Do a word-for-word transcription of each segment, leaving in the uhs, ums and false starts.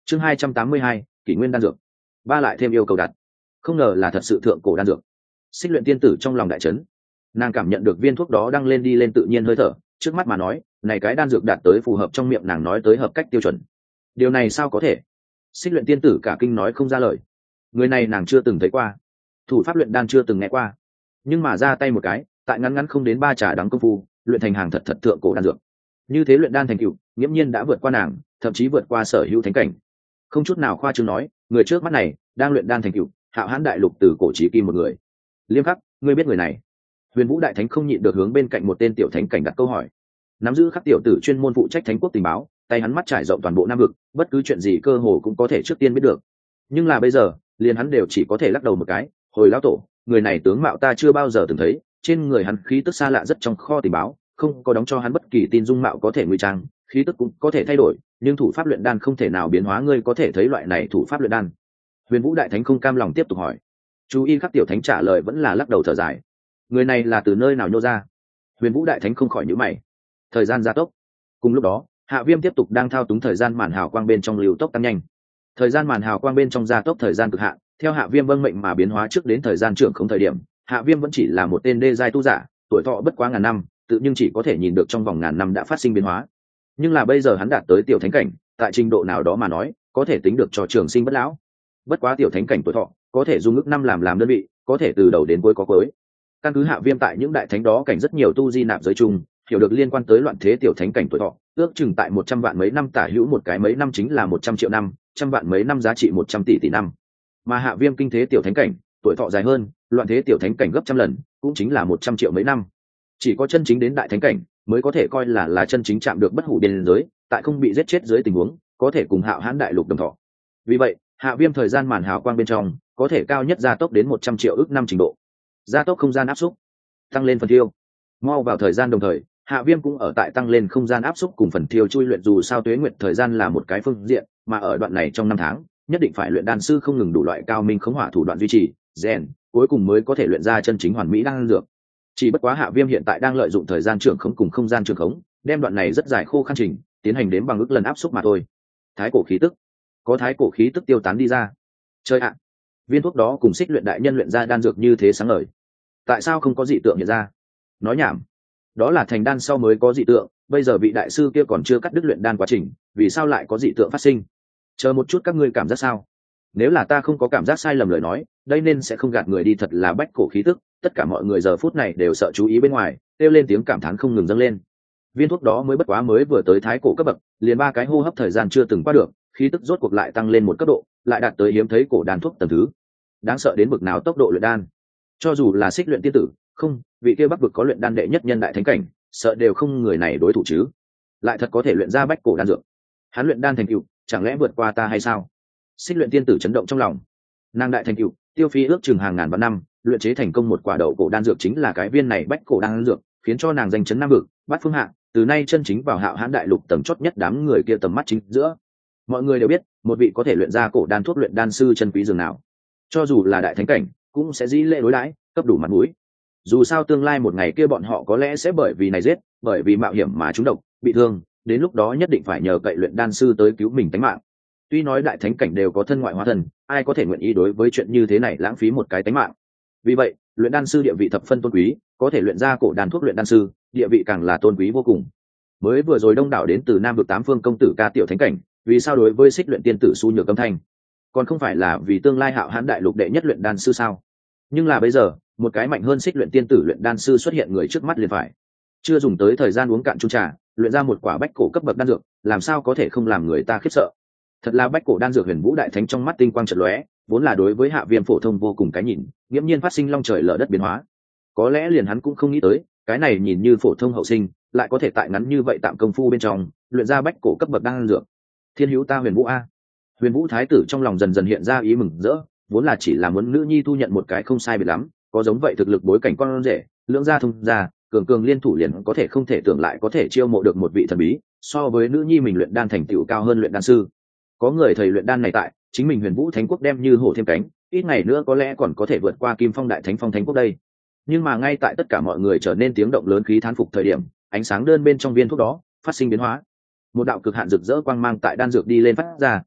chương hai trăm tám mươi hai, kỷ nguyên đan dược. Ba lại thêm yêu cầu đặt. Không ngờ là thật sự thượng cổ đan dược. Xích Luyện tiên tử trong lòng đại chấn, nàng cảm nhận được viên thuốc đó đăng lên đi lên tự nhiên hơi thở, trước mắt mà nói này cái đan dược đạt tới phù hợp trong miệng nàng nói tới hợp cách tiêu chuẩn. Điều này sao có thể? Xích Luyện tiên tử cả kinh nói không ra lời. Người này nàng chưa từng thấy qua, thủ pháp luyện đan chưa từng nghe qua, nhưng mà ra tay một cái, tại ngắn ngắn không đến ba trà đắng công phu, luyện thành hàng thật thật thượng cổ đan dược. Như thế luyện đan thành tựu, nghiễm nhiên đã vượt qua nàng, thậm chí vượt qua sở hữu thánh cảnh. Không chút nào khoa trương nói, người trước mắt này đang luyện đan thành tựu, hạo hãn đại lục từ cổ chí kim một người. Liêm Khắc, ngươi biết người này? Huyền Vũ đại thánh không nhịn được hướng bên cạnh một tên tiểu thánh cảnh đặt câu hỏi. Nắm giữ Khắc tiểu tử chuyên môn phụ trách thánh quốc tình báo, tay hắn mắt trải rộng toàn bộ nam vực, bất cứ chuyện gì cơ hồ cũng có thể trước tiên biết được. Nhưng là bây giờ, liền hắn đều chỉ có thể lắc đầu một cái, hồi lão tổ, người này tướng mạo ta chưa bao giờ từng thấy, trên người hắn khí tức xa lạ rất trong kho tình báo, không có đóng cho hắn bất kỳ tin dung mạo có thể ngụy trang, khí tức cũng có thể thay đổi, nhưng thủ pháp luyện đan không thể nào biến hóa, ngươi có thể thấy loại này thủ pháp luyện đan? Huyền Vũ đại thánh không cam lòng tiếp tục hỏi. Chú ý Khắc tiểu thánh trả lời vẫn là lắc đầu thở dài. Người này là từ nơi nào nhô ra? Huyền Vũ đại thánh không khỏi nhíu mày. Thời gian gia tốc. Cùng lúc đó, Hạ Viêm tiếp tục đang thao túng thời gian màn hào quang bên trong lưu tốc tăng nhanh. Thời gian màn hào quang bên trong gia tốc thời gian cực hạn, theo Hạ Viêm vâng mệnh mà biến hóa trước đến thời gian trưởng không thời điểm, Hạ Viêm vẫn chỉ là một tên đê giai tu giả, tuổi thọ bất quá ngàn năm, tự nhưng chỉ có thể nhìn được trong vòng ngàn năm đã phát sinh biến hóa. Nhưng là bây giờ hắn đạt tới tiểu thánh cảnh, tại trình độ nào đó mà nói, có thể tính được cho trường sinh bất lão. Bất quá tiểu thánh cảnh tuổi thọ, có thể dùng ước năm làm làm đơn vị, có thể từ đầu đến cuối có cuối. Căn cứ Hạ Viêm tại những đại thánh đó cảnh rất nhiều tu di nạp giới chung, hiểu được liên quan tới loạn thế tiểu thánh cảnh tuổi thọ, ước chừng tại một trăm vạn mấy năm tả hữu, một cái mấy năm chính là một trăm triệu năm, trăm vạn mấy năm giá trị một trăm tỷ tỷ năm. Mà Hạ Viêm kinh thế tiểu thánh cảnh, tuổi thọ dài hơn, loạn thế tiểu thánh cảnh gấp trăm lần, cũng chính là một trăm triệu mấy năm. Chỉ có chân chính đến đại thánh cảnh mới có thể coi là là chân chính chạm được bất hủ biên giới, tại không bị giết chết dưới tình huống, có thể cùng hạo hãn đại lục đồng thọ. Vì vậy, Hạ Viêm thời gian màn hào quang bên trong có thể cao nhất gia tốc đến một trăm triệu ước năm trình độ. Gia tốc không gian áp xúc, tăng lên phần thiêu. Mau vào thời gian đồng thời, Hạ Viêm cũng ở tại tăng lên không gian áp xúc cùng phần thiêu chui luyện, dù sao tuế nguyệt thời gian là một cái phương diện, mà ở đoạn này trong năm tháng, nhất định phải luyện đan sư không ngừng đủ loại cao minh khống hỏa thủ đoạn duy trì, rèn, cuối cùng mới có thể luyện ra chân chính hoàn mỹ đan dược. Chỉ bất quá Hạ Viêm hiện tại đang lợi dụng thời gian trưởng khống cùng không gian trưởng khống, đem đoạn này rất dài khô khan trình tiến hành đến bằng ước lần áp xúc mà thôi. Thái cổ khí tức, có thái cổ khí tức tiêu tán đi ra. Chơi ạ, viên thuốc đó cùng Xích Luyện đại nhân luyện ra đan dược như thế sáng ngời, tại sao không có dị tượng hiện ra? Nói nhảm, đó là thành đan sau mới có dị tượng, bây giờ vị đại sư kia còn chưa cắt đứt luyện đan quá trình, vì sao lại có dị tượng phát sinh? Chờ một chút, các ngươi cảm giác sao? Nếu là ta không có cảm giác sai lầm lời nói, đây nên sẽ không gạt người đi, thật là bách cổ khí tức. Tất cả mọi người giờ phút này đều sợ chú ý bên ngoài, kêu lên tiếng cảm thán không ngừng dâng lên. Viên thuốc đó mới bất quá mới vừa tới thái cổ cấp bậc, liền ba cái hô hấp thời gian chưa từng qua được, khí tức rốt cuộc lại tăng lên một cấp độ, lại đạt tới hiếm thấy cổ đan thuốc tầng thứ. Đáng sợ đến bậc nào tốc độ luyện đan? Cho dù là Xích Luyện tiên tử, không, vị kia bắc vực có luyện đan đệ nhất nhân đại thánh cảnh, sợ đều không người này đối thủ chứ. Lại thật có thể luyện ra bách cổ đan dược. Hắn luyện đan thành tựu, chẳng lẽ vượt qua ta hay sao? Xích Luyện tiên tử chấn động trong lòng. Nàng đại thành tựu, tiêu phí ước chừng hàng ngàn vạn năm, luyện chế thành công một quả đậu cổ đan dược, chính là cái viên này bách cổ đan dược, khiến cho nàng danh chấn nam vực, bát phương hạ, từ nay chân chính vào hạo hãn đại lục tầm chót nhất đám người kia tầm mắt chính giữa. Mọi người đều biết, một vị có thể luyện ra cổ đan thuốc luyện đan sư chân quý dường nào, cho dù là đại thánh cảnh, cũng sẽ dĩ lễ đối đãi, cấp đủ mặt mũi. Dù sao tương lai một ngày kia bọn họ có lẽ sẽ bởi vì này giết, bởi vì mạo hiểm mà trúng độc, bị thương, đến lúc đó nhất định phải nhờ cậy luyện đan sư tới cứu mình tính mạng. Tuy nói đại thánh cảnh đều có thân ngoại hóa thần, ai có thể nguyện ý đối với chuyện như thế này lãng phí một cái tính mạng. Vì vậy, luyện đan sư địa vị thập phân tôn quý, có thể luyện ra cổ đan thuốc luyện đan sư, địa vị càng là tôn quý vô cùng. Mới vừa rồi đông đảo đến từ Nam vực tám phương công tử ca tiểu thánh cảnh, vì sao đối với Xích Luyện tiên tử Su Nhược Âm Thanh, còn không phải là vì tương lai hạo hãn đại lục đệ nhất luyện đan sư sao? Nhưng là bây giờ, một cái mạnh hơn Xích Luyện tiên tử luyện đan sư xuất hiện người trước mắt liền phải. Chưa dùng tới thời gian uống cạn chung trà, luyện ra một quả bách cổ cấp bậc đan dược, làm sao có thể không làm người ta khiếp sợ? Thật là bách cổ đan dược. Huyền Vũ đại thánh trong mắt tinh quang chợt lóe, vốn là đối với Hạ Viêm phổ thông vô cùng cái nhìn, nghiễm nhiên phát sinh long trời lở đất biến hóa. Có lẽ liền hắn cũng không nghĩ tới, cái này nhìn như phổ thông hậu sinh, lại có thể tại ngắn như vậy tạm công phu bên trong, luyện ra bách cổ cấp bậc đan dược. Thiên hữu ta Huyền Vũ a. Huyền Vũ thái tử trong lòng dần dần hiện ra ý mừng rỡ, vốn là chỉ là muốn nữ nhi thu nhận một cái không sai biệt lắm, có giống vậy thực lực bối cảnh con rể, lưỡng gia thông gia, cường cường liên thủ liền có thể không thể tưởng lại có thể chiêu mộ được một vị thần bí, so với nữ nhi mình luyện đan thành tựu cao hơn luyện đan sư. Có người thầy luyện đan này tại, chính mình Huyền Vũ thánh quốc đem như hổ thêm cánh, ít ngày nữa có lẽ còn có thể vượt qua Kim Phong đại thánh phong thánh quốc đây. Nhưng mà ngay tại tất cả mọi người trở nên tiếng động lớn khí thán phục thời điểm, ánh sáng đơn bên trong viên thuốc đó phát sinh biến hóa. Một đạo cực hạn rực rỡ quang mang tại đan dược đi lên phát ra,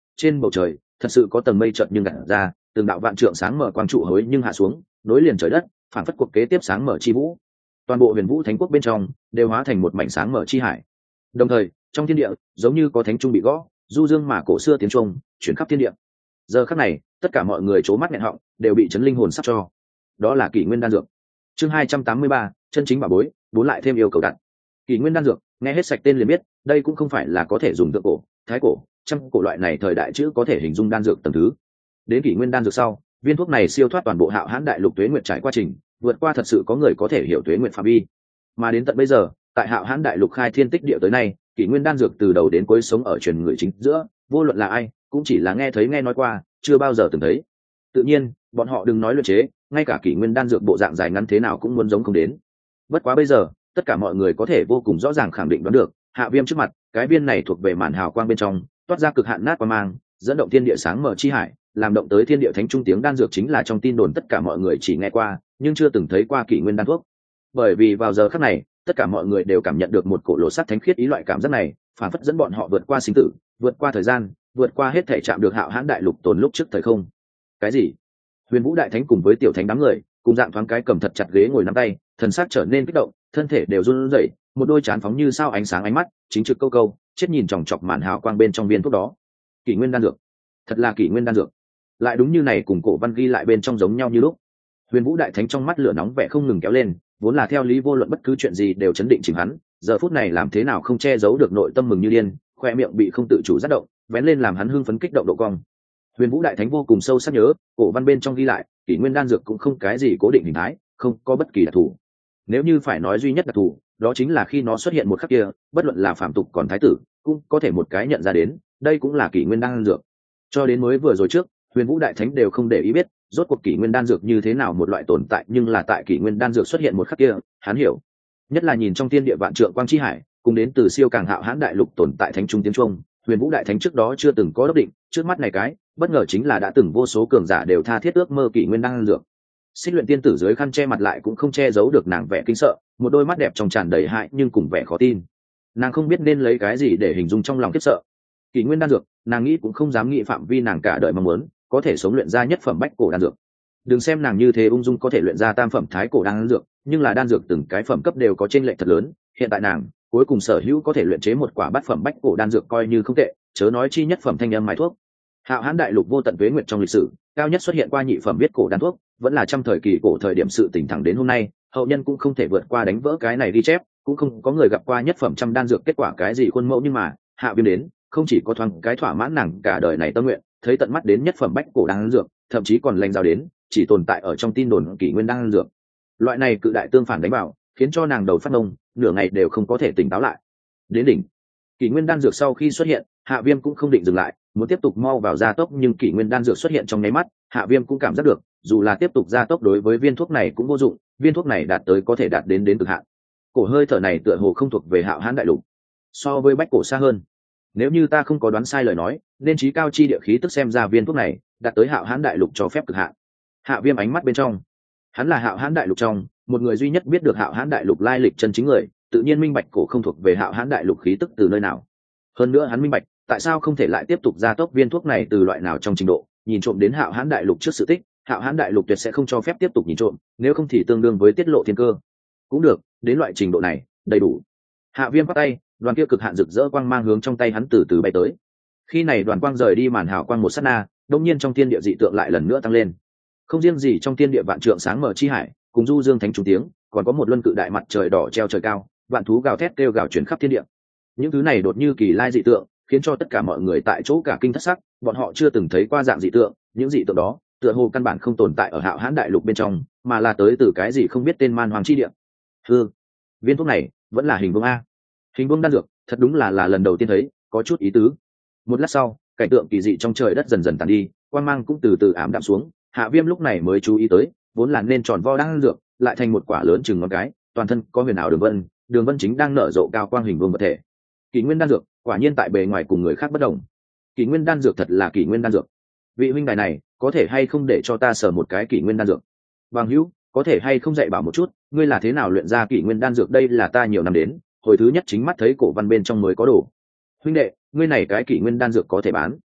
trên bầu trời thật sự có tầng mây chợt nhưng gặt ra, từng đạo vạn trượng sáng mở quang trụ hối nhưng hạ xuống, nối liền trời đất, phản phất cuộc kế tiếp sáng mở chi vũ. Toàn bộ huyền vũ thánh quốc bên trong đều hóa thành một mảnh sáng mở chi hải. Đồng thời trong thiên địa giống như có thánh trung bị gõ, du dương mà cổ xưa tiếng trung chuyển khắp thiên địa. Giờ khắc này tất cả mọi người trố mắt nghẹn họng, đều bị chấn linh hồn sắp cho. Đó là kỷ nguyên đan dược. Chương hai trăm tám mươi ba, chân chính bảo bối, bốn lại thêm yêu cầu đặt. Kỷ nguyên đan dược, nghe hết sạch tên liền biết, đây cũng không phải là có thể dùng tượng cổ, thái cổ, trăm cổ loại này thời đại chữ có thể hình dung đan dược tầng thứ. Đến kỷ nguyên đan dược sau, viên thuốc này siêu thoát toàn bộ Hạo Hãn đại lục tuế nguyệt trải qua trình, vượt qua thật sự có người có thể hiểu tuế nguyệt phạm vi. Mà đến tận bây giờ, tại Hạo Hãn đại lục khai thiên tích địa tới nay, kỷ nguyên đan dược từ đầu đến cuối sống ở truyền người chính giữa, vô luận là ai, cũng chỉ là nghe thấy nghe nói qua, chưa bao giờ từng thấy. Tự nhiên, bọn họ đừng nói luyện chế, ngay cả kỷ nguyên đan dược bộ dạng dài ngắn thế nào cũng muốn giống không đến. Bất quá bây giờ, tất cả mọi người có thể vô cùng rõ ràng khẳng định đoán được, Hạ Viêm trước mặt, cái viên này thuộc về màn hào quang bên trong, toát ra cực hạn nát qua mang, dẫn động thiên địa sáng mở chi hải, làm động tới thiên địa thánh trung tiếng đan dược chính là trong tin đồn tất cả mọi người chỉ nghe qua, nhưng chưa từng thấy qua kỷ nguyên đan thuốc. Bởi vì vào giờ khắc này, tất cả mọi người đều cảm nhận được một cổ lộ sắc thánh khiết ý loại cảm giác này, phản phất dẫn bọn họ vượt qua sinh tử, vượt qua thời gian, vượt qua hết thể chạm được Hạo Hãn đại lục tồn lúc trước thời không. Cái gì? Huyền Vũ đại thánh cùng với tiểu thánh đám người, cùng dạng thoáng cái cầm thật chặt ghế ngồi nắm tay, thần sắc trở nên kích động, thân thể đều run rẩy, một đôi trán phóng như sao ánh sáng ánh mắt, chính trực câu câu, chết nhìn chòng chọc màn hào quang bên trong viên thuốc đó. Kỷ nguyên đan dược, thật là kỷ nguyên đan dược. Lại đúng như này cùng cổ văn ghi lại bên trong giống nhau như lúc. Huyền Vũ đại thánh trong mắt lửa nóng vẻ không ngừng kéo lên, vốn là theo lý vô luận bất cứ chuyện gì đều chấn định chỉnh hắn, giờ phút này làm thế nào không che giấu được nội tâm mừng như điên, khoe miệng bị không tự chủ rát động, vén lên làm hắn hưng phấn kích động độ cong. Huyền Vũ đại thánh vô cùng sâu sắc nhớ, cổ văn bên trong ghi lại, kỷ nguyên đan dược cũng không cái gì cố định hình thái, không có bất kỳ đặc thù. Nếu như phải nói duy nhất đặc thù, đó chính là khi nó xuất hiện một khắc kia, bất luận là phàm tục còn thái tử, cũng có thể một cái nhận ra đến, đây cũng là kỷ nguyên đan dược. Cho đến mới vừa rồi trước, Huyền Vũ đại thánh đều không để ý biết, rốt cuộc kỷ nguyên đan dược như thế nào một loại tồn tại, nhưng là tại kỷ nguyên đan dược xuất hiện một khắc kia, hắn hiểu. Nhất là nhìn trong thiên địa vạn trượng quang chi hải, cùng đến từ siêu càng Hạo Hãn đại lục tồn tại thánh trung tiếng trung, Huyền Vũ đại thánh trước đó chưa từng có đốc định, trước mắt này cái, bất ngờ chính là đã từng vô số cường giả đều tha thiết ước mơ kỷ nguyên đan dược. Xích Luyện tiên tử dưới khăn che mặt lại cũng không che giấu được nàng vẻ kinh sợ, một đôi mắt đẹp trong tràn đầy hại nhưng cùng vẻ khó tin. Nàng không biết nên lấy cái gì để hình dung trong lòng khiếp sợ. Kỷ nguyên đan dược, nàng nghĩ cũng không dám nghĩ phạm vi nàng cả đời mong muốn, có thể sống luyện ra nhất phẩm bách cổ đan dược. Đừng xem nàng như thế ung dung có thể luyện ra tam phẩm thái cổ đan dược, nhưng là đan dược từng cái phẩm cấp đều có chênh lệch thật lớn, hiện tại nàng cuối cùng sở hữu có thể luyện chế một quả bát phẩm bách cổ đan dược coi như không tệ, chớ nói chi nhất phẩm thanh âm mài thuốc. Hạo Hãn đại lục vô tận tuế nguyệt trong lịch sử, cao nhất xuất hiện qua nhị phẩm viết cổ đan thuốc, vẫn là trăm thời kỳ cổ thời điểm sự tỉnh thẳng đến hôm nay, hậu nhân cũng không thể vượt qua đánh vỡ cái này ghi chép, cũng không có người gặp qua nhất phẩm trăm đan dược kết quả cái gì khuôn mẫu, nhưng mà Hạ Viêm đến, không chỉ có thoáng cái thỏa mãn nàng cả đời này tâm nguyện, thấy tận mắt đến nhất phẩm bách cổ đan dược, thậm chí còn lành giao đến, chỉ tồn tại ở trong tin đồn kỷ nguyên đan dược. Loại này cự đại tương phản đánh vào, khiến cho nàng đầu phát nông, nửa ngày đều không có thể tỉnh táo lại. Đến đỉnh, kỷ nguyên đan dược sau khi xuất hiện, Hạ Viêm cũng không định dừng lại, muốn tiếp tục mau vào gia tốc, nhưng kỷ nguyên đan dược xuất hiện trong nháy mắt, Hạ Viêm cũng cảm giác được, dù là tiếp tục gia tốc đối với viên thuốc này cũng vô dụng, viên thuốc này đạt tới có thể đạt đến đến cực hạn. Cổ hơi thở này tựa hồ không thuộc về Hạo Hãn đại lục, so với bách cổ xa hơn. Nếu như ta không có đoán sai lời nói, nên trí cao chi địa khí tức xem ra viên thuốc này đạt tới Hạo Hãn đại lục cho phép cực hạn. Hạ Viêm ánh mắt bên trong, hắn là Hạo Hãn đại lục trong một người duy nhất biết được Hạo Hãn đại lục lai lịch chân chính người, tự nhiên minh bạch cổ không thuộc về Hạo Hãn đại lục khí tức từ nơi nào. Hơn nữa hắn minh bạch, tại sao không thể lại tiếp tục gia tốc viên thuốc này từ loại nào trong trình độ, nhìn trộm đến Hạo Hãn đại lục trước sự tích, Hạo Hãn đại lục tuyệt sẽ không cho phép tiếp tục nhìn trộm, nếu không thì tương đương với tiết lộ thiên cơ. Cũng được, đến loại trình độ này, đầy đủ. Hạ Viêm bắt tay, đoàn kia cực hạn rực rỡ quang mang hướng trong tay hắn từ từ bay tới. Khi này đoàn quang rời đi màn hào quang một sát na, đột nhiên trong thiên địa dị tượng lại lần nữa tăng lên. Không riêng gì trong thiên địa vạn trượng sáng mở chi hải, cùng du dương thánh trung tiếng, còn có một luân cự đại mặt trời đỏ treo trời cao, vạn thú gào thét kêu gào truyền khắp thiên địa. Những thứ này đột như kỳ lai dị tượng, khiến cho tất cả mọi người tại chỗ cả kinh thất sắc, bọn họ chưa từng thấy qua dạng dị tượng, những dị tượng đó, tựa hồ căn bản không tồn tại ở Hạo Hãn đại lục bên trong, mà là tới từ cái gì không biết tên man hoàng chi địa. Hừ, viên thuốc này vẫn là hình vương a. Hình vương đan dược, thật đúng là là lần đầu tiên thấy, có chút ý tứ. Một lát sau, cảnh tượng kỳ dị trong trời đất dần dần tàn đi, quang mang cũng từ từ ảm đạm xuống. Hạ Viêm lúc này mới chú ý tới, vốn là nên tròn vo đan dược, lại thành một quả lớn chừng ngón cái, toàn thân có huyền ảo đường vân, đường vân chính đang nở rộ cao quang hình vương vật thể. Kỷ nguyên đan dược, quả nhiên tại bề ngoài cùng người khác bất đồng. Kỷ nguyên đan dược thật là kỷ nguyên đan dược. Vị huynh đài này, có thể hay không để cho ta sờ một cái kỷ nguyên đan dược? Bằng hữu, có thể hay không dạy bảo một chút, ngươi là thế nào luyện ra kỷ nguyên đan dược? Đây là ta nhiều năm đến, hồi thứ nhất chính mắt thấy cổ văn bên trong mới có đồ. Huynh đệ, ngươi này cái kỷ nguyên đan dược có thể bán.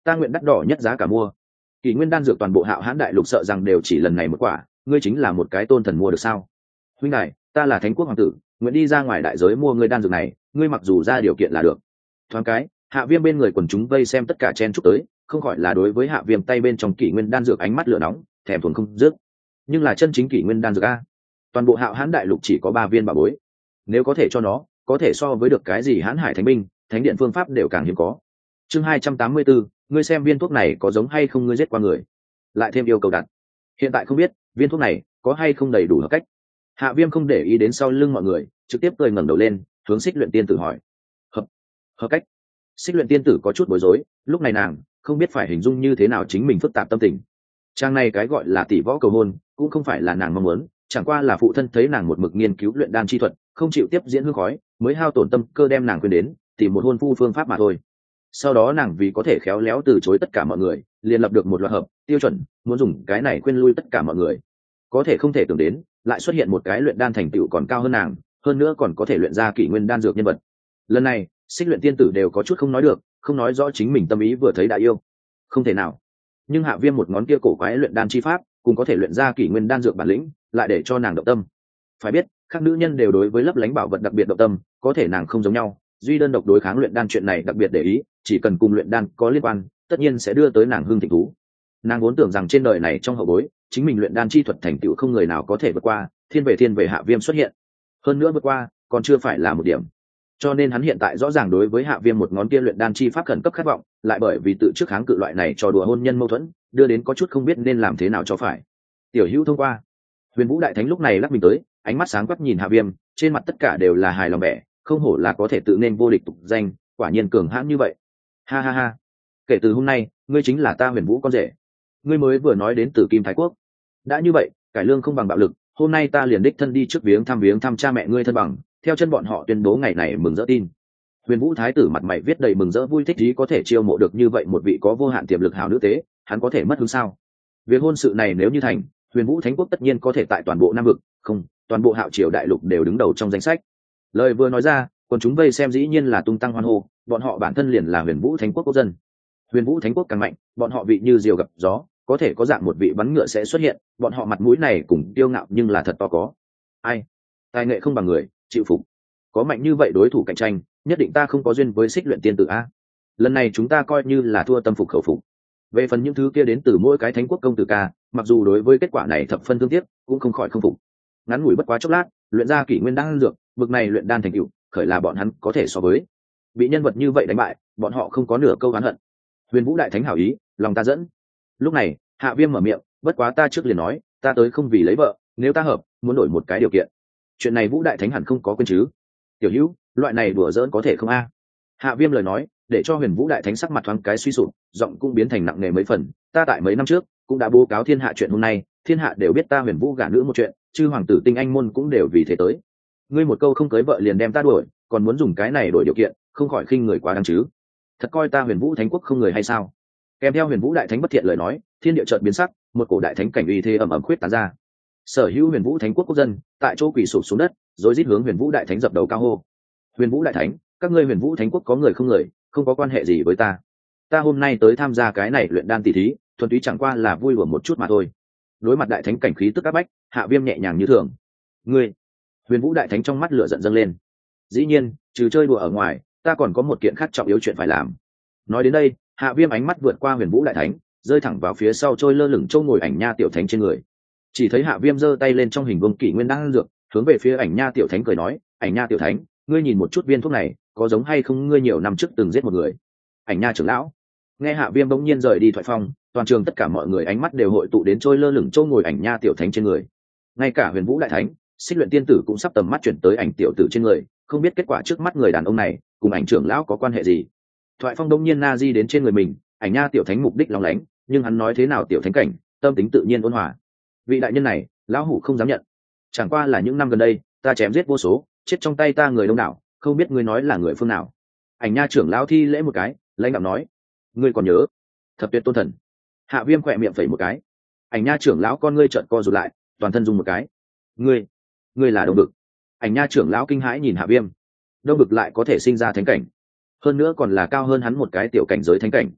ta nguyện đắt đỏ nhất giá cả mua. Kỷ nguyên đan dược toàn bộ Hạo Hãn đại lục sợ rằng đều chỉ lần này một quả, ngươi chính là một cái tôn thần mua được sao? Huynh đại, ta là thánh quốc hoàng tử, nguyện đi ra ngoài đại giới mua ngươi đan dược này, ngươi mặc dù ra điều kiện là được. Thoáng cái, Hạ Viêm bên người quần chúng vây xem tất cả chen chúc tới, không khỏi là đối với Hạ Viêm tay bên trong kỷ nguyên đan dược ánh mắt lửa nóng, thèm thuồng không dứt. Nhưng là chân chính kỷ nguyên đan dược a, toàn bộ Hạo Hãn đại lục chỉ có ba viên bảo bối, nếu có thể cho nó, có thể so với được cái gì Hãn Hải Thánh binh, thánh điện phương pháp đều càng hiếm có. Chương hai trăm tám mươi bốn, ngươi xem viên thuốc này có giống hay không ngươi giết qua người. Lại thêm yêu cầu đặt. Hiện tại không biết, viên thuốc này có hay không đầy đủ hợp cách. Hạ Viêm không để ý đến sau lưng mọi người, trực tiếp cười ngẩng đầu lên, hướng Xích Luyện Tiên tử hỏi: "Hợp, hợp cách?" Xích Luyện Tiên tử có chút bối rối, lúc này nàng không biết phải hình dung như thế nào chính mình phức tạp tâm tình. Trang này cái gọi là tỷ võ cầu hôn, cũng không phải là nàng mong muốn, chẳng qua là phụ thân thấy nàng một mực nghiên cứu luyện đan chi thuật, không chịu tiếp diễn hương khói, mới hao tổn tâm cơ đem nàng khuyên đến, tìm một hôn phu phương pháp mà thôi. Sau đó nàng vì có thể khéo léo từ chối tất cả mọi người, liền lập được một loạt hợp tiêu chuẩn, muốn dùng cái này khuyên lui tất cả mọi người. Có thể không thể tưởng đến, lại xuất hiện một cái luyện đan thành tựu còn cao hơn nàng, hơn nữa còn có thể luyện ra kỷ nguyên đan dược nhân vật. Lần này, Xích Luyện Tiên tử đều có chút không nói được, không nói rõ chính mình tâm ý vừa thấy đã yêu. Không thể nào. Nhưng Hạ Viêm một ngón kia cổ quái luyện đan chi pháp, cũng có thể luyện ra kỷ nguyên đan dược bản lĩnh, lại để cho nàng động tâm. Phải biết, các nữ nhân đều đối với lấp lánh bảo vật đặc biệt động tâm, có thể nàng không giống nhau, duy đơn độc đối kháng luyện đan chuyện này đặc biệt để ý, chỉ cần cùng luyện đan có liên quan, tất nhiên sẽ đưa tới nàng hưng thịnh thú. Nàng vốn tưởng rằng trên đời này trong hậu bối, chính mình luyện đan chi thuật thành tựu không người nào có thể vượt qua, thiên về thiên về Hạ Viêm xuất hiện. Hơn nữa vượt qua, còn chưa phải là một điểm. Cho nên hắn hiện tại rõ ràng đối với Hạ Viêm một ngón kia luyện đan chi pháp khẩn cấp khát vọng, lại bởi vì tự trước kháng cự loại này trò đùa hôn nhân mâu thuẫn, đưa đến có chút không biết nên làm thế nào cho phải. Tiểu Hữu thông qua. Huyền Vũ đại thánh lúc này lắc mình tới, ánh mắt sáng quắc nhìn Hạ Viêm, trên mặt tất cả đều là hài lòng vẻ, không hổ là có thể tự nên vô địch tục danh, quả nhiên cường hãn như vậy. Ha ha ha. Kể từ hôm nay, ngươi chính là ta Huyền Vũ con rể. Ngươi mới vừa nói đến Tử Kim Thái Quốc. Đã như vậy, cải lương không bằng bạo lực, hôm nay ta liền đích thân đi trước viếng thăm viếng thăm cha mẹ ngươi thân bằng, theo chân bọn họ tuyên bố ngày này mừng rỡ tin. Huyền Vũ thái tử mặt mày viết đầy mừng rỡ vui thích ý, có thể chiêu mộ được như vậy một vị có vô hạn tiềm lực hảo nữ tế, hắn có thể mất hứng sao? Việc hôn sự này nếu như thành, Huyền Vũ Thánh quốc tất nhiên có thể tại toàn bộ Nam vực, không, toàn bộ Hạo Triều đại lục đều đứng đầu trong danh sách. Lời vừa nói ra, còn chúng vây xem dĩ nhiên là tung tăng hoan hô, bọn họ bản thân liền là Huyền Vũ Thánh quốc quốc dân. Huyền Vũ Thánh quốc càng mạnh, bọn họ vị như diều gặp gió, có thể có dạng một vị bắn ngựa sẽ xuất hiện, bọn họ mặt mũi này cùng kiêu ngạo nhưng là thật to có. Ai? Tài nghệ không bằng người, chịu phục. Có mạnh như vậy đối thủ cạnh tranh, nhất định ta không có duyên với Xích Luyện Tiên tử a. Lần này chúng ta coi như là thua tâm phục khẩu phục. Về phần những thứ kia đến từ mỗi cái thánh quốc công tử ca, mặc dù đối với kết quả này thập phân thương tiếc, cũng không khỏi không phục. Ngắn ngủi bất quá chốc lát, luyện ra kỷ nguyên đan dược, vực này luyện đan thành tựu, khởi là bọn hắn có thể so với. Bị nhân vật như vậy đánh bại, bọn họ không có nửa câu oán hận. Huyền Vũ đại thánh hảo ý, lòng ta dẫn. Lúc này, Hạ Viêm mở miệng, bất quá ta trước liền nói, ta tới không vì lấy vợ, nếu ta hợp, muốn đổi một cái điều kiện. Chuyện này Vũ đại thánh hẳn không có quên chứ? Tiểu Hữu, loại này đùa giỡn có thể không a? Hạ Viêm lời nói, để cho Huyền Vũ đại thánh sắc mặt thoáng cái suy sụp, giọng cũng biến thành nặng nề mấy phần. Ta tại mấy năm trước cũng đã báo cáo thiên hạ chuyện hôm nay, thiên hạ đều biết ta Huyền Vũ gả nữ một chuyện, chư hoàng tử tinh anh môn cũng đều vì thế tới. Ngươi một câu không cưới vợ liền đem ta đuổi, còn muốn dùng cái này đổi điều kiện, không khỏi khinh người quá đáng chứ? Thật coi ta Huyền Vũ Thánh quốc không người hay sao? Kèm theo Huyền Vũ đại thánh bất thiện lời nói, thiên địa chợt biến sắc, một cổ đại thánh cảnh uy thế ầm ầm khuyết tán ra. Sở hữu Huyền Vũ Thánh quốc quốc dân tại chỗ quỳ sụp xuống đất, rồi rít hướng Huyền Vũ đại thánh dập đầu cao hô. Huyền Vũ đại thánh, các ngươi Huyền Vũ Thánh quốc có người không người, không có quan hệ gì với ta. Ta hôm nay tới tham gia cái này luyện đan tỷ thí, thuần túy chẳng qua là vui đùa một chút mà thôi. Đối mặt đại thánh cảnh khí tức áp bách, Hạ Viêm nhẹ nhàng như thường. Ngươi, Huyền Vũ đại thánh trong mắt lửa giận dâng lên. Dĩ nhiên, trừ chơi đùa ở ngoài, ta còn có một kiện khác trọng yếu chuyện phải làm. Nói đến đây, Hạ Viêm ánh mắt vượt qua Huyền Vũ đại thánh, rơi thẳng vào phía sau trôi lơ lửng châu ngồi ảnh nha tiểu thánh trên người. Chỉ thấy Hạ Viêm giơ tay lên trong hình vuông kỷ nguyên đan dược, hướng về phía ảnh nha tiểu thánh cười nói, ảnh nha tiểu thánh, ngươi nhìn một chút viên thuốc này, có giống hay không ngươi nhiều năm trước từng giết một người? Ảnh nha trưởng lão. Nghe Hạ Viêm bỗng nhiên rời đi thoại phong, toàn trường tất cả mọi người ánh mắt đều hội tụ đến trôi lơ lửng châu ngồi ảnh nha tiểu thánh trên người. Ngay cả Huyền Vũ đại thánh, Xích Luyện tiên tử cũng sắp tầm mắt chuyển tới ảnh tiểu tử trên người, không biết kết quả trước mắt người đàn ông này cùng ảnh trưởng lão có quan hệ gì. Thoại phong đông nhiên na di đến trên người mình, ảnh nha tiểu thánh mục đích lóng lánh, nhưng hắn nói thế nào tiểu thánh cảnh, tâm tính tự nhiên ôn hòa. Vị đại nhân này, lão hủ không dám nhận. Chẳng qua là những năm gần đây, ta chém giết vô số, chết trong tay ta người đông đảo, không biết ngươi nói là người phương nào. Ảnh nha trưởng lão thi lễ một cái, lãnh đạm nói, ngươi còn nhớ thập tuyệt tôn thần? Hạ Viêm khỏe miệng phẩy một cái. Ảnh nha trưởng lão con ngươi trợn co rụt lại, toàn thân rung một cái. Ngươi, ngươi là Đông Bực? Ảnh nha trưởng lão kinh hãi nhìn Hạ Viêm. Đông Bực lại có thể sinh ra thánh cảnh, hơn nữa còn là cao hơn hắn một cái tiểu cảnh giới thánh cảnh.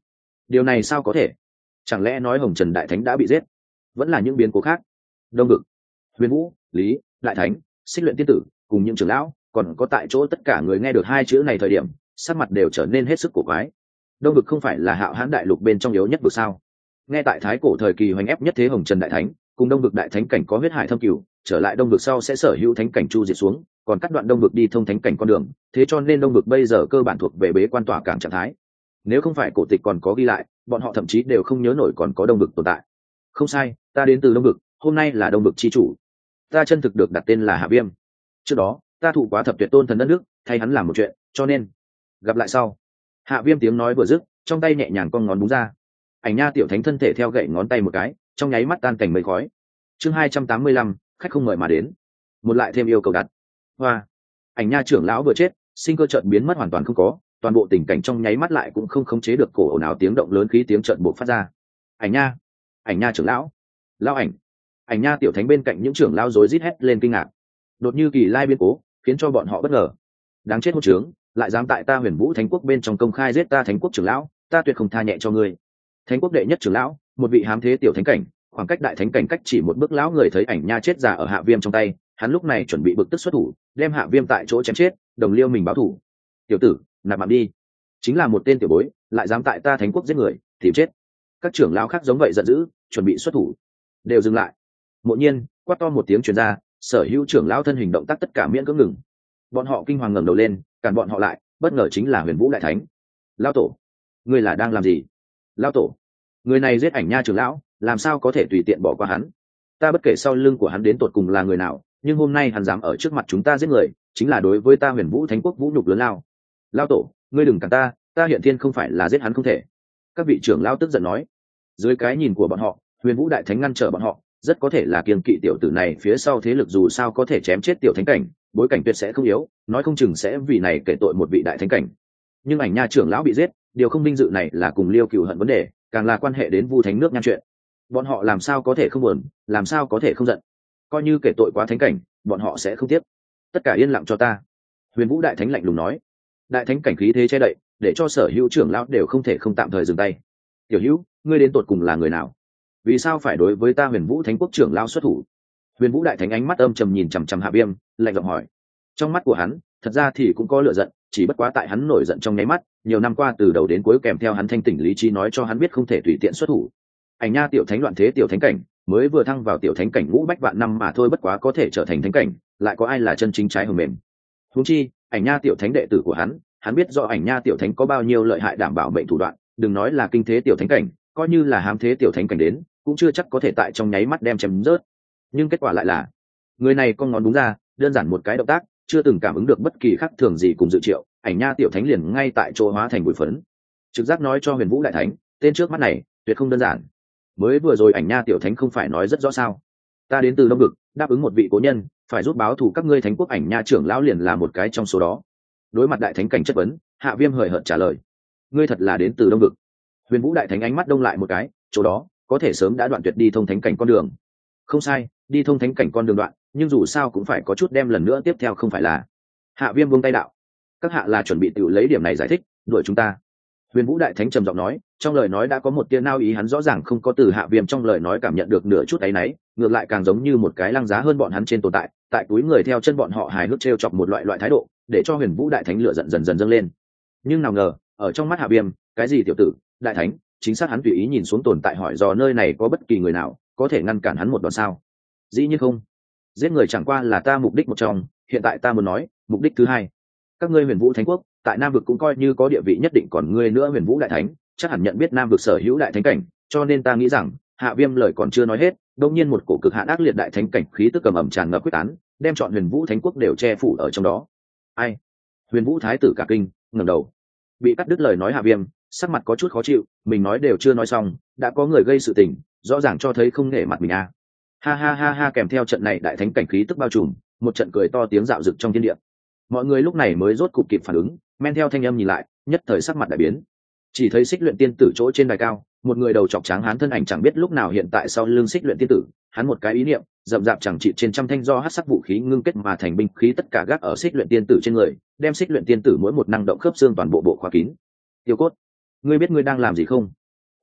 Điều này sao có thể? Chẳng lẽ nói hồng trần đại thánh đã bị giết? Vẫn là những biến cố khác? Đông vực, huyền vũ, lý đại thánh, xích luyện tiên tử cùng những trưởng lão, còn có tại chỗ tất cả người nghe được hai chữ này thời điểm sắc mặt đều trở nên hết sức cổ quái. Đông vực không phải là hạo hãn đại lục bên trong yếu nhất vực sao? Nghe tại thái cổ thời kỳ hoành ép nhất thế hồng trần đại thánh cùng đông vực đại thánh cảnh có huyết hải thâm cửu, trở lại đông vực sau sẽ sở hữu thánh cảnh chu diệt xuống, còn cắt đoạn đông vực đi thông thánh cảnh con đường, thế cho nên đông vực bây giờ cơ bản thuộc về bế quan tỏa cảng trạng thái. Nếu không phải cổ tịch còn có ghi lại, bọn họ thậm chí đều không nhớ nổi còn có đông vực tồn tại. Không sai, ta đến từ đông vực, hôm nay là đông vực chi chủ. Ta chân thực được đặt tên là Hạ Viêm. Trước đó ta thụ quá thập tuyệt tôn thần đất nước, thay hắn làm một chuyện, cho nên gặp lại sau. Hạ Viêm tiếng nói vừa dứt, trong tay nhẹ nhàng con ngón búng ra, ảnh nha tiểu thánh thân thể theo gậy ngón tay một cái, trong nháy mắt tan cảnh mây khói. Chương hai trăm tám mươi lăm, khách không mời mà đến. Một lại thêm yêu cầu đặt. Hoa, ảnh nha trưởng lão vừa chết, sinh cơ chợt biến mất hoàn toàn không có, toàn bộ tình cảnh trong nháy mắt lại cũng không khống chế được cổ ồn ào tiếng động lớn khí tiếng chợt buộc phát ra. Ảnh nha, ảnh nha trưởng lão, lão ảnh, ảnh nha tiểu thánh bên cạnh những trưởng lão rối rít hét lên kinh ngạc. Đột như kỳ lai biến cố, khiến cho bọn họ bất ngờ. Đáng chết hỗn trướng, lại dám tại ta Huyền Vũ Thánh Quốc bên trong công khai giết ta Thánh Quốc trưởng lão, ta tuyệt không tha nhẹ cho ngươi. Thánh Quốc đệ nhất trưởng lão, một vị hám thế tiểu thánh cảnh, khoảng cách đại thánh cảnh cách chỉ một bước, lão người thấy ảnh nha chết già ở Hạ Viêm trong tay, hắn lúc này chuẩn bị bực tức xuất thủ, đem Hạ Viêm tại chỗ chém chết, đồng liêu mình báo thủ. Tiểu tử, nạp mạng đi. Chính là một tên tiểu bối, lại dám tại ta Thánh Quốc giết người, tìm chết. Các trưởng lão khác giống vậy giận dữ, chuẩn bị xuất thủ. Đều dừng lại. Mộ Nhiên quát to một tiếng truyền ra, sở hữu trưởng lão thân hình động tác tất cả miễn cưỡng ngừng. Bọn họ kinh hoàng ngẩng đầu lên, cản bọn họ lại, bất ngờ chính là Huyền Vũ đại thánh. Lão tổ, ngươi là đang làm gì? Lão tổ, người này giết ảnh nha trưởng lão, làm sao có thể tùy tiện bỏ qua hắn? Ta bất kể sau lưng của hắn đến tột cùng là người nào, nhưng hôm nay hắn dám ở trước mặt chúng ta giết người, chính là đối với ta Huyền Vũ Thánh Quốc vũ nhục lớn lao. Lão tổ, ngươi đừng cản ta, ta hiện thiên không phải là giết hắn không thể. Các vị trưởng lão tức giận nói. Dưới cái nhìn của bọn họ, Huyền Vũ đại thánh ngăn trở bọn họ, rất có thể là kiêng kỵ tiểu tử này phía sau thế lực, dù sao có thể chém chết tiểu thánh cảnh, bối cảnh tuyệt sẽ không yếu, nói không chừng sẽ vì này kể tội một vị đại thánh cảnh. Nhưng ảnh nha trưởng lão bị giết, điều không vinh dự này là cùng liêu cừu hận vấn đề, càng là quan hệ đến Vu Thánh nước nhan chuyện. Bọn họ làm sao có thể không buồn, làm sao có thể không giận? Coi như kể tội quá thánh cảnh, bọn họ sẽ không tiếc. Tất cả yên lặng cho ta. Huyền Vũ đại thánh lạnh lùng nói. Đại thánh cảnh khí thế che đậy, để cho sở hữu trưởng lão đều không thể không tạm thời dừng tay. Tiểu hữu, ngươi đến tột cùng là người nào? Vì sao phải đối với ta Huyền Vũ Thánh Quốc trưởng lão xuất thủ? Huyền Vũ đại thánh ánh mắt âm trầm nhìn chằm chằm Hạ Viêm, lạnh giọng hỏi. Trong mắt của hắn, thật ra thì cũng có lửa giận, chỉ bất quá tại hắn nổi giận trong nháy mắt, nhiều năm qua từ đầu đến cuối kèm theo hắn thanh tỉnh lý trí nói cho hắn biết không thể tùy tiện xuất thủ. Ảnh nha tiểu thánh loạn thế tiểu thánh cảnh, mới vừa thăng vào tiểu thánh cảnh ngũ bách vạn năm mà thôi, bất quá có thể trở thành thánh cảnh, lại có ai là chân chính trái hờ mềm? Huống chi, ảnh nha tiểu thánh đệ tử của hắn, hắn biết rõ ảnh nha tiểu thánh có bao nhiêu lợi hại đảm bảo mệnh thủ đoạn, đừng nói là kinh thế tiểu thánh cảnh, coi như là hám thế tiểu thánh cảnh đến, cũng chưa chắc có thể tại trong nháy mắt đem chém rớt. Nhưng kết quả lại là, người này con ngón đúng ra, đơn giản một cái động tác, chưa từng cảm ứng được bất kỳ khác thường gì cùng dự triệu, ảnh nha tiểu thánh liền ngay tại chỗ hóa thành bụi phấn. Trực giác nói cho Huyền Vũ đại thánh, tên trước mắt này tuyệt không đơn giản. Mới vừa rồi ảnh nha tiểu thánh không phải nói rất rõ sao? Ta đến từ Đông Vực, đáp ứng một vị cố nhân, phải giúp báo thù các ngươi Thánh Quốc, ảnh nha trưởng lão liền là một cái trong số đó. Đối mặt đại thánh cảnh chất vấn, Hạ Viêm hời hợt trả lời. Ngươi thật là đến từ Đông Vực? Huyền Vũ đại thánh ánh mắt đông lại một cái, chỗ đó có thể sớm đã đoạn tuyệt đi thông thánh cảnh con đường. Không sai, đi thông thánh cảnh con đường đoạn, nhưng dù sao cũng phải có chút đem lần nữa tiếp theo không phải là. Hạ Viêm buông tay đạo. Các hạ là chuẩn bị tự lấy điểm này giải thích đuổi chúng ta? Huyền Vũ đại thánh trầm giọng nói, trong lời nói đã có một tia nao ý, hắn rõ ràng không có từ Hạ Viêm trong lời nói cảm nhận được nửa chút áy náy, ngược lại càng giống như một cái lăng giá hơn bọn hắn trên tồn tại, tại túi người theo chân bọn họ hài hước trêu chọc một loại loại thái độ, để cho Huyền Vũ đại thánh lửa giận dần dần dâng lên. Nhưng nào ngờ, ở trong mắt Hạ Viêm, cái gì tiểu tử, đại thánh, chính xác hắn tùy ý nhìn xuống tồn tại hỏi dò nơi này có bất kỳ người nào có thể ngăn cản hắn một đòn sao? Dĩ nhiên không. Giết người chẳng qua là ta mục đích một trong, hiện tại ta muốn nói mục đích thứ hai. Các ngươi Huyền Vũ Thánh Quốc tại Nam vực cũng coi như có địa vị nhất định, còn ngươi nữa Huyền Vũ đại thánh chắc hẳn nhận biết Nam vực sở hữu đại thánh cảnh, cho nên ta nghĩ rằng Hạ Viêm lời còn chưa nói hết, đột nhiên một cổ cực hạn ác liệt đại thánh cảnh khí tức cầm ẩm tràn ngập quyết tán, đem chọn Huyền Vũ Thánh Quốc đều che phủ ở trong đó. Ai? Huyền Vũ thái tử cả kinh, ngẩng đầu. Bị cắt đứt lời nói Hạ Viêm sắc mặt có chút khó chịu, mình nói đều chưa nói xong, đã có người gây sự tình, rõ ràng cho thấy không nể mặt mình à. Ha ha ha ha, kèm theo trận này đại thánh cảnh khí tức bao trùm, một trận cười to tiếng dạo dực trong thiên địa. Mọi người lúc này mới rốt cục kịp phản ứng, men theo thanh âm nhìn lại, nhất thời sắc mặt đại biến. Chỉ thấy Xích Luyện tiên tử chỗ trên đài cao, một người đầu chọc trắng hán thân ảnh chẳng biết lúc nào hiện tại sau lưng Xích Luyện tiên tử, hắn một cái ý niệm, rậm rạp chẳng trị trên trăm thanh do hắc sắc vũ khí ngưng kết mà thành binh khí tất cả gác ở Xích Luyện tiên tử trên người, đem Xích Luyện tiên tử mỗi một năng động khớp xương toàn bộ bộ khóa kín. Tiêu Cốt, ngươi biết ngươi đang làm gì không?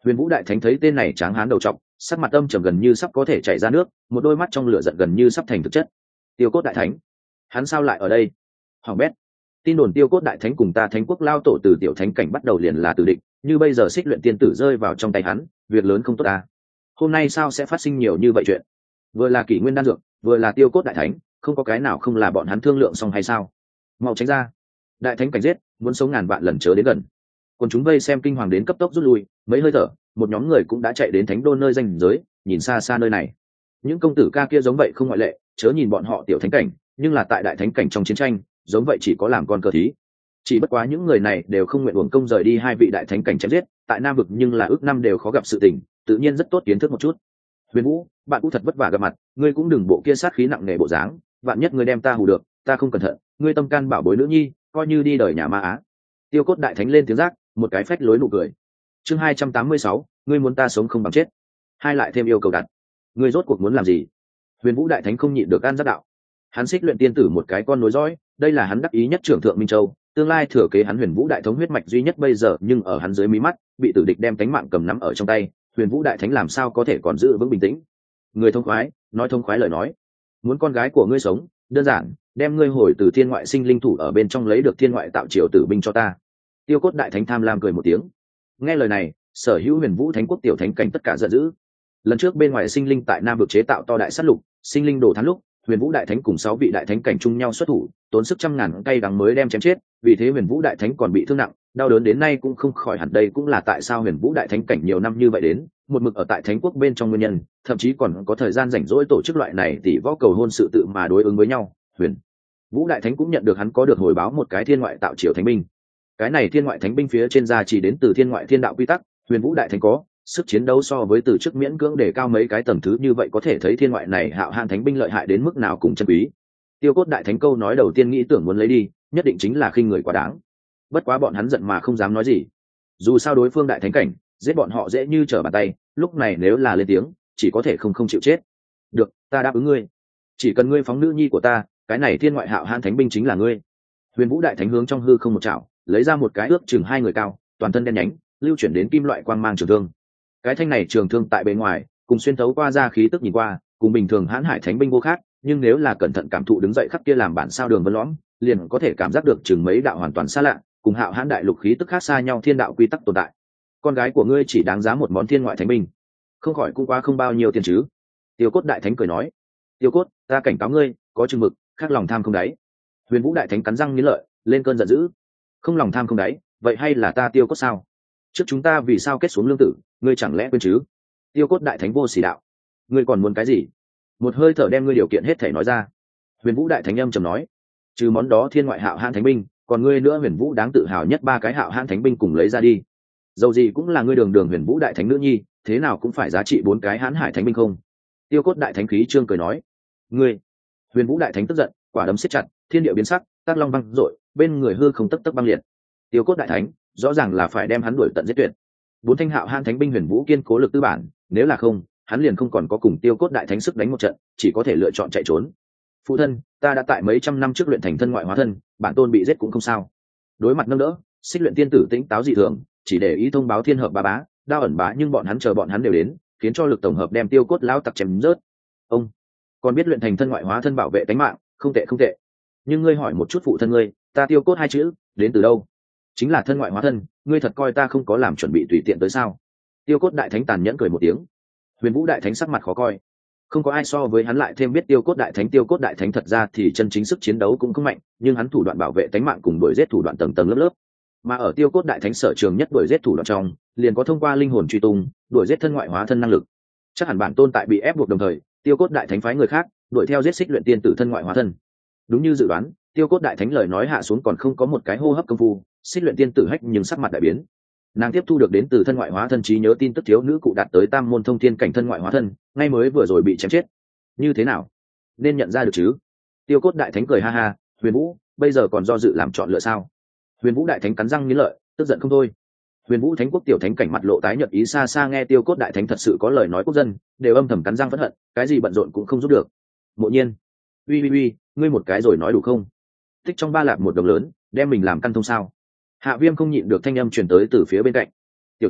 Huyền Vũ đại thánh thấy tên này tráng hán đầu trọc, sắc mặt âm trầm gần như sắp có thể chảy ra nước, một đôi mắt trong lửa giận gần như sắp thành thực chất. Tiêu Cốt đại thánh, hắn sao lại ở đây? Hoàng bét. Tin đồn Tiêu Cốt đại thánh cùng ta Thánh quốc lao tổ từ tiểu thánh cảnh bắt đầu liền là tử địch, như bây giờ Xích Luyện tiên tử rơi vào trong tay hắn, việc lớn không tốt à? Hôm nay sao sẽ phát sinh nhiều như vậy chuyện? Vừa là kỷ nguyên đan dược, vừa là Tiêu Cốt đại thánh, không có cái nào không là bọn hắn thương lượng xong hay sao? Mau tránh ra! Đại thánh cảnh giết, muốn sống ngàn vạn lần chớ đến gần. Còn chúng vây xem kinh hoàng đến cấp tốc rút lui, mấy hơi thở, một nhóm người cũng đã chạy đến thánh đô nơi danh giới, nhìn xa xa nơi này. Những công tử ca kia giống vậy không ngoại lệ, chớ nhìn bọn họ tiểu thánh cảnh, nhưng là tại đại thánh cảnh trong chiến tranh, giống vậy chỉ có làm con cờ thí. Chỉ bất quá những người này đều không nguyện uổng công rời đi hai vị đại thánh cảnh chém giết, tại Nam vực nhưng là ước năm đều khó gặp sự tình, tự nhiên rất tốt kiến thức một chút. Huyền Vũ, bạn cũng thật vất vả gặp mặt, ngươi cũng đừng bộ kia sát khí nặng nề bộ dáng, vạn nhất ngươi đem ta hù được, ta không cẩn thận, ngươi tâm can bảo bối nữ nhi, coi như đi đời nhà ma á. Tiêu Cốt đại thánh lên tiếng giác, một cái phách lối nụ cười. Chương hai trăm tám mươi sáu, ngươi muốn ta sống không bằng chết. Hai lại thêm yêu cầu đặt. Ngươi rốt cuộc muốn làm gì? Huyền Vũ đại thánh không nhịn được gan giác đạo. Hắn Xích Luyện tiên tử một cái con nối dõi, đây là hắn đắc ý nhất trưởng thượng Minh Châu, tương lai thừa kế hắn Huyền Vũ đại thống huyết mạch duy nhất bây giờ, nhưng ở hắn dưới mí mắt, bị tử địch đem cánh mạng cầm nắm ở trong tay, Huyền Vũ đại thánh làm sao có thể còn giữ vững bình tĩnh? Người thông khoái, nói thông khoái lời nói. Muốn con gái của ngươi sống, đơn giản, đem ngươi hồi từ thiên ngoại sinh linh thủ ở bên trong lấy được thiên ngoại tạo triều tử binh cho ta. Tiêu Cốt đại thánh tham lam cười một tiếng. Nghe lời này, sở hữu Huyền Vũ thánh quốc tiểu thánh cảnh tất cả giận dữ. Lần trước bên ngoài sinh linh tại Nam vực chế tạo to đại sát lục, sinh linh đồ thắng lúc, Huyền Vũ đại thánh cùng sáu vị đại thánh cảnh chung nhau xuất thủ, tốn sức trăm ngàn cây đắng mới đem chém chết, vì thế Huyền Vũ đại thánh còn bị thương nặng, đau đớn đến nay cũng không khỏi hẳn, đây cũng là tại sao Huyền Vũ đại thánh cảnh nhiều năm như vậy đến, một mực ở tại thánh quốc bên trong nguyên nhân, thậm chí còn có thời gian rảnh rỗi tổ chức loại này tỷ võ cầu hôn sự tự mà đối ứng với nhau. Huyền Vũ đại thánh cũng nhận được hắn có được hồi báo một cái thiên ngoại tạo triều thánh binh. Cái này thiên ngoại thánh binh phía trên ra chỉ đến từ thiên ngoại thiên đạo quy tắc, Huyền Vũ đại thánh có sức chiến đấu so với từ trước miễn cưỡng để cao mấy cái tầng thứ, như vậy có thể thấy thiên ngoại này hạo hạn thánh binh lợi hại đến mức nào cùng chân quý. Tiêu Cốt đại thánh câu nói đầu tiên nghĩ tưởng muốn lấy đi, nhất định chính là khinh người quá đáng. Bất quá bọn hắn giận mà không dám nói gì. Dù sao đối phương đại thánh cảnh, giết bọn họ dễ như trở bàn tay, lúc này nếu là lên tiếng, chỉ có thể không không chịu chết. Được, ta đáp ứng ngươi. Chỉ cần ngươi phóng nữ nhi của ta, cái này thiên ngoại hạo hạn thánh binh chính là ngươi. Huyền Vũ đại thánh hướng trong hư không một chảo, lấy ra một cái ước chừng hai người cao, toàn thân đen nhánh, lưu chuyển đến kim loại quang mang trường thương. Cái thanh này trường thương tại bề ngoài, cùng xuyên thấu qua ra khí tức nhìn qua, cùng bình thường hãn hải thánh binh vô khác, nhưng nếu là cẩn thận cảm thụ đứng dậy khắp kia làm bản sao đường vân lõm, liền có thể cảm giác được chừng mấy đạo hoàn toàn xa lạ, cùng hạo hãn đại lục khí tức khác xa nhau thiên đạo quy tắc tồn tại. Con gái của ngươi chỉ đáng giá một món thiên ngoại thánh binh, không khỏi cũng quá không bao nhiêu tiền chứ? Tiêu Cốt đại thánh cười nói. Tiêu Cốt, ta cảnh cáo ngươi, có chừng mực, khác lòng tham không đáy. Huyền Vũ đại thánh cắn răng nghiến lợi, lên cơn giận dữ. Không lòng tham không đáy, vậy hay là ta Tiêu Cốt sao? Trước chúng ta vì sao kết xuống lương tử, ngươi chẳng lẽ quên chứ? Tiêu Cốt đại thánh vô sỉ đạo. Ngươi còn muốn cái gì? Một hơi thở đem ngươi điều kiện hết thể nói ra. Huyền Vũ đại thánh âm trầm nói. Trừ món đó thiên ngoại hạo hãn thánh binh, còn ngươi nữa Huyền Vũ đáng tự hào nhất ba cái hạo hãn thánh binh cùng lấy ra đi. Dầu gì cũng là ngươi đường đường Huyền Vũ đại thánh nữ nhi, thế nào cũng phải giá trị bốn cái hãn hải thánh binh không? Tiêu Cốt đại thánh khí trương cười nói. Ngươi! Huyền Vũ đại thánh tức giận, quả đấm siết chặt, thiên địa biến sắc, tác long băng rội, bên người hư không tấp tấp băng liệt. Tiêu Cốt đại thánh, rõ ràng là phải đem hắn đuổi tận giết tuyệt. Bốn thanh hạo hãn thánh binh Huyền Vũ kiên cố lực tư bản, nếu là không, hắn liền không còn có cùng Tiêu Cốt đại thánh sức đánh một trận, chỉ có thể lựa chọn chạy trốn. Phụ thân, ta đã tại mấy trăm năm trước luyện thành thân ngoại hóa thân, bản tôn bị giết cũng không sao. Đối mặt nâng đỡ, Xích Luyện tiên tử tĩnh táo dị thường, chỉ để ý thông báo thiên hợp bá bá, đao ẩn bá, nhưng bọn hắn chờ bọn hắn đều đến, khiến cho lực tổng hợp đem Tiêu Cốt lão tặc chém rớt. Ông còn biết luyện thành thân ngoại hóa thân bảo vệ tính mạng, không tệ không tệ. Nhưng ngươi hỏi một chút phụ thân ngươi, ta Tiêu Cốt hai chữ đến từ đâu? Chính là thân ngoại hóa thân, ngươi thật coi ta không có làm chuẩn bị tùy tiện tới sao? Tiêu Cốt đại thánh tàn nhẫn cười một tiếng. Huyền Vũ đại thánh sắc mặt khó coi, không có ai so với hắn lại thêm biết Tiêu Cốt đại thánh. Tiêu Cốt đại thánh thật ra thì chân chính sức chiến đấu cũng không mạnh, nhưng hắn thủ đoạn bảo vệ tính mạng cùng đuổi giết thủ đoạn tầng tầng lớp lớp. Mà ở Tiêu Cốt đại thánh sở trường nhất đuổi giết thủ đoạn trong, liền có thông qua linh hồn truy tung, đuổi giết thân ngoại hóa thân năng lực. Chắc hẳn bản tôn tại bị ép buộc đồng thời, Tiêu Cốt đại thánh phái người khác đuổi theo giết Xích Luyện tiên tử thân ngoại hóa thân. Đúng như dự đoán, Tiêu Cốt đại thánh lời nói hạ xuống còn không có một cái hô hấp công phu, Xích Luyện tiên tử hách nhưng sắc mặt đại biến. Nàng tiếp thu được đến từ thân ngoại hóa thân trí nhớ tin tức thiếu nữ cụ đạt tới tam môn thông thiên cảnh thân ngoại hóa thân, ngay mới vừa rồi bị chém chết. Như thế nào? Nên nhận ra được chứ? Tiêu Cốt đại thánh cười ha ha. Huyền Vũ, bây giờ còn do dự làm chọn lựa sao? Huyền Vũ đại thánh cắn răng nghiến lợi, tức giận không thôi. Huyền Vũ thánh quốc tiểu thánh cảnh mặt lộ tái nhợt, ý xa xa nghe Tiêu Cốt đại thánh thật sự có lời nói quốc dân, đều âm thầm cắn răng phẫn hận, cái gì bận rộn cũng không giúp được. Mộ Nhiên, uy uy uy, ngươi một cái rồi nói đủ không? Tích trong ba lạp một đồng lớn, đem mình làm căn thông sao? Hạ Viêm không nhịn được thanh âm truyền tới từ phía bên cạnh. Tiểu tử,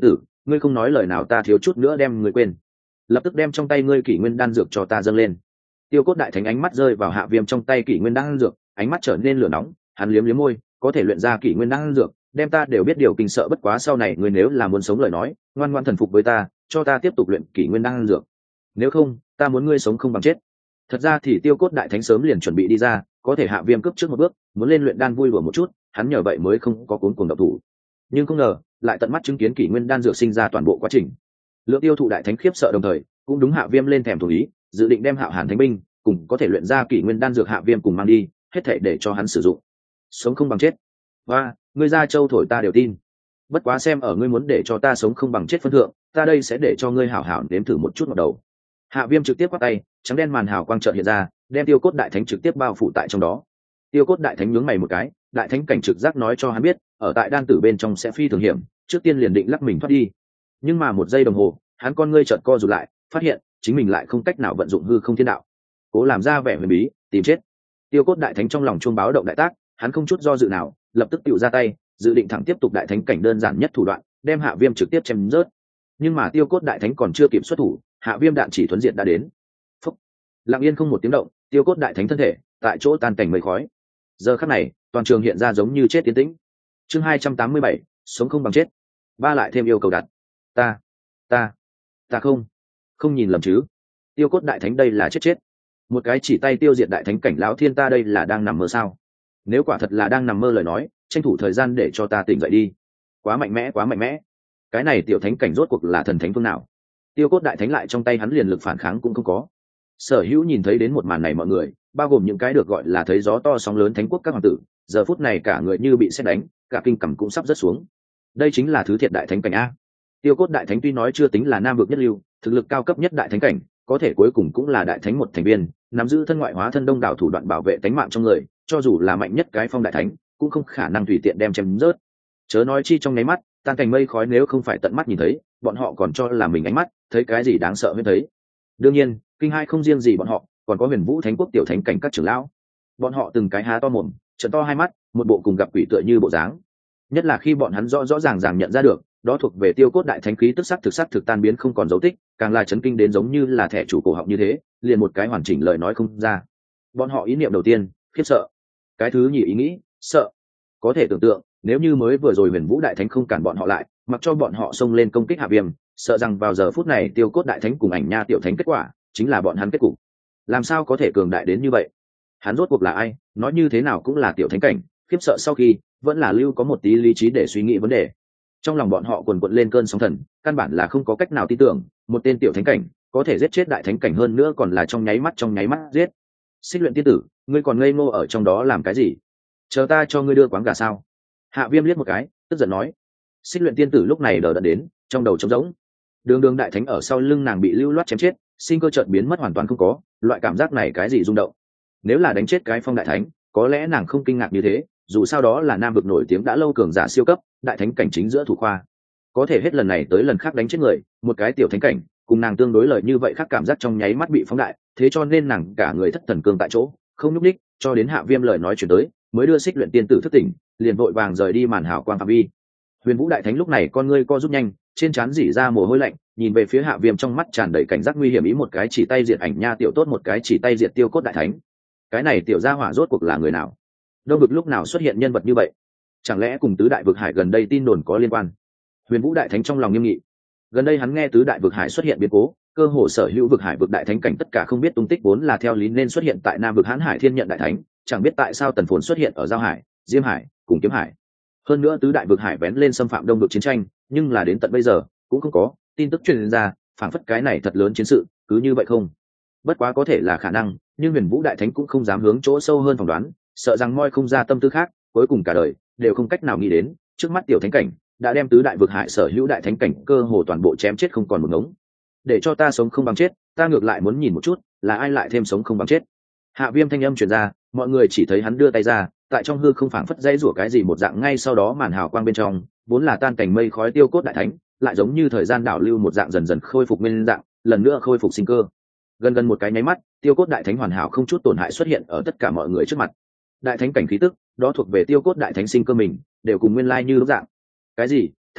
ngươi không nói lời nào ta thiếu chút nữa đem ngươi quên. Lập tức đem trong tay ngươi kỷ nguyên đan dược cho ta dâng lên. Tiêu Cốt Đại Thánh ánh mắt rơi vào Hạ Viêm trong tay kỷ nguyên đan dược, ánh mắt trở nên lửa nóng, hắn liếm liếm môi, có thể luyện ra kỷ nguyên đan dược, đem ta đều biết điều kinh sợ, bất quá sau này ngươi nếu là muốn sống lời nói, ngoan ngoãn thần phục với ta, cho ta tiếp tục luyện kỷ nguyên đan dược. Nếu không, ta muốn ngươi sống không bằng chết. Thật ra thì Tiêu Cốt Đại Thánh sớm liền chuẩn bị đi ra, có thể Hạ Viêm cướp trước một bước, muốn lên luyện đan vui đùa một chút, hắn nhờ vậy mới không có cuốn cuồng động thủ. Nhưng không ngờ, lại tận mắt chứng kiến kỷ nguyên đan dược sinh ra toàn bộ quá trình. Lượng Tiêu Thụ Đại Thánh khiếp sợ đồng thời, cũng đúng Hạ Viêm lên thèm thủ ý, dự định đem Hạo Hàn Thánh binh cùng có thể luyện ra kỷ nguyên đan dược Hạ Viêm cùng mang đi, hết thảy để cho hắn sử dụng. Sống không bằng chết. Và, ngươi ra châu thổi ta đều tin. Bất quá xem ở ngươi muốn để cho ta sống không bằng chết phân thượng, ta đây sẽ để cho ngươi hảo hảo nếm thử một chút ngọt đầu. Hạ Viêm trực tiếp quát tay, trắng đen màn hào quang chợt hiện ra, đem Tiêu Cốt Đại Thánh trực tiếp bao phủ tại trong đó. Tiêu Cốt Đại Thánh nhướng mày một cái, Đại Thánh cảnh trực giác nói cho hắn biết, ở tại đan tử bên trong sẽ phi thường hiểm, trước tiên liền định lắc mình thoát đi. Nhưng mà một giây đồng hồ, hắn con ngươi chợt co rụt lại, phát hiện chính mình lại không cách nào vận dụng hư không thiên đạo. Cố làm ra vẻ huyền bí, tìm chết. Tiêu Cốt Đại Thánh trong lòng chuông báo động đại tác, hắn không chút do dự nào, lập tức tụ ra tay, dự định thẳng tiếp tục Đại Thánh cảnh đơn giản nhất thủ đoạn, đem Hạ Viêm trực tiếp chém rớt. Nhưng mà Tiêu Cốt Đại Thánh còn chưa kịp xuất thủ, Hạ Viêm đạn chỉ thuấn diệt đã đến. Phúc. Lặng yên không một tiếng động, Tiêu Cốt Đại Thánh thân thể tại chỗ tan cảnh mây khói. Giờ khắc này, toàn trường hiện ra giống như chết tiến tĩnh. Chương hai trăm tám mươi bảy, sống không bằng chết. Ba lại thêm yêu cầu đặt. Ta, ta, ta không, không nhìn lầm chứ? Tiêu Cốt Đại Thánh đây là chết chết. Một cái chỉ tay tiêu diệt Đại Thánh cảnh lão thiên, ta đây là đang nằm mơ sao? Nếu quả thật là đang nằm mơ lời nói, tranh thủ thời gian để cho ta tỉnh dậy đi. Quá mạnh mẽ, quá mạnh mẽ. Cái này tiểu thánh cảnh rốt cuộc là thần thánh phương nào? Tiêu Cốt Đại Thánh lại trong tay hắn liền lực phản kháng cũng không có. Sở hữu nhìn thấy đến một màn này mọi người, bao gồm những cái được gọi là thấy gió to sóng lớn thánh quốc các hoàng tử, giờ phút này cả người như bị sét đánh, cả kinh cằm cũng sắp rớt xuống. Đây chính là thứ thiệt Đại Thánh cảnh a. Tiêu Cốt Đại Thánh tuy nói chưa tính là nam vực nhất lưu, thực lực cao cấp nhất Đại Thánh cảnh, có thể cuối cùng cũng là Đại Thánh một thành viên, nắm giữ thân ngoại hóa thân đông đảo thủ đoạn bảo vệ tính mạng trong người, cho dù là mạnh nhất cái phong Đại Thánh, cũng không khả năng tùy tiện đem chém rớt. Chớ nói chi trong nháy mắt, tan cảnh mây khói, nếu không phải tận mắt nhìn thấy, bọn họ còn cho là mình ánh mắt thấy cái gì đáng sợ hơn thấy. Đương nhiên, kinh hai không riêng gì bọn họ, còn có Huyền Vũ Thánh quốc tiểu thánh cảnh các trưởng lão. Bọn họ từng cái há to mồm, trợn to hai mắt, một bộ cùng gặp quỷ tựa như bộ dáng. Nhất là khi bọn hắn rõ rõ ràng ràng nhận ra được, đó thuộc về Tiêu Cốt Đại Thánh khí tức sắc thực sắc thực tan biến không còn dấu tích, càng là chấn kinh đến giống như là thẻ chủ cổ họng như thế, liền một cái hoàn chỉnh lời nói không ra. Bọn họ ý niệm đầu tiên, khiếp sợ. Cái thứ nhì ý nghĩ, sợ. Có thể tưởng tượng, nếu như mới vừa rồi Huyền Vũ Đại Thánh không cản bọn họ lại, mặc cho bọn họ xông lên công kích Hạ Viêm, sợ rằng vào giờ phút này Tiêu Cốt Đại Thánh cùng Ảnh Nha tiểu thánh kết quả chính là bọn hắn kết cục. Làm sao có thể cường đại đến như vậy? Hắn rốt cuộc là ai? Nói như thế nào cũng là tiểu thánh cảnh, khiếp sợ sau khi vẫn là lưu có một tí lý trí để suy nghĩ vấn đề. Trong lòng bọn họ cuồn cuộn lên cơn sóng thần, căn bản là không có cách nào tin tưởng một tên tiểu thánh cảnh có thể giết chết đại thánh cảnh, hơn nữa còn là trong nháy mắt trong nháy mắt giết. Xích Luyện tiên tử, ngươi còn ngây ngô ở trong đó làm cái gì? Chờ ta cho ngươi đưa quán gà sao? Hạ Viêm liếc một cái, tức giận nói. Xích Luyện tiên tử lúc này đờ đẫn đến, trong đầu trống rỗng. Đường đường đại thánh ở sau lưng nàng bị lưu loát chém chết, sinh cơ chợt biến mất hoàn toàn không có, loại cảm giác này cái gì rung động. Nếu là đánh chết cái phong đại thánh, có lẽ nàng không kinh ngạc như thế, dù sao đó là nam vực nổi tiếng đã lâu cường giả siêu cấp, đại thánh cảnh chính giữa thủ khoa. Có thể hết lần này tới lần khác đánh chết người, một cái tiểu thánh cảnh, cùng nàng tương đối lời như vậy, khác cảm giác trong nháy mắt bị phóng đại, thế cho nên nàng cả người thất thần cương tại chỗ, không nhúc nhích, cho đến Hạ Viêm lời nói chuyển tới, mới đưa Xích Luyện tiên tử thức tỉnh, liền vội vàng rời đi màn hào quang phạm vi. Huyền Vũ đại thánh lúc này con ngươi co rút nhanh, trên trán rỉ ra mồ hôi lạnh, nhìn về phía Hạ Viêm trong mắt tràn đầy cảnh giác nguy hiểm, ý một cái chỉ tay diệt Ảnh Nha tiểu tốt, một cái chỉ tay diệt Tiêu Cốt đại thánh. Cái này tiểu gia hỏa rốt cuộc là người nào? Đông vực lúc nào xuất hiện nhân vật như vậy? Chẳng lẽ cùng tứ đại vực hải gần đây tin đồn có liên quan? Huyền Vũ đại thánh trong lòng nghiêm nghị. Gần đây hắn nghe tứ đại vực hải xuất hiện biến cố, cơ hồ sở hữu vực hải vực đại thánh cảnh tất cả không biết tung tích, vốn là theo lý nên xuất hiện tại nam vực Hán Hải Thiên Nhận đại thánh, chẳng biết tại sao Tần Phồn xuất hiện ở Giao Hải, Diêm Hải, cùng Kiếm Hải. Hơn nữa tứ đại vực hải vén lên xâm phạm đông vực chiến tranh, nhưng là đến tận bây giờ cũng không có tin tức truyền ra, phảng phất cái này thật lớn chiến sự cứ như vậy không. Bất quá có thể là khả năng, nhưng Huyền Vũ đại thánh cũng không dám hướng chỗ sâu hơn phỏng đoán, sợ rằng moi không ra tâm tư khác, cuối cùng cả đời đều không cách nào nghĩ đến, trước mắt tiểu thánh cảnh đã đem tứ đại vực hải sở hữu đại thánh cảnh cơ hồ toàn bộ chém chết không còn một ngống. Để cho ta sống không bằng chết, ta ngược lại muốn nhìn một chút là ai lại thêm sống không bằng chết. Hạ Viêm thanh âm truyền ra, mọi người chỉ thấy hắn đưa tay ra, tại trong hư không phảng phất dãy rủa cái gì một dạng, ngay sau đó màn hào quang bên trong vốn là tan cảnh mây khói Tiêu Cốt đại thánh lại giống như thời gian đảo lưu một dạng, dần dần khôi phục nguyên dạng, lần nữa khôi phục sinh cơ. Gần gần một cái nháy mắt, Tiêu Cốt đại thánh hoàn hảo không chút tổn hại xuất hiện ở tất cả mọi người trước mặt. Đại thánh cảnh khí tức đó thuộc về Tiêu Cốt đại thánh sinh cơ mình đều cùng nguyên lai như lúc dạng. Cái gì? Thao tác?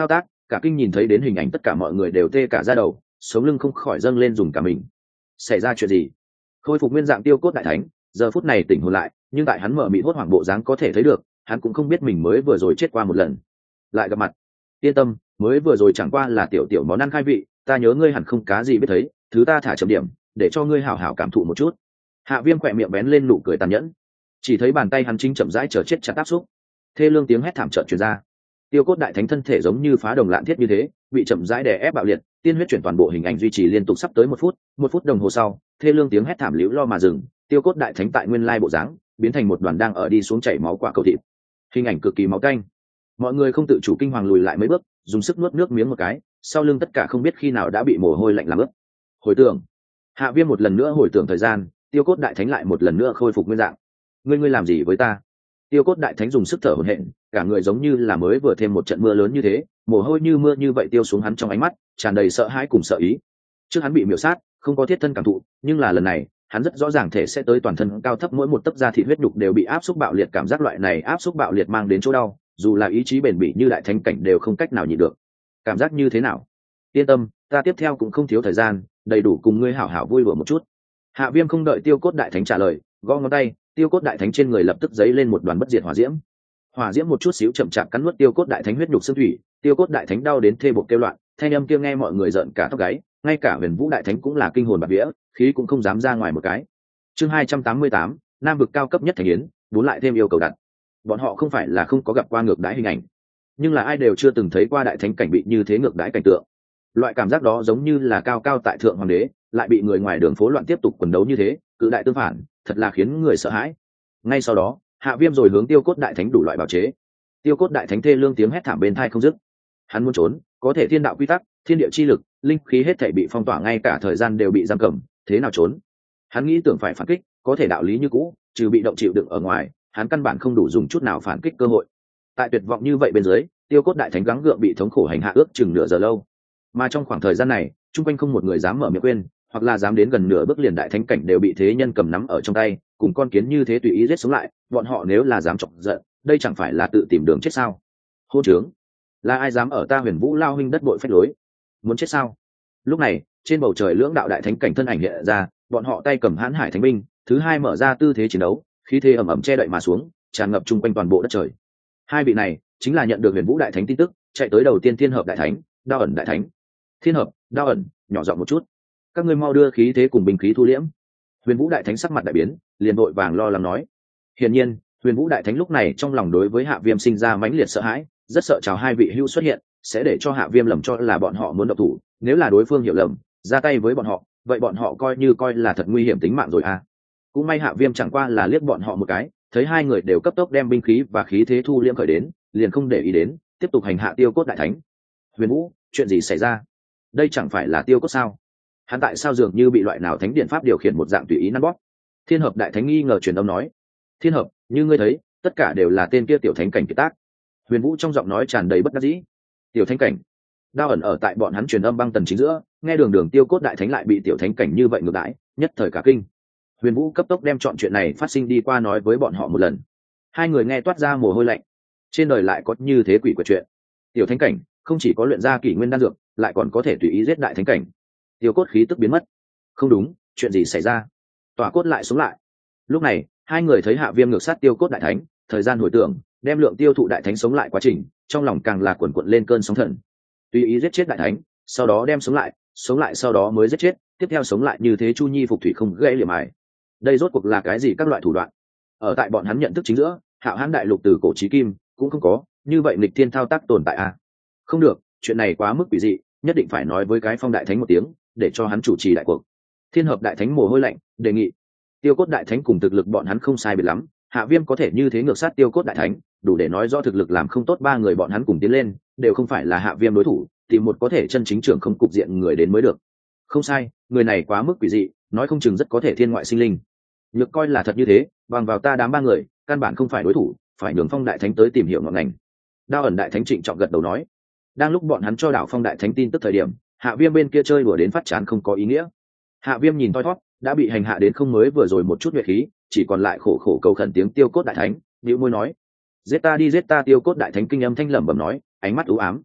cả kinh nhìn thấy đến hình ảnh tất cả mọi người đều tê cả da đầu, sống lưng không khỏi dâng lên dùng cả mình. Xảy ra chuyện gì? Khôi phục nguyên dạng Tiêu Cốt Đại Thánh giờ phút này tỉnh hồn lại, nhưng tại hắn mở mịt hốt hoảng bộ dáng có thể thấy được hắn cũng không biết mình mới vừa rồi chết qua một lần lại gặp mặt. Yên tâm, mới vừa rồi chẳng qua là tiểu tiểu món ăn khai vị, ta nhớ ngươi hẳn không cá gì biết thấy, thứ ta thả chậm điểm để cho ngươi hảo hảo cảm thụ một chút. Hạ Viêm khỏe miệng bén lên nụ cười tàn nhẫn, chỉ thấy bàn tay hắn chính chậm rãi chờ chết chặt áp xúc. Thê lương tiếng hét thảm chợt truyền ra. Tiêu Cốt Đại Thánh thân thể giống như phá đồng lạn thiết như thế, bị chậm rãi đè ép bạo liệt, tiên huyết chuyển toàn bộ hình ảnh duy trì liên tục sắp tới một phút, một phút đồng hồ sau, thê lương tiếng hét thảm liễu lo mà dừng, Tiêu Cốt Đại Thánh tại nguyên lai bộ dáng, biến thành một đoàn đang ở đi xuống chảy máu quả cầu thịt. Hình ảnh cực kỳ máu tanh. Mọi người không tự chủ kinh hoàng lùi lại mấy bước, dùng sức nuốt nước miếng một cái, sau lưng tất cả không biết khi nào đã bị mồ hôi lạnh làm ướt. Hồi tưởng, Hạ Viêm một lần nữa hồi tưởng thời gian, Tiêu Cốt Đại Thánh lại một lần nữa khôi phục nguyên dạng. Ngươi ngươi làm gì với ta? Tiêu Cốt Đại Thánh dùng sức thở hổn hển, cả người giống như là mới vừa thêm một trận mưa lớn như thế, mồ hôi như mưa như vậy tiêu xuống hắn trong ánh mắt, tràn đầy sợ hãi cùng sợ ý. Trước hắn bị miểu sát, không có thiết thân cảm thụ, nhưng là lần này, hắn rất rõ ràng thể sẽ tới toàn thân cao thấp mỗi một tấc da thịt huyết nhục đều bị áp xúc bạo liệt, cảm giác loại này áp xúc bạo liệt mang đến chỗ đau, dù là ý chí bền bỉ như đại thánh cảnh đều không cách nào nhịn được. Cảm giác như thế nào? Yên tâm, ta tiếp theo cũng không thiếu thời gian, đầy đủ cùng ngươi hảo hảo vui đùa một chút. Hạ Viêm không đợi Tiêu Cốt Đại Thánh trả lời, gõ ngón tay, Tiêu Cốt Đại Thánh trên người lập tức giấy lên một đoàn bất diệt hỏa diễm. Hỏa diễm một chút xíu chậm chạp cắn nuốt Tiêu Cốt Đại Thánh huyết nhục xương thủy, Tiêu Cốt Đại Thánh đau đến thê bột kêu loạn, thanh âm kia nghe mọi người giận cả tóc gáy, ngay cả Huyền Vũ Đại Thánh cũng là kinh hồn bạt vía, khí cũng không dám ra ngoài một cái. Chương hai trăm tám mươi tám, Nam vực cao cấp nhất thành yến, bốn lại thêm yêu cầu đặt. Bọn họ không phải là không có gặp qua ngược đãi hình ảnh, nhưng là ai đều chưa từng thấy qua đại thánh cảnh bị như thế ngược đãi cảnh tượng. Loại cảm giác đó giống như là cao cao tại thượng hoàng đế, lại bị người ngoài đường phố loạn tiếp tục quần đấu như thế, cự đại tương phản, thật là khiến người sợ hãi. Ngay sau đó, Hạ Viêm rồi hướng Tiêu Cốt Đại Thánh đủ loại bảo chế. Tiêu Cốt Đại Thánh thê lương tiếng hét thảm bên tai không dứt. Hắn muốn trốn, có thể thiên đạo quy tắc, thiên địa chi lực, linh khí hết thảy bị phong tỏa, ngay cả thời gian đều bị giam cầm, thế nào trốn? Hắn nghĩ tưởng phải phản kích, có thể đạo lý như cũ, trừ bị động chịu đựng ở ngoài, hắn căn bản không đủ dùng chút nào phản kích cơ hội. Tại tuyệt vọng như vậy bên dưới, Tiêu Cốt Đại Thánh gắng gượng bị thống khổ hành hạ ước chừng nửa giờ lâu. Mà trong khoảng thời gian này, chung quanh không một người dám mở miệng khuyên, hoặc là dám đến gần nửa bước liền đại thánh cảnh đều bị thế nhân cầm nắm ở trong tay, cùng con kiến như thế tùy ý giết sống lại. Bọn họ nếu là dám chọc giận, đây chẳng phải là tự tìm đường chết sao? Hôn trướng, là ai dám ở ta Huyền Vũ Lao huynh đất bội phách lối? Muốn chết sao? Lúc này, trên bầu trời lưỡng đạo đại thánh cảnh thân ảnh hiện ra, bọn họ tay cầm hãn hải thánh binh, thứ hai mở ra tư thế chiến đấu, khí thế ầm ầm che đậy mà xuống, tràn ngập chung quanh toàn bộ đất trời. Hai vị này chính là nhận được Huyền Vũ Đại Thánh tin tức, chạy tới đầu tiên Thiên Hợp Đại Thánh, Đao ẩn Đại Thánh. Thiên Hợp, Đao ẩn, nhỏ giọng một chút, các ngươi mau đưa khí thế cùng binh khí thu liễm. Huyền Vũ Đại Thánh sắc mặt đại biến, liền vội vàng lo lắng nói. Hiển nhiên, Huyền Vũ Đại Thánh lúc này trong lòng đối với Hạ Viêm sinh ra mãnh liệt sợ hãi, rất sợ chào hai vị hữu xuất hiện, sẽ để cho Hạ Viêm lầm cho là bọn họ muốn động thủ, nếu là đối phương hiểu lầm, ra tay với bọn họ, vậy bọn họ coi như coi là thật nguy hiểm tính mạng rồi à. Cũng may Hạ Viêm chẳng qua là liếc bọn họ một cái, thấy hai người đều cấp tốc đem binh khí và khí thế thu liễm khởi đến, liền không để ý đến, tiếp tục hành hạ Tiêu Cốt Đại Thánh. Huyền Vũ, chuyện gì xảy ra? Đây chẳng phải là Tiêu Cốt sao? Hắn tại sao dường như bị loại nào thánh điện pháp điều khiển một dạng tùy ý nắn bóp? Thiên Hợp Đại Thánh nghi ngờ truyền âm nói. Thiên Hợp, như ngươi thấy, tất cả đều là tên kia tiểu thánh cảnh kiệt tác. Huyền Vũ trong giọng nói tràn đầy bất đắc dĩ. Tiểu thánh cảnh? Đao ẩn ở tại bọn hắn truyền âm băng tần chính giữa, nghe đường đường Tiêu Cốt Đại Thánh lại bị tiểu thánh cảnh như vậy ngược đãi, nhất thời cả kinh. Huyền Vũ cấp tốc đem chọn chuyện này phát sinh đi qua nói với bọn họ một lần. Hai người nghe toát ra mồ hôi lạnh. Trên đời lại có như thế quỷ quái chuyện. Tiểu thánh cảnh không chỉ có luyện ra kỷ nguyên đan dược, lại còn có thể tùy ý giết đại thánh cảnh. Tiêu cốt khí tức biến mất. Không đúng, chuyện gì xảy ra? Tỏa cốt lại sống lại. Lúc này, hai người thấy Hạ Viêm ngược sát Tiêu Cốt Đại Thánh, thời gian hồi tưởng, đem lượng tiêu thụ đại thánh sống lại quá trình, trong lòng càng là cuộn cuộn lên cơn sóng thần. Tùy ý giết chết đại thánh, sau đó đem sống lại, sống lại sau đó mới giết chết, tiếp theo sống lại như thế chu nhi phục thủy không gây liệm ải. Đây rốt cuộc là cái gì các loại thủ đoạn? Ở tại bọn hắn nhận thức chính giữa, Hạo Hán đại lục từ cổ chí kim cũng không có, như vậy nghịch thiên thao tác tồn tại à? Không được, chuyện này quá mức quỷ dị, nhất định phải nói với cái Phong Đại Thánh một tiếng, để cho hắn chủ trì đại cuộc. Thiên Hợp Đại Thánh mồ hôi lạnh, đề nghị. Tiêu Cốt Đại Thánh cùng thực lực bọn hắn không sai biệt lắm, Hạ Viêm có thể như thế ngược sát Tiêu Cốt Đại Thánh, đủ để nói rõ thực lực làm không tốt, ba người bọn hắn cùng tiến lên, đều không phải là Hạ Viêm đối thủ, tìm một có thể chân chính trưởng không cục diện người đến mới được. Không sai, người này quá mức quỷ dị, nói không chừng rất có thể thiên ngoại sinh linh. Nhược coi là thật như thế, bằng vào ta đám ba người, căn bản không phải đối thủ, phải nhường Phong Đại Thánh tới tìm hiểu ngọn ngành. Đao ẩn Đại Thánh trịnh trọng gật đầu nói. Đang lúc bọn hắn cho đảo Phong Đại Thánh tin tức thời điểm, Hạ Viêm bên kia chơi đùa đến phát chán không có ý nghĩa. Hạ Viêm nhìn thoi thoát, đã bị hành hạ đến không mới vừa rồi một chút nhuệ khí, chỉ còn lại khổ khổ cầu khẩn tiếng Tiêu Cốt Đại Thánh, bĩu môi nói: "Giết ta đi, giết ta!" Tiêu Cốt Đại Thánh kinh âm thanh lẩm bẩm nói, ánh mắt u ám.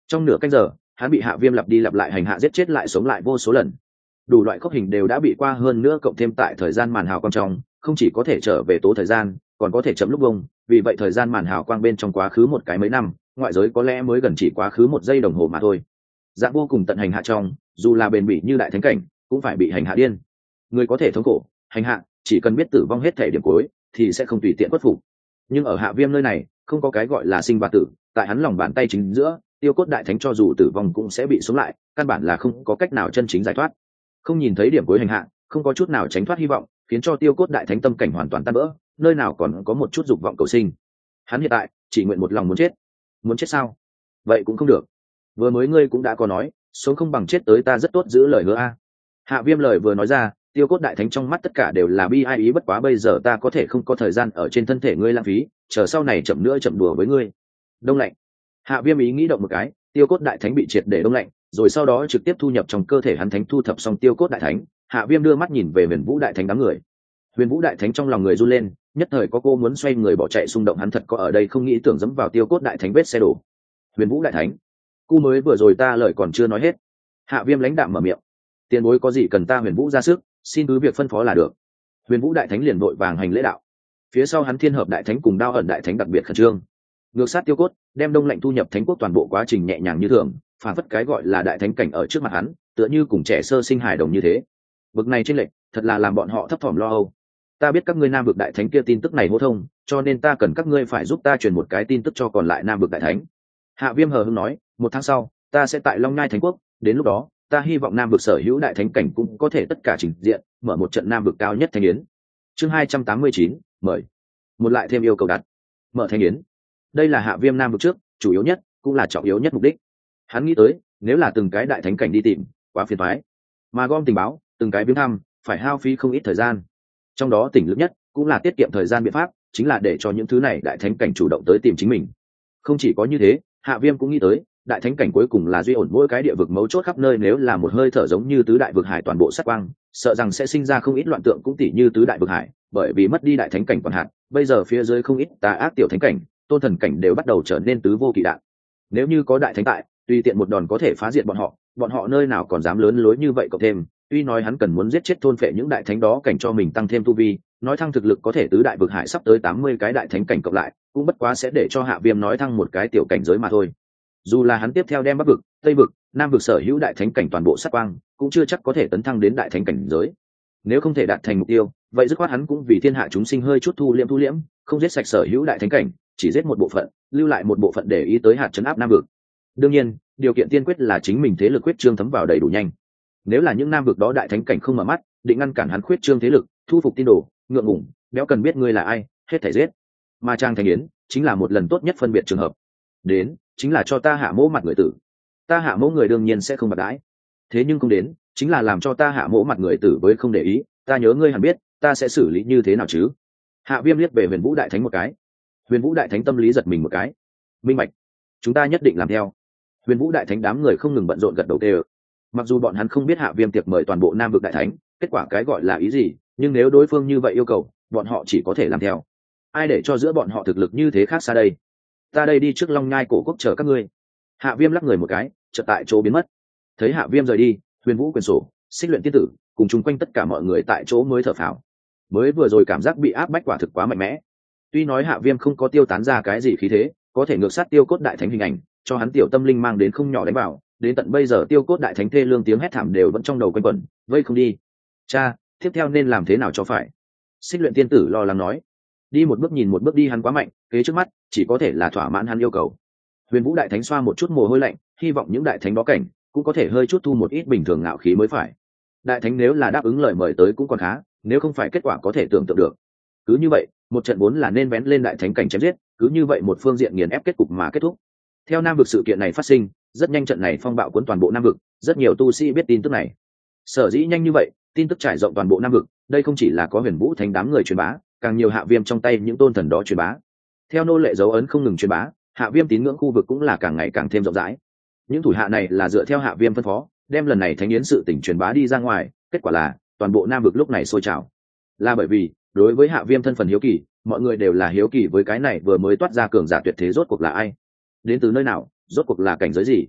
Trong nửa canh giờ hắn bị Hạ Viêm lặp đi lặp lại hành hạ giết chết lại sống lại vô số lần, đủ loại khốc hình đều đã bị qua, hơn nữa cộng thêm tại thời gian màn hào quang trong không chỉ có thể trở về tố thời gian, còn có thể chậm lúc bông. Vì vậy thời gian màn hào quang bên trong quá khứ một cái mấy năm, ngoại giới có lẽ mới gần chỉ quá khứ một giây đồng hồ mà thôi. Dạng vô cùng tận hành hạ trong, dù là bền bỉ như đại thánh cảnh cũng phải bị hành hạ điên. Người có thể thống khổ hành hạ, chỉ cần biết tử vong hết thể điểm cuối thì sẽ không tùy tiện khuất phục. Nhưng ở Hạ Viêm nơi này không có cái gọi là sinh và tử, tại hắn lòng bàn tay chính giữa, Tiêu Cốt Đại Thánh cho dù tử vong cũng sẽ bị sống lại, căn bản là không có cách nào chân chính giải thoát. Không nhìn thấy điểm cuối hành hạ, không có chút nào tránh thoát hy vọng, khiến cho Tiêu Cốt Đại Thánh tâm cảnh hoàn toàn tan vỡ, nơi nào còn có một chút dục vọng cầu sinh. Hắn hiện tại chỉ nguyện một lòng muốn chết. Muốn chết sao? Vậy cũng không được. Vừa mới ngươi cũng đã có nói, sống không bằng chết tới ta rất tốt giữ lời hứa a. Hạ Viêm lời vừa nói ra, Tiêu Cốt Đại Thánh trong mắt tất cả đều là bi ai ý, bất quá bây giờ ta có thể không có thời gian ở trên thân thể ngươi lãng phí, chờ sau này chậm nữa chậm đùa với ngươi. Đông lạnh. Hạ Viêm ý nghĩ động một cái, Tiêu Cốt Đại Thánh bị triệt để đông lạnh, rồi sau đó trực tiếp thu nhập trong cơ thể hắn. Thánh thu thập xong Tiêu Cốt Đại Thánh, Hạ Viêm đưa mắt nhìn về Huyền Vũ Đại Thánh đám người. Huyền Vũ Đại Thánh trong lòng người run lên, nhất thời có cô muốn xoay người bỏ chạy xung động, hắn thật có ở đây không nghĩ tưởng dẫm vào Tiêu Cốt Đại Thánh vết xe đổ. Huyền Vũ Đại Thánh, cu mới vừa rồi ta lời còn chưa nói hết. Hạ Viêm lãnh đạm mở miệng, tiền bối có gì cần ta Huyền Vũ ra sức, xin cứ việc phân phó là được. Huyền Vũ Đại Thánh liền vội vàng hành lễ đạo. Phía sau hắn Thiên Hợp Đại Thánh cùng Đao Ẩn Đại Thánh đặc biệt khẩn trương, ngược sát Tiêu Cốt, đem đông lạnh thu nhập thánh quốc, toàn bộ quá trình nhẹ nhàng như thường, phản phất cái gọi là đại thánh cảnh ở trước mặt hắn tựa như cùng trẻ sơ sinh hài đồng như thế. Vực này trên lệch thật là làm bọn họ thấp thỏm lo âu. Ta biết các ngươi Nam vực Đại Thánh kia tin tức này hô thông, cho nên ta cần các ngươi phải giúp ta truyền một cái tin tức cho còn lại Nam vực Đại Thánh. Hạ Viêm hờ hững nói, một tháng sau ta sẽ tại Long Nhai Thánh Quốc, đến lúc đó ta hy vọng Nam vực sở hữu đại thánh cảnh cũng có thể tất cả trình diện, mở một trận Nam vực cao nhất thánh yến. Chương hai trăm tám mươi chín, mời. Một lại thêm yêu cầu đặt. Mở thánh yến. Đây là Hạ Viêm Nam vực trước chủ yếu nhất cũng là trọng yếu nhất mục đích. Hắn nghĩ tới, nếu là từng cái đại thánh cảnh đi tìm, quá phiền toái. Mà gom tình báo, từng cái viếng thăm, phải hao phí không ít thời gian. Trong đó tỉnh lực nhất cũng là tiết kiệm thời gian biện pháp, chính là để cho những thứ này đại thánh cảnh chủ động tới tìm chính mình. Không chỉ có như thế, Hạ Viêm cũng nghĩ tới, đại thánh cảnh cuối cùng là duy ổn mỗi cái địa vực mấu chốt khắp nơi, nếu là một hơi thở giống như tứ đại vực hải toàn bộ sát quang, sợ rằng sẽ sinh ra không ít loạn tượng, cũng tỉ như tứ đại vực hải, bởi vì mất đi đại thánh cảnh quản hạt, bây giờ phía dưới không ít tà ác tiểu thánh cảnh, tôn thần cảnh đều bắt đầu trở nên tứ vô kỵ đạn. Nếu như có đại thánh tại, tùy tiện một đòn có thể phá diệt bọn họ, bọn họ nơi nào còn dám lớn lối như vậy. Cộng thêm, tuy nói hắn cần muốn giết chết thôn phệ những đại thánh đó cảnh cho mình tăng thêm tu vi, nói thăng thực lực có thể tứ đại vực hải sắp tới tám mươi cái đại thánh cảnh cộng lại, cũng bất quá sẽ để cho Hạ Viêm nói thăng một cái tiểu cảnh giới mà thôi. Dù là hắn tiếp theo đem Bắc vực, Tây vực, Nam vực sở hữu đại thánh cảnh toàn bộ sát quang, cũng chưa chắc có thể tấn thăng đến đại thánh cảnh giới. Nếu không thể đạt thành mục tiêu, vậy dứt khoát hắn cũng vì thiên hạ chúng sinh hơi chút thu liễm thu liễm, không giết sạch sở hữu đại thánh cảnh, chỉ giết một bộ phận, lưu lại một bộ phận để ý tới hạt trấn áp Nam vực. Đương nhiên, điều kiện tiên quyết là chính mình thế lực huyết trương thấm vào đầy đủ nhanh. Nếu là những Nam vực đó đại thánh cảnh không mở mắt, định ngăn cản hắn khuyết trương thế lực, thu phục tin đồ, ngượng ngùng, béo cần biết ngươi là ai, hết thảy giết. Mà Trang Thành Yến chính là một lần tốt nhất phân biệt trường hợp. Đến, chính là cho ta Hạ Mỗ mặt người tử. Ta Hạ Mỗ người đương nhiên sẽ không bạc đãi. Thế nhưng không đến, chính là làm cho ta Hạ Mỗ mặt người tử với không để ý, ta nhớ ngươi hẳn biết, ta sẽ xử lý như thế nào chứ? Hạ Viêm liếc về Huyền Vũ Đại Thánh một cái. Huyền Vũ Đại Thánh tâm lý giật mình một cái. Minh bạch, chúng ta nhất định làm theo. Huyền Vũ Đại Thánh đám người không ngừng bận rộn gật đầu tê ơ. Mặc dù bọn hắn không biết Hạ Viêm tiệc mời toàn bộ Nam vực đại thánh, kết quả cái gọi là ý gì, nhưng nếu đối phương như vậy yêu cầu, bọn họ chỉ có thể làm theo. Ai để cho giữa bọn họ thực lực như thế khác xa đây? Ta đây đi trước Long Nhai Cổ Quốc chờ các ngươi. Hạ Viêm lắc người một cái, chợt tại chỗ biến mất. Thấy Hạ Viêm rời đi, Huyền Vũ Quyền Sổ, Xích Luyện Tiên Tử cùng chung quanh tất cả mọi người tại chỗ mới thở phào. Mới vừa rồi cảm giác bị áp bách quả thực quá mạnh mẽ. Tuy nói Hạ Viêm không có tiêu tán ra cái gì khí thế, có thể ngược sát Tiêu Cốt Đại Thánh hình ảnh, cho hắn tiểu tâm linh mang đến không nhỏ đánh vào, đến tận bây giờ Tiêu Cốt Đại Thánh thê lương tiếng hét thảm đều vẫn trong đầu quanh quẩn, vây không đi. Cha, tiếp theo nên làm thế nào cho phải? Xích Luyện Tiên Tử lo lắng nói. Đi một bước nhìn một bước đi, hắn quá mạnh, kế trước mắt chỉ có thể là thỏa mãn hắn yêu cầu. Huyền Vũ Đại Thánh xoa một chút mồ hôi lạnh, hy vọng những đại thánh đó cảnh cũng có thể hơi chút thu một ít bình thường ngạo khí mới phải. Đại thánh nếu là đáp ứng lời mời tới cũng còn khá, nếu không phải kết quả có thể tưởng tượng được. Cứ như vậy, một trận vốn là nên vén lên đại thánh cảnh chém giết, cứ như vậy một phương diện nghiền ép kết cục mà kết thúc. Theo Nam vực sự kiện này phát sinh, rất nhanh trận này phong bạo cuốn toàn bộ Nam vực, rất nhiều tu sĩ biết tin tức này. Sở dĩ nhanh như vậy, tin tức trải rộng toàn bộ Nam vực, đây không chỉ là có Huyền Vũ Thánh đám người truyền bá, càng nhiều Hạ Viêm trong tay những tôn thần đó truyền bá. Theo nô lệ dấu ấn không ngừng truyền bá, Hạ Viêm tín ngưỡng khu vực cũng là càng ngày càng thêm rộng rãi. Những thủ hạ này là dựa theo Hạ Viêm phân phó, đem lần này thánh yến sự tình truyền bá đi ra ngoài, kết quả là toàn bộ Nam vực lúc này sôi trào. Là bởi vì, đối với Hạ Viêm thân phần hiếu kỳ, mọi người đều là hiếu kỳ với cái này vừa mới toát ra cường giả tuyệt thế rốt cuộc là ai, đến từ nơi nào, rốt cuộc là cảnh giới gì,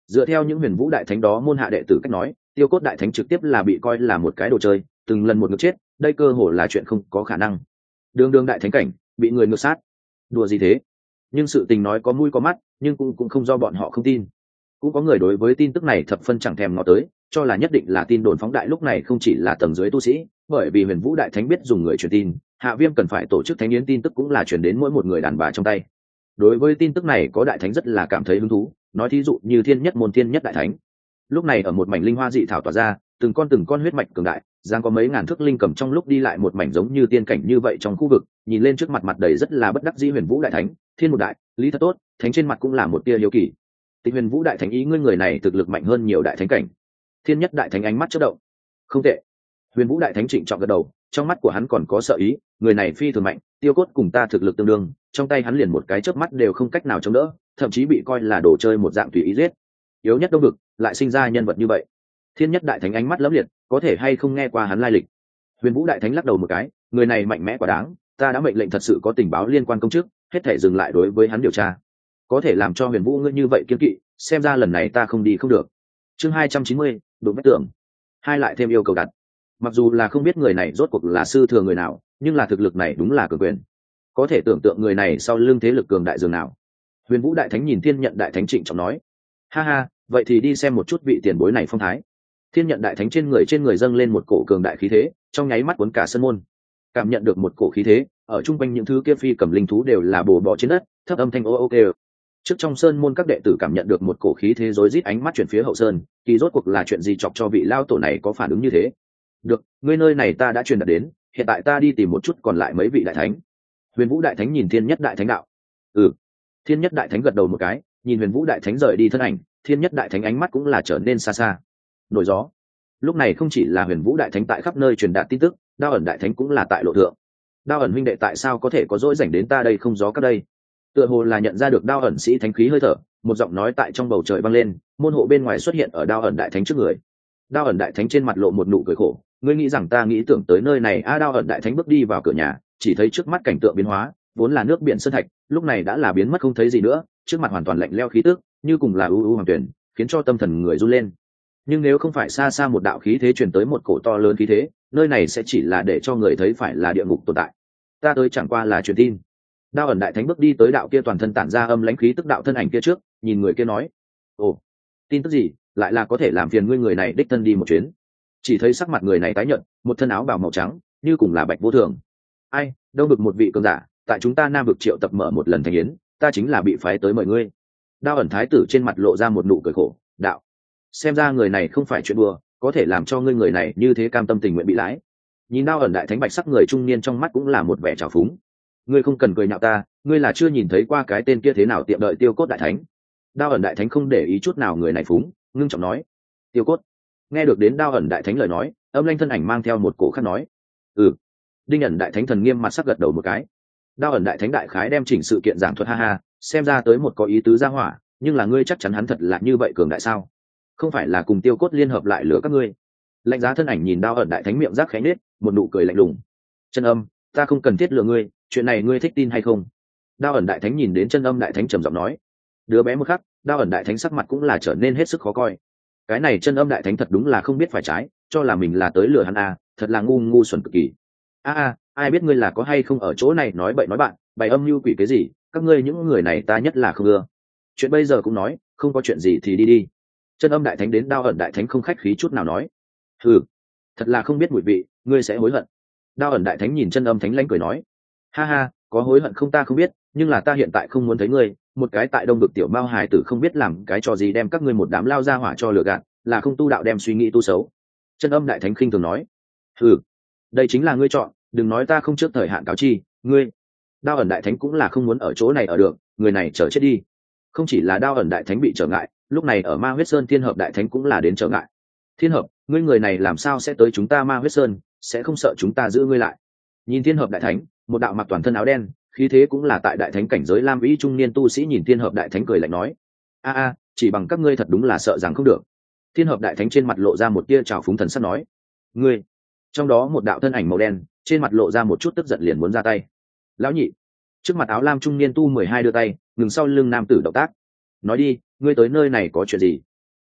Dựa theo những huyền vũ đại thánh đó môn hạ đệ tử cách nói, tiêu cốt đại thánh trực tiếp là bị coi là một cái đồ chơi, từng lần một ngược chết, đây cơ hồ là chuyện không có khả năng. Đường đường đại thánh cảnh bị người ngược sát, đùa gì thế? Nhưng sự tình nói có mũi có mắt, nhưng cũng cũng không do bọn họ không tin. Cũng có người đối với tin tức này thập phân chẳng thèm ngó tới, cho là nhất định là tin đồn phóng đại, lúc này không chỉ là tầng dưới tu sĩ, bởi vì huyền vũ đại thánh biết dùng người truyền tin, Hạ Viêm cần phải tổ chức thánh yến, tin tức cũng là truyền đến mỗi một người đàn bà trong tay. Đối với tin tức này có đại thánh rất là cảm thấy hứng thú, nói thí dụ như thiên nhất môn thiên nhất đại thánh. Lúc này ở một mảnh linh hoa dị thảo tỏa ra, từng con từng con huyết mạch cường đại, giang có mấy ngàn thước linh cầm trong lúc đi lại một mảnh giống như tiên cảnh như vậy trong khu vực, nhìn lên trước mặt mặt đầy rất là bất đắc dĩ huyền vũ đại thánh, thiên một đại, lý thật tốt, thánh trên mặt cũng là một tia hiếu kỳ. Tịch huyền vũ đại thánh ý ngươi người này thực lực mạnh hơn nhiều đại thánh cảnh. Thiên nhất đại thánh ánh mắt chớp động. Không tệ. Huyền vũ đại thánh trịnh trọng gật đầu, trong mắt của hắn còn có sợ ý, người này phi thường mạnh, tiêu cốt cùng ta thực lực tương đương, trong tay hắn liền một cái chớp mắt đều không cách nào chống đỡ, thậm chí bị coi là đồ chơi một dạng tùy ý giết. Yếu nhất đông vực lại sinh ra nhân vật như vậy. Thiên nhất đại thánh ánh mắt lẫm liệt, có thể hay không nghe qua hắn lai lịch. Huyền vũ đại thánh lắc đầu một cái, người này mạnh mẽ quá đáng, ta đã mệnh lệnh thật sự có tình báo liên quan công chức, hết thể dừng lại đối với hắn điều tra. Có thể làm cho huyền vũ ngươi như vậy kiên kỵ, xem ra lần này ta không đi không được. Chương hai trăm chín mươi, đột vách tưởng. Hai lại thêm yêu cầu đặt. Mặc dù là không biết người này rốt cuộc là sư thừa người nào, nhưng là thực lực này đúng là cường quyền. Có thể tưởng tượng người này sau lưng thế lực cường đại dường nào. Huyền vũ đại thánh nhìn thiên nhận đại thánh trịnh trọng nói, ha ha, vậy thì đi xem một chút vị tiền bối này phong thái. Thiên nhận đại thánh trên người trên người dâng lên một cổ cường đại khí thế, trong nháy mắt cuốn cả sân môn. Cảm nhận được một cổ khí thế, ở trung quanh những thứ kia phi cầm linh thú đều là bồ bò trên đất, thấp âm thanh ô ô kêu. Trước trong sơn môn các đệ tử cảm nhận được một cổ khí thế rối rít, ánh mắt chuyển phía hậu sơn, kỳ rốt cuộc là chuyện gì chọc cho vị lao tổ này có phản ứng như thế. Được, ngươi nơi này ta đã truyền đạt đến, hiện tại ta đi tìm một chút còn lại mấy vị đại thánh. Huyền vũ đại thánh nhìn thiên nhất đại thánh đạo. Ừ. Thiên nhất đại thánh gật đầu một cái, nhìn huyền vũ đại thánh rời đi thân ảnh, thiên nhất đại thánh ánh mắt cũng là trở nên xa xa. Nổi gió. Lúc này không chỉ là huyền vũ đại thánh tại khắp nơi truyền đạt tin tức, đao ẩn đại thánh cũng là tại lộ thượng. Đao ẩn huynh đệ tại sao có thể có dỗi rảnh đến ta đây không gió các đây? Tựa hồ là nhận ra được đao ẩn sĩ thánh khí hơi thở, một giọng nói tại trong bầu trời vang lên, môn hộ bên ngoài xuất hiện ở đao ẩn đại thánh trước người. Đao ẩn đại thánh trên mặt lộ một nụ cười khổ, ngươi nghĩ rằng ta nghĩ tưởng tới nơi này? A đao ẩn đại thánh bước đi vào cửa nhà, chỉ thấy trước mắt cảnh tượng biến hóa, vốn là nước biển sơn thạch, lúc này đã là biến mất không thấy gì nữa, trước mặt hoàn toàn lạnh lẽo khí tức, như cùng là u u hoàng tuyển, khiến cho tâm thần người run lên. Nhưng nếu không phải xa xa một đạo khí thế truyền tới một cổ to lớn khí thế, nơi này sẽ chỉ là để cho người thấy phải là địa ngục tồn tại. Ta tới chẳng qua là truyền tin. Đao ẩn đại thánh bước đi tới đạo kia toàn thân tản ra âm lãnh khí tức đạo thân ảnh kia trước, nhìn người kia nói, ồ, tin tức gì, lại là có thể làm phiền ngươi người này đích thân đi một chuyến. Chỉ thấy sắc mặt người này tái nhợt, một thân áo bào màu trắng, như cùng là bạch vô thường. Ai, đâu vực một vị cường giả, tại chúng ta nam vực triệu tập mở một lần thành yến, ta chính là bị phái tới mời ngươi. Đao ẩn thái tử trên mặt lộ ra một nụ cười khổ, đạo, xem ra người này không phải chuyện đùa, có thể làm cho ngươi người này như thế cam tâm tình nguyện bị lái. Nhìn đao ẩn đại thánh bạch sắc người trung niên trong mắt cũng là một vẻ trào phúng. Ngươi không cần cười nhạo ta, ngươi là chưa nhìn thấy qua cái tên kia thế nào tiệm đợi tiêu cốt đại thánh. Đao ẩn đại thánh không để ý chút nào người này phúng, ngưng trọng nói, tiêu cốt. Nghe được đến đao ẩn đại thánh lời nói, âm lanh thân ảnh mang theo một cổ khắc nói, ừ. Đinh ẩn đại thánh thần nghiêm mặt sắc gật đầu một cái. Đao ẩn đại thánh đại khái đem chỉnh sự kiện giảng thuật, ha ha, xem ra tới một có ý tứ ra hỏa, nhưng là ngươi chắc chắn hắn thật là như vậy cường đại sao? Không phải là cùng tiêu cốt liên hợp lại lửa các ngươi? Lạnh giá thân ảnh nhìn đao ẩn đại thánh miệng rác khẽ nết, một nụ cười lạnh lùng. Chân âm, ta không cần thiết lừa ngươi, chuyện này ngươi thích tin hay không? Đao ẩn đại thánh nhìn đến chân âm đại thánh trầm giọng nói. Đứa bé một khắc, đao ẩn đại thánh sắc mặt cũng là trở nên hết sức khó coi. Cái này chân âm đại thánh thật đúng là không biết phải trái, cho là mình là tới lừa hắn à, thật là ngu ngu xuẩn cực kỳ. A a, ai biết ngươi là có hay không ở chỗ này nói bậy nói bạn, bày âm mưu quỷ cái gì, các ngươi những người này ta nhất là không ưa. Chuyện bây giờ cũng nói, không có chuyện gì thì đi đi. Chân âm đại thánh đến đao ẩn đại thánh không khách khí chút nào nói. Ừ, thật là không biết mùi vị, ngươi sẽ hối hận. Đao ẩn đại thánh nhìn chân âm thánh lanh cười nói, ha ha, có hối hận không ta không biết, nhưng là ta hiện tại không muốn thấy ngươi, một cái tại đông vực tiểu mao hài tử không biết làm cái trò gì đem các ngươi một đám lao ra hỏa cho lừa gạt, là không tu đạo đem suy nghĩ tu xấu. Chân âm đại thánh khinh thường nói, ừ, đây chính là ngươi chọn, đừng nói ta không trước thời hạn cáo chi ngươi. Đao ẩn đại thánh cũng là không muốn ở chỗ này ở được, người này chờ chết đi. Không chỉ là đao ẩn đại thánh bị trở ngại, lúc này ở ma huyết sơn thiên hợp đại thánh cũng là đến trở ngại. Thiên hợp, ngươi người này làm sao sẽ tới chúng ta ma huyết sơn, sẽ không sợ chúng ta giữ ngươi lại? Nhìn thiên hợp đại thánh, một đạo mặc toàn thân áo đen, khí thế cũng là tại đại thánh cảnh giới lam vĩ trung niên tu sĩ nhìn thiên hợp đại thánh cười lạnh nói, a a, chỉ bằng các ngươi thật đúng là sợ rằng không được. Thiên hợp đại thánh trên mặt lộ ra một tia trào phúng thần sắc nói, ngươi. Trong đó một đạo thân ảnh màu đen, trên mặt lộ ra một chút tức giận liền muốn ra tay. Lão nhị. Trước mặt áo lam trung niên tu mười hai đưa tay ngừng sau lưng nam tử động tác, nói đi, ngươi tới nơi này có chuyện gì?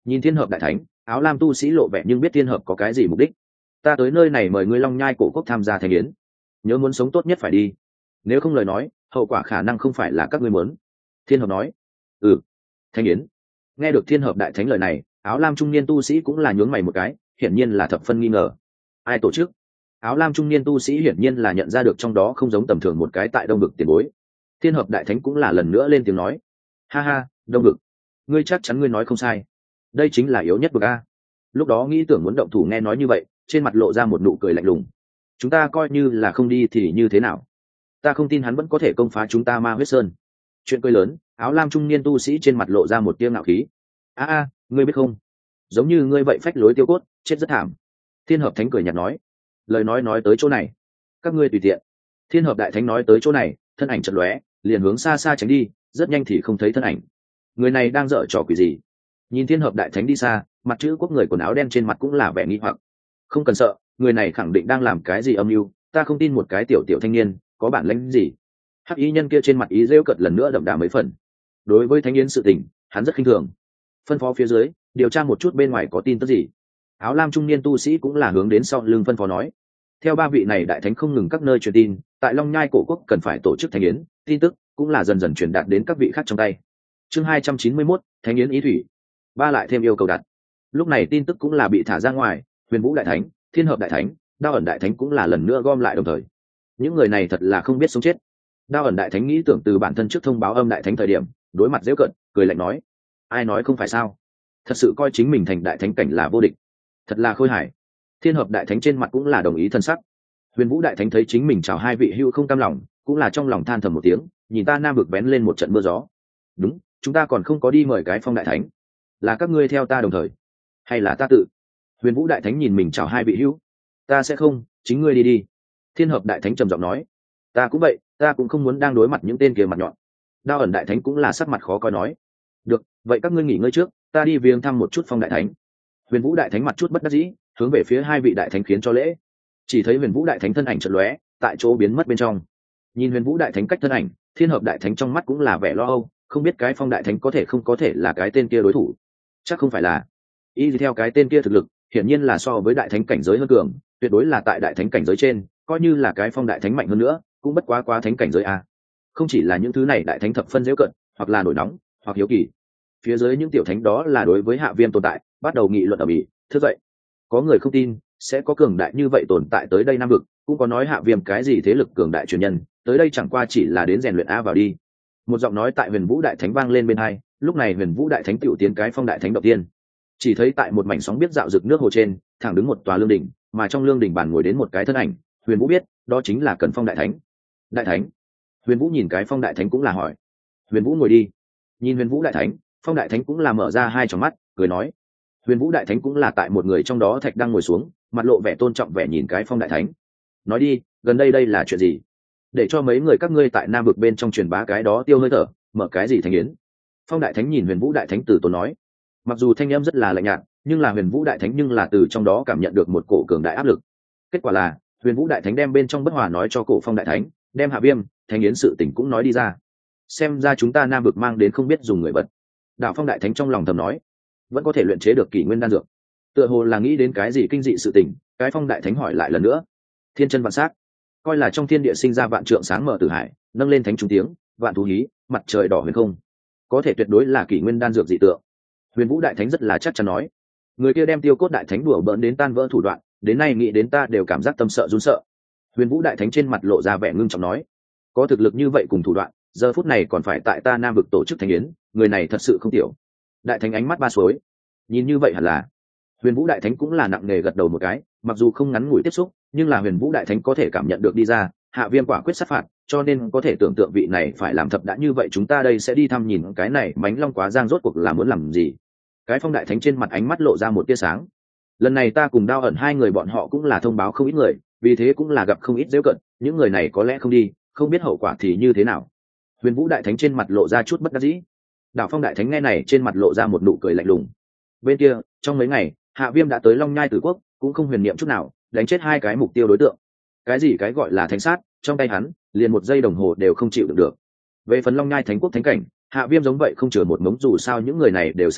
Nhìn thiên hợp đại thánh, áo lam tu sĩ lộ vẻ nhưng biết thiên hợp có cái gì mục đích. Ta tới nơi này mời ngươi Long Nhai cổ quốc tham gia thánh yến, nhớ muốn sống tốt nhất phải đi, nếu không lời nói hậu quả khả năng không phải là các ngươi muốn. Thiên hợp nói. Ừ. Thánh yến. Nghe được thiên hợp đại thánh lời này, áo lam trung niên tu sĩ cũng là nhướng mày một cái, hiển nhiên là thập phân nghi ngờ. Ai tổ chức? Áo lam trung niên tu sĩ hiển nhiên là nhận ra được trong đó không giống tầm thường một cái tại đông vực tiền bối. Thiên hợp đại thánh cũng là lần nữa lên tiếng nói. Ha ha, đông vực, ngươi chắc chắn ngươi nói không sai, đây chính là yếu nhất vực a. Lúc đó nghĩ tưởng muốn động thủ, nghe nói như vậy trên mặt lộ ra một nụ cười lạnh lùng. Chúng ta coi như là không đi thì như thế nào, ta không tin hắn vẫn có thể công phá chúng ta Ma Huyết Sơn. Chuyện cười lớn, áo lam trung niên tu sĩ trên mặt lộ ra một tia ngạo khí. a a ngươi biết không, giống như ngươi vậy phách lối tiêu cốt, chết rất thảm. Thiên hợp thánh cười nhạt nói. Lời nói nói tới chỗ này, các ngươi tùy tiện. Thiên hợp đại thánh nói tới chỗ này, thân ảnh chật lóe, liền hướng xa xa tránh đi, rất nhanh thì không thấy thân ảnh. Người này đang dở trò quỷ gì? Nhìn thiên hợp đại thánh đi xa, mặt chữ quốc người quần áo đen trên mặt cũng là vẻ nghi hoặc. Không cần sợ, người này khẳng định đang làm cái gì âm mưu, ta không tin một cái tiểu tiểu thanh niên có bản lĩnh gì. Hắc y nhân kia trên mặt ý rêu cợt lần nữa đậm đà mấy phần. Đối với thánh yến sự tình, hắn rất khinh thường. Phân phó phía dưới điều tra một chút bên ngoài có tin tức gì. Áo lam trung niên tu sĩ cũng là hướng đến sau lưng phân phó nói. Theo ba vị này đại thánh không ngừng các nơi truyền tin, tại Long Nhai cổ quốc cần phải tổ chức thánh yến, tin tức cũng là dần dần truyền đạt đến các vị khác trong tay. Chương hai trăm chín mươi mốt, thánh yến ý thủy. Ba lại thêm yêu cầu đặt. Lúc này tin tức cũng là bị thả ra ngoài, Huyền Vũ đại thánh, Thiên hợp đại thánh, Đao ẩn đại thánh cũng là lần nữa gom lại đồng thời. Những người này thật là không biết sống chết. Đao ẩn đại thánh nghĩ tưởng từ bản thân trước thông báo âm đại thánh thời điểm, đối mặt giễu cận, cười lạnh nói: ai nói không phải sao, thật sự coi chính mình thành đại thánh cảnh là vô địch, thật là khôi hài. Thiên hợp đại thánh trên mặt cũng là đồng ý thân sắc. Huyền Vũ đại thánh thấy chính mình chào hai vị hữu không cam lòng, cũng là trong lòng than thầm một tiếng, nhìn ta nam vực bén lên một trận mưa gió. Đúng, chúng ta còn không có đi mời cái phong đại thánh, là các ngươi theo ta đồng thời, hay là ta tự? Huyền Vũ đại thánh nhìn mình chào hai vị hữu. Ta sẽ không, chính ngươi đi đi. Thiên hợp đại thánh trầm giọng nói. Ta cũng vậy, ta cũng không muốn đang đối mặt những tên kia mặt nhọn. Đao ẩn đại thánh cũng là sắc mặt khó coi nói. Được, vậy các ngươi nghỉ ngơi trước, ta đi viếng thăm một chút phong đại thánh. Huyền Vũ đại thánh mặt chút bất đắc dĩ, hướng về phía hai vị đại thánh khiến cho lễ. Chỉ thấy Huyền Vũ đại thánh thân ảnh chợt lóe, tại chỗ biến mất bên trong. Nhìn Huyền Vũ đại thánh cách thân ảnh, Thiên hợp đại thánh trong mắt cũng là vẻ lo âu, không biết cái phong đại thánh có thể không có thể là cái tên kia đối thủ. Chắc không phải là. Y theo cái tên kia thực lực, hiển nhiên là so với đại thánh cảnh giới hơn cường, tuyệt đối là tại đại thánh cảnh giới trên, coi như là cái phong đại thánh mạnh hơn nữa, cũng bất quá quá thánh cảnh giới a. Không chỉ là những thứ này đại thánh thập phân dễ cận, hoặc là nổi nóng, hoặc hiếu kỳ. Phía dưới những tiểu thánh đó là đối với Hạ Viêm tồn tại, bắt đầu nghị luận ở mỹ, thức dậy. Có người không tin, sẽ có cường đại như vậy tồn tại tới đây Nam vực, cũng có nói Hạ Viêm cái gì thế lực cường đại truyền nhân, tới đây chẳng qua chỉ là đến rèn luyện a vào đi. Một giọng nói tại Huyền Vũ đại thánh vang lên bên hai, lúc này Huyền Vũ đại thánh tiểu tiến cái phong đại thánh đầu tiên. Chỉ thấy tại một mảnh sóng biết dạo rực nước hồ trên, thẳng đứng một tòa lương đỉnh, mà trong lương đỉnh bàn ngồi đến một cái thân ảnh, Huyền Vũ biết, đó chính là Cẩn Phong đại thánh. Đại thánh? Huyền Vũ nhìn cái phong đại thánh cũng là hỏi. Huyền Vũ ngồi đi. Nhìn Huyền Vũ đại thánh, phong đại thánh cũng là mở ra hai tròng mắt, cười nói. Huyền Vũ đại thánh cũng là tại một người trong đó thạch đang ngồi xuống, mặt lộ vẻ tôn trọng vẻ nhìn cái phong đại thánh. Nói đi, gần đây đây là chuyện gì? Để cho mấy người các ngươi tại Nam vực bên trong truyền bá cái đó tiêu hơi thở, mở cái gì thánh yến? Phong đại thánh nhìn Huyền Vũ đại thánh từ tốn nói. Mặc dù thanh âm rất là lạnh nhạt, nhưng là Huyền Vũ đại thánh nhưng là từ trong đó cảm nhận được một cổ cường đại áp lực. Kết quả là Huyền Vũ đại thánh đem bên trong bất hòa nói cho cổ phong đại thánh, đem Hạ Viêm thánh yến sự tình cũng nói đi ra. Xem ra chúng ta Nam vực mang đến không biết dùng người bật. Đạo phong đại thánh trong lòng thầm nói, vẫn có thể luyện chế được kỷ nguyên đan dược. Tựa hồ là nghĩ đến cái gì kinh dị sự tình, cái phong đại thánh hỏi lại lần nữa. Thiên chân vạn sát, coi là trong thiên địa sinh ra vạn trượng sáng mở tử hải, nâng lên thánh trung tiếng, vạn thú hí, mặt trời đỏ huyền không, có thể tuyệt đối là kỷ nguyên đan dược dị tượng. Huyền Vũ đại thánh rất là chắc chắn nói, người kia đem tiêu cốt đại thánh đùa bỡn đến tan vỡ thủ đoạn, đến nay nghĩ đến ta đều cảm giác tâm sợ run sợ. Huyền Vũ đại thánh trên mặt lộ ra vẻ ngưng trọng nói, có thực lực như vậy cùng thủ đoạn, giờ phút này còn phải tại ta Nam vực tổ chức thánh yến, người này thật sự không tiểu. Đại thánh ánh mắt ba suối, nhìn như vậy hẳn là. Huyền Vũ đại thánh cũng là nặng nề gật đầu một cái, mặc dù không ngắn ngủi tiếp xúc, nhưng là Huyền Vũ đại thánh có thể cảm nhận được đi ra, Hạ Viêm quả quyết sát phạt, cho nên có thể tưởng tượng vị này phải làm thập đã như vậy, chúng ta đây sẽ đi thăm nhìn cái này mánh long quá giang rốt cuộc là muốn làm gì. Cái phong đại thánh trên mặt ánh mắt lộ ra một tia sáng. Lần này ta cùng Đao ẩn hai người bọn họ cũng là thông báo không ít người, vì thế cũng là gặp không ít giễu cận, những người này có lẽ không đi, không biết hậu quả thì như thế nào. Huyền Vũ đại thánh trên mặt lộ ra chút bất đắc dĩ. Đảo phong đại thánh nghe này trên mặt lộ ra một nụ cười lạnh lùng. Bên kia, trong mấy ngày, Hạ Viêm đã tới Long Nhai Tử Quốc, cũng không huyền niệm chút nào, đánh chết hai cái mục tiêu đối tượng. Cái gì cái gọi là thánh sát, trong tay hắn, liền một giây đồng hồ đều không chịu được được. Về phần Long Nhai Thánh Quốc thánh cảnh, Hạ Viêm giống vậy không chừa một mống, dù sao những người này đều sát thủ,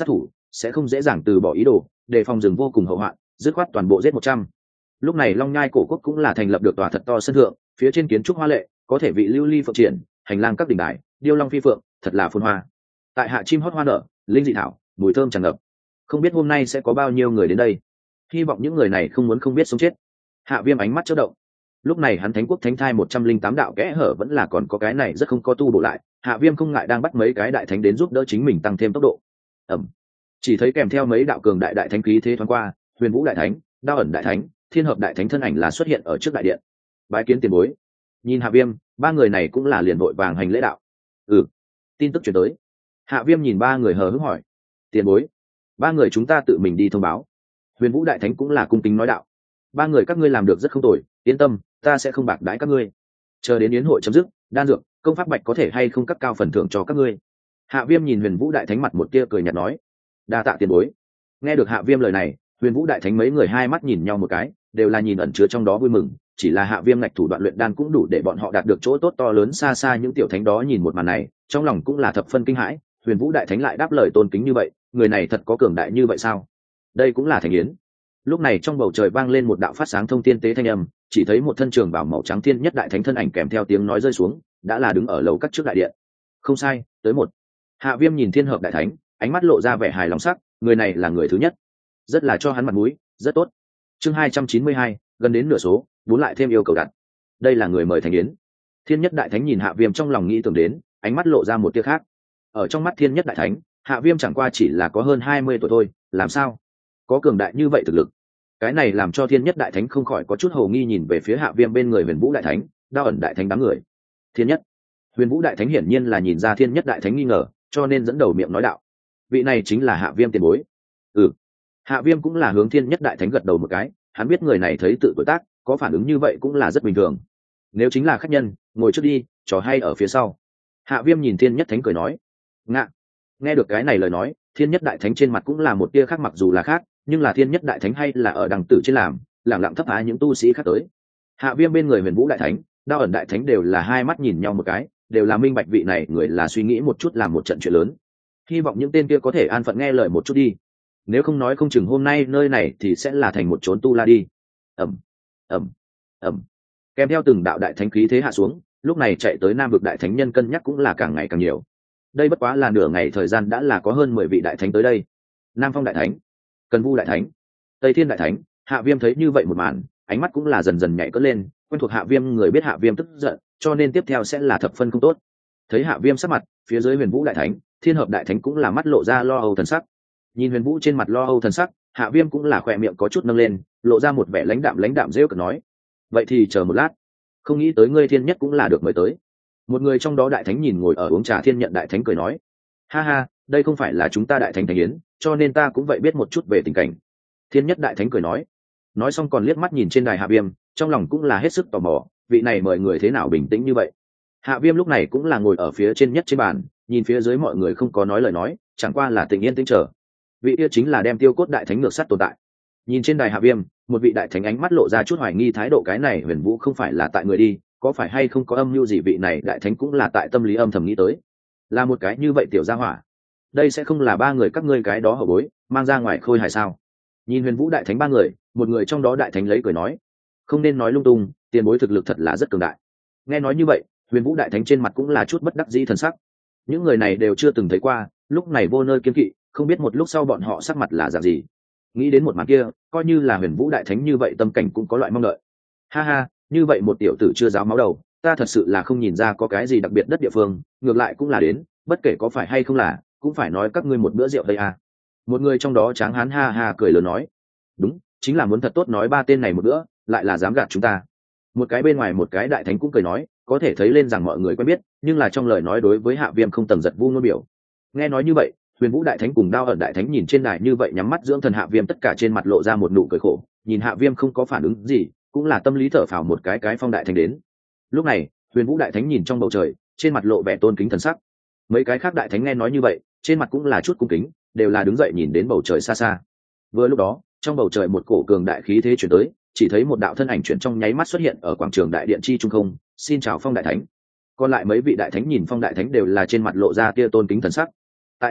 sẽ không dễ dàng từ bỏ ý đồ, đề phòng rừng vô cùng hậu hoạn, dứt khoát toàn bộ giết một trăm. Lúc này Long Nhai cổ quốc cũng là thành lập được tòa thật to sân thượng, phía trên kiến trúc hoa lệ, có thể vị lưu ly phượng triển, hành lang các đỉnh đài, điêu long phi phượng, thật là phồn hoa. Tại hạ chim hót hoa nở, linh dị thảo, mùi thơm tràn ngập. Không biết hôm nay sẽ có bao nhiêu người đến đây. Hy vọng những người này không muốn không biết sống chết. Hạ Viêm ánh mắt chớp động. Lúc này hắn Thánh quốc thánh thai một trăm linh tám đạo kẽ hở vẫn là còn có cái này rất không có tu bổ lại, Hạ Viêm không ngại đang bắt mấy cái đại thánh đến giúp đỡ chính mình tăng thêm tốc độ. Ẩm. Chỉ thấy kèm theo mấy đạo cường đại đại thánh khí thế thoáng qua, Huyền Vũ đại thánh, Đao ẩn đại thánh, Thiên hợp đại thánh thân ảnh là xuất hiện ở trước đại điện. Bái kiến tiền bối. Nhìn Hạ Viêm, ba người này cũng là liền vội vàng hành lễ đạo. Ừ. Tin tức truyền tới. Hạ Viêm nhìn ba người hờ hững hỏi. Tiền bối. Ba người chúng ta tự mình đi thông báo. Huyền Vũ đại thánh cũng là cung kính nói đạo. Ba người các ngươi làm được rất không tồi, yên tâm, ta sẽ không bạc đãi các ngươi. Chờ đến yến hội chấm dứt, đan dược, công pháp bạch có thể hay không cắt cao phần thưởng cho các ngươi. Hạ Viêm nhìn Huyền Vũ đại thánh mặt một tia cười nhạt nói. Đa tạ tiền bối. Nghe được Hạ Viêm lời này, Huyền Vũ đại thánh mấy người hai mắt nhìn nhau một cái, đều là nhìn ẩn chứa trong đó vui mừng, chỉ là Hạ Viêm ngạch thủ đoạn luyện đan cũng đủ để bọn họ đạt được chỗ tốt to lớn xa xa. Những tiểu thánh đó nhìn một màn này, trong lòng cũng là thập phân kinh hãi. Huyền Vũ đại thánh lại đáp lời tôn kính như vậy, người này thật có cường đại như vậy sao? Đây cũng là thành yến. Lúc này trong bầu trời vang lên một đạo phát sáng thông tiên tế thanh âm, chỉ thấy một thân trường bào màu trắng thiên nhất đại thánh thân ảnh kèm theo tiếng nói rơi xuống, đã là đứng ở lầu các trước đại điện. Không sai, tới một. Hạ Viêm nhìn Thiên hợp đại thánh, ánh mắt lộ ra vẻ hài lòng sắc, người này là người thứ nhất, rất là cho hắn mặt mũi, rất tốt. Chương hai trăm chín mươi hai, gần đến nửa số, bốn lại thêm yêu cầu đặt. Đây là người mời thành yến. Thiên nhất đại thánh nhìn Hạ Viêm trong lòng nghĩ tưởng đến, ánh mắt lộ ra một tia khác. Ở trong mắt Thiên nhất đại thánh, Hạ Viêm chẳng qua chỉ là có hơn hai mươi tuổi thôi, làm sao có cường đại như vậy thực lực? Cái này làm cho Thiên nhất đại thánh không khỏi có chút hồ nghi nhìn về phía Hạ Viêm bên người Huyền Vũ đại thánh, Đao ẩn đại thánh đám người. Thiên nhất, Huyền Vũ đại thánh hiển nhiên là nhìn ra Thiên nhất đại thánh nghi ngờ, cho nên dẫn đầu miệng nói đạo. Vị này chính là Hạ Viêm tiền bối. Ừ. Hạ Viêm cũng là hướng Thiên nhất đại thánh gật đầu một cái, hắn biết người này thấy tự tuổi tác, có phản ứng như vậy cũng là rất bình thường. Nếu chính là khách nhân, ngồi trước đi, trò hay ở phía sau. Hạ Viêm nhìn Thiên nhất thánh cười nói. Ngạ. Nghe được cái này lời nói, Thiên nhất đại thánh trên mặt cũng là một tia khác, mặc dù là khác, nhưng là Thiên nhất đại thánh hay là ở đằng tử trên làm, lẳng lặng thấp phá những tu sĩ khác tới. Hạ Viêm bên người Huyền Vũ đại thánh, Đao ẩn đại thánh đều là hai mắt nhìn nhau một cái, đều là minh bạch vị này người là suy nghĩ một chút làm một trận chuyện lớn. Hy vọng những tên kia có thể an phận nghe lời một chút đi, nếu không nói không chừng hôm nay nơi này thì sẽ là thành một chốn tu la đi. Ẩm, ẩm, ẩm. Kèm theo từng đạo đại thánh khí thế hạ xuống, lúc này chạy tới Nam vực đại thánh nhân cân nhắc cũng là càng ngày càng nhiều. Đây bất quá là nửa ngày thời gian đã là có hơn mười vị đại thánh tới đây. Nam Phong đại thánh, Cần Vu đại thánh, Tây Thiên đại thánh. Hạ Viêm thấy như vậy một màn, ánh mắt cũng là dần dần nhảy cất lên, quen thuộc Hạ Viêm người biết Hạ Viêm tức giận, cho nên tiếp theo sẽ là thập phân không tốt. Thấy Hạ Viêm sắc mặt, phía dưới Huyền Vũ đại thánh, Thiên hợp đại thánh cũng là mắt lộ ra lo âu thần sắc. Nhìn Huyền Vũ trên mặt lo âu thần sắc, Hạ Viêm cũng là khỏe miệng có chút nâng lên, lộ ra một vẻ lãnh đạm lãnh đạm rêu cợt nói. Vậy thì chờ một lát. Không nghĩ tới ngươi Thiên nhất cũng là được mời tới. Một người trong đó đại thánh nhìn ngồi ở uống trà Thiên nhận đại thánh cười nói. Ha ha, đây không phải là chúng ta đại thánh thành yến, cho nên ta cũng vậy biết một chút về tình cảnh. Thiên nhất đại thánh cười nói. Nói xong còn liếc mắt nhìn trên đài Hạ Viêm, trong lòng cũng là hết sức tò mò, vị này mời người thế nào bình tĩnh như vậy. Hạ Viêm lúc này cũng là ngồi ở phía trên nhất trên bàn, nhìn phía dưới mọi người không có nói lời nói, chẳng qua là tình yên tĩnh chờ. Vị kia chính là đem Tiêu Cốt đại thánh ngược sắt tồn tại. Nhìn trên đài Hạ Viêm, một vị đại thánh ánh mắt lộ ra chút hoài nghi thái độ, cái này Huyền Vũ không phải là tại người đi, có phải hay không có âm mưu gì? Vị này đại thánh cũng là tại tâm lý âm thầm nghĩ tới, là một cái như vậy tiểu gia hỏa, đây sẽ không là ba người các ngươi cái đó hở bối mang ra ngoài khôi hài sao? Nhìn Huyền Vũ đại thánh ba người, một người trong đó đại thánh lấy cười nói. Không nên nói lung tung, tiền bối thực lực thật là rất cường đại. Nghe nói như vậy, Huyền Vũ đại thánh trên mặt cũng là chút bất đắc dĩ thần sắc. Những người này đều chưa từng thấy qua, lúc này vô nơi kiên kỵ, không biết một lúc sau bọn họ sắc mặt là dạng gì. Nghĩ đến một màn kia, coi như là Huyền Vũ đại thánh như vậy tâm cảnh cũng có loại mong đợi. Ha ha, như vậy một tiểu tử chưa giáo máu đầu, ta thật sự là không nhìn ra có cái gì đặc biệt đất địa phương, ngược lại cũng là đến, bất kể có phải hay không là, cũng phải nói các ngươi một bữa rượu đây à. Một người trong đó tráng hán ha ha cười lớn nói. Đúng, chính là muốn thật tốt nói ba tên này một bữa, lại là dám gạt chúng ta. Một cái bên ngoài một cái đại thánh cũng cười nói, có thể thấy lên rằng mọi người quen biết, nhưng là trong lời nói đối với Hạ Viêm không tầm giật vu ngôn biểu. Nghe nói như vậy, Huyền Vũ đại thánh cùng Đao ẩn đại thánh nhìn trên đài như vậy nhắm mắt dưỡng thần Hạ Viêm, tất cả trên mặt lộ ra một nụ cười khổ, nhìn Hạ Viêm không có phản ứng gì, cũng là tâm lý thở phào một cái. Cái Phong đại thánh đến. Lúc này, Huyền Vũ đại thánh nhìn trong bầu trời, trên mặt lộ vẻ tôn kính thần sắc. Mấy cái khác đại thánh nghe nói như vậy, trên mặt cũng là chút cung kính, đều là đứng dậy nhìn đến bầu trời xa xa. Vừa lúc đó, trong bầu trời một cổ cường đại khí thế chuyển tới, chỉ thấy một đạo thân ảnh chuyển trong nháy mắt xuất hiện ở quảng trường đại điện chi trung không. Xin chào Phong đại thánh. Còn lại mấy vị đại thánh nhìn Phong đại thánh đều là trên mặt lộ ra tia tôn kính thần sắc. Tại Nam vực,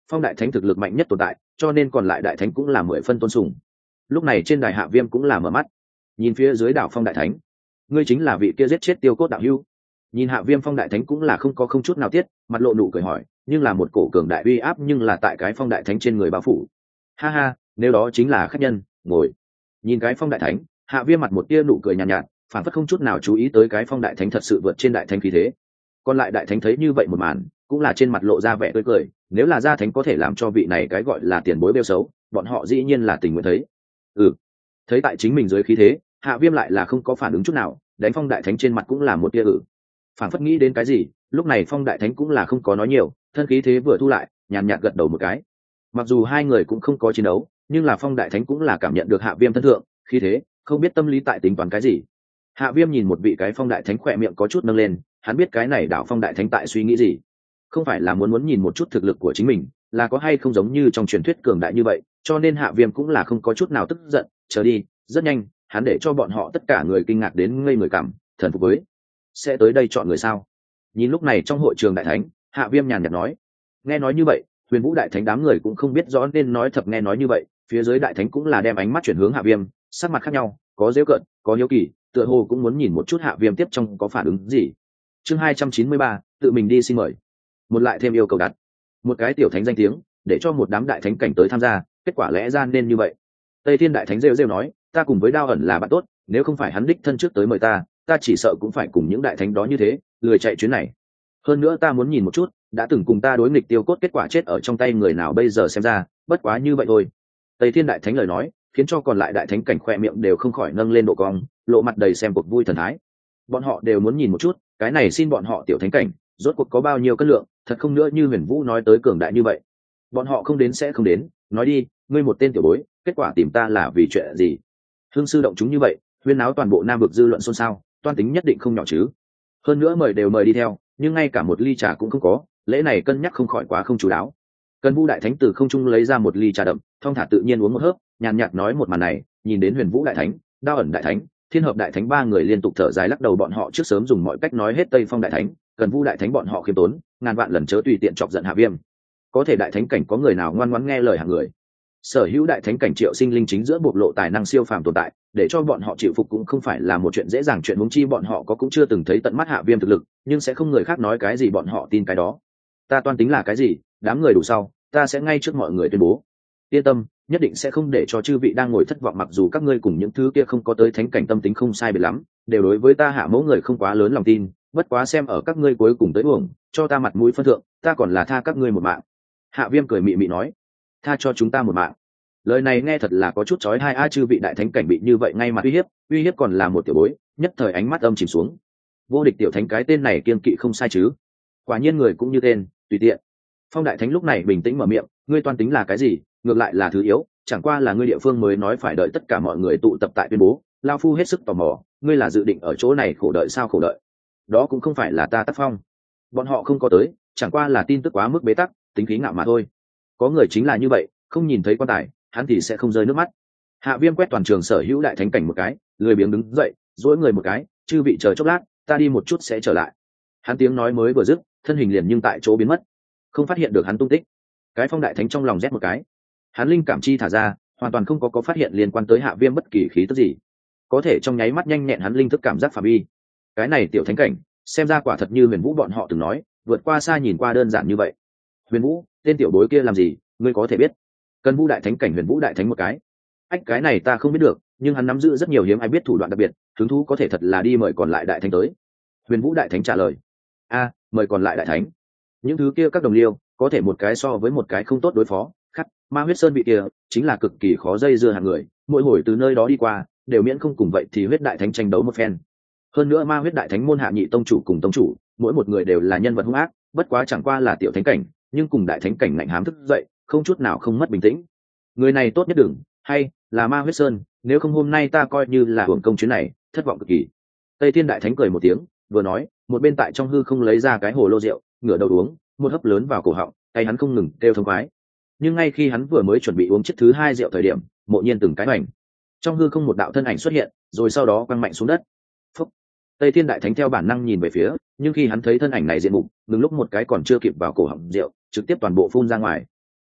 phong đại thánh thực lực mạnh nhất tồn tại, cho nên còn lại đại thánh cũng là mười phân tôn sùng. Lúc này trên đài Hạ Viêm cũng là mở mắt, nhìn phía dưới đảo phong đại thánh. Ngươi chính là vị kia giết chết Tiêu Cốt đạo hữu? Nhìn Hạ Viêm, phong đại thánh cũng là không có không chút nào tiết, mặt lộ nụ cười hỏi, nhưng là một cổ cường đại uy áp nhưng là tại cái phong đại thánh trên người bao phủ. Ha ha, nếu đó chính là khách nhân, ngồi. Nhìn cái phong đại thánh, Hạ Viêm mặt một tia nụ cười nhàn nhạt, nhạt phản phất không chút nào chú ý tới cái phong đại thánh thật sự vượt trên đại thánh khí thế. Còn lại đại thánh thấy như vậy một màn, cũng là trên mặt lộ ra vẻ tươi cười, nếu là gia thánh có thể làm cho vị này cái gọi là tiền bối bêu xấu, bọn họ dĩ nhiên là tình nguyện thấy. Ừ, thấy tại chính mình dưới khí thế, Hạ Viêm lại là không có phản ứng chút nào, đánh phong đại thánh trên mặt cũng là một tia ử. Phản phất nghĩ đến cái gì, lúc này phong đại thánh cũng là không có nói nhiều, thân khí thế vừa thu lại, nhàn nhạt gật đầu một cái. Mặc dù hai người cũng không có chiến đấu, nhưng là phong đại thánh cũng là cảm nhận được Hạ Viêm thân thượng khí thế, không biết tâm lý tại tính toán cái gì. Hạ Viêm nhìn một vị cái phong đại thánh khỏe miệng có chút nâng lên, hắn biết cái này đảo phong đại thánh tại suy nghĩ gì, không phải là muốn muốn nhìn một chút thực lực của chính mình là có hay không giống như trong truyền thuyết cường đại như vậy, cho nên Hạ Viêm cũng là không có chút nào tức giận. Chờ đi, rất nhanh hắn để cho bọn họ tất cả người kinh ngạc đến ngây người cảm thần phục với sẽ tới đây chọn người sao. Nhìn lúc này trong hội trường đại thánh, Hạ Viêm nhàn nhạt nói. Nghe nói như vậy, Huyền Vũ đại thánh đám người cũng không biết rõ nên nói thật nghe nói như vậy, phía dưới đại thánh cũng là đem ánh mắt chuyển hướng Hạ Viêm, sắc mặt khác nhau, có giễu cợt, có hiếu kỳ, tựa hồ cũng muốn nhìn một chút Hạ Viêm tiếp trong có phản ứng gì. Chương hai trăm chín mươi ba, tự mình đi xin mời. Một lại thêm yêu cầu đặt một cái tiểu thánh danh tiếng, để cho một đám đại thánh cảnh tới tham gia, kết quả lẽ ra nên như vậy. Tây Thiên đại thánh rêu rêu nói, ta cùng với Đao ẩn là bạn tốt, nếu không phải hắn đích thân trước tới mời ta, ta chỉ sợ cũng phải cùng những đại thánh đó như thế, lười chạy chuyến này. Hơn nữa ta muốn nhìn một chút, đã từng cùng ta đối nghịch Tiêu Cốt kết quả chết ở trong tay người nào bây giờ xem ra, bất quá như vậy thôi. Tây Thiên đại thánh lời nói, khiến cho còn lại đại thánh cảnh khoe miệng đều không khỏi nâng lên độ cong, lộ mặt đầy xem cuộc vui thần thái. Bọn họ đều muốn nhìn một chút, cái này xin bọn họ tiểu thánh cảnh, rốt cuộc có bao nhiêu cân lượng, thật không nữa như Huyền Vũ nói tới cường đại như vậy. Bọn họ không đến sẽ không đến, nói đi, ngươi một tên tiểu bối, kết quả tìm ta là vì chuyện gì? Hương sư động chúng như vậy, huyên náo toàn bộ Nam vực dư luận xôn xao, toan tính nhất định không nhỏ chứ. Hơn nữa mời đều mời đi theo, nhưng ngay cả một ly trà cũng không có, lễ này cân nhắc không khỏi quá không chú đáo. Cần Vu đại thánh từ không trung lấy ra một ly trà đậm, thong thả tự nhiên uống một hớp, nhàn nhạt nói một màn này, nhìn đến Huyền Vũ đại thánh, Đao ẩn đại thánh, Thiên hợp đại thánh ba người liên tục thở dài lắc đầu, bọn họ trước sớm dùng mọi cách nói hết Tây Phong đại thánh, Cần Vu đại thánh bọn họ khiêm tốn, ngàn vạn lần chớ tùy tiện chọc giận Hạ Viêm. Có thể đại thánh cảnh có người nào ngoan ngoãn nghe lời hạng người? Sở hữu đại thánh cảnh Triệu Sinh Linh chính giữa bộc lộ tài năng siêu phàm tồn tại, để cho bọn họ chịu phục cũng không phải là một chuyện dễ dàng, chuyện huống chi bọn họ có cũng chưa từng thấy tận mắt Hạ Viêm thực lực, nhưng sẽ không người khác nói cái gì bọn họ tin cái đó. Ta toan tính là cái gì, đám người đủ sau, ta sẽ ngay trước mọi người tuyên bố. Yên tâm, nhất định sẽ không để cho chư vị đang ngồi thất vọng, mặc dù các ngươi cùng những thứ kia không có tới thánh cảnh tâm tính không sai biệt lắm, đều đối với ta Hạ mẫu người không quá lớn lòng tin, bất quá xem ở các ngươi cuối cùng tới uổng, cho ta mặt mũi phân thượng, ta còn là tha các ngươi một mạng. Hạ Viêm cười mị mị nói, tha cho chúng ta một mạng. Lời này nghe thật là có chút chói tai, a chư vị đại thánh cảnh bị như vậy ngay mặt uy hiếp, uy hiếp còn là một tiểu bối, nhất thời ánh mắt âm chìm xuống. Vô địch tiểu thánh cái tên này kiên kỵ không sai chứ? Quả nhiên người cũng như tên, tùy tiện. Phong đại thánh lúc này bình tĩnh mở miệng, ngươi toan tính là cái gì, ngược lại là thứ yếu, chẳng qua là ngươi địa phương mới nói phải đợi tất cả mọi người tụ tập tại tuyên bố, lao phu hết sức tò mò, ngươi là dự định ở chỗ này khổ đợi sao? Khổ đợi? Đó cũng không phải là ta tác phong. Bọn họ không có tới, chẳng qua là tin tức quá mức bế tắc, tính khí ngạo mà thôi. Có người chính là như vậy, không nhìn thấy quan tài, hắn thì sẽ không rơi nước mắt. Hạ Viêm quét toàn trường sở hữu đại thánh cảnh một cái, lười biếng đứng dậy, duỗi người một cái, chư vị chờ chốc lát, ta đi một chút sẽ trở lại. Hắn tiếng nói mới vừa dứt, thân hình liền nhưng tại chỗ biến mất, không phát hiện được hắn tung tích. Cái phong đại thánh trong lòng rét một cái, hắn linh cảm chi thả ra, hoàn toàn không có có phát hiện liên quan tới Hạ Viêm bất kỳ khí tức gì, có thể trong nháy mắt nhanh nhẹn hắn linh thức cảm giác phạm vi. Cái này tiểu thánh cảnh, xem ra quả thật như Huyền Vũ bọn họ từng nói, vượt qua xa nhìn qua đơn giản như vậy. Huyền Vũ, tên tiểu bối kia làm gì, ngươi có thể biết? Cần Vũ đại thánh cảnh Huyền Vũ đại thánh một cái. Ách, cái này ta không biết được, nhưng hắn nắm giữ rất nhiều hiếm ai biết thủ đoạn đặc biệt, hứng thú có thể thật là đi mời còn lại đại thánh tới. Huyền Vũ đại thánh trả lời. A, mời còn lại đại thánh. Những thứ kia các đồng liêu, có thể một cái so với một cái không tốt đối phó. Khắc, Ma Huyết Sơn bị kia, chính là cực kỳ khó dây dưa hàng người, mỗi hồi từ nơi đó đi qua, đều miễn không cùng vậy thì huyết đại thánh tranh đấu một phen. Hơn nữa Ma Huyết đại thánh môn hạ nhị tông chủ cùng tông chủ, mỗi một người đều là nhân vật hung ác, bất quá chẳng qua là tiểu thánh cảnh, nhưng cùng đại thánh cảnh ngạnh hám thức dậy, không chút nào không mất bình tĩnh. Người này tốt nhất đừng, hay là Ma Huyết Sơn, nếu không hôm nay ta coi như là hưởng công chuyến này, thất vọng cực kỳ. Tây Thiên đại thánh cười một tiếng, vừa nói, một bên tại trong hư không lấy ra cái hồ lô rượu, ngửa đầu uống, một hớp lớn vào cổ họng, tay hắn không ngừng kêu thông khoái. Nhưng ngay khi hắn vừa mới chuẩn bị uống chiếc thứ hai rượu thời điểm, mộ nhiên từng cái hoành, trong hư không một đạo thân ảnh xuất hiện, rồi sau đó quăng mạnh xuống đất. Phúc. Tây Thiên đại thánh theo bản năng nhìn về phía, nhưng khi hắn thấy thân ảnh này diện mục, ngừng lúc một cái còn chưa kịp vào cổ họng rượu, trực tiếp toàn bộ phun ra ngoài.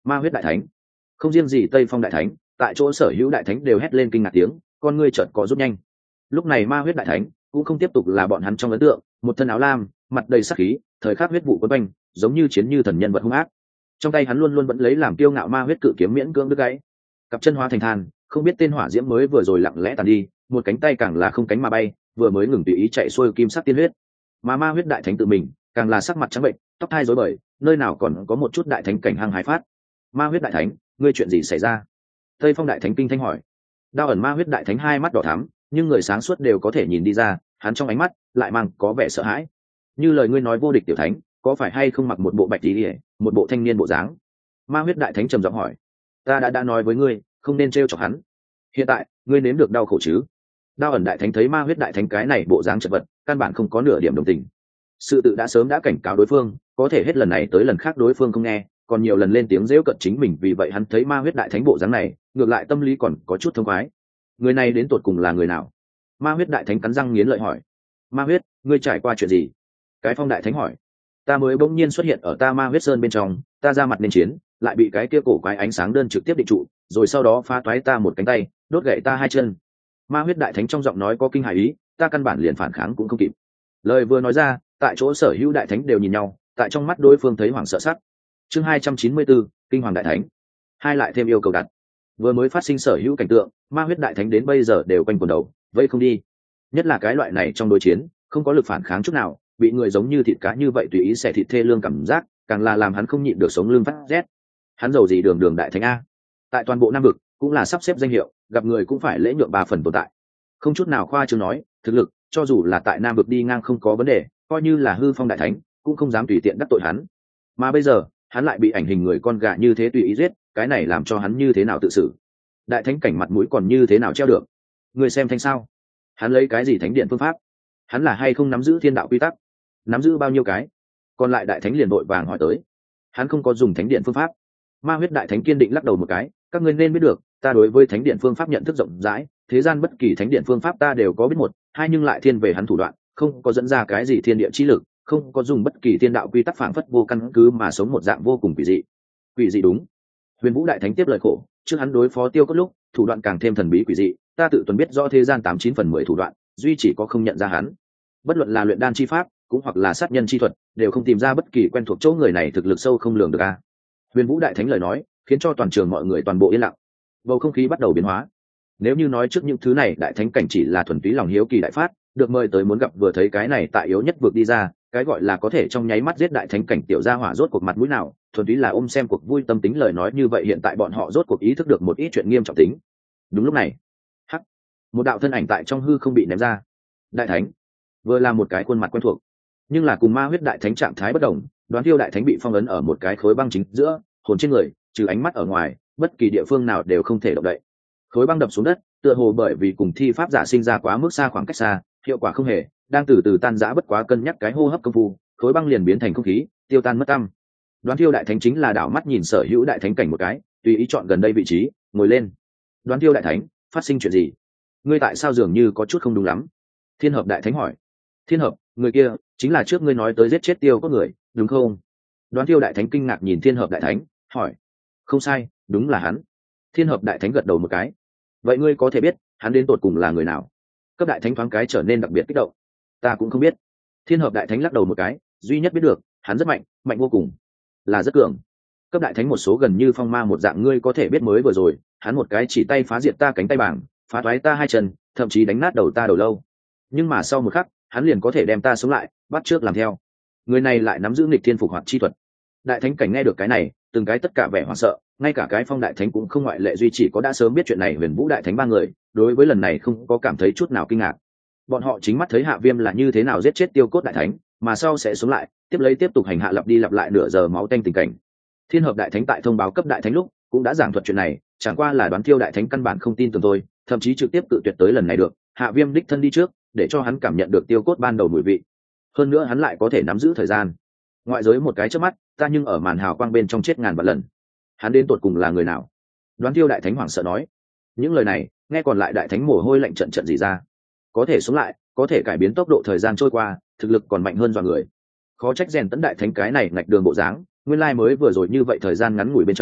Ma huyết đại thánh. Không riêng gì Tây Phong đại thánh, tại chỗ sở hữu đại thánh đều hét lên kinh ngạc tiếng, con ngươi chợt có rút nhanh. Lúc này ma huyết đại thánh cũng không tiếp tục là bọn hắn trong ấn tượng, một thân áo lam, mặt đầy sắc khí, thời khắc huyết vụ quấn quanh, giống như chiến như thần nhân vật hung ác. Trong tay hắn luôn luôn vẫn lấy làm kiêu ngạo ma huyết cự kiếm miễn cưỡng đứt gãy, cặp chân hóa thành than, không biết tên hỏa diễm mới vừa rồi lặng lẽ tàn đi, một cánh tay càng là không cánh mà bay, vừa mới ngừng tùy ý chạy xuôi kim sắc tiên huyết. Mà ma huyết đại thánh tự mình càng là sắc mặt trắng bệnh, tóc thai rối bời, nơi nào còn có một chút đại thánh cảnh hăng hái phát. Ma huyết đại thánh, ngươi chuyện gì xảy ra? Tây Phong đại thánh kinh thanh hỏi. Đao ẩn ma huyết đại thánh hai mắt đỏ thắm, nhưng người sáng suốt đều có thể nhìn đi ra, hắn trong ánh mắt lại mang có vẻ sợ hãi. Như lời ngươi nói vô địch tiểu thánh, có phải hay không mặc một bộ bạch tí, một bộ thanh niên bộ dáng? Ma huyết đại thánh trầm giọng hỏi. Ta đã đã nói với ngươi, không nên trêu chọc hắn. Hiện tại, ngươi nếm được đau khổ chứ? Đao ẩn đại thánh thấy ma huyết đại thánh cái này bộ dáng chật vật, căn bản không có nửa điểm đồng tình. Sự tự đã sớm đã cảnh cáo đối phương, có thể hết lần này tới lần khác đối phương không nghe, còn nhiều lần lên tiếng giễu cợt chính mình, vì vậy hắn thấy ma huyết đại thánh bộ dáng này, ngược lại tâm lý còn có chút thông khoái. Người này đến tột cùng là người nào? Ma huyết đại thánh cắn răng nghiến lợi hỏi. Ma huyết, ngươi trải qua chuyện gì? Cái Phong đại thánh hỏi. Ta mới bỗng nhiên xuất hiện ở ta ma huyết sơn bên trong, ta ra mặt nên chiến, lại bị cái kia cổ quái ánh sáng đơn trực tiếp định trụ, rồi sau đó phá toái ta một cánh tay, đốt gãy ta hai chân. Ma huyết đại thánh trong giọng nói có kinh hãi ý, ta căn bản liền phản kháng cũng không kịp. Lời vừa nói ra, tại chỗ sở hữu đại thánh đều nhìn nhau, tại trong mắt đối phương thấy hoảng sợ sắc. Chương hai trăm chín mươi bốn, kinh hoàng đại thánh. Hai lại thêm yêu cầu đặt. Vừa mới phát sinh sở hữu cảnh tượng, ma huyết đại thánh đến bây giờ đều quanh quần đầu, vây không đi. Nhất là cái loại này trong đối chiến, không có lực phản kháng chút nào, bị người giống như thịt cá như vậy tùy ý xẻ thịt thê lương cảm giác, càng là làm hắn không nhịn được sống lưng phát rét. Hắn giàu gì đường đường đại thánh a, tại toàn bộ Nam vực cũng là sắp xếp danh hiệu, gặp người cũng phải lễ nhượng ba phần tồn tại. Không chút nào khoa trương nói, thực lực, cho dù là tại Nam vực đi ngang không có vấn đề, coi như là hư phong đại thánh, cũng không dám tùy tiện đắc tội hắn. Mà bây giờ, hắn lại bị ảnh hình người con gà như thế tùy ý giết, cái này làm cho hắn như thế nào tự xử? Đại thánh cảnh mặt mũi còn như thế nào treo được? Người xem thanh sao? Hắn lấy cái gì thánh điện phương pháp? Hắn là hay không nắm giữ thiên đạo quy tắc? Nắm giữ bao nhiêu cái? Còn lại đại thánh liền vội vàng hỏi tới. Hắn không có dùng thánh điện phương pháp. Ma huyết đại thánh kiên định lắc đầu một cái, các ngươi nên biết được, ta đối với thánh điện phương pháp nhận thức rộng rãi, thế gian bất kỳ thánh điện phương pháp ta đều có biết một, hai nhưng lại thiên về hắn thủ đoạn, không có dẫn ra cái gì thiên địa chi lực, không có dùng bất kỳ thiên đạo quy tắc phảng phất vô căn cứ mà sống một dạng vô cùng quỷ dị. Quỷ dị đúng. Huyền Vũ đại thánh tiếp lời khổ, trước hắn đối phó Tiêu Cốt lúc, thủ đoạn càng thêm thần bí quỷ dị, ta tự tuần biết rõ thế gian tám chín phần mười thủ đoạn, duy chỉ có không nhận ra hắn. Bất luận là luyện đan chi pháp, cũng hoặc là sát nhân chi thuật, đều không tìm ra bất kỳ quen thuộc chỗ người này thực lực sâu không lường được a. Huyền Vũ đại thánh lời nói, khiến cho toàn trường mọi người toàn bộ yên lặng. Bầu không khí bắt đầu biến hóa. Nếu như nói trước những thứ này đại thánh cảnh chỉ là thuần túy lòng hiếu kỳ đại phát, được mời tới muốn gặp vừa thấy cái này tại yếu nhất vượt đi ra, cái gọi là có thể trong nháy mắt giết đại thánh cảnh tiểu gia hỏa rốt cuộc mặt mũi nào, thuần túy là ôm xem cuộc vui tâm tính lời nói như vậy, hiện tại bọn họ rốt cuộc ý thức được một ít chuyện nghiêm trọng tính. Đúng lúc này, hắc, một đạo thân ảnh tại trong hư không bị ném ra. Đại thánh, vừa là một cái khuôn mặt quen thuộc, nhưng là cùng ma huyết đại thánh trạng thái bất đồng, Đoán Tiêu đại thánh bị phong ấn ở một cái khối băng chính giữa, hồn trên người, trừ ánh mắt ở ngoài, bất kỳ địa phương nào đều không thể động đậy. Khối băng đập xuống đất, tựa hồ bởi vì cùng thi pháp giả sinh ra quá mức xa khoảng cách xa, hiệu quả không hề, đang từ từ tan rã, bất quá cân nhắc cái hô hấp công phu, khối băng liền biến thành không khí, tiêu tan mất tăm. Đoán Tiêu đại thánh chính là đảo mắt nhìn sở hữu đại thánh cảnh một cái, tùy ý chọn gần đây vị trí, ngồi lên. Đoán Tiêu đại thánh, phát sinh chuyện gì? Ngươi tại sao dường như có chút không đúng lắm? Thiên Hợp đại thánh hỏi. Thiên Hợp, người kia chính là trước ngươi nói tới giết chết Tiêu có người, đúng không? Đoán Tiêu đại thánh kinh ngạc nhìn Thiên Hợp đại thánh, hỏi. Không sai, đúng là hắn. Thiên Hợp đại thánh gật đầu một cái. Vậy ngươi có thể biết hắn đến tột cùng là người nào? Cấp đại thánh thoáng cái trở nên đặc biệt kích động. Ta cũng không biết. Thiên Hợp đại thánh lắc đầu một cái, duy nhất biết được hắn rất mạnh, mạnh vô cùng, là rất cường. Cấp đại thánh một số gần như phong ma một dạng, ngươi có thể biết mới vừa rồi hắn một cái chỉ tay phá diệt ta cánh tay bảng, phá toái ta hai chân, thậm chí đánh nát đầu ta đầu lâu, nhưng mà sau một khắc hắn liền có thể đem ta sống lại, bắt trước làm theo. Người này lại nắm giữ nghịch thiên phục hoạt chi thuật. Đại thánh cảnh nghe được cái này, từng cái tất cả vẻ hoảng sợ, ngay cả cái Phong đại thánh cũng không ngoại lệ, duy chỉ có đã sớm biết chuyện này Huyền Vũ đại thánh ba người, đối với lần này không có cảm thấy chút nào kinh ngạc. Bọn họ chính mắt thấy Hạ Viêm là như thế nào giết chết Tiêu Cốt đại thánh, mà sau sẽ sống lại, tiếp lấy tiếp tục hành hạ lặp đi lặp lại nửa giờ máu tanh tình cảnh. Thiên Hợp đại thánh tại thông báo cấp đại thánh lúc cũng đã giảng thuật chuyện này, chẳng qua là Đoán Tiêu đại thánh căn bản không tin tưởng tôi, thậm chí trực tiếp tự tuyệt tới lần này được, Hạ Viêm đích thân đi trước, để cho hắn cảm nhận được Tiêu Cốt ban đầu mùi vị. Hơn nữa hắn lại có thể nắm giữ thời gian. Ngoại giới một cái chớp mắt, ta nhưng ở màn hào quang bên trong chết ngàn vạn lần. Hắn đến tột cùng là người nào? Đoán Tiêu đại thánh hoảng sợ nói. Những lời này nghe còn lại đại thánh mồ hôi lạnh trận trận gì ra. Có thể sống lại, có thể cải biến tốc độ thời gian trôi qua, thực lực còn mạnh hơn dọa người. Khó trách rèn tấn đại thánh cái này ngạch đường bộ dáng, nguyên lai mới vừa rồi như vậy thời gian ngắn ngủi bên trong,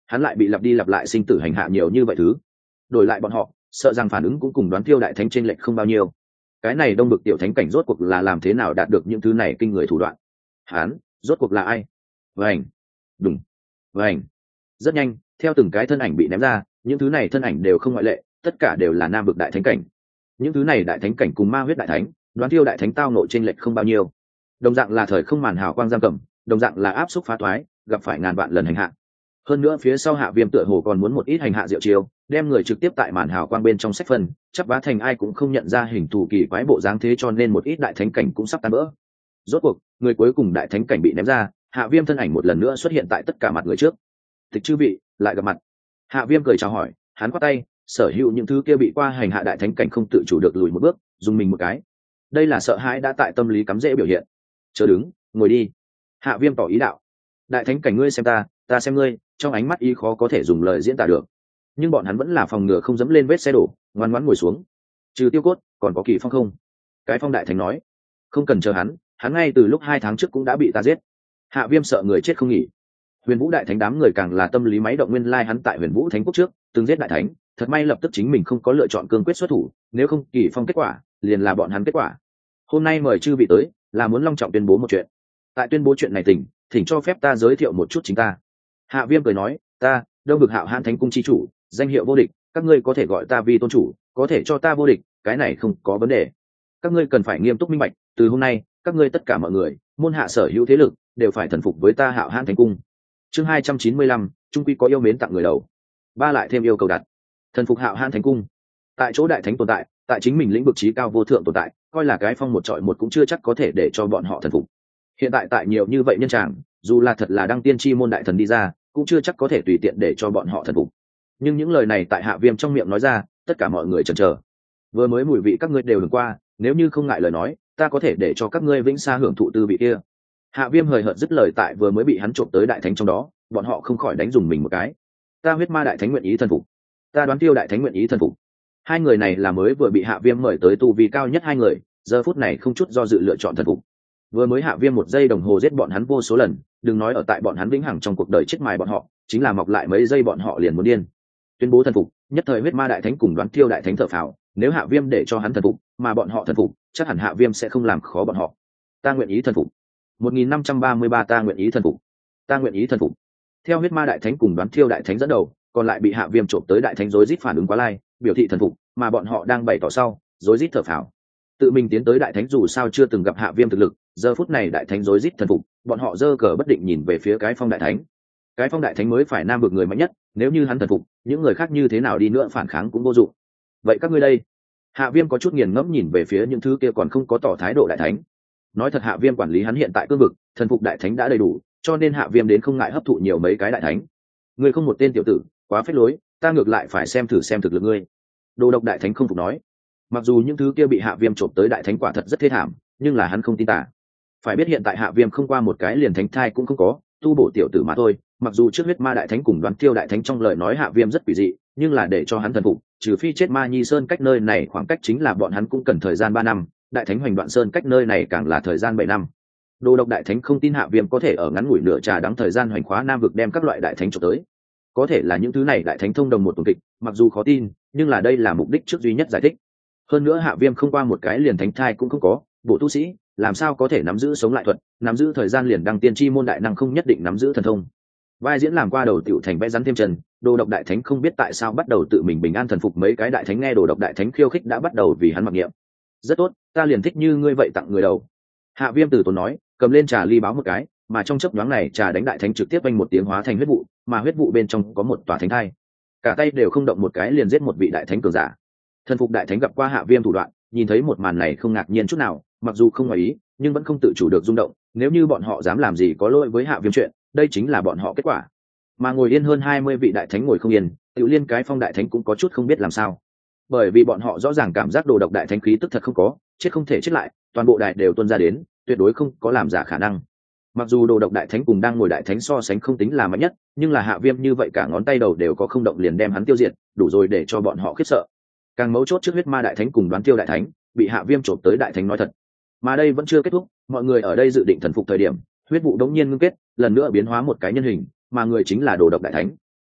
hắn lại bị lặp đi lặp lại sinh tử hành hạ nhiều như vậy thứ, đổi lại bọn họ sợ rằng phản ứng cũng cùng đoán Tiêu đại thánh trên lệch không bao nhiêu. Cái này đông bực tiểu thánh cảnh rốt cuộc là làm thế nào đạt được những thứ này kinh người thủ đoạn? Hắn rốt cuộc là ai? Vành, đùng, vành. Rất nhanh, theo từng cái thân ảnh bị ném ra, những thứ này thân ảnh đều không ngoại lệ, tất cả đều là nam vực đại thánh cảnh. Những thứ này đại thánh cảnh cùng ma huyết đại thánh, đoán Tiêu đại thánh tao nội trên lệch không bao nhiêu. Đồng dạng là thời không màn hào quang giam cầm, đồng dạng là áp xúc phá toái, gặp phải ngàn vạn lần hành hạ. Hơn nữa phía sau Hạ Viêm tựa hồ còn muốn một ít hành hạ diệu chiêu, đem người trực tiếp tại màn hào quang bên trong sách phần, chắp vá thành ai cũng không nhận ra hình thù kỳ quái bộ dáng, thế cho nên một ít đại thánh cảnh cũng sắp tan vỡ. Rốt cuộc, người cuối cùng đại thánh cảnh bị ném ra, Hạ Viêm thân ảnh một lần nữa xuất hiện tại tất cả mặt người trước. Tịch chư vị, lại gặp mặt. Hạ Viêm cười chào hỏi, hắn quát tay, sở hữu những thứ kia bị qua hành hạ đại thánh cảnh không tự chủ được lùi một bước, dùng mình một cái. Đây là sợ hãi đã tại tâm lý cắm rễ biểu hiện. Chớ đứng, ngồi đi. Hạ Viêm tỏ ý đạo. Đại thánh cảnh ngươi xem ta, ta xem ngươi, trong ánh mắt y khó có thể dùng lời diễn tả được. Nhưng bọn hắn vẫn là phòng ngừa không dẫm lên vết xe đổ, ngoan ngoãn ngồi xuống. Trừ Tiêu Cốt, còn có Kỳ Phong không? Cái Phong đại thánh nói, không cần chờ hắn, hắn ngay từ lúc hai tháng trước cũng đã bị ta giết. Hạ Viêm sợ người chết không nghỉ. Huyền Vũ đại thánh đám người càng là tâm lý máy động, nguyên lai hắn tại Huyền Vũ thánh quốc trước từng giết đại thánh, thật may lập tức chính mình không có lựa chọn cương quyết xuất thủ, nếu không Kỳ Phong kết quả liền là bọn hắn kết quả. Hôm nay mời chư vị tới, là muốn long trọng tuyên bố một chuyện. Tại tuyên bố chuyện này tỉnh, thỉnh cho phép ta giới thiệu một chút chính ta. Hạ Viêm cười nói, ta Đông Vực Hạo Hãn Thánh cung chi chủ, danh hiệu vô địch, các ngươi có thể gọi ta vi tôn chủ, có thể cho ta vô địch, cái này không có vấn đề. Các ngươi cần phải nghiêm túc minh bạch, từ hôm nay các ngươi tất cả mọi người, môn hạ sở hữu thế lực đều phải thần phục với ta Hạo Hãn Thánh cung. Chương hai trăm chín mươi lăm, trung quy có yêu mến tặng người đầu. Ba lại thêm yêu cầu đặt. Thần phục Hạo Hãn Thánh cung. Tại chỗ đại thánh tồn tại, tại chính mình lĩnh vực trí cao vô thượng tồn tại, coi là cái phong một trọi một cũng chưa chắc có thể để cho bọn họ thần phục. Hiện tại tại nhiều như vậy nhân tràng, dù là thật là đăng tiên chi môn đại thần đi ra, cũng chưa chắc có thể tùy tiện để cho bọn họ thần phục. Nhưng những lời này tại Hạ Viêm trong miệng nói ra, tất cả mọi người chần chờ. Vừa mới mùi vị các ngươi đều hưởng qua, nếu như không ngại lời nói, ta có thể để cho các ngươi vĩnh xa hưởng thụ tư vị kia. Hạ Viêm hời hợt dứt lời, tại vừa mới bị hắn trộm tới đại thánh trong đó, bọn họ không khỏi đánh dùng mình một cái. Ta huyết ma đại thánh nguyện ý thần phục, ta đoán Tiêu đại thánh nguyện ý thần phục. Hai người này là mới vừa bị Hạ Viêm mời tới tu vi cao nhất hai người, giờ phút này không chút do dự lựa chọn thần phục. Vừa mới Hạ Viêm một giây đồng hồ giết bọn hắn vô số lần, đừng nói ở tại bọn hắn vĩnh hằng trong cuộc đời chết mài bọn họ, chính là mọc lại mấy giây bọn họ liền muốn điên. Tuyên bố thần phục, nhất thời huyết ma đại thánh cùng đoán Tiêu đại thánh thở phào, nếu Hạ Viêm để cho hắn thần phục, mà bọn họ thần phục, chắc hẳn Hạ Viêm sẽ không làm khó bọn họ. Ta nguyện ý thần phục. một nghìn năm trăm ba mươi ba ta nguyện ý thần phục. Ta nguyện ý thần phục. Theo huyết ma đại thánh cùng đoán Tiêu đại thánh dẫn đầu, còn lại bị Hạ Viêm trộm tới đại thánh rối rít phản ứng quá lai, biểu thị thần phục, mà bọn họ đang bày tỏ sau, rối rít thở phào. Tự mình tiến tới đại thánh dù sao chưa từng gặp Hạ Viêm thực lực, giờ phút này đại thánh rối rít thần phục, bọn họ giơ cờ bất định nhìn về phía cái phong đại thánh. Cái phong đại thánh mới phải nam vực người mạnh nhất, nếu như hắn thần phục, những người khác như thế nào đi nữa phản kháng cũng vô dụng. Vậy các ngươi đây? Hạ Viêm có chút nghiền ngẫm nhìn về phía những thứ kia còn không có tỏ thái độ đại thánh. Nói thật, Hạ Viêm quản lý hắn hiện tại cương vực, thần phục đại thánh đã đầy đủ, cho nên Hạ Viêm đến không ngại hấp thụ nhiều mấy cái đại thánh. Ngươi không một tên tiểu tử, quá phết lối, ta ngược lại phải xem thử xem thực lực ngươi. Đồ Độc đại thánh không phục nói. Mặc dù những thứ kia bị Hạ Viêm trộm tới đại thánh quả thật rất thê thảm, nhưng là hắn không tin tả. Phải biết hiện tại Hạ Viêm không qua một cái liền thánh thai cũng không có, tu bổ tiểu tử mà thôi. Mặc dù trước huyết ma đại thánh cùng đoán Tiêu đại thánh trong lời nói Hạ Viêm rất quỷ dị, nhưng là để cho hắn thần phục, trừ phi chết Ma Nhi Sơn cách nơi này khoảng cách chính là bọn hắn cũng cần thời gian ba năm, đại thánh Hoành Đoạn Sơn cách nơi này càng là thời gian bảy năm. Đồ Độc đại thánh không tin Hạ Viêm có thể ở ngắn ngủi nửa trà đắng thời gian hoành khóa nam vực đem các loại đại thánh trộm tới. Có thể là những thứ này đại thánh thông đồng một tuần kịch, mặc dù khó tin, nhưng là đây là mục đích trước duy nhất giải thích. Hơn nữa Hạ Viêm không qua một cái liền thánh thai cũng không có, bộ tu sĩ làm sao có thể nắm giữ sống lại thuật, nắm giữ thời gian liền đăng tiên chi môn đại năng không nhất định nắm giữ thần thông. Vai diễn làm qua đầu tiểu thành vẽ rắn thêm trần, Đồ Độc đại thánh không biết tại sao bắt đầu tự mình bình an thần phục, mấy cái đại thánh nghe Đồ Độc đại thánh khiêu khích đã bắt đầu vì hắn mặc niệm. Rất tốt, ta liền thích như ngươi vậy tặng người đầu. Hạ Viêm từ tốn nói, cầm lên trà ly báo một cái, mà trong chớp nhoáng này trà đánh đại thánh trực tiếp vang một tiếng hóa thành huyết vụ, mà huyết vụ bên trong có một tòa thánh thai. Cả tay đều không động một cái liền giết một vị đại thánh cường giả. Thần phục đại thánh gặp qua Hạ Viêm thủ đoạn, nhìn thấy một màn này không ngạc nhiên chút nào, mặc dù không ngoài ý, nhưng vẫn không tự chủ được rung động, nếu như bọn họ dám làm gì có lỗi với Hạ Viêm chuyện, đây chính là bọn họ kết quả. Mà ngồi yên hơn hai mươi vị đại thánh ngồi không yên, Tiểu Liên cái phong đại thánh cũng có chút không biết làm sao. Bởi vì bọn họ rõ ràng cảm giác Đồ Độc đại thánh khí tức thật không có, chết không thể chết lại, toàn bộ đại đều tuôn ra đến, tuyệt đối không có làm giả khả năng. Mặc dù Đồ Độc đại thánh cùng đang ngồi đại thánh so sánh không tính là mạnh nhất, nhưng là Hạ Viêm như vậy cả ngón tay đầu đều có không động liền đem hắn tiêu diệt, đủ rồi để cho bọn họ khiếp sợ. Càng mấu chốt trước huyết ma đại thánh cùng đoán Tiêu đại thánh bị Hạ Viêm trộm tới đại thánh nói thật. Mà đây vẫn chưa kết thúc, mọi người ở đây dự định thần phục thời điểm, huyết vụ đống nhiên ngưng kết, lần nữa biến hóa một cái nhân hình, mà người chính là Đồ Độc đại thánh.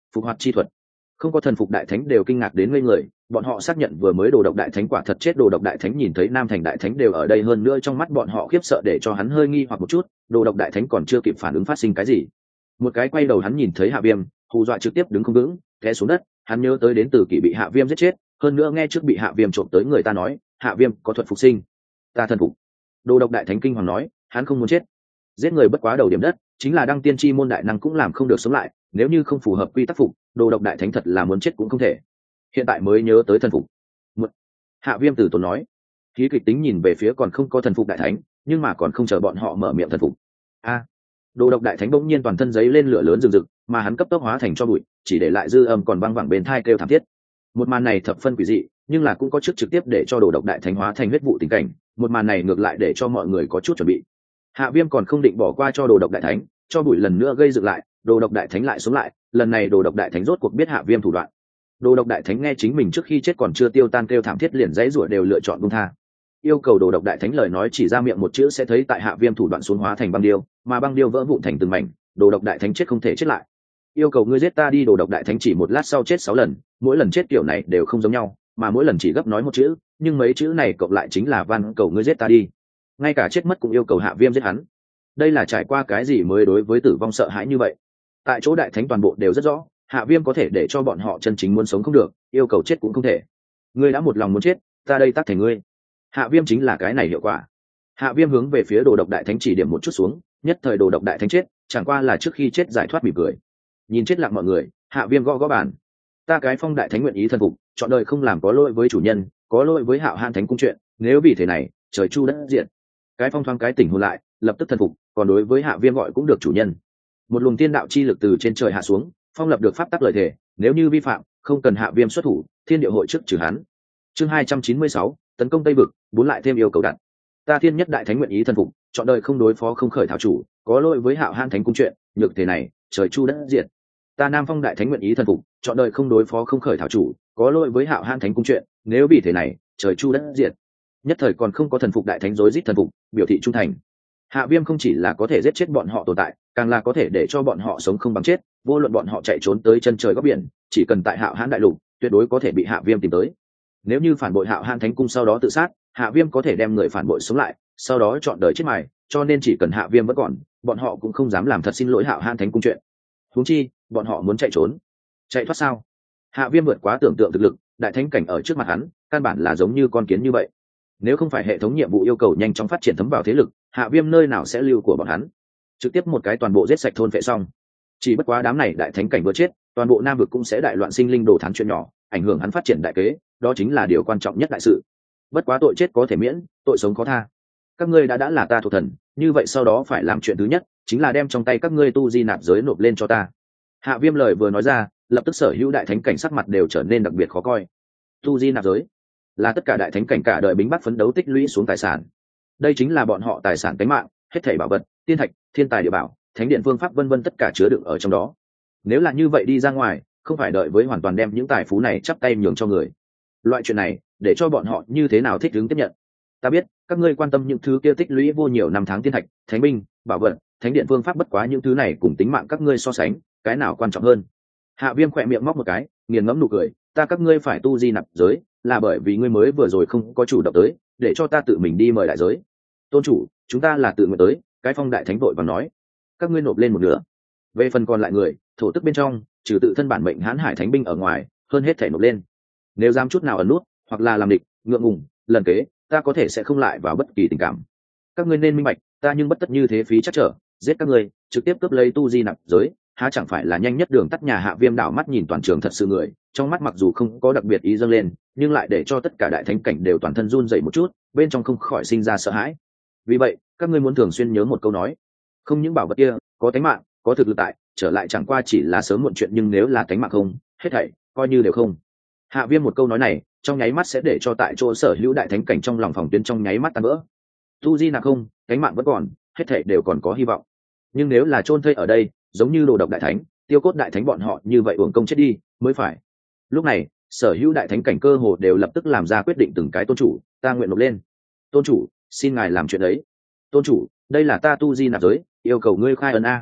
Phục hoạt chi thuật. Không có thần phục đại thánh đều kinh ngạc đến ngây người, bọn họ xác nhận vừa mới đồ độc đại thánh quả thật chết. Đồ độc đại thánh nhìn thấy Nam Thành đại thánh đều ở đây, hơn nữa trong mắt bọn họ khiếp sợ để cho hắn hơi nghi hoặc một chút. Đồ độc đại thánh còn chưa kịp phản ứng phát sinh cái gì, một cái quay đầu hắn nhìn thấy Hạ Viêm, hù dọa trực tiếp đứng không vững, té xuống đất. Hắn nhớ tới đến Từ Kỷ bị Hạ Viêm giết chết, hơn nữa nghe trước bị Hạ Viêm trộm tới người ta nói Hạ Viêm có thuật phục sinh. Ta thần phục. Đồ độc đại thánh kinh hoàng nói, hắn không muốn chết. Giết người bất quá đầu điểm đất, chính là đăng tiên chi môn đại năng cũng làm không được sống lại, nếu như không phù hợp quy tắc phục, đồ độc đại thánh thật là muốn chết cũng không thể. Hiện tại mới nhớ tới thần phục. Một... Hạ Viêm từ tốn nói. Khí kịch tính nhìn về phía còn không có thần phục đại thánh, nhưng mà còn không chờ bọn họ mở miệng thần phục. A! Đồ độc đại thánh bỗng nhiên toàn thân giấy lên lửa lớn rừng rực, mà hắn cấp tốc hóa thành cho bụi, chỉ để lại dư âm còn văng vẳng bên thai kêu thảm thiết. Một màn này thập phân quỷ dị, nhưng là cũng có trước trực tiếp để cho đồ độc đại thánh hóa thành huyết vụ tình cảnh. Một màn này ngược lại để cho mọi người có chút chuẩn bị. Hạ Viêm còn không định bỏ qua cho đồ độc đại thánh, cho bụi lần nữa gây dựng lại, đồ độc đại thánh lại sống lại. Lần này đồ độc đại thánh rốt cuộc biết Hạ Viêm thủ đoạn. Đồ độc đại thánh nghe chính mình trước khi chết còn chưa tiêu tan kêu thảm thiết liền dãy rủa đều lựa chọn buông tha. Yêu cầu đồ độc đại thánh lời nói chỉ ra miệng một chữ sẽ thấy tại Hạ Viêm thủ đoạn xuống hóa thành băng điêu, mà băng điêu vỡ vụn thành từng mảnh. Đồ độc đại thánh chết không thể chết lại. Yêu cầu ngươi giết ta đi. Đồ độc đại thánh chỉ một lát sau chết sáu lần, mỗi lần chết kiểu này đều không giống nhau, mà mỗi lần chỉ gấp nói một chữ, nhưng mấy chữ này cộng lại chính là van cầu ngươi giết ta đi. Ngay cả chết mất cũng yêu cầu Hạ Viêm giết hắn. Đây là trải qua cái gì mới đối với tử vong sợ hãi như vậy? Tại chỗ đại thánh toàn bộ đều rất rõ, Hạ Viêm có thể để cho bọn họ chân chính muốn sống không được, yêu cầu chết cũng không thể. Ngươi đã một lòng muốn chết, ta đây tác thành ngươi. Hạ Viêm chính là cái này hiệu quả. Hạ Viêm hướng về phía đồ độc đại thánh chỉ điểm một chút xuống, nhất thời đồ độc đại thánh chết, chẳng qua là trước khi chết giải thoát mỉm cười. Nhìn chết lặng mọi người, Hạ Viêm gõ gõ bàn. Ta cái Phong đại thánh nguyện ý thần phục, chọn đời không làm có lỗi với chủ nhân, có lỗi với Hạo Han thánh cung chuyện, nếu vì thế này, trời chu đất diệt. Cái Phong thoáng cái tỉnh hồn lại, lập tức thần phục, còn đối với Hạ Viêm gọi cũng được chủ nhân. Một luồng tiên đạo chi lực từ trên trời hạ xuống, Phong lập được pháp tắc lời thể, nếu như vi phạm, không cần Hạ Viêm xuất thủ, thiên địa hội trước trừ hắn. Chương hai trăm chín mươi sáu, tấn công Tây vực, bốn lại thêm yêu cầu đặt. Ta thiên nhất đại thánh nguyện ý thần phục, chọn đời không đối phó không khởi thảo chủ, có lỗi với Hạo Han thánh cung chuyện, nhược thế này, trời chu đất diệt. Ta Nam Phong đại thánh nguyện ý thần phục, chọn đời không đối phó không khởi thảo chủ, có lỗi với Hạo Han thánh cung chuyện, nếu vì thế này, trời chu đất diệt. Nhất thời còn không có thần phục đại thánh rối rít thần phục, biểu thị trung thành. Hạ Viêm không chỉ là có thể giết chết bọn họ tồn tại, càng là có thể để cho bọn họ sống không bằng chết, vô luận bọn họ chạy trốn tới chân trời góc biển, chỉ cần tại Hạo Hãn đại lục, tuyệt đối có thể bị Hạ Viêm tìm tới. Nếu như phản bội Hạo Hãn thánh cung sau đó tự sát, Hạ Viêm có thể đem người phản bội sống lại, sau đó chọn đời chết mài, cho nên chỉ cần Hạ Viêm vẫn còn, bọn họ cũng không dám làm thật xin lỗi Hạo Hãn thánh cung chuyện. Huống chi, bọn họ muốn chạy trốn, chạy thoát sao? Hạ Viêm vượt quá tưởng tượng thực lực, đại thánh cảnh ở trước mặt hắn, căn bản là giống như con kiến như vậy. Nếu không phải hệ thống nhiệm vụ yêu cầu nhanh chóng phát triển thấm vào thế lực, Hạ Viêm nơi nào sẽ lưu của bọn hắn? Trực tiếp một cái toàn bộ giết sạch thôn vệ xong. Chỉ bất quá đám này đại thánh cảnh vừa chết, toàn bộ Nam vực cũng sẽ đại loạn sinh linh đồ thán chuyện nhỏ, ảnh hưởng hắn phát triển đại kế, đó chính là điều quan trọng nhất đại sự. Bất quá tội chết có thể miễn, tội sống khó tha. Các ngươi đã đã là ta thuộc thần, như vậy sau đó phải làm chuyện thứ nhất, chính là đem trong tay các ngươi tu di nạp giới nộp lên cho ta. Hạ Viêm lời vừa nói ra, lập tức sở hữu đại thánh cảnh sắc mặt đều trở nên đặc biệt khó coi. Tu di nạp giới là tất cả đại thánh cảnh cả đời bính bắc phấn đấu tích lũy xuống tài sản. Đây chính là bọn họ tài sản tính mạng, hết thảy bảo vật, tiên thạch, thiên tài địa bảo, thánh điện phương pháp vân vân tất cả chứa đựng ở trong đó. Nếu là như vậy đi ra ngoài, không phải đợi với hoàn toàn đem những tài phú này chắp tay nhường cho người. Loại chuyện này, để cho bọn họ như thế nào thích ứng tiếp nhận. Ta biết, các ngươi quan tâm những thứ kia tích lũy vô nhiều năm tháng tiên thạch, thánh binh, bảo vật, thánh điện phương pháp, bất quá những thứ này cùng tính mạng các ngươi so sánh, cái nào quan trọng hơn? Hạ Viêm khỏe miệng móc một cái, nghiền ngẫm nụ cười, ta các ngươi phải tu di nạp giới, là bởi vì ngươi mới vừa rồi không có chủ động tới, để cho ta tự mình đi mời đại giới. Tôn chủ, chúng ta là tự nguyện tới. Cái Phong đại thánh vội vàng nói, các ngươi nộp lên một nửa. Về phần còn lại người, thổ tức bên trong, trừ tự thân bản mệnh Hán Hải thánh binh ở ngoài, hơn hết thể nộp lên. Nếu dám chút nào ẩn nút, hoặc là làm địch, ngượng ngùng, lần kế, ta có thể sẽ không lại vào bất kỳ tình cảm. Các ngươi nên minh bạch, ta nhưng bất tất như thế phí chắc trở, giết các ngươi, trực tiếp cướp lấy tu di nạp giới, há chẳng phải là nhanh nhất đường tắt nhà. Hạ Viêm đảo mắt nhìn toàn trường thật sự người, trong mắt mặc dù không có đặc biệt ý dâng lên, nhưng lại để cho tất cả đại thánh cảnh đều toàn thân run dậy một chút, bên trong không khỏi sinh ra sợ hãi. Vì vậy, các ngươi muốn thường xuyên nhớ một câu nói, không những bảo vật kia có tánh mạng, có thực lực tại, trở lại chẳng qua chỉ là sớm muộn chuyện, nhưng nếu là tánh mạng không, hết thảy coi như đều không. Hạ Viêm một câu nói này, trong nháy mắt sẽ để cho tại chỗ sở hữu đại thánh cảnh trong lòng phòng tuyến trong nháy mắt tan vỡ. Tu di nạp không, tánh mạng vẫn còn, hết thảy đều còn có hy vọng. Nhưng nếu là chôn thây ở đây, giống như đồ độc đại thánh, tiêu cốt đại thánh bọn họ như vậy uổng công chết đi mới phải. Lúc này, sở hữu đại thánh cảnh cơ hồ đều lập tức làm ra quyết định từng cái. Tôn chủ, ta nguyện nộp lên. Tôn chủ, xin ngài làm chuyện ấy. Tôn chủ, đây là ta tu di nạp giới, yêu cầu ngươi khai ấn a.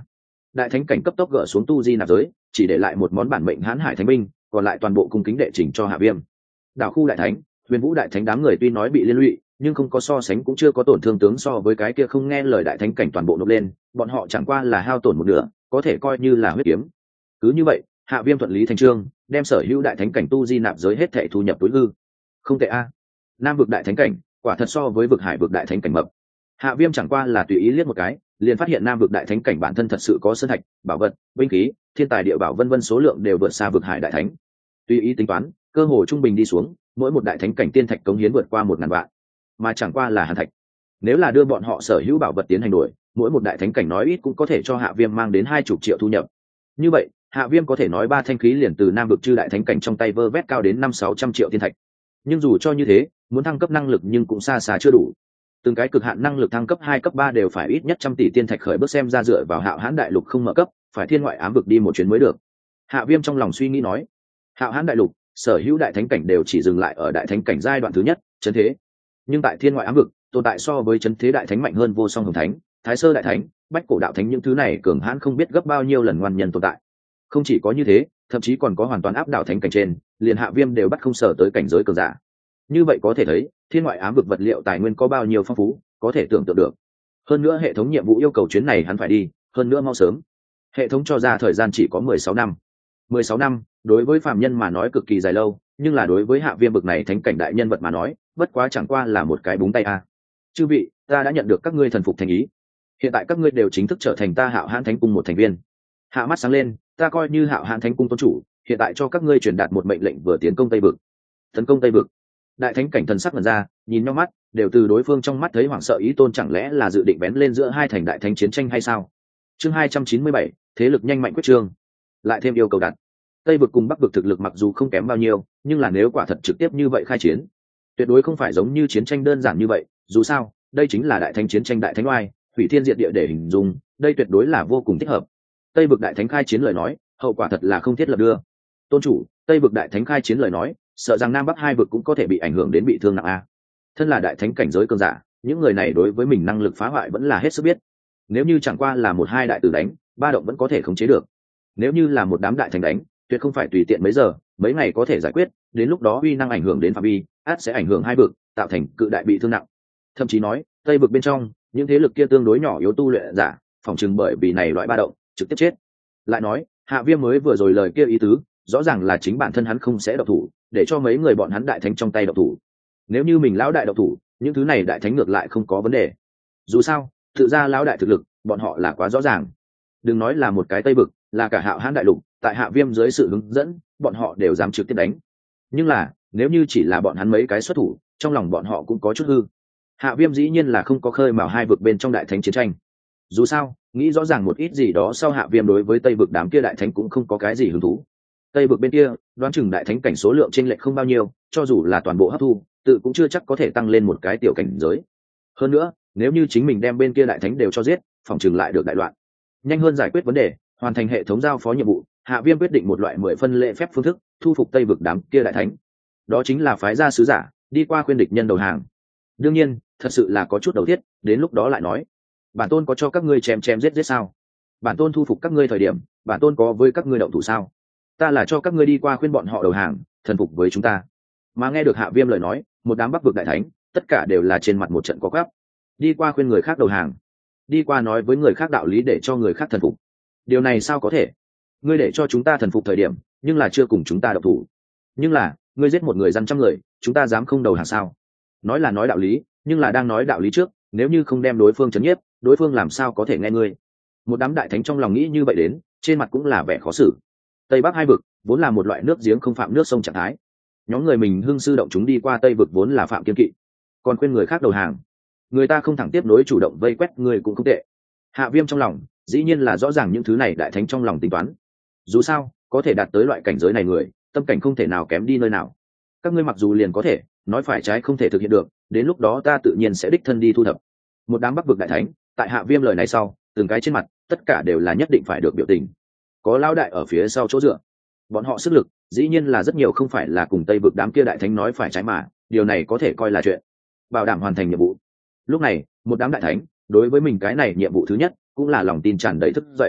đại thánh cảnh cấp tốc gỡ xuống tu di nạp giới, chỉ để lại một món bản mệnh hãn hải thánh binh, còn lại toàn bộ cung kính đệ trình cho Hạ Viêm. Đảo khu đại thánh, huyền vũ đại thánh đám người tuy nói bị liên lụy, nhưng không có so sánh cũng chưa có tổn thương tướng so với cái kia không nghe lời đại thánh cảnh toàn bộ nộp lên, bọn họ chẳng qua là hao tổn một nửa, có thể coi như là huyết kiếm. Cứ như vậy, Hạ Viêm thuận lý thành chương, đem sở hữu đại thánh cảnh tu di nạp giới hết thảy thu nhập túi hư. Không tệ a. Nam vực đại thánh cảnh, quả thật so với vực hải vực đại thánh cảnh mập. Hạ Viêm chẳng qua là tùy ý liếc một cái, liền phát hiện Nam vực đại thánh cảnh bản thân thật sự có sơn thạch, bảo vật, binh khí, thiên tài địa bảo vân vân số lượng đều vượt xa vực hải đại thánh. Tùy ý tính toán, cơ hồ trung bình đi xuống, mỗi một đại thánh cảnh tiên thạch cống hiến vượt qua một ngàn vạn, mà chẳng qua là hàn thạch. Nếu là đưa bọn họ sở hữu bảo vật tiến hành đổi, mỗi một đại thánh cảnh nói ít cũng có thể cho Hạ Viêm mang đến hai chục triệu thu nhập. Như vậy, Hạ Viêm có thể nói ba thanh khí liền từ Nam vực chư đại thánh cảnh trong tay vơ vét cao đến năm sáu trăm triệu tiên thạch. Nhưng dù cho như thế, muốn thăng cấp năng lực nhưng cũng xa xa chưa đủ. Từng cái cực hạn năng lực thăng cấp hai cấp ba đều phải ít nhất trăm tỷ tiên thạch khởi bước, xem ra dựa vào Hạo Hãn đại lục không mở cấp, phải thiên ngoại ám vực đi một chuyến mới được. Hạ Viêm trong lòng suy nghĩ nói, Hạo Hãn đại lục, sở hữu đại thánh cảnh đều chỉ dừng lại ở đại thánh cảnh giai đoạn thứ nhất, chấn thế. Nhưng tại thiên ngoại ám vực, tồn tại so với chấn thế đại thánh mạnh hơn vô song hồng thánh, thái sơ đại thánh, bách cổ đạo thánh, những thứ này cường hãn không biết gấp bao nhiêu lần ngoan nhân tồn tại. Không chỉ có như thế, thậm chí còn có hoàn toàn áp đảo thánh cảnh trên, liền Hạ Viêm đều bắt không sở tới cảnh giới cường giả. Như vậy có thể thấy, thiên ngoại ám vực vật liệu tài nguyên có bao nhiêu phong phú, có thể tưởng tượng được. Hơn nữa hệ thống nhiệm vụ yêu cầu chuyến này hắn phải đi, hơn nữa mau sớm. Hệ thống cho ra thời gian chỉ có mười sáu năm. mười sáu năm, đối với phàm nhân mà nói cực kỳ dài lâu, nhưng là đối với Hạ Viêm bực này thánh cảnh đại nhân vật mà nói, bất quá chẳng qua là một cái búng tay a. Chư vị, ta đã nhận được các ngươi thần phục thành ý. Hiện tại các ngươi đều chính thức trở thành ta Hạo Hãn Thánh cung một thành viên. Hạ mắt sáng lên, ta coi như Hạo Hãn Thánh cung tôn chủ, hiện tại cho các ngươi truyền đạt một mệnh lệnh vừa tiến công Tây vực. Tấn công Tây vực. Đại thánh cảnh thần sắc lần ra, nhìn nhau mắt, đều từ đối phương trong mắt thấy hoảng sợ ý tôn, chẳng lẽ là dự định bén lên giữa hai thành đại thánh chiến tranh hay sao? Chương hai trăm chín mươi bảy, thế lực nhanh mạnh quyết trương. Lại thêm yêu cầu đặt. Tây vực cùng Bắc vực thực lực mặc dù không kém bao nhiêu, nhưng là nếu quả thật trực tiếp như vậy khai chiến, tuyệt đối không phải giống như chiến tranh đơn giản như vậy, dù sao, đây chính là đại thánh chiến tranh đại thánh oai, hủy thiên diệt địa để hình dung, đây tuyệt đối là vô cùng thích hợp. Tây vực đại thánh khai chiến lời nói, hậu quả thật là không thiết lập đưa. Tôn chủ, Tây vực đại thánh khai chiến lời nói, sợ rằng Nam Bắc hai vực cũng có thể bị ảnh hưởng đến bị thương nặng a. Thân là đại thánh cảnh giới cường giả, những người này đối với mình năng lực phá hoại vẫn là hết sức biết. Nếu như chẳng qua là một hai đại tử đánh, ba động vẫn có thể khống chế được. Nếu như là một đám đại thánh đánh, tuyệt không phải tùy tiện mấy giờ, mấy ngày có thể giải quyết, đến lúc đó uy năng ảnh hưởng đến phạm vi, át sẽ ảnh hưởng hai vực, tạo thành cự đại bị thương nặng. Thậm chí nói, Tây vực bên trong, những thế lực kia tương đối nhỏ yếu tu luyện giả, phòng chừng bởi vì này loại ba động, trực tiếp chết. Lại nói, Hạ Viêm mới vừa rồi lời kia ý tứ, rõ ràng là chính bản thân hắn không sẽ độc thủ, để cho mấy người bọn hắn đại thánh trong tay độc thủ. Nếu như mình lão đại độc thủ, những thứ này đại thánh ngược lại không có vấn đề. Dù sao, tự ra lão đại thực lực, bọn họ là quá rõ ràng. Đừng nói là một cái Tây vực, là cả Hạo Hãn đại lục, tại Hạ Viêm dưới sự hướng dẫn, bọn họ đều dám trực tiếp đánh. Nhưng là, nếu như chỉ là bọn hắn mấy cái xuất thủ, trong lòng bọn họ cũng có chút hư. Hạ Viêm dĩ nhiên là không có khơi mào hai vực bên trong đại thánh chiến tranh. Dù sao, nghĩ rõ ràng một ít gì đó sau, Hạ Viêm đối với Tây vực đám kia đại thánh cũng không có cái gì hứng thú. Tây vực bên kia, đoán chừng đại thánh cảnh số lượng chênh lệch không bao nhiêu, cho dù là toàn bộ hấp thu, tự cũng chưa chắc có thể tăng lên một cái tiểu cảnh giới. Hơn nữa, nếu như chính mình đem bên kia đại thánh đều cho giết, phòng chừng lại được đại loạn. Nhanh hơn giải quyết vấn đề, hoàn thành hệ thống giao phó nhiệm vụ, Hạ Viêm quyết định một loại mười phân lễ phép phương thức, thu phục Tây vực đám kia đại thánh. Đó chính là phái ra sứ giả, đi qua khuyên địch nhân đầu hàng. Đương nhiên, thật sự là có chút đầu tiết, đến lúc đó lại nói, bản tôn có cho các ngươi chém chém giết giết sao? Bản tôn thu phục các ngươi thời điểm, bản tôn có với các ngươi động thủ sao? Ta là cho các ngươi đi qua khuyên bọn họ đầu hàng, thần phục với chúng ta. Mà nghe được Hạ Viêm lời nói, một đám Bắc vực đại thánh, tất cả đều là trên mặt một trận có gắp. Đi qua khuyên người khác đầu hàng, đi qua nói với người khác đạo lý để cho người khác thần phục. Điều này sao có thể? Ngươi để cho chúng ta thần phục thời điểm, nhưng là chưa cùng chúng ta động thủ. Nhưng là, ngươi giết một người dân trăm người, chúng ta dám không đầu hàng sao? Nói là nói đạo lý, nhưng là đang nói đạo lý trước, nếu như không đem đối phương chấn nhiếp, đối phương làm sao có thể nghe ngươi? Một đám đại thánh trong lòng nghĩ như vậy đến, trên mặt cũng là vẻ khó xử. Tây Bắc hai vực vốn là một loại nước giếng không phạm nước sông trạng thái. Nhóm người mình hưng sư động chúng đi qua Tây vực vốn là phạm kiên kỵ, còn khuyên người khác đầu hàng, người ta không thẳng tiếp nối chủ động vây quét người cũng không tệ. Hạ Viêm trong lòng dĩ nhiên là rõ ràng những thứ này đại thánh trong lòng tính toán. Dù sao, có thể đạt tới loại cảnh giới này người, tâm cảnh không thể nào kém đi nơi nào. Các ngươi mặc dù liền có thể nói phải trái không thể thực hiện được, đến lúc đó ta tự nhiên sẽ đích thân đi thu thập. Một đám Bắc vực đại thánh, tại Hạ Viêm lời này sau, từng cái trên mặt tất cả đều là nhất định phải được biểu tình. Có lão đại ở phía sau chỗ dựa, bọn họ sức lực dĩ nhiên là rất nhiều, không phải là cùng Tây vực đám kia đại thánh nói phải trái mà, điều này có thể coi là chuyện bảo đảm hoàn thành nhiệm vụ. Lúc này, một đám đại thánh đối với mình cái này nhiệm vụ thứ nhất cũng là lòng tin tràn đầy thức dậy.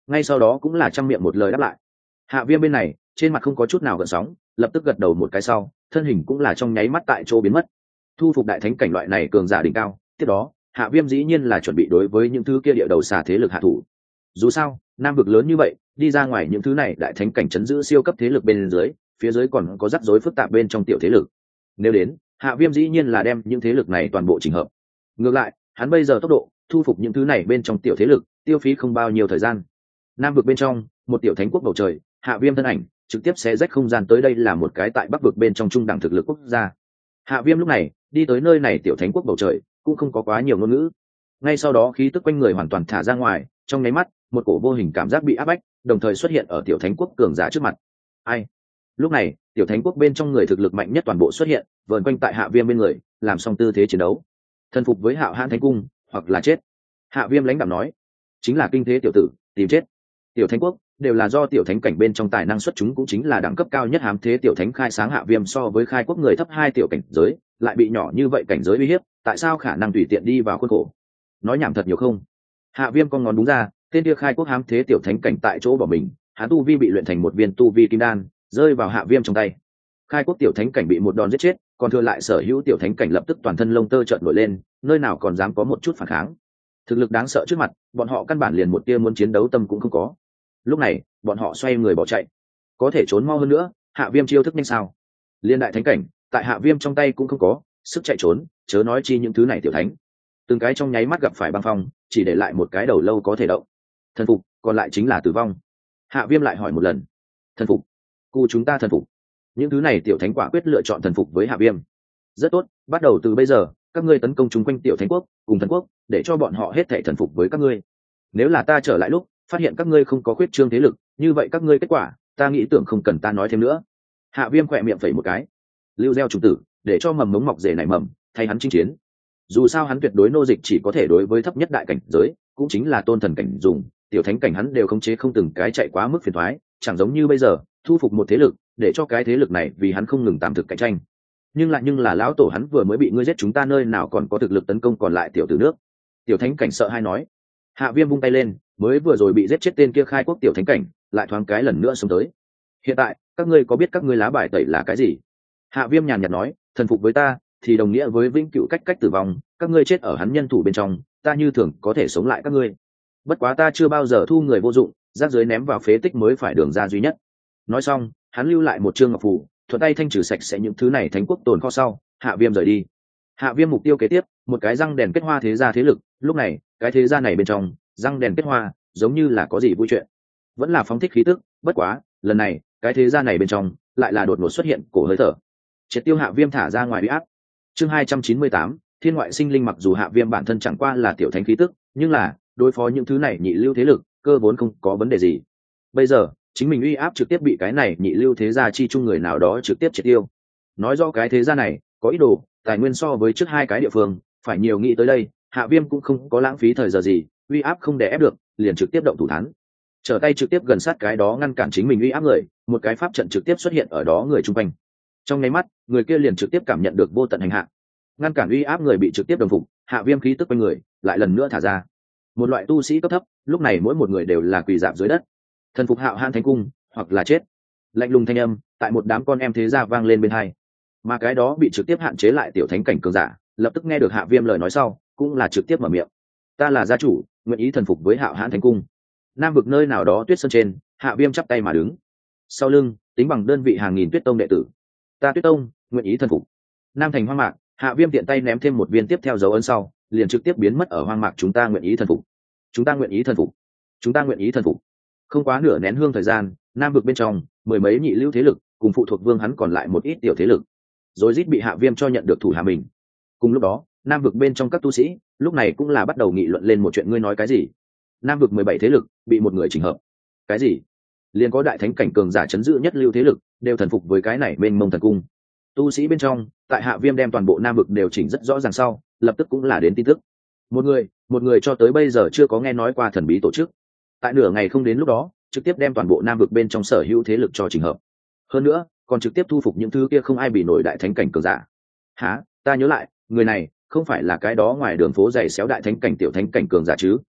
ngay sau đó cũng là trăm miệng một lời đáp lại. Hạ Viêm bên này trên mặt không có chút nào gợn sóng, lập tức gật đầu một cái sau, thân hình cũng là trong nháy mắt tại chỗ biến mất. Thu phục đại thánh cảnh loại này cường giả đỉnh cao, tiếp đó Hạ Viêm dĩ nhiên là chuẩn bị đối với những thứ kia địa đầu xà thế lực hạ thủ. Dù sao nam vực lớn như vậy, đi ra ngoài những thứ này đại thánh cảnh chấn giữ siêu cấp thế lực bên dưới, phía dưới còn có rắc rối phức tạp bên trong tiểu thế lực. Nếu đến, Hạ Viêm dĩ nhiên là đem những thế lực này toàn bộ chỉnh hợp. Ngược lại, hắn bây giờ tốc độ thu phục những thứ này bên trong tiểu thế lực, tiêu phí không bao nhiêu thời gian. Nam vực bên trong, một tiểu thánh quốc bầu trời, Hạ Viêm thân ảnh trực tiếp xé rách không gian tới đây là một cái tại Bắc vực bên trong trung đẳng thực lực quốc gia. Hạ Viêm lúc này đi tới nơi này tiểu thánh quốc bầu trời, cũng không có quá nhiều ngôn ngữ. Ngay sau đó khí tức quanh người hoàn toàn thả ra ngoài, trong nháy mắt, một cổ vô hình cảm giác bị áp bách, đồng thời xuất hiện ở tiểu thánh quốc cường giả trước mặt. Ai? Lúc này, tiểu thánh quốc bên trong người thực lực mạnh nhất toàn bộ xuất hiện, vờn quanh tại Hạ Viêm bên người, làm xong tư thế chiến đấu. Thần phục với Hạo Hãn Thánh Cung, hoặc là chết. Hạ Viêm lãnh đạm nói, chính là kinh thế tiểu tử, tìm chết. Tiểu thánh quốc đều là do tiểu thánh cảnh bên trong tài năng xuất chúng, cũng chính là đẳng cấp cao nhất hám thế tiểu thánh khai sáng. Hạ Viêm so với khai quốc người thấp hai tiểu cảnh giới, lại bị nhỏ như vậy cảnh giới uy hiếp, tại sao khả năng tùy tiện đi vào khuôn khổ? Nói nhảm thật nhiều không? Hạ Viêm con ngón đúng ra, tên kia khai quốc hám thế tiểu thánh cảnh tại chỗ bỏ mình, hắn tu vi bị luyện thành một viên tu vi kim đan, rơi vào Hạ Viêm trong tay. Khai quốc tiểu thánh cảnh bị một đòn giết chết, còn thừa lại sở hữu tiểu thánh cảnh lập tức toàn thân lông tơ trợn nổi lên, nơi nào còn dám có một chút phản kháng. Thực lực đáng sợ trước mặt, bọn họ căn bản liền một tia muốn chiến đấu tâm cũng không có. Lúc này, bọn họ xoay người bỏ chạy. Có thể trốn mau hơn nữa, Hạ Viêm chiêu thức nhanh sao? Liên đại thánh cảnh, tại Hạ Viêm trong tay cũng không có sức chạy trốn, chớ nói chi những thứ này tiểu thánh. Từng cái trong nháy mắt gặp phải băng phong, chỉ để lại một cái đầu lâu có thể động. Thần phục, còn lại chính là tử vong. Hạ Viêm lại hỏi một lần. Thần phục? Cu chúng ta thần phục. Những thứ này tiểu thánh quả quyết lựa chọn thần phục với Hạ Viêm. Rất tốt, bắt đầu từ bây giờ, các ngươi tấn công chung quanh tiểu thánh quốc cùng thần quốc, để cho bọn họ hết thảy thần phục với các ngươi. Nếu là ta trở lại lúc phát hiện các ngươi không có khuyết trương thế lực, như vậy các ngươi kết quả ta nghĩ tưởng không cần ta nói thêm nữa. Hạ Viêm khỏe miệng phẩy một cái, lưu gieo trùng tử, để cho mầm mống mọc rể nảy mầm, thay hắn chinh chiến. Dù sao hắn tuyệt đối nô dịch chỉ có thể đối với thấp nhất đại cảnh giới, cũng chính là tôn thần cảnh dùng, tiểu thánh cảnh hắn đều khống chế không từng cái chạy quá mức phiền toái, chẳng giống như bây giờ thu phục một thế lực, để cho cái thế lực này vì hắn không ngừng tạm thực cạnh tranh. Nhưng lại nhưng là lão tổ hắn vừa mới bị ngươi giết, chúng ta nơi nào còn có thực lực tấn công còn lại tiểu tử nước. Tiểu thánh cảnh sợ hai nói. Hạ Viêm vung tay lên, mới vừa rồi bị giết chết tên kia khai quốc tiểu thánh cảnh lại thoáng cái lần nữa xông tới. Hiện tại các ngươi có biết các ngươi lá bài tẩy là cái gì? Hạ Viêm nhàn nhạt nói, thần phục với ta thì đồng nghĩa với vĩnh cửu cách cách tử vong, các ngươi chết ở hắn nhân thủ bên trong, ta như thường có thể sống lại các ngươi. Bất quá ta chưa bao giờ thu người vô dụng, rác rưởi ném vào phế tích mới phải đường ra duy nhất. Nói xong, hắn lưu lại một chương ngọc phù, thuận tay thanh trừ sạch sẽ những thứ này thánh quốc tồn kho sau, Hạ Viêm rời đi. Hạ Viêm mục tiêu kế tiếp, một cái răng đèn kết hoa thế gia thế lực. Lúc này, cái thế gia này bên trong, răng đèn kết hoa, giống như là có gì vui chuyện, vẫn là phóng thích khí tức. Bất quá, lần này, cái thế gia này bên trong, lại là đột ngột xuất hiện cổ hơi thở. Triệt tiêu Hạ Viêm thả ra ngoài uy áp. Chương hai trăm chín mươi tám, Thiên ngoại sinh linh. Mặc dù Hạ Viêm bản thân chẳng qua là tiểu thánh khí tức, nhưng là đối phó những thứ này nhị lưu thế lực, cơ vốn không có vấn đề gì. Bây giờ, chính mình uy áp trực tiếp bị cái này nhị lưu thế gia chi chung người nào đó trực tiếp triệt tiêu. Nói rõ cái thế gia này có ý đồ, tài nguyên so với trước hai cái địa phương phải nhiều. Nghĩ tới đây, Hạ Viêm cũng không có lãng phí thời giờ gì, uy áp không đè ép được, liền trực tiếp động thủ thắng. Trở tay trực tiếp gần sát cái đó ngăn cản chính mình uy áp người, một cái pháp trận trực tiếp xuất hiện ở đó người chung quanh. Trong nháy mắt, người kia liền trực tiếp cảm nhận được vô tận hành hạ, ngăn cản uy áp người bị trực tiếp đồng phục. Hạ Viêm khí tức quanh người lại lần nữa thả ra. Một loại tu sĩ cấp thấp, lúc này mỗi một người đều là quỳ rạp dưới đất. Thần phục Hạo Hãn Thánh Cung, hoặc là chết. Lạnh lùng thanh âm tại một đám con em thế gia vang lên bên hai. Mà cái đó bị trực tiếp hạn chế lại tiểu thánh cảnh cường giả, lập tức nghe được Hạ Viêm lời nói sau, cũng là trực tiếp mở miệng. Ta là gia chủ, nguyện ý thần phục với Hạo Hãn Thánh Cung. Nam vực nơi nào đó tuyết sơn trên, Hạ Viêm chắp tay mà đứng. Sau lưng, tính bằng đơn vị hàng nghìn Tuyết Tông đệ tử. Ta Tuyết Tông, nguyện ý thần phục. Nam thành hoang mạc, Hạ Viêm tiện tay ném thêm một viên tiếp theo dấu ấn sau, liền trực tiếp biến mất ở hoang mạc. Chúng ta nguyện ý thần phục. Chúng ta nguyện ý thần phục. Chúng ta nguyện ý thần phục. Không quá nửa nén hương thời gian, Nam vực bên trong mười mấy nhị lưu thế lực cùng phụ thuộc vương hắn còn lại một ít tiểu thế lực, rồi rít bị Hạ Viêm cho nhận được thủ hạ mình. Cùng lúc đó, Nam vực bên trong các tu sĩ lúc này cũng là bắt đầu nghị luận lên một chuyện. Ngươi nói cái gì? Nam vực mười bảy thế lực bị một người chỉnh hợp. Cái gì? Liền có đại thánh cảnh cường giả chấn giữ nhất lưu thế lực đều thần phục với cái này mênh mông thần cung. Tu sĩ bên trong, tại Hạ Viêm đem toàn bộ Nam vực đều chỉnh rất rõ ràng sau, lập tức cũng là đến tin tức. Một người, một người cho tới bây giờ chưa có nghe nói qua thần bí tổ chức. Tại nửa ngày không đến lúc đó, trực tiếp đem toàn bộ Nam vực bên trong sở hữu thế lực cho chỉnh hợp. Hơn nữa, còn trực tiếp thu phục những thứ kia không ai bị nổi đại thánh cảnh cường giả. Hả? Ta nhớ lại, người này không phải là cái đó ngoài đường phố giày xéo đại thánh cảnh tiểu thánh cảnh cường giả chứ?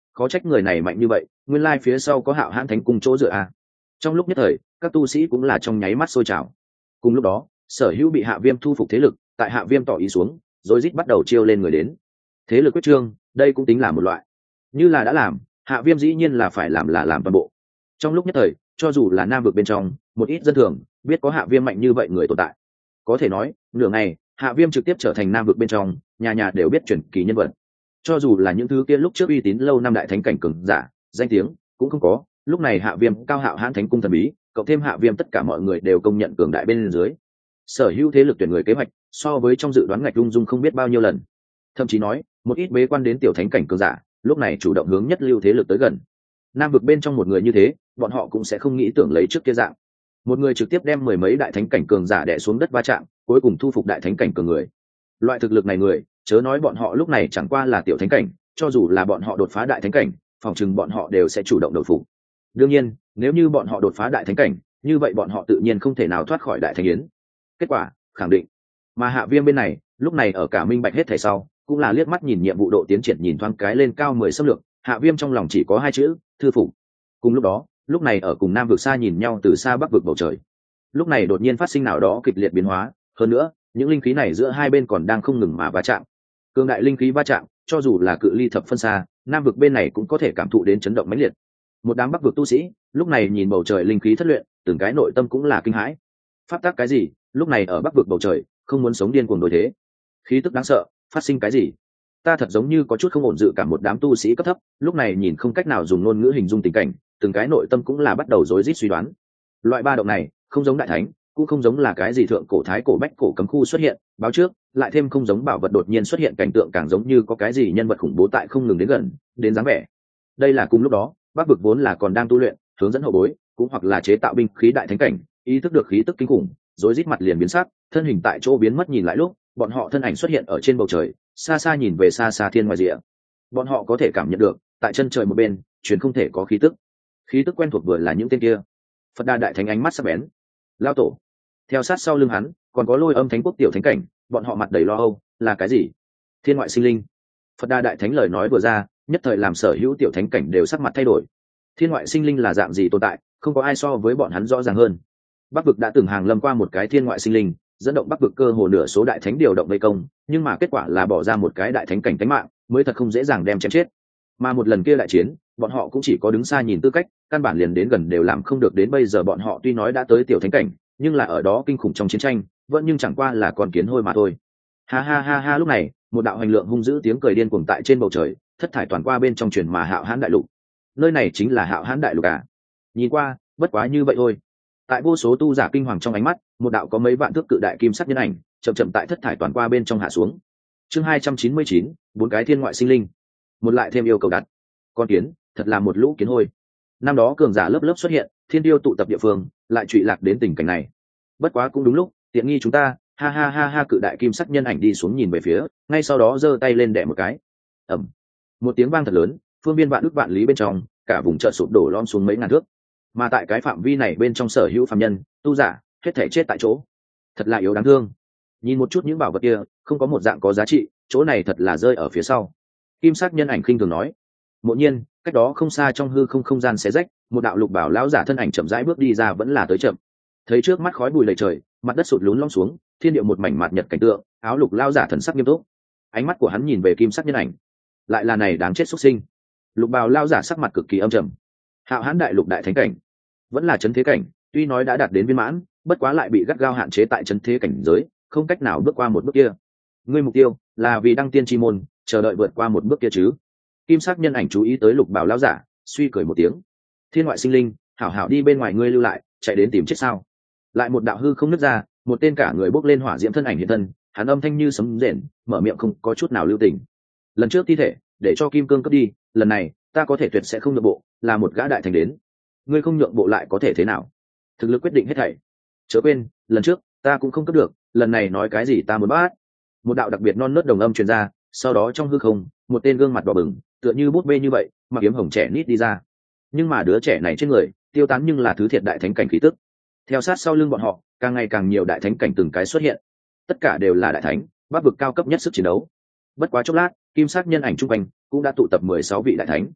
khó trách người này mạnh như vậy, nguyên lai phía sau có Hạo Hãn Thánh Cung chỗ dựa à. Trong lúc nhất thời, các tu sĩ cũng là trong nháy mắt sôi trào. Cùng lúc đó, sở hữu bị Hạ Viêm thu phục thế lực, tại Hạ Viêm tỏ ý xuống, rồi rít bắt đầu chiêu lên người đến. Thế lực quyết trương, đây cũng tính là một loại. Như là đã làm, Hạ Viêm dĩ nhiên là phải làm là làm toàn bộ. Trong lúc nhất thời, cho dù là Nam vực bên trong, một ít dân thường biết có Hạ Viêm mạnh như vậy người tồn tại. Có thể nói, nửa ngày, Hạ Viêm trực tiếp trở thành Nam vực bên trong, nhà nhà đều biết truyền kỳ nhân vật. Cho dù là những thứ kia lúc trước uy tín lâu năm đại thánh cảnh cường giả, danh tiếng cũng không có, lúc này Hạ Viêm cao Hạo Hãn Thánh Cung thần bí, cộng thêm Hạ Viêm tất cả mọi người đều công nhận cường đại bên dưới. Sở hữu thế lực tuyển người kế hoạch, so với trong dự đoán ngạch lung dung không biết bao nhiêu lần. Thậm chí nói, một ít bế quan đến tiểu thánh cảnh cường giả, lúc này chủ động hướng nhất lưu thế lực tới gần. Nam vực bên trong một người như thế, bọn họ cũng sẽ không nghĩ tưởng lấy trước kia dạng. Một người trực tiếp đem mười mấy đại thánh cảnh cường giả đè xuống đất va chạm, cuối cùng thu phục đại thánh cảnh cường người. Loại thực lực này người, chớ nói bọn họ lúc này chẳng qua là tiểu thánh cảnh, cho dù là bọn họ đột phá đại thánh cảnh, phòng chừng bọn họ đều sẽ chủ động đầu phục. Đương nhiên, nếu như bọn họ đột phá đại thánh cảnh, như vậy bọn họ tự nhiên không thể nào thoát khỏi đại thánh yến. Kết quả, khẳng định. Mà Hạ Viêm bên này, lúc này ở cả minh bạch hết thảy sau, cũng là liếc mắt nhìn nhiệm vụ độ tiến triển nhìn thoáng cái lên cao mười xâm lược, Hạ Viêm trong lòng chỉ có hai chữ, thư phục. Cùng lúc đó, lúc này ở cùng Nam vực xa nhìn nhau từ xa Bắc vực bầu trời. Lúc này đột nhiên phát sinh nào đó kịch liệt biến hóa, hơn nữa, những linh khí này giữa hai bên còn đang không ngừng mà va chạm. Cường đại linh khí va chạm, cho dù là cự ly thập phân xa, Nam vực bên này cũng có thể cảm thụ đến chấn động mãnh liệt. Một đám Bắc vực tu sĩ, lúc này nhìn bầu trời linh khí thất luyện, từng cái nội tâm cũng là kinh hãi. Pháp tắc cái gì, lúc này ở Bắc vực bầu trời, không muốn sống điên cuồng đối thế. Khí tức đáng sợ, phát sinh cái gì? Ta thật giống như có chút không ổn dự cảm một đám tu sĩ cấp thấp, lúc này nhìn không cách nào dùng ngôn ngữ hình dung tình cảnh, từng cái nội tâm cũng là bắt đầu rối rít suy đoán. Loại ba động này, không giống đại thánh, cũng không giống là cái gì thượng cổ thái cổ bách cổ cấm khu xuất hiện, báo trước, lại thêm không giống bảo vật đột nhiên xuất hiện cảnh tượng càng giống như có cái gì nhân vật khủng bố tại không ngừng đến gần, đến dáng vẻ. Đây là cùng lúc đó, Bắc vực vốn là còn đang tu luyện, hướng dẫn hậu bối, cũng hoặc là chế tạo binh khí đại thánh cảnh, ý thức được khí tức kinh khủng, rối rít mặt liền biến sắc, thân hình tại chỗ biến mất nhìn lại lúc, bọn họ thân ảnh xuất hiện ở trên bầu trời, xa xa nhìn về xa xa thiên ngoài rìa. Bọn họ có thể cảm nhận được, tại chân trời một bên, truyền không thể có khí tức. Khí tức quen thuộc vừa là những tên kia. Phật Đà đại thánh ánh mắt sắc bén. Lao tổ. Theo sát sau lưng hắn, còn có Lôi Âm Thánh Quốc tiểu thánh cảnh, bọn họ mặt đầy lo âu, là cái gì? Thiên ngoại sinh linh. Phật Đà đại thánh lời nói vừa ra, nhất thời làm sở hữu tiểu thánh cảnh đều sắc mặt thay đổi. Thiên ngoại sinh linh là dạng gì tồn tại, không có ai so với bọn hắn rõ ràng hơn. Bắc vực đã từng hàng lâm qua một cái thiên ngoại sinh linh, dẫn động Bắc vực cơ hồ nửa số đại thánh điều động vây công, nhưng mà kết quả là bỏ ra một cái đại thánh cảnh tánh mạng, mới thật không dễ dàng đem chém chết. Mà một lần kia đại chiến, bọn họ cũng chỉ có đứng xa nhìn tư cách, căn bản liền đến gần đều làm không được. Đến bây giờ bọn họ tuy nói đã tới tiểu thánh cảnh, nhưng là ở đó kinh khủng trong chiến tranh, vẫn nhưng chẳng qua là con kiến hôi mà thôi. Ha ha ha ha, lúc này, một đạo hành lượng hung dữ tiếng cười điên cuồng tại trên bầu trời, thất thải toàn qua bên trong truyền mà Hạo Hãn đại lục. Nơi này chính là Hạo Hãn đại lục à? Nhìn qua, bất quá như vậy thôi. Tại vô số tu giả kinh hoàng trong ánh mắt, một đạo có mấy vạn thước cự đại kim sắc nhân ảnh, chậm chậm tại thất thải toàn qua bên trong hạ xuống. Chương hai trăm chín mươi chín, bốn cái thiên ngoại sinh linh. Một lại thêm yêu cầu đặt. Con kiến, thật là một lũ kiến hôi. Năm đó cường giả lớp lớp xuất hiện, thiên tiêu tụ tập địa phương, lại trụy lạc đến tình cảnh này. Bất quá cũng đúng lúc, tiện nghi chúng ta, ha ha ha ha, cự đại kim sắc nhân ảnh đi xuống nhìn về phía, ngay sau đó giơ tay lên đẻ một cái. Ầm. Một tiếng vang thật lớn, phương biên vạn ức vạn lý bên trong, cả vùng chợ sụp đổ lom xuống mấy ngàn thước. Mà tại cái phạm vi này bên trong sở hữu phàm nhân, tu giả, hết thảy chết tại chỗ. Thật là yếu đáng thương. Nhìn một chút những bảo vật kia, không có một dạng có giá trị, chỗ này thật là rơi ở phía sau. Kim sắc nhân ảnh khinh thường nói. Mộ nhiên, cách đó không xa trong hư không không gian xé rách, một đạo lục bảo lão giả thân ảnh chậm rãi bước đi ra, vẫn là tới chậm. Thấy trước mắt khói bụi lầy trời, mặt đất sụt lún lõm xuống, thiên địa một mảnh mạt nhật cảnh tượng, áo lục lão giả thần sắc nghiêm túc. Ánh mắt của hắn nhìn về kim sắc nhân ảnh, lại là này đáng chết xuất sinh. Lục bào lão giả sắc mặt cực kỳ âm trầm. Hạo Hãn đại lục đại thánh cảnh, vẫn là chấn thế cảnh, tuy nói đã đạt đến viên mãn, bất quá lại bị gắt gao hạn chế tại chấn thế cảnh giới, không cách nào bước qua một bước kia. Ngươi mục tiêu là vì đăng tiên chi môn, chờ đợi vượt qua một bước kia chứ? Kim sắc nhân ảnh chú ý tới lục bảo lão giả, suy cười một tiếng. Thiên ngoại sinh linh, hảo hảo đi bên ngoài ngươi lưu lại, chạy đến tìm chết sao? Lại một đạo hư không nứt ra, một tên cả người bốc lên hỏa diễm thân ảnh hiện thân, hắn âm thanh như sấm rền, mở miệng không có chút nào lưu tình. Lần trước thi thể để cho kim cương cướp đi, lần này ta có thể tuyệt sẽ không nhượng bộ, là một gã đại thành đến. Ngươi không nhượng bộ lại có thể thế nào? Thực lực quyết định hết thảy. Chớ quên, lần trước ta cũng không cướp được, lần này nói cái gì ta muốn bắt. Một đạo đặc biệt non nớt đồng âm truyền ra, sau đó trong hư không, một tên gương mặt đỏ bừng, tựa như bút bê như vậy, mặc kiếm hồng trẻ nít đi ra. Nhưng mà đứa trẻ này trên người, tiêu tán nhưng là thứ thiệt đại thánh cảnh khí tức. Theo sát sau lưng bọn họ, càng ngày càng nhiều đại thánh cảnh từng cái xuất hiện. Tất cả đều là đại thánh, bắc vực cao cấp nhất sức chiến đấu. Bất quá chốc lát, kim sắc nhân ảnh trung quanh cũng đã tụ tập mười sáu vị đại thánh.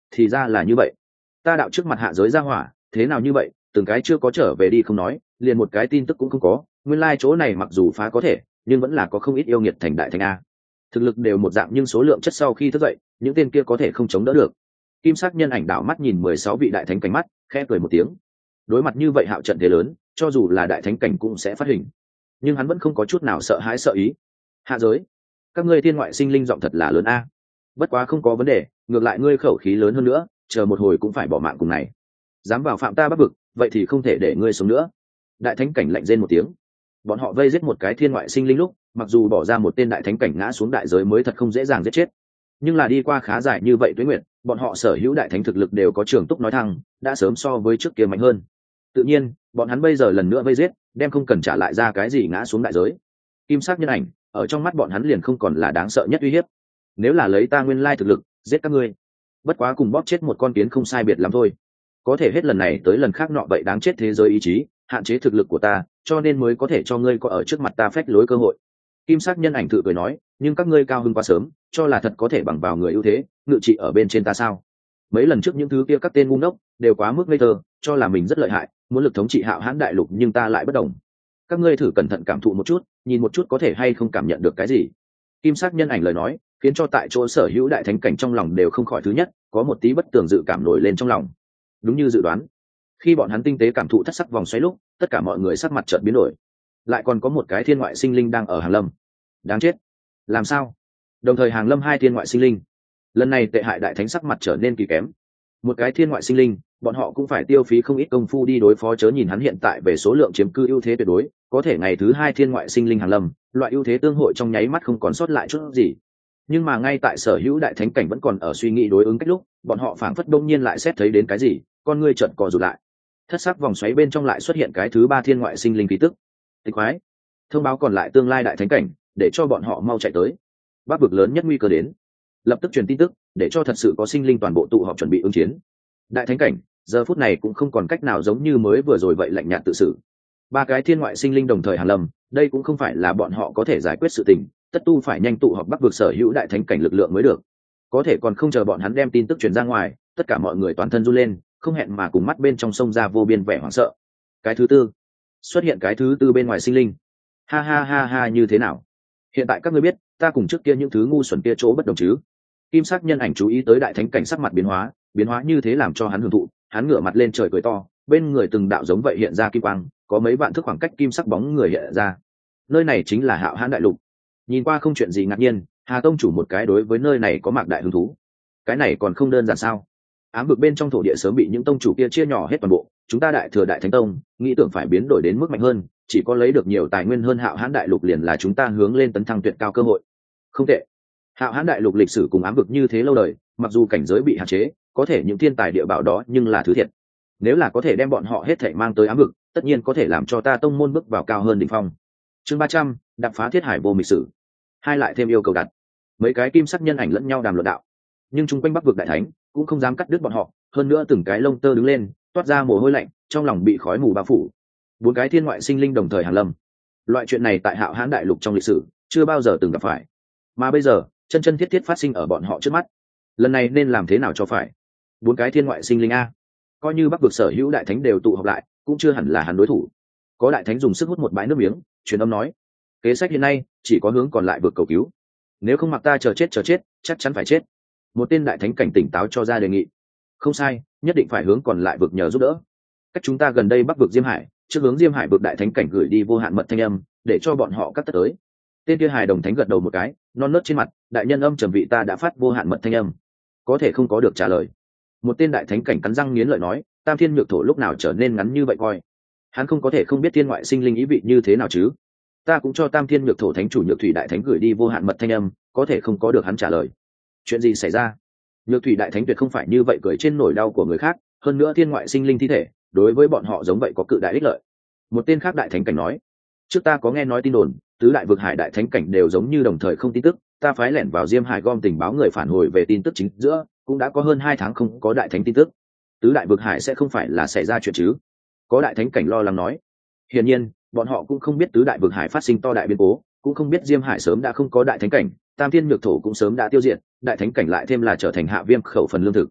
thì ra là như vậy. Ta đạo trước mặt hạ giới ra hỏa thế nào như vậy, từng cái chưa có trở về đi không nói, liền một cái tin tức cũng không có. Nguyên lai chỗ này mặc dù phá có thể, nhưng vẫn là có không ít yêu nghiệt thành đại thành a. Thực lực đều một dạng nhưng số lượng chất sau khi thức dậy, những tên kia có thể không chống đỡ được. Kim sắc nhân ảnh đảo mắt nhìn mười sáu vị đại thánh cảnh mắt, khẽ cười một tiếng. Đối mặt như vậy hạo trận thế lớn, cho dù là đại thánh cảnh cũng sẽ phát hình, nhưng hắn vẫn không có chút nào sợ hãi sợ ý. Hạ giới, các ngươi thiên ngoại sinh linh giọng thật là lớn a. Bất quá không có vấn đề, ngược lại ngươi khẩu khí lớn hơn nữa, chờ một hồi cũng phải bỏ mạng cùng này. Dám vào phạm ta Bắc vực, vậy thì không thể để ngươi sống nữa. Đại thánh cảnh lạnh rên một tiếng. Bọn họ vây giết một cái thiên ngoại sinh linh lúc, mặc dù bỏ ra một tên đại thánh cảnh ngã xuống đại giới mới thật không dễ dàng giết chết, nhưng là đi qua khá dài như vậy tuế nguyện, bọn họ sở hữu đại thánh thực lực đều có trường túc nói thăng, đã sớm so với trước kia mạnh hơn. Tự nhiên, bọn hắn bây giờ lần nữa vây giết, đem không cần trả lại ra cái gì ngã xuống đại giới. Kim sắc nhân ảnh, ở trong mắt bọn hắn liền không còn là đáng sợ nhất uy hiếp. Nếu là lấy ta nguyên lai thực lực, giết các ngươi, bất quá cùng bóp chết một con kiến không sai biệt lắm thôi. Có thể hết lần này tới lần khác nọ vậy đáng chết thế giới ý chí, hạn chế thực lực của ta, cho nên mới có thể cho ngươi có ở trước mặt ta phách lối cơ hội. Kim sắc nhân ảnh tự cười nói, nhưng các ngươi cao hưng quá sớm, cho là thật có thể bằng vào người ưu thế, ngự trị ở bên trên ta sao? Mấy lần trước những thứ kia các tên ngu ngốc đều quá mức ngây thơ, cho là mình rất lợi hại, muốn lực thống trị Hạo Hãn đại lục, nhưng ta lại bất đồng. Các ngươi thử cẩn thận cảm thụ một chút, nhìn một chút có thể hay không cảm nhận được cái gì. Kim sắc nhân ảnh lời nói, khiến cho tại chỗ sở hữu đại thánh cảnh trong lòng đều không khỏi thứ nhất, có một tí bất tường dự cảm nổi lên trong lòng. Đúng như dự đoán, khi bọn hắn tinh tế cảm thụ thất sắc vòng xoáy lúc, tất cả mọi người sắc mặt chợt biến đổi. Lại còn có một cái thiên ngoại sinh linh đang ở hàng lâm. Đáng chết, làm sao? Đồng thời hàng lâm hai thiên ngoại sinh linh. Lần này tệ hại đại thánh sắc mặt trở nên kỳ kém. Một cái thiên ngoại sinh linh, bọn họ cũng phải tiêu phí không ít công phu đi đối phó, chớ nhìn hắn hiện tại về số lượng chiếm cư ưu thế tuyệt đối, có thể ngày thứ hai thiên ngoại sinh linh hàng lâm, loại ưu thế tương hội trong nháy mắt không còn sót lại chút gì. Nhưng mà ngay tại sở hữu đại thánh cảnh vẫn còn ở suy nghĩ đối ứng cách lúc, bọn họ phảng phất đông nhiên lại xét thấy đến cái gì, con ngươi chợt co rụt lại. Thất sắc vòng xoáy bên trong lại xuất hiện cái thứ ba thiên ngoại sinh linh khí tức. Tịch khoái, thông báo còn lại tương lai đại thánh cảnh, để cho bọn họ mau chạy tới. Bắc vực lớn nhất nguy cơ đến, lập tức truyền tin tức, để cho thật sự có sinh linh toàn bộ tụ họp chuẩn bị ứng chiến. Đại thánh cảnh giờ phút này cũng không còn cách nào giống như mới vừa rồi vậy lạnh nhạt tự xử. Ba cái thiên ngoại sinh linh đồng thời hàn lâm, đây cũng không phải là bọn họ có thể giải quyết sự tình, tất tu phải nhanh tụ họp Bắc vực sở hữu đại thánh cảnh lực lượng mới được. Có thể còn không chờ bọn hắn đem tin tức truyền ra ngoài, tất cả mọi người toàn thân run lên, không hẹn mà cùng mắt bên trong sông ra vô biên vẻ hoảng sợ. Cái thứ tư, xuất hiện cái thứ tư bên ngoài sinh linh. Ha ha ha ha, như thế nào? Hiện tại các ngươi biết, ta cùng trước kia những thứ ngu xuẩn kia chỗ bất đồng chứ? Kim sắc nhân ảnh chú ý tới đại thánh cảnh sắc mặt biến hóa, biến hóa như thế làm cho hắn hưởng thụ, hắn ngửa mặt lên trời cười to, bên người từng đạo giống vậy hiện ra kim quang, có mấy vạn thước khoảng cách kim sắc bóng người hiện ra. Nơi này chính là Hạo Hãn đại lục. Nhìn qua không chuyện gì ngạc nhiên, Hà tông chủ một cái đối với nơi này có mạc đại hứng thú. Cái này còn không đơn giản sao? Ám vực bên trong thổ địa sớm bị những tông chủ kia chia nhỏ hết toàn bộ, chúng ta đại thừa đại thánh tông nghĩ tưởng phải biến đổi đến mức mạnh hơn, chỉ có lấy được nhiều tài nguyên hơn Hạo Hãn đại lục liền là chúng ta hướng lên tấn thăng tuyệt cao cơ hội. Không tệ. Hạo Hãn đại lục lịch sử cùng ám vực như thế lâu đời, mặc dù cảnh giới bị hạn chế, có thể những thiên tài địa bảo đó nhưng là thứ thiệt. Nếu là có thể đem bọn họ hết thảy mang tới ám vực, tất nhiên có thể làm cho ta tông môn bước vào cao hơn đỉnh phong. Chương ba trăm, đạp phá thiết hải vô mịch sử. Hai lại thêm yêu cầu đặt. Mấy cái kim sắc nhân ảnh lẫn nhau đàm luận đạo, nhưng chung quanh Bắc vực đại thánh cũng không dám cắt đứt bọn họ, hơn nữa từng cái lông tơ đứng lên, toát ra mồ hôi lạnh, trong lòng bị khói mù bao phủ. Bốn cái thiên ngoại sinh linh đồng thời hàng lâm. Loại chuyện này tại Hạo Hãn đại lục trong lịch sử chưa bao giờ từng gặp phải, mà bây giờ chân chân thiết thiết phát sinh ở bọn họ trước mắt. Lần này nên làm thế nào cho phải? Bốn cái thiên ngoại sinh linh a, coi như Bắc vực sở hữu đại thánh đều tụ họp lại, cũng chưa hẳn là hắn đối thủ. Có đại thánh dùng sức hút một bãi nước miếng, truyền âm nói: kế sách hiện nay chỉ có hướng còn lại vực cầu cứu, nếu không mặc ta chờ chết chờ chết, chắc chắn phải chết. Một tên đại thánh cảnh tỉnh táo cho ra đề nghị. Không sai, nhất định phải hướng còn lại vực nhờ giúp đỡ. Cách chúng ta gần đây Bắc vực Diêm Hải, trước hướng Diêm Hải vực đại thánh cảnh gửi đi vô hạn mật thanh âm, để cho bọn họ cắt tất tới. Tên kia hài đồng thánh gật đầu một cái, non nớt trên mặt, đại nhân âm trầm vị ta đã phát vô hạn mật thanh âm, có thể không có được trả lời. Một tên đại thánh cảnh cắn răng nghiến lợi nói: tam thiên nhược thổ lúc nào trở nên ngắn như vậy coi? Hắn không có thể không biết thiên ngoại sinh linh ý vị như thế nào chứ? Ta cũng cho tam thiên nhược thổ thánh chủ nhược thủy đại thánh gửi đi vô hạn mật thanh âm, có thể không có được hắn trả lời. Chuyện gì xảy ra? Nhược thủy đại thánh tuyệt không phải như vậy cười trên nỗi đau của người khác, hơn nữa thiên ngoại sinh linh thi thể đối với bọn họ giống vậy có cự đại ích lợi. Một tên khác đại thánh cảnh nói: trước ta có nghe nói tin đồn, tứ đại vực hải đại thánh cảnh đều giống như đồng thời không tin tức, ta phái lẻn vào Diêm Hải gom tình báo người phản hồi về tin tức chính giữa, cũng đã có hơn hai tháng không có đại thánh tin tức. Tứ đại vực hải sẽ không phải là xảy ra chuyện chứ? Có đại thánh cảnh lo lắng nói. Hiển nhiên bọn họ cũng không biết tứ đại vực hải phát sinh to đại biến cố, cũng không biết Diêm Hải sớm đã không có đại thánh cảnh, tam thiên nhược thổ cũng sớm đã tiêu diệt, đại thánh cảnh lại thêm là trở thành hạ viêm khẩu phần lương thực.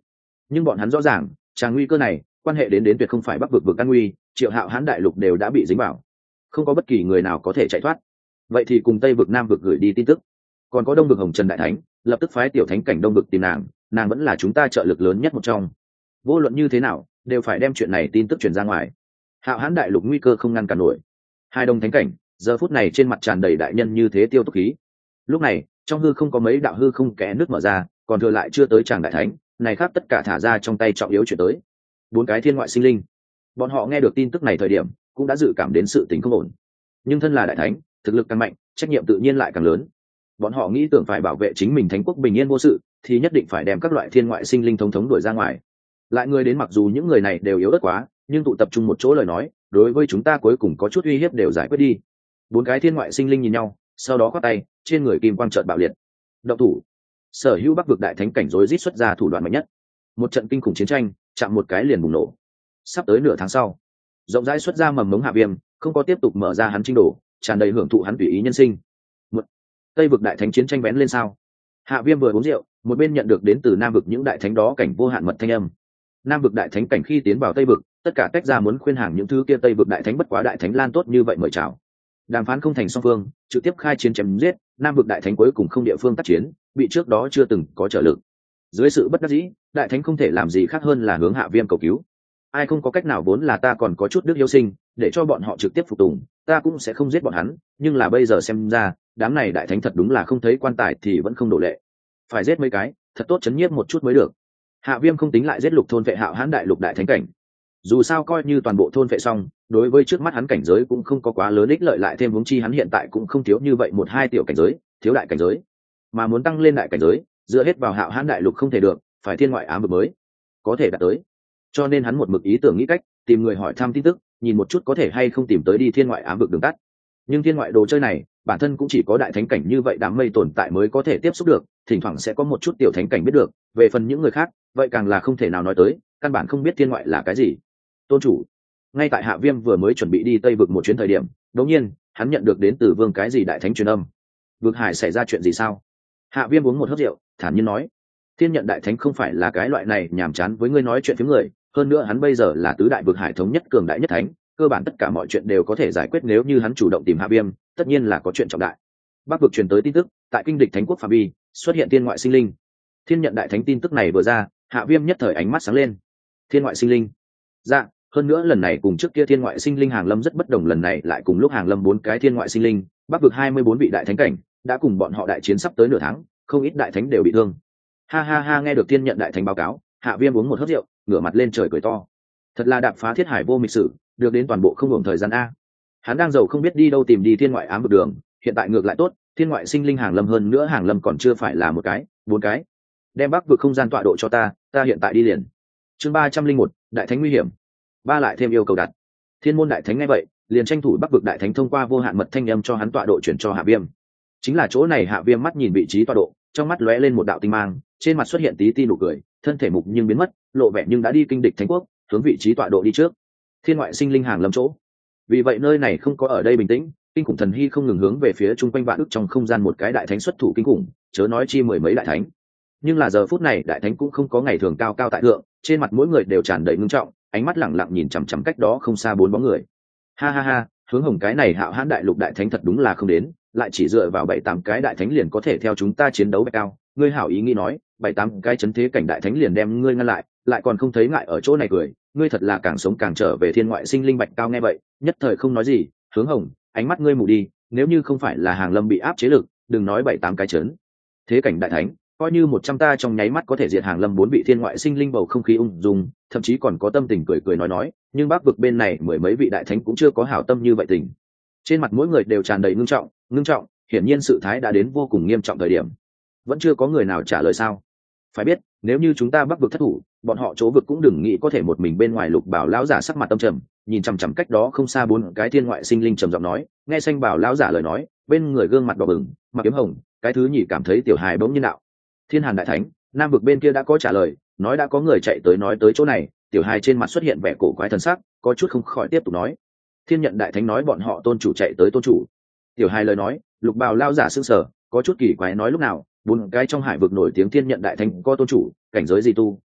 nhưng bọn hắn rõ ràng tràng nguy cơ này quan hệ đến đến tuyệt không phải bắc vực vực an nguy, Triệu Hạo hãn đại lục đều đã bị dính vào, không có bất kỳ người nào có thể chạy thoát. Vậy thì cùng tây vực nam vực gửi đi tin tức, còn có đông vực hồng trần đại thánh lập tức phái tiểu thánh cảnh đông vực tìm nàng, nàng vẫn là chúng ta trợ lực lớn nhất một trong, vô luận như thế nào đều phải đem chuyện này tin tức truyền ra ngoài. Hạo hãn đại lục nguy cơ không ngăn cản nổi. Hai đông thánh cảnh giờ phút này trên mặt tràn đầy đại nhân như thế tiêu túc khí. Lúc này trong hư không có mấy đạo hư không kẽ nước mở ra, còn thừa lại chưa tới tràng đại thánh này khác tất cả thả ra trong tay trọng yếu chuyển tới bốn cái thiên ngoại sinh linh. Bọn họ nghe được tin tức này thời điểm cũng đã dự cảm đến sự tình không ổn, nhưng thân là đại thánh thực lực càng mạnh trách nhiệm tự nhiên lại càng lớn. Bọn họ nghĩ tưởng phải bảo vệ chính mình thánh quốc bình yên vô sự thì nhất định phải đem các loại thiên ngoại sinh linh thống thống đuổi ra ngoài. Lại người đến mặc dù những người này đều yếu ớt quá, nhưng tụ tập trung một chỗ lời nói đối với chúng ta cuối cùng có chút uy hiếp đều giải quyết đi. Bốn cái thiên ngoại sinh linh nhìn nhau, sau đó khoác tay, trên người kim quang trợn bạo liệt. Động thủ. Sở hữu bắc vực đại thánh cảnh rối rít xuất ra thủ đoạn mạnh nhất. Một trận kinh khủng chiến tranh chạm một cái liền bùng nổ. Sắp tới nửa tháng sau, rộng rãi xuất ra mầm mống Hạ Viêm không có tiếp tục mở ra hắn chinh đổ, tràn đầy hưởng thụ hắn tùy ý nhân sinh. Một tây vực đại thánh chiến tranh vén lên sao? Hạ Viêm vừa uống rượu, một bên nhận được đến từ nam vực những đại thánh đó cảnh vô hạn mật thanh âm. Nam vực đại thánh cảnh khi tiến vào tây vực, tất cả tách ra muốn khuyên hàng những thứ kia tây vực đại thánh bất quá đại thánh lan tốt như vậy mời chào. Đàm phán không thành song phương, trực tiếp khai chiến chém giết, nam vực đại thánh cuối cùng không địa phương tác chiến, bị trước đó chưa từng có trợ lực. Dưới sự bất đắc dĩ, đại thánh không thể làm gì khác hơn là hướng Hạ Viêm cầu cứu. Ai không có cách nào, vốn là ta còn có chút đức yêu sinh, để cho bọn họ trực tiếp phục tùng, ta cũng sẽ không giết bọn hắn, nhưng là bây giờ xem ra, đám này đại thánh thật đúng là không thấy quan tài thì vẫn không đổ lệ. Phải giết mấy cái, thật tốt chấn nhiếp một chút mới được. Hạ Viêm không tính lại giết lục thôn vệ Hạo hãn đại lục đại thánh cảnh. Dù sao coi như toàn bộ thôn vệ xong, đối với trước mắt hắn cảnh giới cũng không có quá lớn ích lợi, lại thêm huống chi hắn hiện tại cũng không thiếu như vậy một hai tiểu cảnh giới, thiếu đại cảnh giới, mà muốn tăng lên đại cảnh giới, dựa hết vào Hạo hãn đại lục không thể được, phải thiên ngoại ám vực mới có thể đạt tới. Cho nên hắn một mực ý tưởng nghĩ cách tìm người hỏi thăm tin tức, nhìn một chút có thể hay không tìm tới đi thiên ngoại ám vực đường tắt. Nhưng thiên ngoại đồ chơi này bản thân cũng chỉ có đại thánh cảnh như vậy đám mây tồn tại mới có thể tiếp xúc được, thỉnh thoảng sẽ có một chút tiểu thánh cảnh biết được, về phần những người khác vậy càng là không thể nào nói tới, căn bản không biết thiên ngoại là cái gì. Tôn chủ, ngay tại Hạ Viêm vừa mới chuẩn bị đi tây vực một chuyến thời điểm, đột nhiên hắn nhận được đến từ vương cái gì đại thánh truyền âm. Vực hải xảy ra chuyện gì sao? Hạ Viêm uống một hớp rượu, thản nhiên nói, thiên nhận đại thánh không phải là cái loại này nhàm chán với ngươi nói chuyện với người, hơn nữa hắn bây giờ là tứ đại vực hải thống nhất cường đại nhất thánh, cơ bản tất cả mọi chuyện đều có thể giải quyết, nếu như hắn chủ động tìm Hạ Viêm tất nhiên là có chuyện trọng đại. Bắc vực truyền tới tin tức, tại kinh địch thánh quốc phạm vi xuất hiện thiên ngoại sinh linh. Thiên nhận đại thánh tin tức này vừa ra, Hạ Viêm nhất thời ánh mắt sáng lên. Thiên ngoại sinh linh? Dạ, hơn nữa lần này cùng trước kia thiên ngoại sinh linh hàng lâm rất bất đồng, lần này lại cùng lúc hàng lâm bốn cái thiên ngoại sinh linh, Bắc vực hai mươi bốn vị đại thánh cảnh đã cùng bọn họ đại chiến sắp tới nửa tháng, không ít đại thánh đều bị thương. Ha ha ha, nghe được thiên nhận đại thánh báo cáo, Hạ Viêm uống một hớp rượu, ngửa mặt lên trời cười to. Thật là đạp phá thiết hải vô mịch sử, được đến toàn bộ không hưởng thời gian a. Hắn đang giàu không biết đi đâu tìm đi thiên ngoại ám vực đường, hiện tại ngược lại tốt, thiên ngoại sinh linh hàng lâm, hơn nữa hàng lâm còn chưa phải là một cái, bốn cái. Đem Bắc vực không gian tọa độ cho ta, ta hiện tại đi liền. Chương ba trăm linh một, đại thánh nguy hiểm. Ba lại thêm yêu cầu đặt. Thiên môn đại thánh nghe vậy, liền tranh thủ Bắc vực đại thánh thông qua vô hạn mật thanh âm cho hắn tọa độ chuyển cho Hạ Viêm. Chính là chỗ này. Hạ Viêm mắt nhìn vị trí tọa độ, trong mắt lóe lên một đạo tinh mang, trên mặt xuất hiện tí ti nụ cười, thân thể mục nhưng biến mất, lộ vẻ nhưng đã đi kinh địch thánh quốc, hướng vị trí tọa độ đi trước. Thiên ngoại sinh linh hàng lâm chỗ. Vì vậy nơi này không có ở đây bình tĩnh, kinh khủng thần hy không ngừng hướng về phía chung quanh vạn ức trong không gian một cái đại thánh xuất thủ kinh khủng, chớ nói chi mười mấy đại thánh. Nhưng là giờ phút này đại thánh cũng không có ngày thường cao cao tại thượng, trên mặt mỗi người đều tràn đầy ngưng trọng, ánh mắt lẳng lặng nhìn chằm chằm cách đó không xa bốn bóng người. Ha ha ha, hướng hồng cái này Hạo hãn đại lục đại thánh thật đúng là không đến, lại chỉ dựa vào bảy tám cái đại thánh liền có thể theo chúng ta chiến đấu bạch cao, ngươi hảo ý nghĩ nói bảy tám cái chấn thế cảnh đại thánh liền đem ngươi ngăn lại, lại còn không thấy ngại ở chỗ này cười, ngươi thật là càng sống càng trở về thiên ngoại sinh linh bạch cao nghe vậy nhất thời không nói gì. Hướng hồng, ánh mắt ngươi mù đi, nếu như không phải là hàng lâm bị áp chế lực, đừng nói bảy tám cái chấn thế cảnh đại thánh, coi như một trăm ta trong nháy mắt có thể diệt hàng lâm bốn vị thiên ngoại sinh linh. Bầu không khí ung dung, thậm chí còn có tâm tình cười cười nói nói, nhưng Bắc vực bên này mười mấy vị đại thánh cũng chưa có hảo tâm như vậy tình. Trên mặt mỗi người đều tràn đầy ngưng trọng, ngưng trọng, hiển nhiên sự thái đã đến vô cùng nghiêm trọng thời điểm. Vẫn chưa có người nào trả lời sao? Phải biết, nếu như chúng ta Bắc vực thất thủ, bọn họ chỗ vực cũng đừng nghĩ có thể một mình bên ngoài. Lục Bảo lão giả sắc mặt tâm trầm, nhìn chằm chằm cách đó không xa bốn cái thiên ngoại sinh linh trầm giọng nói. Nghe Xanh Bảo lão giả lời nói, bên người gương mặt đỏ bừng, mặc kiếm hồng, cái thứ nhì cảm thấy tiểu hài bỗng nhiên đạo. Thiên Hàn đại thánh, Nam vực bên kia đã có trả lời, nói đã có người chạy tới nói tới chỗ này. Tiểu hài trên mặt xuất hiện vẻ cổ quái thần sắc, có chút không khỏi tiếp tục nói. Thiên nhận đại thánh nói bọn họ tôn chủ chạy tới tôn chủ. Tiểu hài lời nói, Lục Bào lão giả sững sờ, có chút kỳ quái nói lúc nào bốn cái trong hải vực nổi tiếng thiên nhận đại thánh có tôn chủ, cảnh giới gì tu,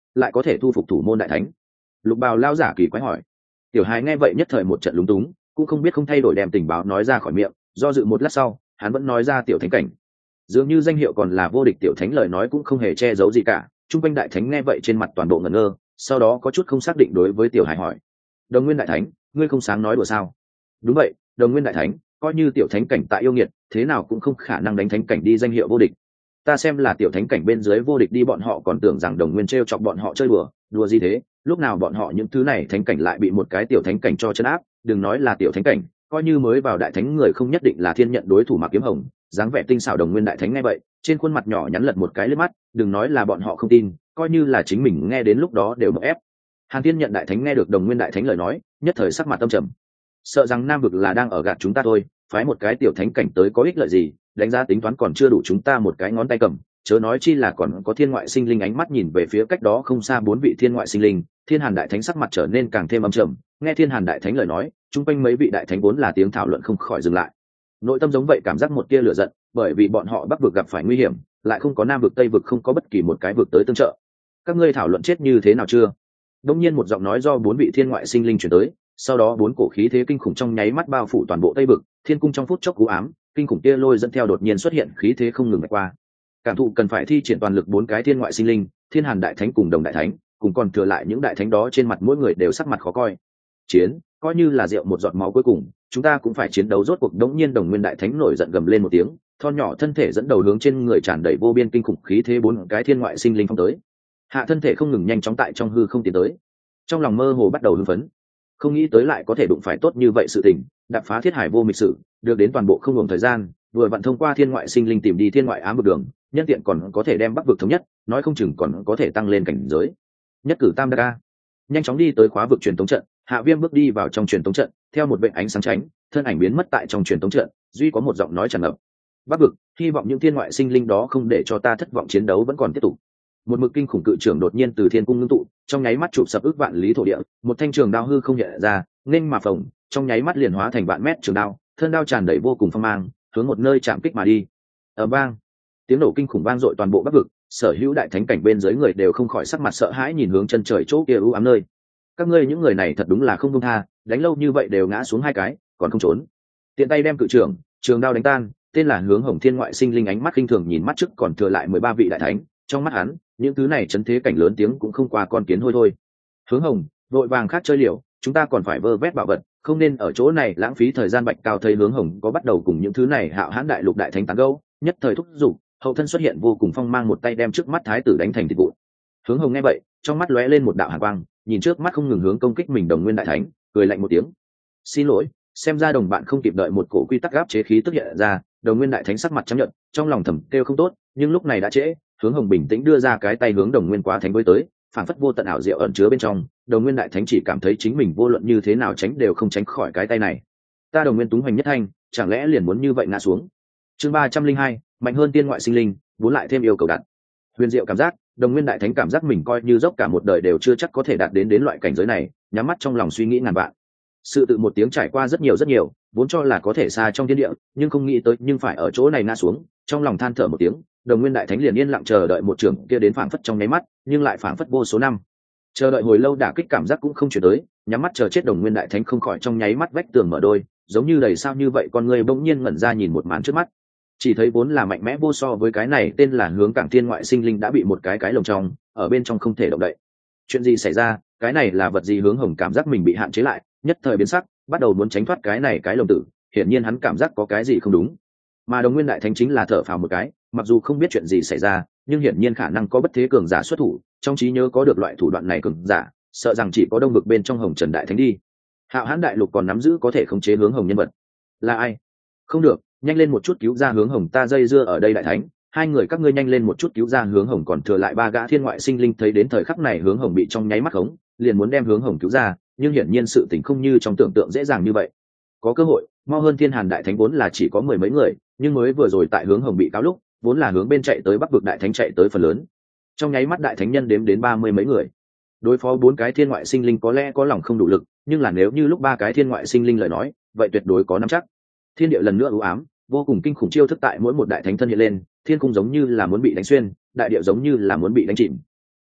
lại có thể thu phục thủ môn đại thánh. Lục bào lao giả kỳ quái hỏi. Tiểu hài nghe vậy nhất thời một trận lúng túng, cũng không biết không thay đổi đem tình báo nói ra khỏi miệng, do dự một lát sau hắn vẫn nói ra tiểu thánh cảnh. Dường như danh hiệu còn là vô địch tiểu thánh, lời nói cũng không hề che giấu gì cả. Trung quanh đại thánh nghe vậy trên mặt toàn bộ ngẩn ngơ, sau đó có chút không xác định đối với tiểu hài hỏi. Đồng Nguyên đại thánh, ngươi không sáng nói đùa sao? Đúng vậy, Đồng Nguyên đại thánh, coi như tiểu thánh cảnh tại yêu nghiệt, thế nào cũng không khả năng đánh thánh cảnh đi danh hiệu vô địch. Ta xem là tiểu thánh cảnh bên dưới vô địch đi, bọn họ còn tưởng rằng Đồng Nguyên trêu chọc bọn họ chơi đùa, đùa gì thế, lúc nào bọn họ những thứ này thánh cảnh lại bị một cái tiểu thánh cảnh cho chân áp, đừng nói là tiểu thánh cảnh, coi như mới vào đại thánh người không nhất định là thiên nhận đối thủ. Mạc Kiếm Hồng dáng vẻ tinh xảo Đồng Nguyên đại thánh nghe vậy, trên khuôn mặt nhỏ nhắn lật một cái liếc mắt, đừng nói là bọn họ không tin, coi như là chính mình nghe đến lúc đó đều bức ép. Hàn Thiên nhận đại thánh nghe được Đồng Nguyên đại thánh lời nói, nhất thời sắc mặt tâm trầm, sợ rằng Nam vực là đang ở gạt chúng ta thôi, phái một cái tiểu thánh cảnh tới có ích lợi gì, đánh giá tính toán còn chưa đủ chúng ta một cái ngón tay cầm, chớ nói chi là còn có thiên ngoại sinh linh. Ánh mắt nhìn về phía cách đó không xa bốn vị thiên ngoại sinh linh, Thiên Hàn đại thánh sắc mặt trở nên càng thêm âm trầm. Nghe Thiên Hàn đại thánh lời nói, chung quanh mấy vị đại thánh vốn là tiếng thảo luận không khỏi dừng lại, nội tâm giống vậy cảm giác một tia lửa giận, bởi vì bọn họ Bắc vực gặp phải nguy hiểm, lại không có Nam vực Tây vực không có bất kỳ một cái vực tới tương trợ. Các ngươi thảo luận chết như thế nào chưa? Đông nhiên một giọng nói do bốn vị thiên ngoại sinh linh chuyển tới, sau đó bốn cổ khí thế kinh khủng trong nháy mắt bao phủ toàn bộ Tây vực. Thiên cung trong phút chốc cú ám, kinh khủng tia lôi dẫn theo đột nhiên xuất hiện, khí thế không ngừng vạch qua. Cảm thụ cần phải thi triển toàn lực bốn cái thiên ngoại sinh linh, Thiên Hàn đại thánh cùng Đồng đại thánh, cùng còn thừa lại những đại thánh đó trên mặt mỗi người đều sắc mặt khó coi. Chiến, coi như là rượu một giọt máu cuối cùng, chúng ta cũng phải chiến đấu rốt cuộc. Đống nhiên Đồng Nguyên đại thánh nổi giận gầm lên một tiếng, thon nhỏ thân thể dẫn đầu hướng trên người tràn đầy vô biên kinh khủng khí thế bốn cái thiên ngoại sinh linh phong tới. Hạ thân thể không ngừng nhanh chóng tại trong hư không tiến tới, trong lòng mơ hồ bắt đầu hưng phấn, không nghĩ tới lại có thể đụng phải tốt như vậy sự tình, đạp phá thiết hải vô mịch sử, được đến toàn bộ không ngừng thời gian, vừa vặn thông qua thiên ngoại sinh linh tìm đi thiên ngoại ám vực đường, nhân tiện còn có thể đem Bắc vực thống nhất, nói không chừng còn có thể tăng lên cảnh giới. Nhất cử tam đa ca, nhanh chóng đi tới khóa vực truyền tống trận. Hạ Viêm bước đi vào trong truyền tống trận, theo một vệt ánh sáng tránh, thân ảnh biến mất tại trong truyền tống trận, duy có một giọng nói tràn ngập. Bắc vực, hy vọng những thiên ngoại sinh linh đó không để cho ta thất vọng, chiến đấu vẫn còn tiếp tục. Một mực kinh khủng cự trưởng đột nhiên từ thiên cung ngưng tụ, trong nháy mắt chụp sập ức vạn lý thổ địa, một thanh trường đao hư không hiện ra, nên mà phồng, trong nháy mắt liền hóa thành vạn mét trường đao, thân đao tràn đầy vô cùng phong mang, hướng một nơi chạm kích mà đi. Ở vang, tiếng nổ kinh khủng vang dội toàn bộ Bắc vực, sở hữu đại thánh cảnh bên dưới người đều không khỏi sắc mặt sợ hãi nhìn hướng chân trời chỗ kia u ám nơi. Các ngươi những người này thật đúng là không buông tha, đánh lâu như vậy đều ngã xuống hai cái, còn không trốn. Tiện tay đem cự trưởng, trường đao đánh tan. Tên là Hướng Hồng thiên ngoại sinh linh ánh mắt khinh thường nhìn mắt trước còn thừa lại mười ba vị đại thánh, trong mắt hắn, những thứ này chấn thế cảnh lớn tiếng cũng không qua con kiến hôi thôi. Hướng Hồng, vội vàng khác chơi liều, chúng ta còn phải vơ vét bảo vật, không nên ở chỗ này lãng phí thời gian. Bạch Cao thấy Hướng Hồng có bắt đầu cùng những thứ này hạo hãn đại lục đại thánh tán gẫu, nhất thời thúc giục, hậu thân xuất hiện vô cùng phong mang, một tay đem trước mắt thái tử đánh thành thịt vụn. Hướng Hồng nghe vậy, trong mắt lóe lên một đạo hàn quang, nhìn trước mắt không ngừng hướng công kích mình Đồng Nguyên đại thánh, cười lạnh một tiếng. Xin lỗi, xem ra đồng bạn không kịp đợi một cổ quy tắc áp chế khí tức hiện ra. Đồng Nguyên đại thánh sắc mặt trắng nhợt, trong lòng thầm kêu không tốt, nhưng lúc này đã trễ. Hướng Hồng bình tĩnh đưa ra cái tay hướng Đồng Nguyên Quá Thánh với tới, phản phất vô tận ảo diệu ẩn chứa bên trong. Đồng Nguyên đại thánh chỉ cảm thấy chính mình vô luận như thế nào tránh đều không tránh khỏi cái tay này. Ta Đồng Nguyên túng hoành nhất thanh, chẳng lẽ liền muốn như vậy ngã xuống? Chương ba trăm linh hai, mạnh hơn tiên ngoại sinh linh, vốn lại thêm yêu cầu đạt. Huyền diệu cảm giác, Đồng Nguyên đại thánh cảm giác mình coi như dốc cả một đời đều chưa chắc có thể đạt đến đến loại cảnh giới này, nhắm mắt trong lòng suy nghĩ ngàn vạn. Sự tự một tiếng trải qua rất nhiều rất nhiều, vốn cho là có thể xa trong thiên địa, nhưng không nghĩ tới nhưng phải ở chỗ này ngã xuống, trong lòng than thở một tiếng. Đồng Nguyên đại thánh liền yên lặng chờ đợi một trường kia đến phảng phất trong nháy mắt, nhưng lại phảng phất vô số năm. Chờ đợi hồi lâu đả kích cảm giác cũng không chuyển tới, nhắm mắt chờ chết. Đồng Nguyên đại thánh không khỏi trong nháy mắt vách tường mở đôi, giống như đầy sao như vậy, con người bỗng nhiên ngẩn ra nhìn một màn trước mắt. Chỉ thấy vốn là mạnh mẽ vô so với cái này tên là Hướng Cảng thiên ngoại sinh linh đã bị một cái cái lồng trong, ở bên trong không thể động đậy. Chuyện gì xảy ra? Cái này là vật gì? Hướng Hồng cảm giác mình bị hạn chế lại, nhất thời biến sắc, bắt đầu muốn tránh thoát cái này cái lồng tử. Hiển nhiên hắn cảm giác có cái gì không đúng. Mà Đồng Nguyên đại thánh chính là thở phào một cái, mặc dù không biết chuyện gì xảy ra, nhưng hiển nhiên khả năng có bất thế cường giả xuất thủ, trong trí nhớ có được loại thủ đoạn này cường giả, sợ rằng chỉ có đông vực bên trong Hồng Trần đại thánh đi. Hạo Hãn đại lục còn nắm giữ có thể khống chế Hướng Hồng nhân vật là ai? Không được, nhanh lên một chút cứu ra Hướng Hồng, ta dây dưa ở đây đại thánh, hai người các ngươi nhanh lên một chút cứu ra Hướng Hồng. Còn thừa lại ba gã thiên ngoại sinh linh thấy đến thời khắc này Hướng Hồng bị trong nháy mắt khống, liền muốn đem Hướng Hồng cứu ra, nhưng hiển nhiên sự tình không như trong tưởng tượng dễ dàng như vậy. Có cơ hội mau hơn Thiên Hàn đại thánh vốn là chỉ có mười mấy người, nhưng mới vừa rồi tại Hướng Hồng bị cáo lúc, vốn là hướng bên chạy tới Bắc vực đại thánh chạy tới phần lớn, trong nháy mắt đại thánh nhân đếm đến ba mươi mấy người. Đối phó bốn cái thiên ngoại sinh linh có lẽ có lòng không đủ lực, nhưng là nếu như lúc ba cái thiên ngoại sinh linh lời nói, vậy tuyệt đối có nắm chắc. Thiên địa lần nữa u ám, vô cùng kinh khủng chiêu thức tại mỗi một đại thánh thân hiện lên, thiên cung giống như là muốn bị đánh xuyên, đại địa giống như là muốn bị đánh chìm.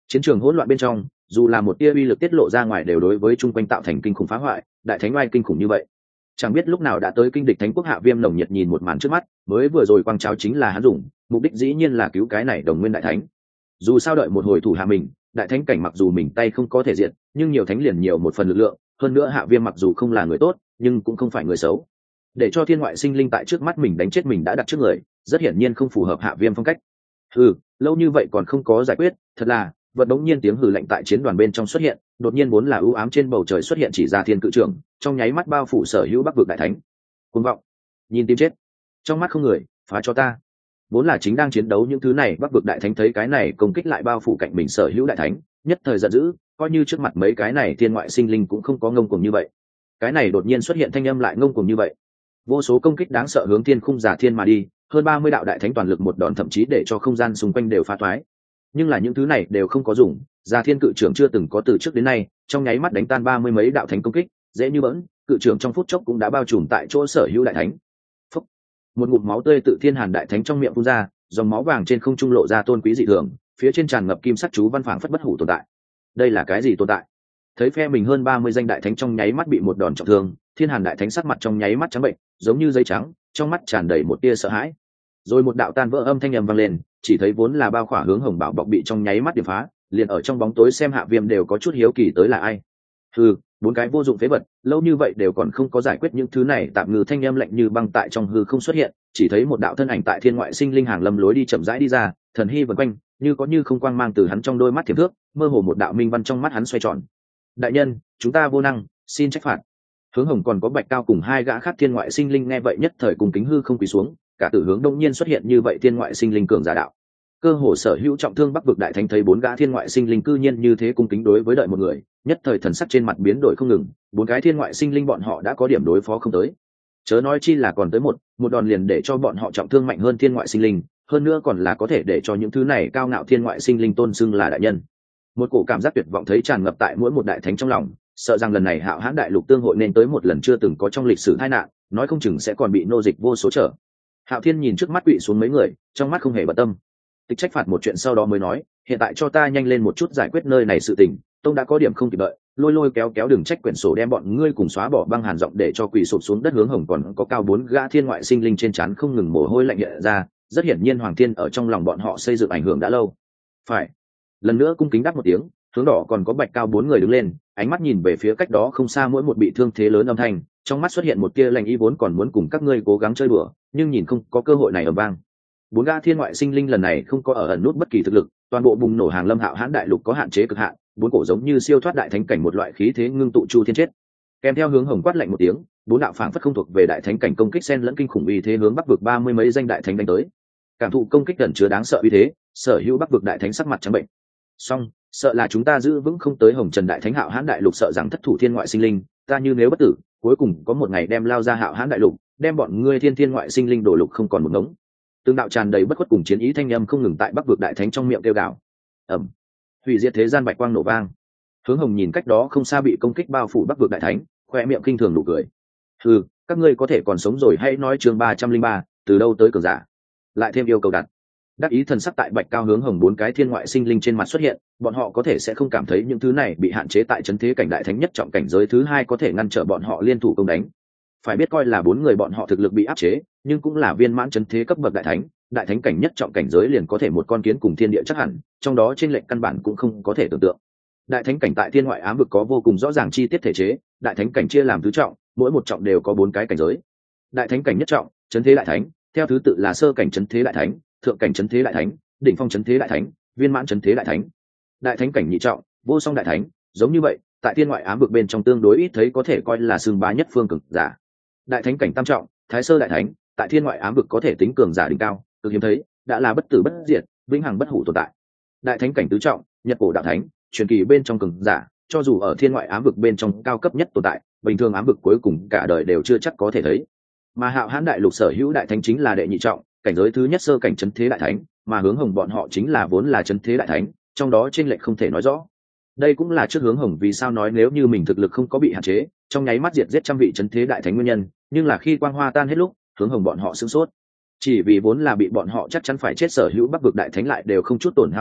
Chiến trường hỗn loạn bên trong, dù là một tia uy lực tiết lộ ra ngoài đều đối với chung quanh tạo thành kinh khủng phá hoại, đại thánh oai kinh khủng như vậy, chẳng biết lúc nào đã tới kinh địch thánh quốc. Hạ Viêm nồng nhiệt nhìn một màn trước mắt, mới vừa rồi quang cháo chính là hắn dùng, mục đích dĩ nhiên là cứu cái này đồng nguyên đại thánh. Dù sao đợi một hồi thủ hạ mình, đại thánh cảnh mặc dù mình tay không có thể diện, nhưng nhiều thánh liền nhiều một phần lực lượng, hơn nữa Hạ Viêm mặc dù không là người tốt, nhưng cũng không phải người xấu. Để cho thiên ngoại sinh linh tại trước mắt mình đánh chết mình đã đặt trước người, rất hiển nhiên không phù hợp Hạ Viêm phong cách. Hừ, lâu như vậy còn không có giải quyết, thật là, vật đống nhiên tiếng hừ lạnh tại chiến đoàn bên trong xuất hiện, đột nhiên vốn là ưu ám trên bầu trời xuất hiện chỉ ra thiên cự trưởng, trong nháy mắt bao phủ sở hữu Bắc vực đại thánh. Cuồng vọng, nhìn tim chết, trong mắt không người, phá cho ta. Vốn là chính đang chiến đấu những thứ này, Bắc vực đại thánh thấy cái này công kích lại bao phủ cạnh mình sở hữu đại thánh, nhất thời giận dữ, coi như trước mặt mấy cái này thiên ngoại sinh linh cũng không có ngông cuồng như vậy. Cái này đột nhiên xuất hiện thanh âm lại ngông cuồng như vậy. Vô số công kích đáng sợ hướng thiên khung giả thiên mà đi, hơn ba mươi đạo đại thánh toàn lực một đòn thậm chí để cho không gian xung quanh đều phá toái. Nhưng là những thứ này đều không có dùng, Già Thiên cự trưởng chưa từng có từ trước đến nay, trong nháy mắt đánh tan ba mươi mấy đạo thánh công kích, dễ như bỡn, cự trưởng trong phút chốc cũng đã bao trùm tại chỗ sở hữu đại thánh. Phúc. Một ngụm máu tươi tự Thiên Hàn đại thánh trong miệng phun ra, dòng máu vàng trên không trung lộ ra tôn quý dị thường, phía trên tràn ngập kim sắc chú văn phảng phất bất hủ tồn tại. Đây là cái gì tồn tại? Thấy phe mình hơn ba mươi danh đại thánh trong nháy mắt bị một đòn trọng thương, Thiên Hàn đại thánh sắc mặt trong nháy mắt trắng bệnh, giống như giấy trắng, trong mắt tràn đầy một tia sợ hãi. Rồi một đạo tan vỡ âm thanh ầm vang lên, chỉ thấy vốn là bao khỏa hướng hồng bảo bọc bị trong nháy mắt điểm phá, liền ở trong bóng tối xem Hạ Viêm đều có chút hiếu kỳ tới là ai. Hừ, bốn cái vô dụng phế vật, lâu như vậy đều còn không có giải quyết những thứ này. Tạm ngư thanh âm lạnh như băng tại trong hư không xuất hiện, chỉ thấy một đạo thân ảnh tại thiên ngoại sinh linh hàng lâm lối đi chậm rãi đi ra, thần hy vần quanh, như có như không quang mang từ hắn trong đôi mắt thiểm thước, mơ hồ một đạo minh văn trong mắt hắn xoay tròn. Đại nhân, chúng ta vô năng, xin trách phạt. Hướng hồng còn có Bạch Cao cùng hai gã khác thiên ngoại sinh linh nghe vậy nhất thời cùng kính hư không quỳ xuống, cả tử hướng đông nhiên xuất hiện như vậy thiên ngoại sinh linh cường giả đạo. Cơ hồ sở hữu trọng thương Bắc vực đại thánh thấy bốn gã thiên ngoại sinh linh cư nhiên như thế cung kính đối với đợi một người, nhất thời thần sắc trên mặt biến đổi không ngừng, bốn cái thiên ngoại sinh linh bọn họ đã có điểm đối phó không tới, chớ nói chi là còn tới một một đòn liền để cho bọn họ trọng thương mạnh hơn thiên ngoại sinh linh, hơn nữa còn là có thể để cho những thứ này cao ngạo thiên ngoại sinh linh tôn xưng là đại nhân. Một cổ cảm giác tuyệt vọng thấy tràn ngập tại mỗi một đại thánh trong lòng, sợ rằng lần này Hạo Hãn đại lục tương hội nên tới một lần chưa từng có trong lịch sử tai nạn, nói không chừng sẽ còn bị nô dịch vô số trở. Hạo Thiên nhìn trước mắt quỵ xuống mấy người, trong mắt không hề bận tâm. Tịch trách phạt một chuyện sau đó mới nói, hiện tại cho ta nhanh lên một chút giải quyết nơi này sự tình, tông đã có điểm không kịp đợi, lôi lôi kéo kéo đừng trách quyển sổ đem bọn ngươi cùng xóa bỏ băng hàn giọng để cho quỳ sụp xuống đất. Hướng hồng còn có cao bốn gã thiên ngoại sinh linh trên trán không ngừng mồ hôi lạnh hiện ra, rất hiển nhiên Hoàng Thiên ở trong lòng bọn họ xây dựng ảnh hưởng đã lâu. Phải. Lần nữa cung kính đáp một tiếng, hướng đỏ còn có Bạch Cao bốn người đứng lên, ánh mắt nhìn về phía cách đó không xa mỗi một bị thương thế lớn âm thanh, trong mắt xuất hiện một tia lạnh ý, vốn còn muốn cùng các ngươi cố gắng chơi đùa, nhưng nhìn không có cơ hội này ở vang. Bốn gã thiên ngoại sinh linh lần này không có ở ẩn nút bất kỳ thực lực, toàn bộ bùng nổ hàng lâm Hạo Hãn đại lục có hạn chế cực hạn, bốn cổ giống như siêu thoát đại thánh cảnh một loại khí thế ngưng tụ chu thiên chết. Kèm theo hướng hồng quát lạnh một tiếng, bốn đạo phảng phất không thuộc về đại thánh cảnh công kích xen lẫn kinh khủng uy thế hướng Bắc vực ba mươi mấy danh đại thánh đánh tới. Cảm thụ công kích gần chứa đáng sợ uy thế, sở hữu Bắc vực đại thánh sắc mặt trắng bệnh. Song, sợ là chúng ta giữ vững không tới Hồng Trần đại thánh Hạo Hãn đại lục, sợ rằng thất thủ thiên ngoại sinh linh, ta như nếu bất tử, cuối cùng có một ngày đem lao ra Hạo Hãn đại lục, đem bọn ngươi thiên thiên ngoại sinh linh đổ lục không còn một ngống. Tương đạo tràn đầy bất khuất cùng chiến ý thanh âm không ngừng tại Bắc vực đại thánh trong miệng kêu gào. Ầm. Hủy diệt thế gian bạch quang nổ vang. Hướng hồng nhìn cách đó không xa bị công kích bao phủ Bắc vực đại thánh, khoe miệng kinh thường nụ cười. Hừ, các ngươi có thể còn sống rồi hãy nói chương ba trăm linh ba, từ đâu tới cường giả. Lại thêm yêu cầu đặt. Đắc ý thần sắc tại Bạch Cao hướng hồng bốn cái thiên ngoại sinh linh trên mặt xuất hiện, bọn họ có thể sẽ không cảm thấy những thứ này bị hạn chế tại chấn thế cảnh đại thánh nhất trọng cảnh giới thứ hai có thể ngăn trở bọn họ liên thủ công đánh. Phải biết coi là bốn người bọn họ thực lực bị áp chế, nhưng cũng là viên mãn chấn thế cấp bậc đại thánh, đại thánh cảnh nhất trọng cảnh giới liền có thể một con kiến cùng thiên địa chắc hẳn, trong đó trên lệnh căn bản cũng không có thể tưởng tượng. Đại thánh cảnh tại thiên ngoại ám vực có vô cùng rõ ràng chi tiết thể chế, đại thánh cảnh chia làm tứ trọng, mỗi một trọng đều có bốn cái cảnh giới. Đại thánh cảnh nhất trọng, chấn thế đại thánh, theo thứ tự là sơ cảnh chấn thế đại thánh, thượng cảnh chấn thế đại thánh, đỉnh phong chấn thế đại thánh, viên mãn chấn thế đại thánh. Đại thánh cảnh nhị trọng, vô song đại thánh, giống như vậy, tại thiên ngoại ám vực bên trong tương đối ít thấy, có thể coi là xương bá nhất phương cường giả. Đại thánh cảnh tam trọng, thái sơ đại thánh, tại thiên ngoại ám vực có thể tính cường giả đỉnh cao, cực hiếm thấy, đã là bất tử bất diệt, vĩnh hằng bất hủ tồn tại. Đại thánh cảnh tứ trọng, nhật cổ đạo thánh, truyền kỳ bên trong cường giả, cho dù ở thiên ngoại ám vực bên trong cao cấp nhất tồn tại, bình thường ám vực cuối cùng cả đời đều chưa chắc có thể thấy. Mà Hạo Hãn đại lục sở hữu đại thánh chính là đệ nhị trọng, cảnh giới thứ nhất sơ cảnh chấn thế đại thánh, mà hướng hồng bọn họ chính là vốn là chấn thế đại thánh, trong đó chênh lệch không thể nói rõ. Đây cũng là trước hướng hồng vì sao nói nếu như mình thực lực không có bị hạn chế, trong nháy mắt diệt giết trăm vị chấn thế đại thánh nguyên nhân, nhưng là khi quang hoa tan hết lúc, hướng hồng bọn họ sửng sốt. Chỉ vì vốn là bị bọn họ chắc chắn phải chết sở hữu Bắc vực đại thánh lại đều không chút tổn hao nào,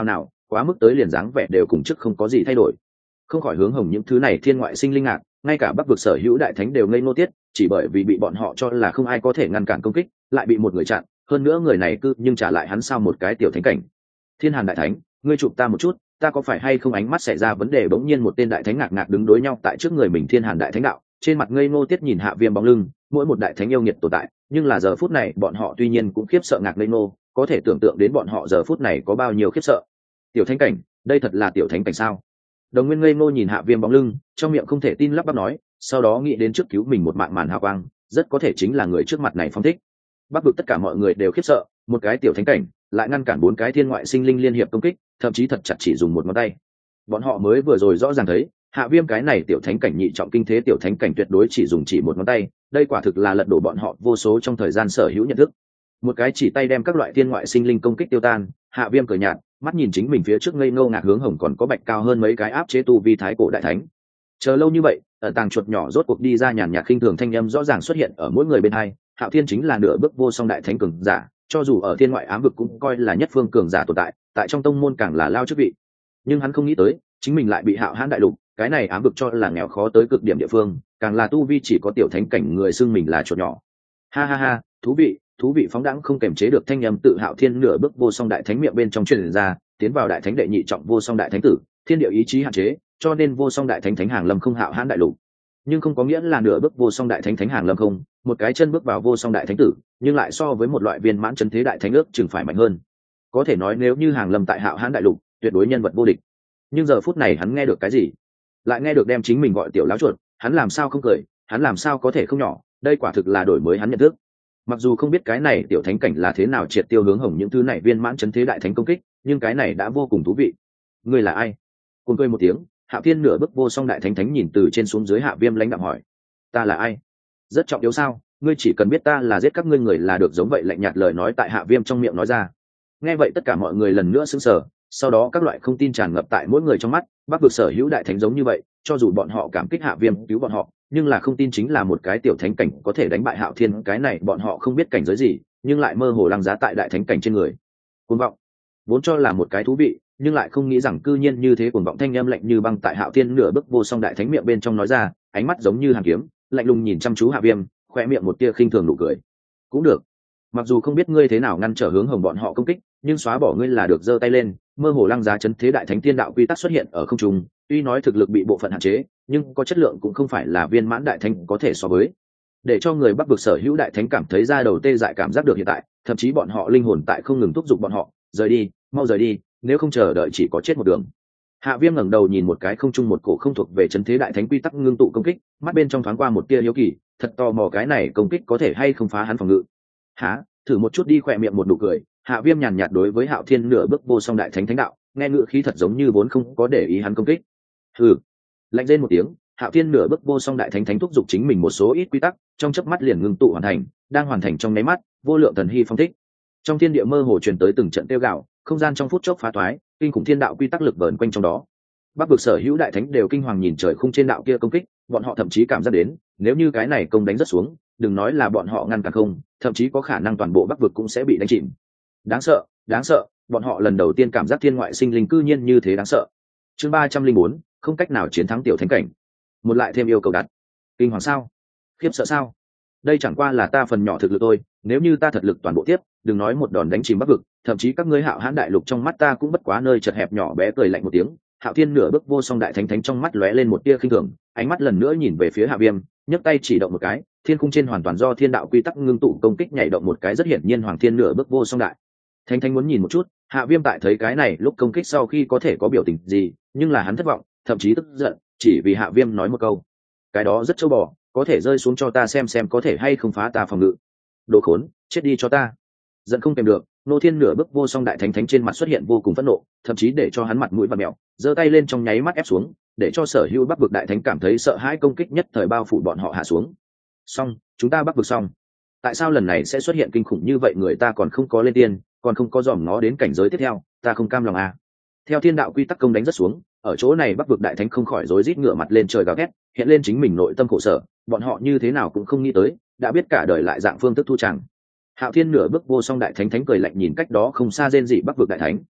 quá mức tới liền dáng vẻ đều cùng chức không có gì thay đổi. Không khỏi hướng hồng những thứ này thiên ngoại sinh linh ngạc, ngay cả bắc vực sở hữu đại thánh đều ngây ngô tiết, chỉ bởi vì bị bọn họ cho là không ai có thể ngăn cản công kích, lại bị một người chặn, hơn nữa người này cư nhưng trả lại hắn sao một cái tiểu thánh cảnh. Thiên Hàn đại thánh, ngươi chụp ta một chút, ta có phải hay không ánh mắt xảy ra vấn đề? Bỗng nhiên một tên đại thánh ngạc ngạc đứng đối nhau tại trước người mình. Thiên Hàn đại thánh đạo, trên mặt ngây ngô tiết nhìn Hạ Viêm bóng lưng, mỗi một đại thánh yêu nghiệt tồn tại, nhưng là giờ phút này bọn họ tuy nhiên cũng khiếp sợ ngạc ngây ngô, có thể tưởng tượng đến bọn họ giờ phút này có bao nhiêu khiếp sợ. Tiểu thánh cảnh, đây thật là tiểu thánh cảnh sao? Đồng Nguyên ngây ngô nhìn Hạ Viêm bóng lưng, trong miệng không thể tin lắp bắp nói, sau đó nghĩ đến trước cứu mình một mạng màn hào quang, rất có thể chính là người trước mặt này phong thích. Bắc vực tất cả mọi người đều khiếp sợ, một cái tiểu thánh cảnh lại ngăn cản bốn cái thiên ngoại sinh linh liên hiệp công kích, thậm chí thật chặt chỉ dùng một ngón tay. Bọn họ mới vừa rồi rõ ràng thấy, Hạ Viêm cái này tiểu thánh cảnh nhị trọng kinh thế tiểu thánh cảnh tuyệt đối chỉ dùng chỉ một ngón tay, đây quả thực là lật đổ bọn họ vô số trong thời gian sở hữu nhận thức. Một cái chỉ tay đem các loại thiên ngoại sinh linh công kích tiêu tan, Hạ Viêm cười nhạt, mắt nhìn chính mình phía trước ngây ngô ngạc hướng hồng còn có bạch cao hơn mấy cái áp chế tu vi thái cổ đại thánh. Chờ lâu như vậy, ở tàng chuột nhỏ rốt cuộc đi ra, nhàn nhạt khinh thường thanh âm rõ ràng xuất hiện ở mỗi người bên hai. Hạo Thiên chính là nửa bước vô song đại thánh cường giả, cho dù ở thiên ngoại ám vực cũng coi là nhất phương cường giả tồn tại, tại trong tông môn càng là lao chức vị. Nhưng hắn không nghĩ tới, chính mình lại bị Hạo Hãn đại lục, cái này ám vực cho là nghèo khó tới cực điểm địa phương, càng là tu vi chỉ có tiểu thánh cảnh người xưng mình là chuột nhỏ. Ha ha ha, thú vị, thú vị. Phóng đãng không kềm chế được thanh âm tự Hạo Thiên nửa bước vô song đại thánh miệng bên trong truyền ra, tiến vào đại thánh đệ nhị trọng vô song đại thánh tử, thiên địa ý chí hạn chế, cho nên vô song đại thánh thánh hàng lâm không Hạo Hãn đại lục. Nhưng không có nghĩa là nửa bước vô song đại thánh thánh hàng lâm không, một cái chân bước vào vô song đại thánh tử, nhưng lại so với một loại viên mãn chân thế đại thánh ước chừng phải mạnh hơn. Có thể nói nếu như hàng lâm tại Hạo Hãn đại lục, tuyệt đối nhân vật vô địch. Nhưng giờ phút này hắn nghe được cái gì? Lại nghe được đem chính mình gọi tiểu lão chuột, hắn làm sao không cười, hắn làm sao có thể không nhỏ, đây quả thực là đổi mới hắn nhận thức. Mặc dù không biết cái này tiểu thánh cảnh là thế nào triệt tiêu hướng hồng những thứ này viên mãn chân thế đại thánh công kích, nhưng cái này đã vô cùng thú vị. Ngươi là ai? Cùng cười một tiếng, Hạo Thiên nửa bước vô song đại thánh thánh nhìn từ trên xuống dưới Hạ Viêm lãnh đạm hỏi, ta là ai? Rất trọng yếu sao? Ngươi chỉ cần biết ta là giết các ngươi người là được. Giống vậy lạnh nhạt lời nói tại Hạ Viêm trong miệng nói ra. Nghe vậy tất cả mọi người lần nữa sững sờ, sau đó các loại không tin tràn ngập tại mỗi người trong mắt. Bắc vực sở hữu đại thánh giống như vậy, cho dù bọn họ cảm kích Hạ Viêm cứu bọn họ, nhưng là không tin chính là một cái tiểu thánh cảnh có thể đánh bại Hạo Thiên. Cái này bọn họ không biết cảnh giới gì, nhưng lại mơ hồ lăng giá tại đại thánh cảnh trên người. Cuồng vọng, vốn cho là một cái thú vị, nhưng lại không nghĩ rằng cư nhiên như thế. Cuồng vọng thanh âm lạnh như băng tại Hạo Thiên nửa bước vô song đại thánh miệng bên trong nói ra, ánh mắt giống như hàn kiếm, lạnh lùng nhìn chăm chú Hạ Viêm, khoe miệng một tia khinh thường nụ cười. Cũng được, mặc dù không biết ngươi thế nào ngăn trở hướng hồng bọn họ công kích, nhưng xóa bỏ ngươi là được. Giơ tay lên, mơ hồ lăng giá chấn thế đại thánh tiên đạo quy tắc xuất hiện ở không trung. Tuy nói thực lực bị bộ phận hạn chế, nhưng có chất lượng cũng không phải là viên mãn đại thánh có thể so với. Để cho người Bắc vực sở hữu đại thánh cảm thấy ra đầu tê dại cảm giác được hiện tại, thậm chí bọn họ linh hồn tại không ngừng thúc giục bọn họ rời đi, mau rời đi, nếu không chờ đợi chỉ có chết một đường. Hạ Viêm ngẩng đầu nhìn một cái không trung một cổ không thuộc về chấn thế đại thánh quy tắc ngưng tụ công kích, mắt bên trong thoáng qua một tia hiếu kỳ, thật tò mò cái này công kích có thể hay không phá hắn phòng ngự. Hả, thử một chút đi. Khỏe miệng một nụ cười, Hạ Viêm nhàn nhạt đối với Hạo Thiên nửa bước vô song đại thánh thánh đạo, nghe ngữ khí thật giống như vốn không có để ý hắn công kích. Hừ, lạnh rên một tiếng, Hạo Thiên nửa bước vô song đại thánh thánh thúc giục chính mình một số ít quy tắc, trong chớp mắt liền ngưng tụ hoàn thành, đang hoàn thành trong nháy mắt, vô lượng thần hy phong thích. Trong thiên địa mơ hồ truyền tới từng trận tiêu gạo, không gian trong phút chốc phá toái, kinh khủng thiên đạo quy tắc lực vờn quanh trong đó. Bắc vực sở hữu đại thánh đều kinh hoàng nhìn trời khung trên đạo kia công kích, bọn họ thậm chí cảm giác đến, nếu như cái này công đánh rất xuống, đừng nói là bọn họ ngăn cản không, thậm chí có khả năng toàn bộ Bắc vực cũng sẽ bị đánh chìm. Đáng sợ, đáng sợ, bọn họ lần đầu tiên cảm giác thiên ngoại sinh linh cư nhiên như thế đáng sợ. Chương ba trăm linh bốn, không cách nào chiến thắng tiểu thánh cảnh. Một lại thêm yêu cầu đặt. Kinh hoàng sao? Khiếp sợ sao? Đây chẳng qua là ta phần nhỏ thực lực thôi, nếu như ta thật lực toàn bộ tiếp, đừng nói một đòn đánh chìm Bắc vực, thậm chí các ngươi Hạo Hãn đại lục trong mắt ta cũng bất quá nơi chật hẹp nhỏ bé. Cười lạnh một tiếng, Hạo Thiên nửa bước vô song đại thánh thánh trong mắt lóe lên một tia khinh thường, ánh mắt lần nữa nhìn về phía Hạ Viêm, nhấc tay chỉ động một cái, thiên khung trên hoàn toàn do thiên đạo quy tắc ngưng tụ công kích nhảy động một cái, rất hiển nhiên Hoàng Thiên nửa bước vô song đại thánh thánh muốn nhìn một chút Hạ Viêm tại thấy cái này lúc công kích sau khi có thể có biểu tình gì, nhưng là hắn thất vọng, thậm chí tức giận, chỉ vì Hạ Viêm nói một câu, cái đó rất trâu bò, có thể rơi xuống cho ta xem xem có thể hay không phá ta phòng ngự. Đồ khốn, chết đi cho ta. Giận không kèm được, Nô Thiên nửa bước vô song đại thánh thánh trên mặt xuất hiện vô cùng phẫn nộ, thậm chí để cho hắn mặt mũi và mèo, giơ tay lên trong nháy mắt ép xuống, để cho sở hữu Bắc vực đại thánh cảm thấy sợ hãi, công kích nhất thời bao phủ bọn họ hạ xuống. Xong, chúng ta Bắc vực xong. Tại sao lần này sẽ xuất hiện kinh khủng như vậy? Người ta còn không có lên tiên, còn không có dòm ngó đến cảnh giới tiếp theo, ta không cam lòng à. Theo thiên đạo quy tắc công đánh rất xuống, ở chỗ này Bắc vực đại thánh không khỏi rối rít ngửa mặt lên trời gào thét, hiện lên chính mình nội tâm khổ sở, bọn họ như thế nào cũng không nghĩ tới, đã biết cả đời lại dạng phương thức thu chẳng. Hạo Thiên nửa bước vô song đại thánh thánh cười lạnh nhìn cách đó không xa rên dị Bắc vực đại thánh,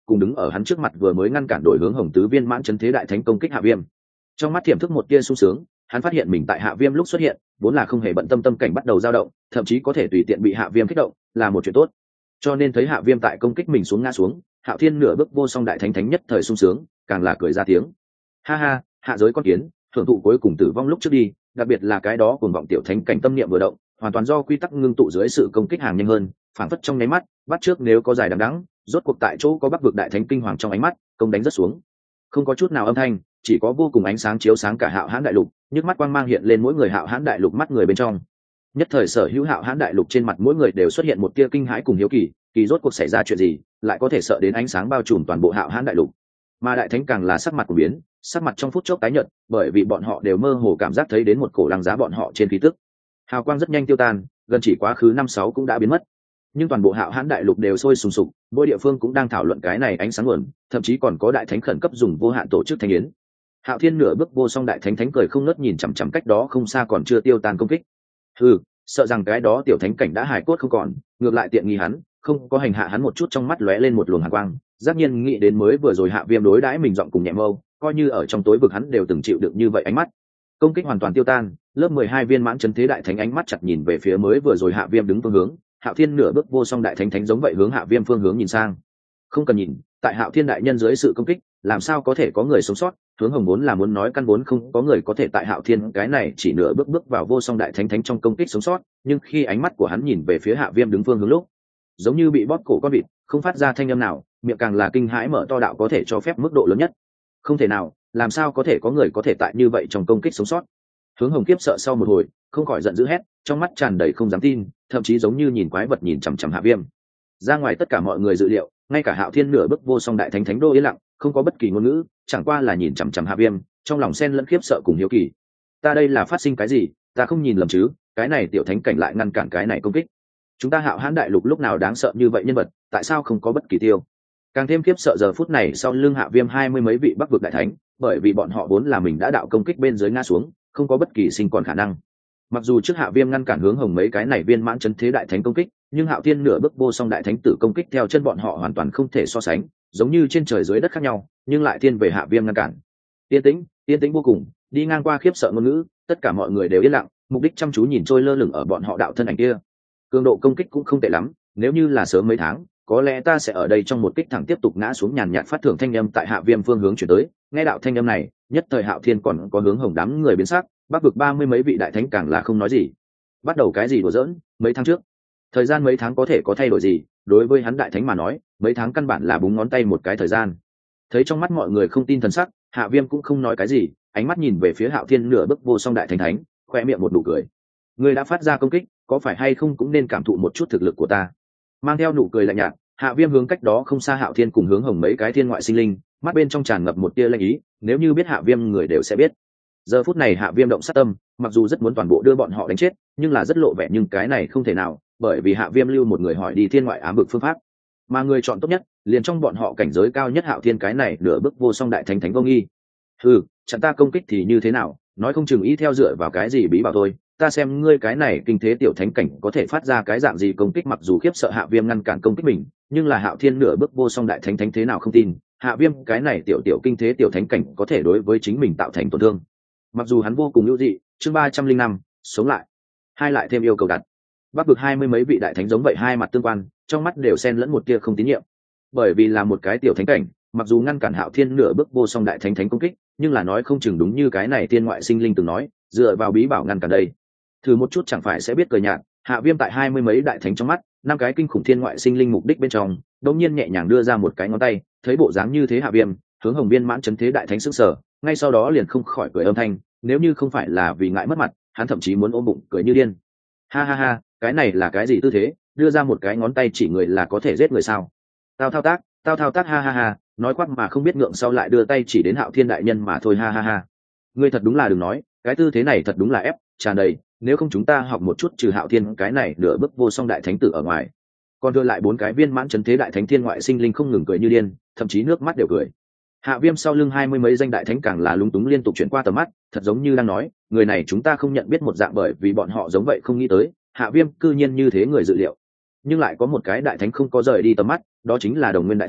cùng đứng ở hắn trước mặt vừa mới ngăn cản đổi hướng hồng tứ viên mãn chấn thế đại thánh công kích Hạ Viêm. Trong mắt tiềm thức một tia sung sướng, hắn phát hiện mình tại Hạ Viêm lúc xuất hiện vốn là không hề bận tâm, tâm cảnh bắt đầu dao động, thậm chí có thể tùy tiện bị Hạ Viêm kích động, là một chuyện tốt. Cho nên thấy Hạ Viêm tại công kích mình xuống ngã xuống, Hạo Thiên nửa bước vô song đại thánh thánh nhất thời sung sướng, càng là cười ra tiếng. Ha ha, hạ giới con kiến, thưởng thụ cuối cùng tử vong lúc trước đi, đặc biệt là cái đó cuồng vọng tiểu thánh cảnh tâm niệm vừa động, hoàn toàn do quy tắc ngưng tụ dưới sự công kích hàng nhanh hơn, phảng phất trong nháy mắt, bắt trước nếu có dài đằng đẵng, rốt cuộc tại chỗ có Bắc vực đại thánh kinh hoàng trong ánh mắt, công đánh rất xuống. Không có chút nào âm thanh, chỉ có vô cùng ánh sáng chiếu sáng cả Hạo Hãn đại lục, nhức mắt quang mang hiện lên mỗi người Hạo Hãn đại lục mắt người bên trong. Nhất thời sở hữu Hạo Hãn đại lục trên mặt mỗi người đều xuất hiện một tia kinh hãi cùng hiếu kỳ, kỳ rốt cuộc xảy ra chuyện gì, lại có thể sợ đến ánh sáng bao trùm toàn bộ Hạo Hãn đại lục. Mà đại thánh càng là sắc mặt của biến, sắc mặt trong phút chốc tái nhợt, bởi vì bọn họ đều mơ hồ cảm giác thấy đến một cổ lăng giá bọn họ trên khí tức. Hào quang rất nhanh tiêu tan, gần chỉ quá khứ năm sáu cũng đã biến mất. Nhưng toàn bộ Hạo Hãn đại lục đều sôi sùng sục, mỗi địa phương cũng đang thảo luận cái này ánh sáng nguồn, thậm chí còn có đại thánh khẩn cấp dùng vô hạn tổ chức thánh yến. Hạo Thiên nửa bước vô song đại thánh thánh cười không ngớt nhìn chằm chằm cách đó không xa còn chưa tiêu tan công kích. Hừ, sợ rằng cái đó tiểu thánh cảnh đã hài cốt không còn, ngược lại tiện nghi hắn, không có hành hạ hắn một chút, trong mắt lóe lên một luồng hàn quang, giác nhiên nghĩ đến mới vừa rồi Hạ Viêm đối đãi mình giọng cùng nhẹ mâu, coi như ở trong tối vực hắn đều từng chịu đựng như vậy ánh mắt. Công kích hoàn toàn tiêu tan, lớp mười hai viên mãn chấn thế đại thánh ánh mắt chặt nhìn về phía mới vừa rồi Hạ Viêm đứng phương hướng, Hạo Thiên nửa bước vô song đại thánh thánh giống vậy hướng Hạ Viêm phương hướng nhìn sang. Không cần nhìn, tại Hạo Thiên đại nhân dưới sự công kích, làm sao có thể có người sống sót, hướng hồng vốn là muốn nói căn vốn không có người có thể tại Hạo Thiên cái này chỉ nửa bước bước vào vô song đại thánh thánh trong công kích sống sót, nhưng khi ánh mắt của hắn nhìn về phía Hạ Viêm đứng phương hướng lúc, giống như bị bóp cổ con vịt, không phát ra thanh âm nào, miệng càng là kinh hãi mở to đạo có thể cho phép mức độ lớn nhất. Không thể nào, làm sao có thể có người có thể tại như vậy trong công kích sống sót. Hướng hồng kiếp sợ sau một hồi, không khỏi giận dữ hét, trong mắt tràn đầy không dám tin, thậm chí giống như nhìn quái vật nhìn chằm chằm Hạ Viêm. Ra ngoài tất cả mọi người dự liệu, ngay cả Hạo Thiên nửa bước vô song đại thánh thánh đô yên lặng, không có bất kỳ ngôn ngữ, chẳng qua là nhìn chằm chằm Hạ Viêm, trong lòng xen lẫn khiếp sợ cùng hiếu kỳ. Ta đây là phát sinh cái gì, ta không nhìn lầm chứ, cái này tiểu thánh cảnh lại ngăn cản cái này công kích. Chúng ta Hạo Hãn đại lục lúc nào đáng sợ như vậy nhân vật, tại sao không có bất kỳ tiêu? Càng thêm khiếp sợ giờ phút này sau lưng Hạ Viêm hai mươi mấy vị Bắc vực đại thánh, bởi vì bọn họ vốn là mình đã đạo công kích bên dưới ngã xuống, không có bất kỳ sinh còn khả năng. Mặc dù trước Hạ Viêm ngăn cản hướng hồng mấy cái này viên mãn chấn thế đại thánh công kích, nhưng Hạo Thiên nửa bước vô song đại thánh tử công kích theo chân bọn họ hoàn toàn không thể so sánh, giống như trên trời dưới đất khác nhau, nhưng lại thiên về Hạ Viêm ngăn cản. Yên tĩnh, yên tĩnh vô cùng, đi ngang qua khiếp sợ ngôn ngữ, tất cả mọi người đều yên lặng, mục đích chăm chú nhìn trôi lơ lửng ở bọn họ đạo thân ảnh kia. Cường độ công kích cũng không tệ lắm, nếu như là sớm mấy tháng, có lẽ ta sẽ ở đây trong một kích thẳng tiếp tục ngã xuống. Nhàn nhạt phát thưởng thanh âm tại Hạ Viêm phương hướng chuyển tới, nghe đạo thanh âm này, nhất thời Hạo Thiên còn có hướng hồng đám người biến sắc, Bắc vực ba mươi mấy vị đại thánh càng là không nói gì. Bắt đầu cái gì đùa giỡn, mấy tháng trước, thời gian mấy tháng có thể có thay đổi gì, đối với hắn đại thánh mà nói, mấy tháng căn bản là búng ngón tay một cái thời gian. Thấy trong mắt mọi người không tin thần sắc, Hạ Viêm cũng không nói cái gì, ánh mắt nhìn về phía Hạo Thiên nửa bước vô song đại thánh thánh, khoe miệng một nụ cười. Người đã phát ra công kích, có phải hay không cũng nên cảm thụ một chút thực lực của ta. Mang theo nụ cười lạnh nhạt, Hạ Viêm hướng cách đó không xa Hạo Thiên cùng hướng hồng mấy cái thiên ngoại sinh linh, mắt bên trong tràn ngập một tia lanh ý, nếu như biết Hạ Viêm người đều sẽ biết. Giờ phút này Hạ Viêm động sát tâm, mặc dù rất muốn toàn bộ đưa bọn họ đánh chết, nhưng là rất lộ vẻ, nhưng cái này không thể nào, bởi vì Hạ Viêm lưu một người hỏi đi thiên ngoại ám vực phương pháp, mà người chọn tốt nhất, liền trong bọn họ cảnh giới cao nhất Hạo Thiên cái này nửa bước vô song đại thánh thánh vô nghi. Ừ, chặn ta công kích thì như thế nào, nói không chừng ý theo dựa vào cái gì bí bảo thôi, ta xem ngươi cái này kinh thế tiểu thánh cảnh có thể phát ra cái dạng gì công kích. Mặc dù khiếp sợ Hạ Viêm ngăn cản công kích mình, nhưng là Hạo Thiên nửa bước vô song đại thánh thánh thế nào không tin Hạ Viêm cái này tiểu tiểu kinh thế tiểu thánh cảnh có thể đối với chính mình tạo thành tổn thương. Mặc dù hắn vô cùng ưu dị, chương ba trăm linh năm sống lại, hai lại thêm yêu cầu đặt. Bắc vực hai mươi mấy vị đại thánh giống vậy, hai mặt tương quan, trong mắt đều xen lẫn một tia không tín nhiệm, bởi vì là một cái tiểu thánh cảnh, mặc dù ngăn cản Hạo Thiên nửa bước vô song đại thánh thánh công kích, nhưng là nói không chừng đúng như cái này thiên ngoại sinh linh từng nói, dựa vào bí bảo ngăn cản đây, thử một chút chẳng phải sẽ biết cười nhạt. Hạ Viêm tại hai mươi mấy đại thánh trong mắt, năm cái kinh khủng thiên ngoại sinh linh mục đích bên trong, đột nhiên nhẹ nhàng đưa ra một cái ngón tay, thấy bộ dáng như thế Hạ Viêm, hướng hồng viên mãn chấn thế đại thánh sững sờ, ngay sau đó liền không khỏi cười âm thanh, nếu như không phải là vì ngại mất mặt, hắn thậm chí muốn ôm bụng cười như điên. Ha ha ha, cái này là cái gì tư thế, đưa ra một cái ngón tay chỉ người là có thể giết người sao? Tao thao tác, tao thao tác ha ha ha, nói quát mà không biết ngượng, sau lại đưa tay chỉ đến Hạo Thiên đại nhân mà thôi ha ha ha. Ngươi thật đúng là đừng nói, cái tư thế này thật đúng là ép, tràn đầy, nếu không chúng ta học một chút trừ Hạo Thiên cái này nửa bước vô song đại thánh tử ở ngoài. Còn đưa lại bốn cái viên mãn chấn thế đại thánh thiên ngoại sinh linh không ngừng cười như điên, thậm chí nước mắt đều cười. Hạ Viêm sau lưng hai mươi mấy danh đại thánh càng là lúng túng liên tục chuyển qua tầm mắt, thật giống như đang nói, người này chúng ta không nhận biết một dạng, bởi vì bọn họ giống vậy không nghĩ tới, Hạ Viêm cư nhiên như thế người dự liệu. Nhưng lại có một cái đại thánh không có rời đi tầm mắt, đó chính là Đồng Nguyên đại thánh,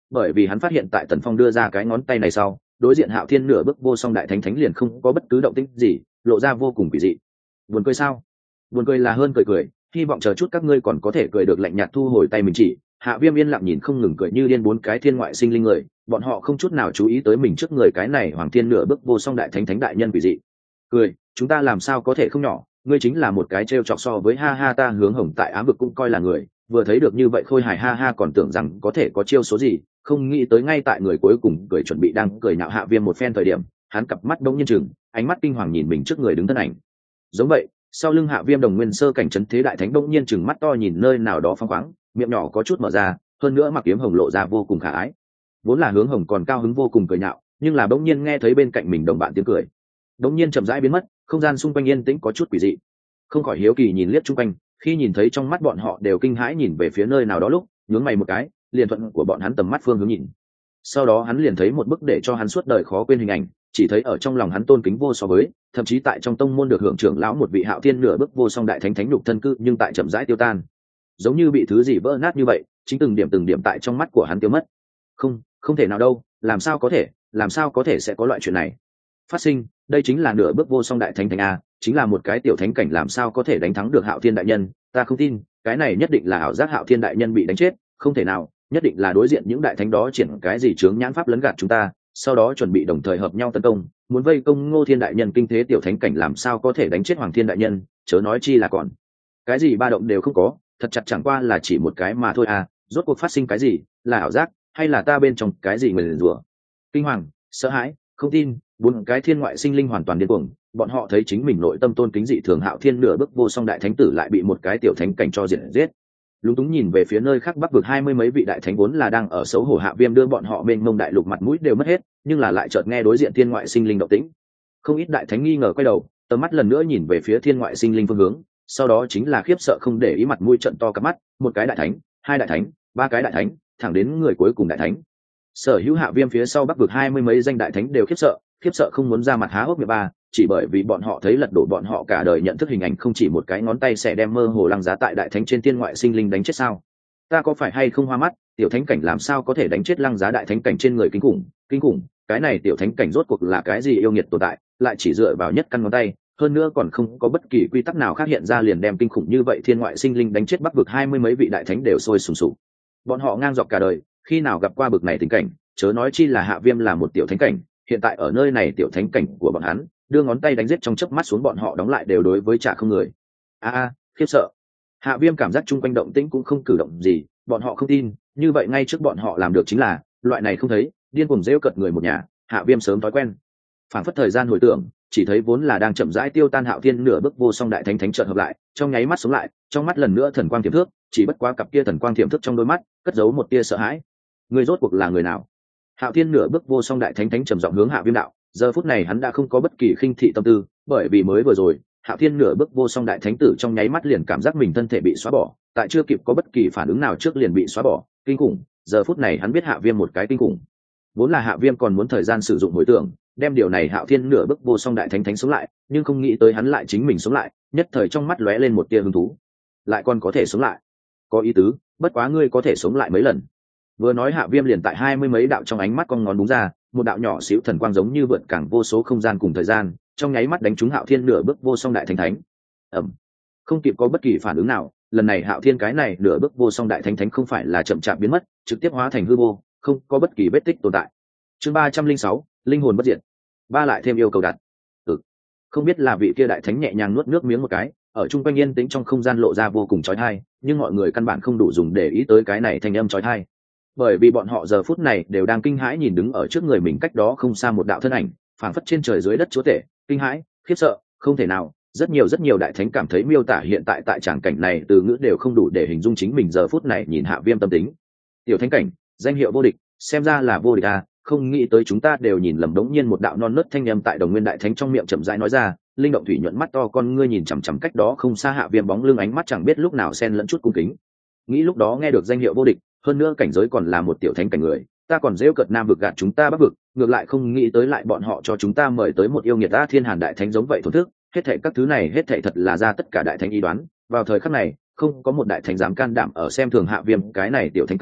bởi vì hắn phát hiện tại Tần Phong đưa ra cái ngón tay này sau, đối diện Hạo Thiên nửa bước vô song đại thánh thánh liền không có bất cứ động tĩnh gì, lộ ra vô cùng kỳ dị. Buồn cười sao? Buồn cười là hơn cười cười, hy vọng chờ chút các ngươi còn có thể cười được. Lạnh nhạt thu hồi tay mình chỉ, Hạ Viêm yên lặng nhìn không ngừng cười như điên bốn cái thiên ngoại sinh linh người, bọn họ không chút nào chú ý tới mình trước người cái này Hoàng Thiên nửa bước vô song đại thánh thánh đại nhân kỳ dị. Cười, chúng ta làm sao có thể không nhỏ, ngươi chính là một cái trêu chọc so với ha ha ta Hướng Hồng tại ám vực cũng coi là người, vừa thấy được như vậy khôi hài ha ha còn tưởng rằng có thể có chiêu số gì, không nghĩ tới ngay tại người cuối cùng cười chuẩn bị đang cười nhạo Hạ Viêm một phen thời điểm, hắn cặp mắt bỗng nhiên chừng, ánh mắt kinh hoàng nhìn mình trước người đứng thân ảnh. Giống vậy, sau lưng Hạ Viêm đồng nguyên sơ cảnh trấn thế đại thánh bỗng nhiên chừng mắt to nhìn nơi nào đó phăng khoáng, miệng nhỏ có chút mở ra, hơn nữa mặc kiếm hồng lộ ra vô cùng khả ái. Vốn là Hướng Hồng còn cao hứng vô cùng cười nhạo, nhưng là bỗng nhiên nghe thấy bên cạnh mình đồng bạn tiếng cười, bỗng nhiên chậm rãi biến mất, không gian xung quanh yên tĩnh có chút quỷ dị. Không khỏi hiếu kỳ nhìn liếc xung quanh, khi nhìn thấy trong mắt bọn họ đều kinh hãi nhìn về phía nơi nào đó lúc, nhướng mày một cái, liền thuận của bọn hắn tầm mắt phương hướng nhìn. Sau đó hắn liền thấy một bức để cho hắn suốt đời khó quên hình ảnh, chỉ thấy ở trong lòng hắn tôn kính vô so với, thậm chí tại trong tông môn được hưởng trưởng lão một vị Hạo Thiên nửa bước vô song đại thánh thánh nhục thân cư, nhưng tại chậm rãi tiêu tan, giống như bị thứ gì vỡ nát như vậy, chính từng điểm từng điểm tại trong mắt của hắn tiêu mất. Không, không thể nào đâu, làm sao có thể, làm sao có thể sẽ có loại chuyện này phát sinh? Đây chính là nửa bước vô song đại thánh thánh a, chính là một cái tiểu thánh cảnh làm sao có thể đánh thắng được Hạo Thiên đại nhân? Ta không tin, cái này nhất định là ảo giác, Hạo Thiên đại nhân bị đánh chết, không thể nào, nhất định là đối diện những đại thánh đó triển cái gì chướng nhãn pháp lấn gạt chúng ta, sau đó chuẩn bị đồng thời hợp nhau tấn công, muốn vây công Ngô Thiên đại nhân. Kinh thế tiểu thánh cảnh làm sao có thể đánh chết Hoàng Thiên đại nhân, chớ nói chi là còn cái gì ba động đều không có, thật chặt chẳng qua là chỉ một cái mà thôi à. Rốt cuộc phát sinh cái gì, là ảo giác hay là ta bên trong cái gì nguyền rủa? Kinh hoàng, sợ hãi, không tin, bốn cái thiên ngoại sinh linh hoàn toàn điên cuồng, bọn họ thấy chính mình nội tâm tôn kính dị thường Hạo Thiên nửa bước vô song đại thánh tử lại bị một cái tiểu thánh cảnh cho diệt giết. Lúng túng nhìn về phía nơi khác bắc vực hai mươi mấy vị đại thánh vốn là đang ở xấu hổ, Hạ Viêm đưa bọn họ bên mông đại lục mặt mũi đều mất hết, nhưng là lại chợt nghe đối diện thiên ngoại sinh linh động tĩnh, không ít đại thánh nghi ngờ quay đầu, tầm mắt lần nữa nhìn về phía thiên ngoại sinh linh phương hướng, sau đó chính là khiếp sợ không để ý, mặt mũi trận to cả mắt, một cái đại thánh, hai đại thánh, ba cái đại thánh, thẳng đến người cuối cùng đại thánh. Sở hữu Hạ Viêm phía sau bắc vực hai mươi mấy danh đại thánh đều khiếp sợ, khiếp sợ không muốn ra mặt há hốc miệng ba, chỉ bởi vì bọn họ thấy lật đổ bọn họ cả đời nhận thức hình ảnh, không chỉ một cái ngón tay sẽ đem mơ hồ lăng giá tại đại thánh trên thiên ngoại sinh linh đánh chết sao? Ta có phải hay không hoa mắt, tiểu thánh cảnh làm sao có thể đánh chết lăng giá đại thánh cảnh trên người? Kinh khủng, kinh khủng, cái này tiểu thánh cảnh rốt cuộc là cái gì yêu nghiệt tồn tại, lại chỉ dựa vào nhất căn ngón tay, hơn nữa còn không có bất kỳ quy tắc nào khác hiện ra liền đem kinh khủng như vậy thiên ngoại sinh linh đánh chết bắc vực hai mươi mấy vị đại thánh đều sôi sùng sục. Bọn họ ngang dọc cả đời, khi nào gặp qua bực này tình cảnh, chớ nói chi là Hạ Viêm là một tiểu thánh cảnh, hiện tại ở nơi này tiểu thánh cảnh của bọn hắn, đưa ngón tay đánh giết trong chớp mắt xuống, bọn họ đóng lại đều đối với trả không người. A a, khiếp sợ. Hạ Viêm cảm giác chung quanh động tĩnh cũng không cử động gì, bọn họ không tin, như vậy ngay trước bọn họ làm được chính là, loại này không thấy, điên cuồng rêu cợt người một nhà, Hạ Viêm sớm thói quen. Phản phất thời gian hồi tưởng, chỉ thấy vốn là đang chậm rãi tiêu tan Hạo Thiên nửa bước vô song đại thánh thánh chợt hợp lại, trong nháy mắt sống lại, trong mắt lần nữa thần quang tiềm thước, chỉ bất quá cặp kia thần quang tiềm thước trong đôi mắt, cất giấu một tia sợ hãi. Người rốt cuộc là người nào? Hạo Thiên nửa bước vô song đại thánh thánh trầm giọng hướng Hạ Viêm đạo, giờ phút này hắn đã không có bất kỳ khinh thị tâm tư, bởi vì mới vừa rồi, Hạo Thiên nửa bước vô song đại thánh tử trong nháy mắt liền cảm giác mình thân thể bị xóa bỏ, tại chưa kịp có bất kỳ phản ứng nào trước liền bị xóa bỏ, kinh khủng. Giờ phút này hắn biết Hạ Viêm một cái kinh khủng. Vốn là Hạ Viêm còn muốn thời gian sử dụng hồi tưởng, đem điều này Hạo Thiên nửa bước vô song đại thánh thánh sống lại, nhưng không nghĩ tới hắn lại chính mình sống lại, nhất thời trong mắt lóe lên một tia hứng thú. Lại còn có thể sống lại? Có ý tứ, bất quá ngươi có thể sống lại mấy lần? Vừa nói Hạ Viêm liền tại hai mươi mấy đạo trong ánh mắt con ngón búng ra, một đạo nhỏ xíu thần quang giống như vượt cảng vô số không gian cùng thời gian, trong nháy mắt đánh trúng Hạo Thiên nửa bước vô song đại thánh thánh. Ầm. Không kịp có bất kỳ phản ứng nào, lần này Hạo Thiên cái này nửa bước vô song đại thánh thánh không phải là chậm chạp biến mất, trực tiếp hóa thành hư vô, không có bất kỳ vết tích tồn tại. Chương ba trăm linh sáu, linh hồn bất diệt. Ba lại thêm yêu cầu đặt. Ừ. Không biết là vị kia đại thánh nhẹ nhàng nuốt nước miếng một cái, ở trung quanh yên tĩnh trong không gian lộ ra vô cùng chói tai, nhưng mọi người căn bản không đủ dùng để ý tới cái này thanh âm chói tai. Bởi vì bọn họ giờ phút này đều đang kinh hãi nhìn đứng ở trước người mình cách đó không xa một đạo thân ảnh, phảng phất trên trời dưới đất chúa tể, kinh hãi, khiếp sợ, không thể nào, rất nhiều rất nhiều đại thánh cảm thấy miêu tả hiện tại tại tràng cảnh này từ ngữ đều không đủ để hình dung chính mình giờ phút này nhìn Hạ Viêm tâm tính. Tiểu thánh cảnh, danh hiệu vô địch, xem ra là vô địch à, không nghĩ tới chúng ta đều nhìn lầm. Đống nhiên một đạo non nớt thanh âm tại Đồng Nguyên đại thánh trong miệng chậm rãi nói ra, linh động thủy nhuận mắt to con ngươi nhìn chằm chằm cách đó không xa Hạ Viêm bóng lưng, ánh mắt chẳng biết lúc nào xen lẫn chút cung kính. Nghĩ lúc đó nghe được danh hiệu vô địch, hơn nữa cảnh giới còn là một tiểu thánh cảnh người, ta còn giễu cợt Nam vực gạt chúng ta Bắc vực, ngược lại không nghĩ tới lại bọn họ cho chúng ta mời tới một yêu nghiệt ta Thiên Hàn đại thánh giống vậy thổn thức. Hết thảy các thứ này hết thảy thật là ra tất cả đại thánh ý đoán, vào thời khắc này không có một đại thánh dám can đảm ở xem thường Hạ Viêm cái này tiểu thánh cảnh,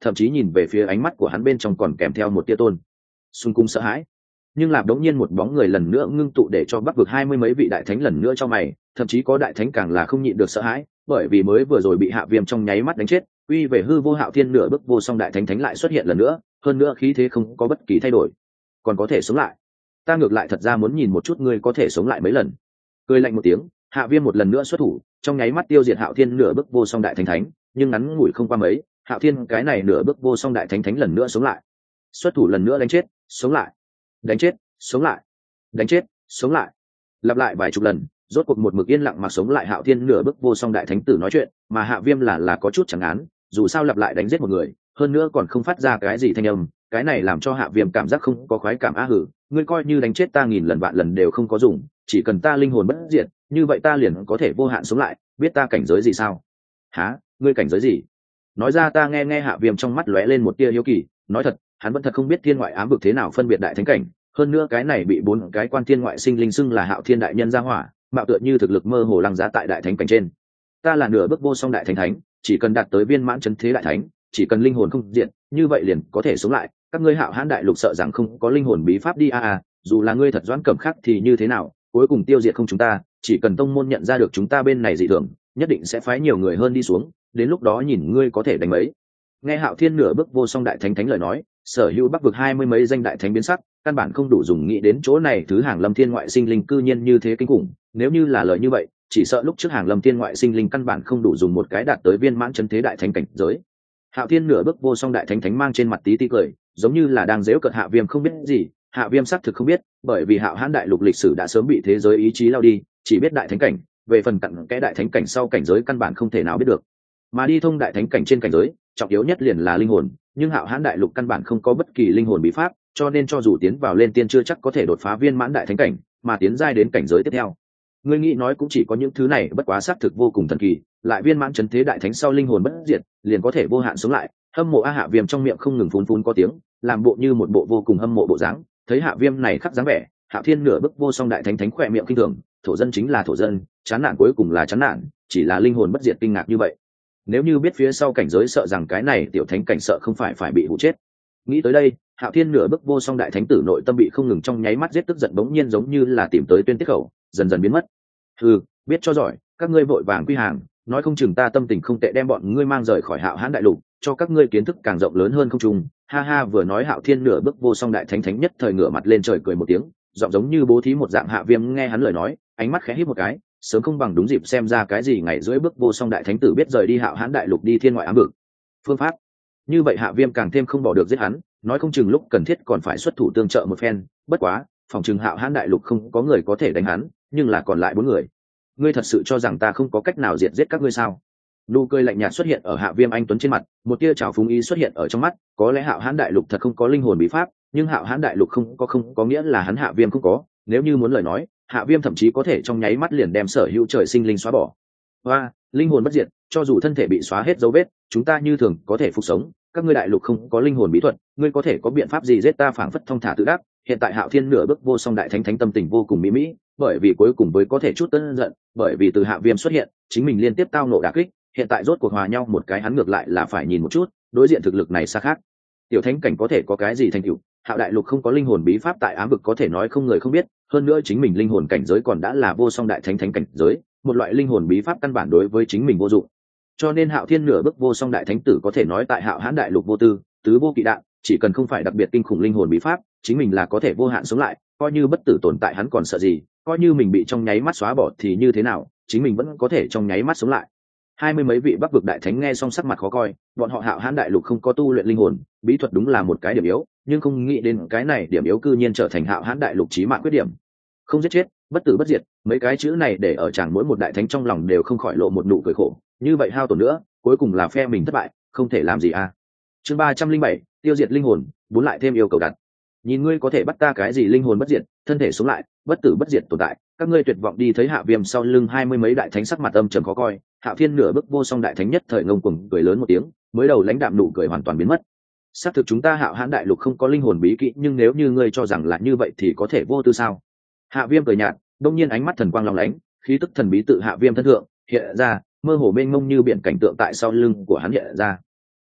thậm chí nhìn về phía ánh mắt của hắn bên trong còn kèm theo một tia tôn xung cung sợ hãi. Nhưng là đống nhiên một bóng người lần nữa ngưng tụ để cho bắc vực hai mươi mấy vị đại thánh lần nữa cho mày, thậm chí có đại thánh càng là không nhịn được sợ hãi, bởi vì mới vừa rồi bị Hạ Viêm trong nháy mắt đánh chết, uy về hư vô Hạo Thiên nửa bước vô song đại thánh thánh lại xuất hiện lần nữa, hơn nữa khí thế không có bất kỳ thay đổi, còn có thể sống lại. Ta ngược lại thật ra muốn nhìn một chút ngươi có thể sống lại mấy lần. Cười lạnh một tiếng, Hạ Viêm một lần nữa xuất thủ, trong nháy mắt tiêu diệt Hạo Thiên nửa bước vô song đại thánh thánh, nhưng ngắn ngủi không qua mấy, Hạo Thiên cái này nửa bước vô song đại thánh thánh lần nữa sống lại. Xuất thủ lần nữa đánh chết, sống lại. Đánh chết, sống lại. Đánh chết, sống lại. Lặp lại vài chục lần, rốt cuộc một mực yên lặng mà sống lại Hạo Thiên nửa bước vô song đại thánh tử nói chuyện, mà Hạ Viêm là là có chút chẳng án, dù sao lặp lại đánh giết một người, hơn nữa còn không phát ra cái gì thanh âm, cái này làm cho Hạ Viêm cảm giác không có khoái cảm á hử, ngươi coi như đánh chết ta nghìn lần vạn lần đều không có dùng, chỉ cần ta linh hồn bất diệt, như vậy ta liền có thể vô hạn sống lại, biết ta cảnh giới gì sao? Hả, ngươi cảnh giới gì? Nói ra ta nghe nghe. Hạ Viêm trong mắt lóe lên một tia hiếu kỳ, nói thật, hắn vẫn thật không biết thiên ngoại ám vực thế nào phân biệt đại thánh cảnh, hơn nữa cái này bị bốn cái quan thiên ngoại sinh linh xưng là Hạo Thiên đại nhân gia hỏa, mạo tựa như thực lực mơ hồ lăng giá tại đại thánh cảnh trên. Ta là nửa bước vô song đại thánh thánh, chỉ cần đạt tới viên mãn chấn thế đại thánh, chỉ cần linh hồn không diện, như vậy liền có thể sống lại. Các ngươi Hạo Hãn đại lục sợ rằng không có linh hồn bí pháp đi a a, dù là ngươi thật doãn cẩm khắc thì như thế nào, cuối cùng tiêu diệt không chúng ta, chỉ cần tông môn nhận ra được chúng ta bên này dị thường, nhất định sẽ phái nhiều người hơn đi xuống, đến lúc đó nhìn ngươi có thể đánh mấy. Nghe Hạo Thiên nửa bước vô song đại thánh thánh lời nói, sở hữu bắc vực hai mươi mấy danh đại thánh biến sắc, căn bản không đủ dùng nghĩ đến chỗ này thứ hàng lâm thiên ngoại sinh linh cư nhiên như thế kinh khủng, nếu như là lời như vậy, chỉ sợ lúc trước hàng lâm thiên ngoại sinh linh căn bản không đủ dùng một cái đạt tới viên mãn chân thế đại thánh cảnh giới. Hạo Thiên nửa bước vô song đại thánh thánh mang trên mặt tí tí cười, giống như là đang giễu cợt Hạ Viêm không biết gì. Hạ Viêm xác thực không biết, bởi vì Hạo Hãn đại lục lịch sử đã sớm bị thế giới ý chí lao đi, chỉ biết đại thánh cảnh, về phần cặn kẽ đại thánh cảnh sau cảnh giới căn bản không thể nào biết được. Mà đi thông đại thánh cảnh trên cảnh giới, trọng yếu nhất liền là linh hồn, nhưng Hạo Hãn đại lục căn bản không có bất kỳ linh hồn bí pháp, cho nên cho dù tiến vào lên tiên chưa chắc có thể đột phá viên mãn đại thánh cảnh, mà tiến giai đến cảnh giới tiếp theo. Ngươi nghĩ nói cũng chỉ có những thứ này bất quá xác thực vô cùng thần kỳ, lại viên mãn chấn thế đại thánh sau linh hồn bất diệt, liền có thể vô hạn sống lại. Hâm mộ a. Hạ Viêm trong miệng không ngừng phun phun có tiếng, làm bộ như một bộ vô cùng hâm mộ bộ dáng. Thấy Hạ Viêm này khắc dáng vẻ, Hạo Thiên nửa bước vô song đại thánh thánh khỏe miệng kinh thường, thổ dân chính là thổ dân, chán nản cuối cùng là chán nản, chỉ là linh hồn bất diệt kinh ngạc như vậy. Nếu như biết phía sau cảnh giới sợ rằng cái này tiểu thánh cảnh sợ không phải phải bị hụ chết. Nghĩ tới đây, Hạo Thiên nửa bước vô song đại thánh tử nội tâm bị không ngừng trong nháy mắt giết tức giận bỗng nhiên giống như là tìm tới tuyên tiết khẩu, dần dần biến mất. Ừ, biết cho giỏi, các ngươi vội vàng quy hàng, nói không chừng ta tâm tình không tệ đem bọn ngươi mang rời khỏi Hạo Hãn đại lục, cho các ngươi kiến thức càng rộng lớn hơn không trùng. Ha ha, vừa nói Hạo Thiên nửa bước vô song đại thánh thánh nhất thời ngửa mặt lên trời cười một tiếng, giọng giống như bố thí một dạng. Hạ Viêm nghe hắn lời nói, ánh mắt khẽ híp một cái, sớm không bằng đúng dịp xem ra cái gì ngày rưỡi bước vô song đại thánh tử biết rời đi Hạo Hãn đại lục đi thiên ngoại ám vực. Phương pháp như vậy Hạ Viêm càng thêm không bỏ được giết hắn, nói không chừng lúc cần thiết còn phải xuất thủ tương trợ một phen. Bất quá, phòng chừng Hạo Hãn đại lục không có người có thể đánh hắn, nhưng là còn lại bốn người. Ngươi thật sự cho rằng ta không có cách nào diệt giết các ngươi sao? Nụ cười lạnh nhạt xuất hiện ở Hạ Viêm anh tuấn trên mặt, một tia trào phúng ý xuất hiện ở trong mắt. Có lẽ Hạo Hãn đại lục thật không có linh hồn bí pháp, nhưng Hạo Hãn đại lục không có không có nghĩa là hắn Hạ Viêm không có. Nếu như muốn lời nói, Hạ Viêm thậm chí có thể trong nháy mắt liền đem sở hữu trời sinh linh xóa bỏ. Và linh hồn bất diệt, cho dù thân thể bị xóa hết dấu vết, chúng ta như thường có thể phục sống. Các ngươi đại lục không có linh hồn bí thuật, ngươi có thể có biện pháp gì giết ta? Phảng phất thông thả tự đắc. Hiện tại Hạo Thiên nửa bước vô song đại thánh thánh tâm tình vô cùng mỹ mỹ, bởi vì cuối cùng với có thể chút tân giận, bởi vì từ Hạ Viêm xuất hiện, chính mình liên tiếp tao nộ đả kích, hiện tại rốt cuộc hòa nhau một cái, hắn ngược lại là phải nhìn một chút, đối diện thực lực này xa khác. Tiểu thánh cảnh có thể có cái gì thành tựu? Hạo đại lục không có linh hồn bí pháp tại ám vực có thể nói không người không biết, hơn nữa chính mình linh hồn cảnh giới còn đã là vô song đại thánh thánh cảnh giới, một loại linh hồn bí pháp căn bản đối với chính mình vô dụng. Cho nên Hạo Thiên nửa bước vô song đại thánh tử có thể nói tại Hạo Hãn đại lục vô tư, tứ vô kỵ đạn, chỉ cần không phải đặc biệt kinh khủng linh hồn bí pháp, chính mình là có thể vô hạn sống lại, coi như bất tử tồn tại hắn còn sợ gì, coi như mình bị trong nháy mắt xóa bỏ thì như thế nào, chính mình vẫn có thể trong nháy mắt sống lại. Hai mươi mấy vị Bắc vực đại thánh nghe xong sắc mặt khó coi, bọn họ Hạo Hãn đại lục không có tu luyện linh hồn bí thuật đúng là một cái điểm yếu, nhưng không nghĩ đến cái này điểm yếu cư nhiên trở thành Hạo Hãn đại lục chí mạng khuyết điểm. Không giết chết, bất tử bất diệt, mấy cái chữ này để ở chàng mỗi một đại thánh trong lòng đều không khỏi lộ một nụ cười khổ, như vậy hao tổn nữa, cuối cùng là phe mình thất bại, không thể làm gì à. Chương ba trăm linh bảy, tiêu diệt linh hồn, bốn lại thêm yêu cầu đặt. Nhìn ngươi có thể bắt ta cái gì linh hồn bất diệt, thân thể sống lại, bất tử bất diệt tồn tại, các ngươi tuyệt vọng đi. Thấy Hạ Viêm sau lưng hai mươi mấy đại thánh sắc mặt âm trầm khó coi, Hạo Thiên nửa bước vô song đại thánh nhất thời ngông cuồng cười lớn một tiếng, mới đầu lãnh đạm nụ cười hoàn toàn biến mất. Xác thực chúng ta Hạo Hãn đại lục không có linh hồn bí kỹ, nhưng nếu như ngươi cho rằng là như vậy thì có thể vô tư sao? Hạ Viêm cười nhạt, đông nhiên ánh mắt thần quang long lánh, khí tức thần bí tự Hạ Viêm thân thượng hiện ra, mơ hồ mênh mông như biển cảnh tượng tại sau lưng của hắn hiện ra.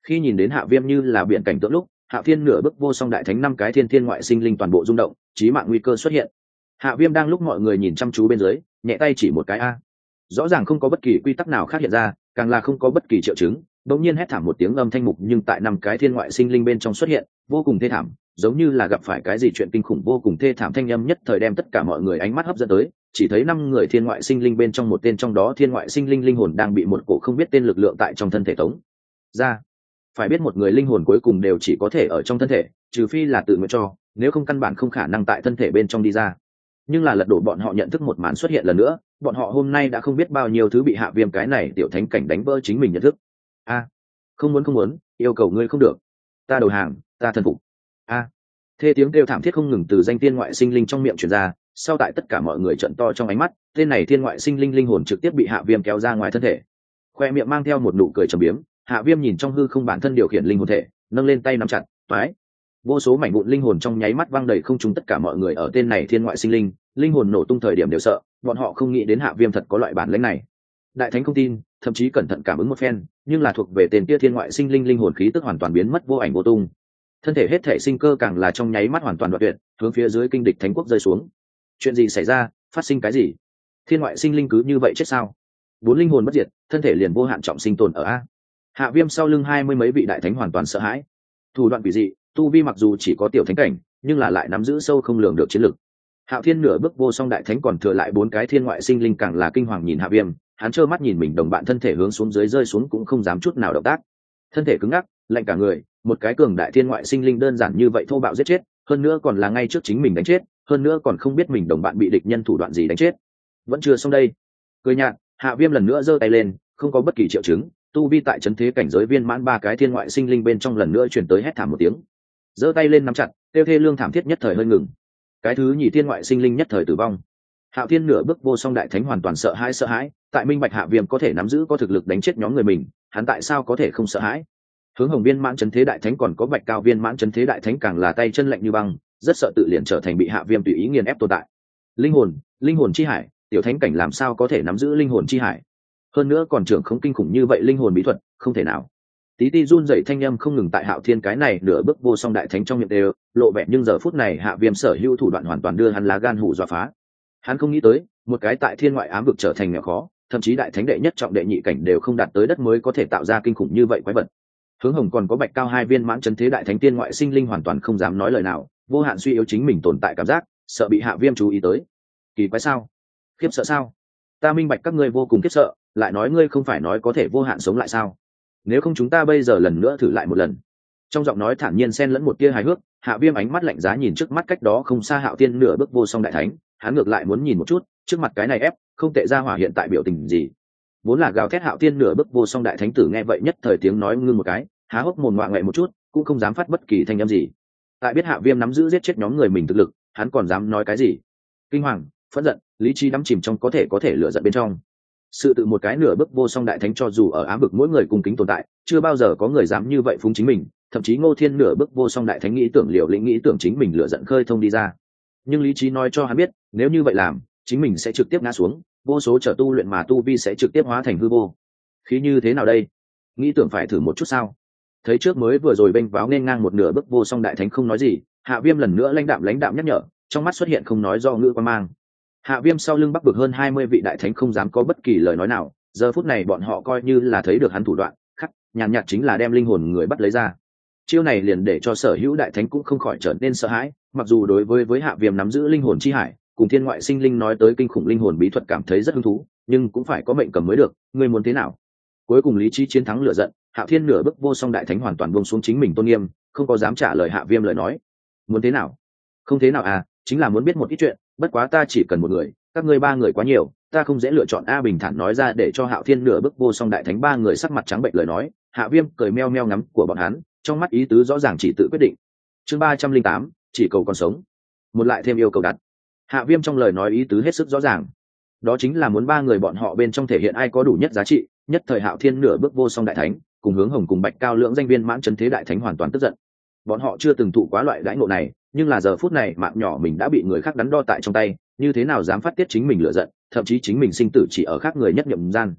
Khi nhìn đến Hạ Viêm như là biển cảnh tượng lúc, Hạo Thiên nửa bước vô song đại thánh năm cái thiên thiên ngoại sinh linh toàn bộ rung động, chí mạng nguy cơ xuất hiện. Hạ Viêm đang lúc mọi người nhìn chăm chú bên dưới, nhẹ tay chỉ một cái a. Rõ ràng không có bất kỳ quy tắc nào khác hiện ra, càng là không có bất kỳ triệu chứng, đột nhiên hét thảm một tiếng âm thanh mục nhưng tại năm cái thiên ngoại sinh linh bên trong xuất hiện, vô cùng thê thảm, giống như là gặp phải cái gì chuyện kinh khủng vô cùng thê thảm thanh âm nhất thời đem tất cả mọi người ánh mắt hấp dẫn tới, chỉ thấy năm người thiên ngoại sinh linh bên trong một tên trong đó thiên ngoại sinh linh linh hồn đang bị một cổ không biết tên lực lượng tại trong thân thể tống ra. Phải biết một người linh hồn cuối cùng đều chỉ có thể ở trong thân thể, trừ phi là tự nguyện cho, nếu không căn bản không khả năng tại thân thể bên trong đi ra. Nhưng là lật đổ bọn họ nhận thức một màn xuất hiện lần nữa, bọn họ hôm nay đã không biết bao nhiêu thứ bị Hạ Viêm cái này tiểu thánh cảnh đánh vỡ chính mình nhận thức. A, không muốn không muốn, yêu cầu ngươi không được, ta đầu hàng, ta thần phục. A, thê tiếng kêu thảm thiết không ngừng từ danh tiên ngoại sinh linh trong miệng truyền ra, sau tại tất cả mọi người trợn to trong ánh mắt, tên này thiên ngoại sinh linh linh hồn trực tiếp bị Hạ Viêm kéo ra ngoài thân thể. Khoe miệng mang theo một nụ cười trầm biếm, Hạ Viêm nhìn trong hư không bản thân điều khiển linh hồn thể, nâng lên tay nắm chặt, toái. Vô số mảnh vụn linh hồn trong nháy mắt văng đầy không trung, tất cả mọi người ở tên này thiên ngoại sinh linh, linh hồn nổ tung thời điểm đều sợ, bọn họ không nghĩ đến Hạ Viêm thật có loại bản lĩnh này. Đại thánh không tin, thậm chí cẩn thận cảm ứng một phen, nhưng là thuộc về tên kia thiên ngoại sinh linh linh hồn khí tức hoàn toàn biến mất vô ảnh vô tung. Thân thể hết thể sinh cơ càng là trong nháy mắt hoàn toàn đoạn tuyệt, hướng phía dưới kinh địch thánh quốc rơi xuống. Chuyện gì xảy ra, phát sinh cái gì? Thiên ngoại sinh linh cứ như vậy chết sao? Bốn linh hồn bất diệt, thân thể liền vô hạn trọng sinh tồn ở a. Hạ Viêm sau lưng hai mươi mấy vị đại thánh hoàn toàn sợ hãi. Thủ đoạn quỷ dị, tu vi mặc dù chỉ có tiểu thánh cảnh, nhưng là lại nắm giữ sâu không lường được chiến lực. Hạo Thiên nửa bước vô song đại thánh còn thừa lại bốn cái thiên ngoại sinh linh càng là kinh hoàng nhìn Hạ Viêm, hắn trơ mắt nhìn mình đồng bạn thân thể hướng xuống dưới rơi xuống cũng không dám chút nào động tác. Thân thể cứng ngắc, lạnh cả người, một cái cường đại thiên ngoại sinh linh đơn giản như vậy thô bạo giết chết, hơn nữa còn là ngay trước chính mình đánh chết, hơn nữa còn không biết mình đồng bạn bị địch nhân thủ đoạn gì đánh chết. Vẫn chưa xong đây. Cười nhạt, Hạ Viêm lần nữa giơ tay lên, không có bất kỳ triệu chứng, tu vi tại trấn thế cảnh giới viên mãn ba cái thiên ngoại sinh linh bên trong lần nữa truyền tới hét thảm một tiếng. Giơ tay lên nắm chặt, tiêu thê lương thảm thiết nhất thời hơi ngừng. Cái thứ nhì thiên ngoại sinh linh nhất thời tử vong. Hạo Thiên nửa bước vô song đại thánh hoàn toàn sợ hãi sợ hãi, tại minh bạch Hạ Viêm có thể nắm giữ có thực lực đánh chết nhóm người mình, hắn tại sao có thể không sợ hãi? Hướng Hồng viên mãn trấn thế đại thánh còn có Bạch Cao viên mãn trấn thế đại thánh càng là tay chân lạnh như băng, rất sợ tự liền trở thành bị Hạ Viêm tùy ý nghiền ép tồn tại. Linh hồn, linh hồn chi hải, tiểu thánh cảnh làm sao có thể nắm giữ linh hồn chi hải? Hơn nữa còn trưởng không kinh khủng như vậy linh hồn bí thuật, không thể nào. Tí ti run rẩy thanh âm không ngừng tại Hạo Thiên cái này nửa bước vô song đại thánh trong miệng đều lộ vẻ, nhưng giờ phút này Hạ Viêm sở hữu thủ đoạn hoàn toàn đưa hắn lá gan hủ dọa phá. Hắn không nghĩ tới, một cái tại thiên ngoại ám vực trở thành nghèo khó, thậm chí đại thánh đệ nhất trọng đệ nhị cảnh đều không đạt tới đất mới có thể tạo ra kinh khủng như vậy quái vật. Hướng Hồng còn có Bạch Cao hai viên mãn trấn thế đại thánh tiên ngoại sinh linh hoàn toàn không dám nói lời nào, vô hạn suy yếu chính mình tồn tại cảm giác, sợ bị Hạ Viêm chú ý tới. Kỳ quái sao? Khiếp sợ sao? Ta minh bạch các ngươi vô cùng khiếp sợ, lại nói ngươi không phải nói có thể vô hạn sống lại sao? Nếu không chúng ta bây giờ lần nữa thử lại một lần. Trong giọng nói thản nhiên xen lẫn một tia hài hước, Hạ Viêm ánh mắt lạnh giá nhìn trước mắt cách đó không xa Hạo Thiên nửa bước vô song đại thánh, hắn ngược lại muốn nhìn một chút, trước mặt cái này ép, không tệ ra hỏa hiện tại biểu tình gì. Vốn là gào thét Hạo Thiên nửa bước vô song đại thánh tử nghe vậy nhất thời tiếng nói ngưng một cái, há hốc mồm ngoạ ngoại một chút, cũng không dám phát bất kỳ thanh âm gì. Tại biết Hạ Viêm nắm giữ giết chết nhóm người mình thực lực, hắn còn dám nói cái gì? Kinh hoàng, phẫn giận, lý trí đắm chìm trong có thể có thể lửa giận bên trong. Sự tự một cái nửa bước vô song đại thánh cho dù ở ám vực mỗi người cùng kính tồn tại, chưa bao giờ có người dám như vậy phúng chính mình, thậm chí Ngô Thiên nửa bước vô song đại thánh nghĩ tưởng liều lĩnh nghĩ tưởng chính mình lửa giận khơi thông đi ra. Nhưng lý trí nói cho hắn biết, nếu như vậy làm, chính mình sẽ trực tiếp ngã xuống, vô số trở tu luyện mà tu vi sẽ trực tiếp hóa thành hư vô. Khí như thế nào đây? Nghĩ tưởng phải thử một chút sao? Thấy trước mới vừa rồi bênh váo nên ngang một nửa bước vô song đại thánh không nói gì, Hạ Viêm lần nữa lãnh đạm lãnh đạm nhắc nhở, trong mắt xuất hiện không nói do ngữ quan mang. Hạ Viêm sau lưng bắc vực hơn hai mươi vị đại thánh không dám có bất kỳ lời nói nào, giờ phút này bọn họ coi như là thấy được hắn thủ đoạn, khắc, nhàn nhạt chính là đem linh hồn người bắt lấy ra. Chiêu này liền để cho sở hữu đại thánh cũng không khỏi trở nên sợ hãi, mặc dù đối với với Hạ Viêm nắm giữ linh hồn chi hải, cùng thiên ngoại sinh linh nói tới kinh khủng linh hồn bí thuật cảm thấy rất hứng thú, nhưng cũng phải có mệnh cầm mới được, ngươi muốn thế nào? Cuối cùng lý trí chiến thắng lửa giận, Hạ Thiên nửa bước vô song đại thánh hoàn toàn buông xuống chính mình tôn nghiêm, không có dám trả lời Hạ Viêm lời nói. Muốn thế nào? Không thế nào à, chính là muốn biết một ít chuyện, bất quá ta chỉ cần một người, các ngươi ba người quá nhiều, ta không dễ lựa chọn a. Bình thản nói ra để cho Hạo Thiên nửa bước vô song đại thánh ba người sắc mặt trắng bệch lời nói. Hạ Viêm cười meo meo ngắm của bọn hắn, trong mắt ý tứ rõ ràng chỉ tự quyết định. Chương ba trăm linh tám, chỉ cầu còn sống. Một lại thêm yêu cầu đặt. Hạ Viêm trong lời nói ý tứ hết sức rõ ràng, đó chính là muốn ba người bọn họ bên trong thể hiện ai có đủ nhất giá trị. Nhất thời Hạo Thiên nửa bước vô song đại thánh cùng Hướng Hồng cùng Bạch Cao lưỡng danh viên mãn trấn thế đại thánh hoàn toàn tức giận. Bọn họ chưa từng thụ quá loại đãi ngộ này, nhưng là giờ phút này mạng nhỏ mình đã bị người khác đắn đo tại trong tay, như thế nào dám phát tiết chính mình lựa giận, thậm chí chính mình sinh tử chỉ ở khác người nhất nhậm gian.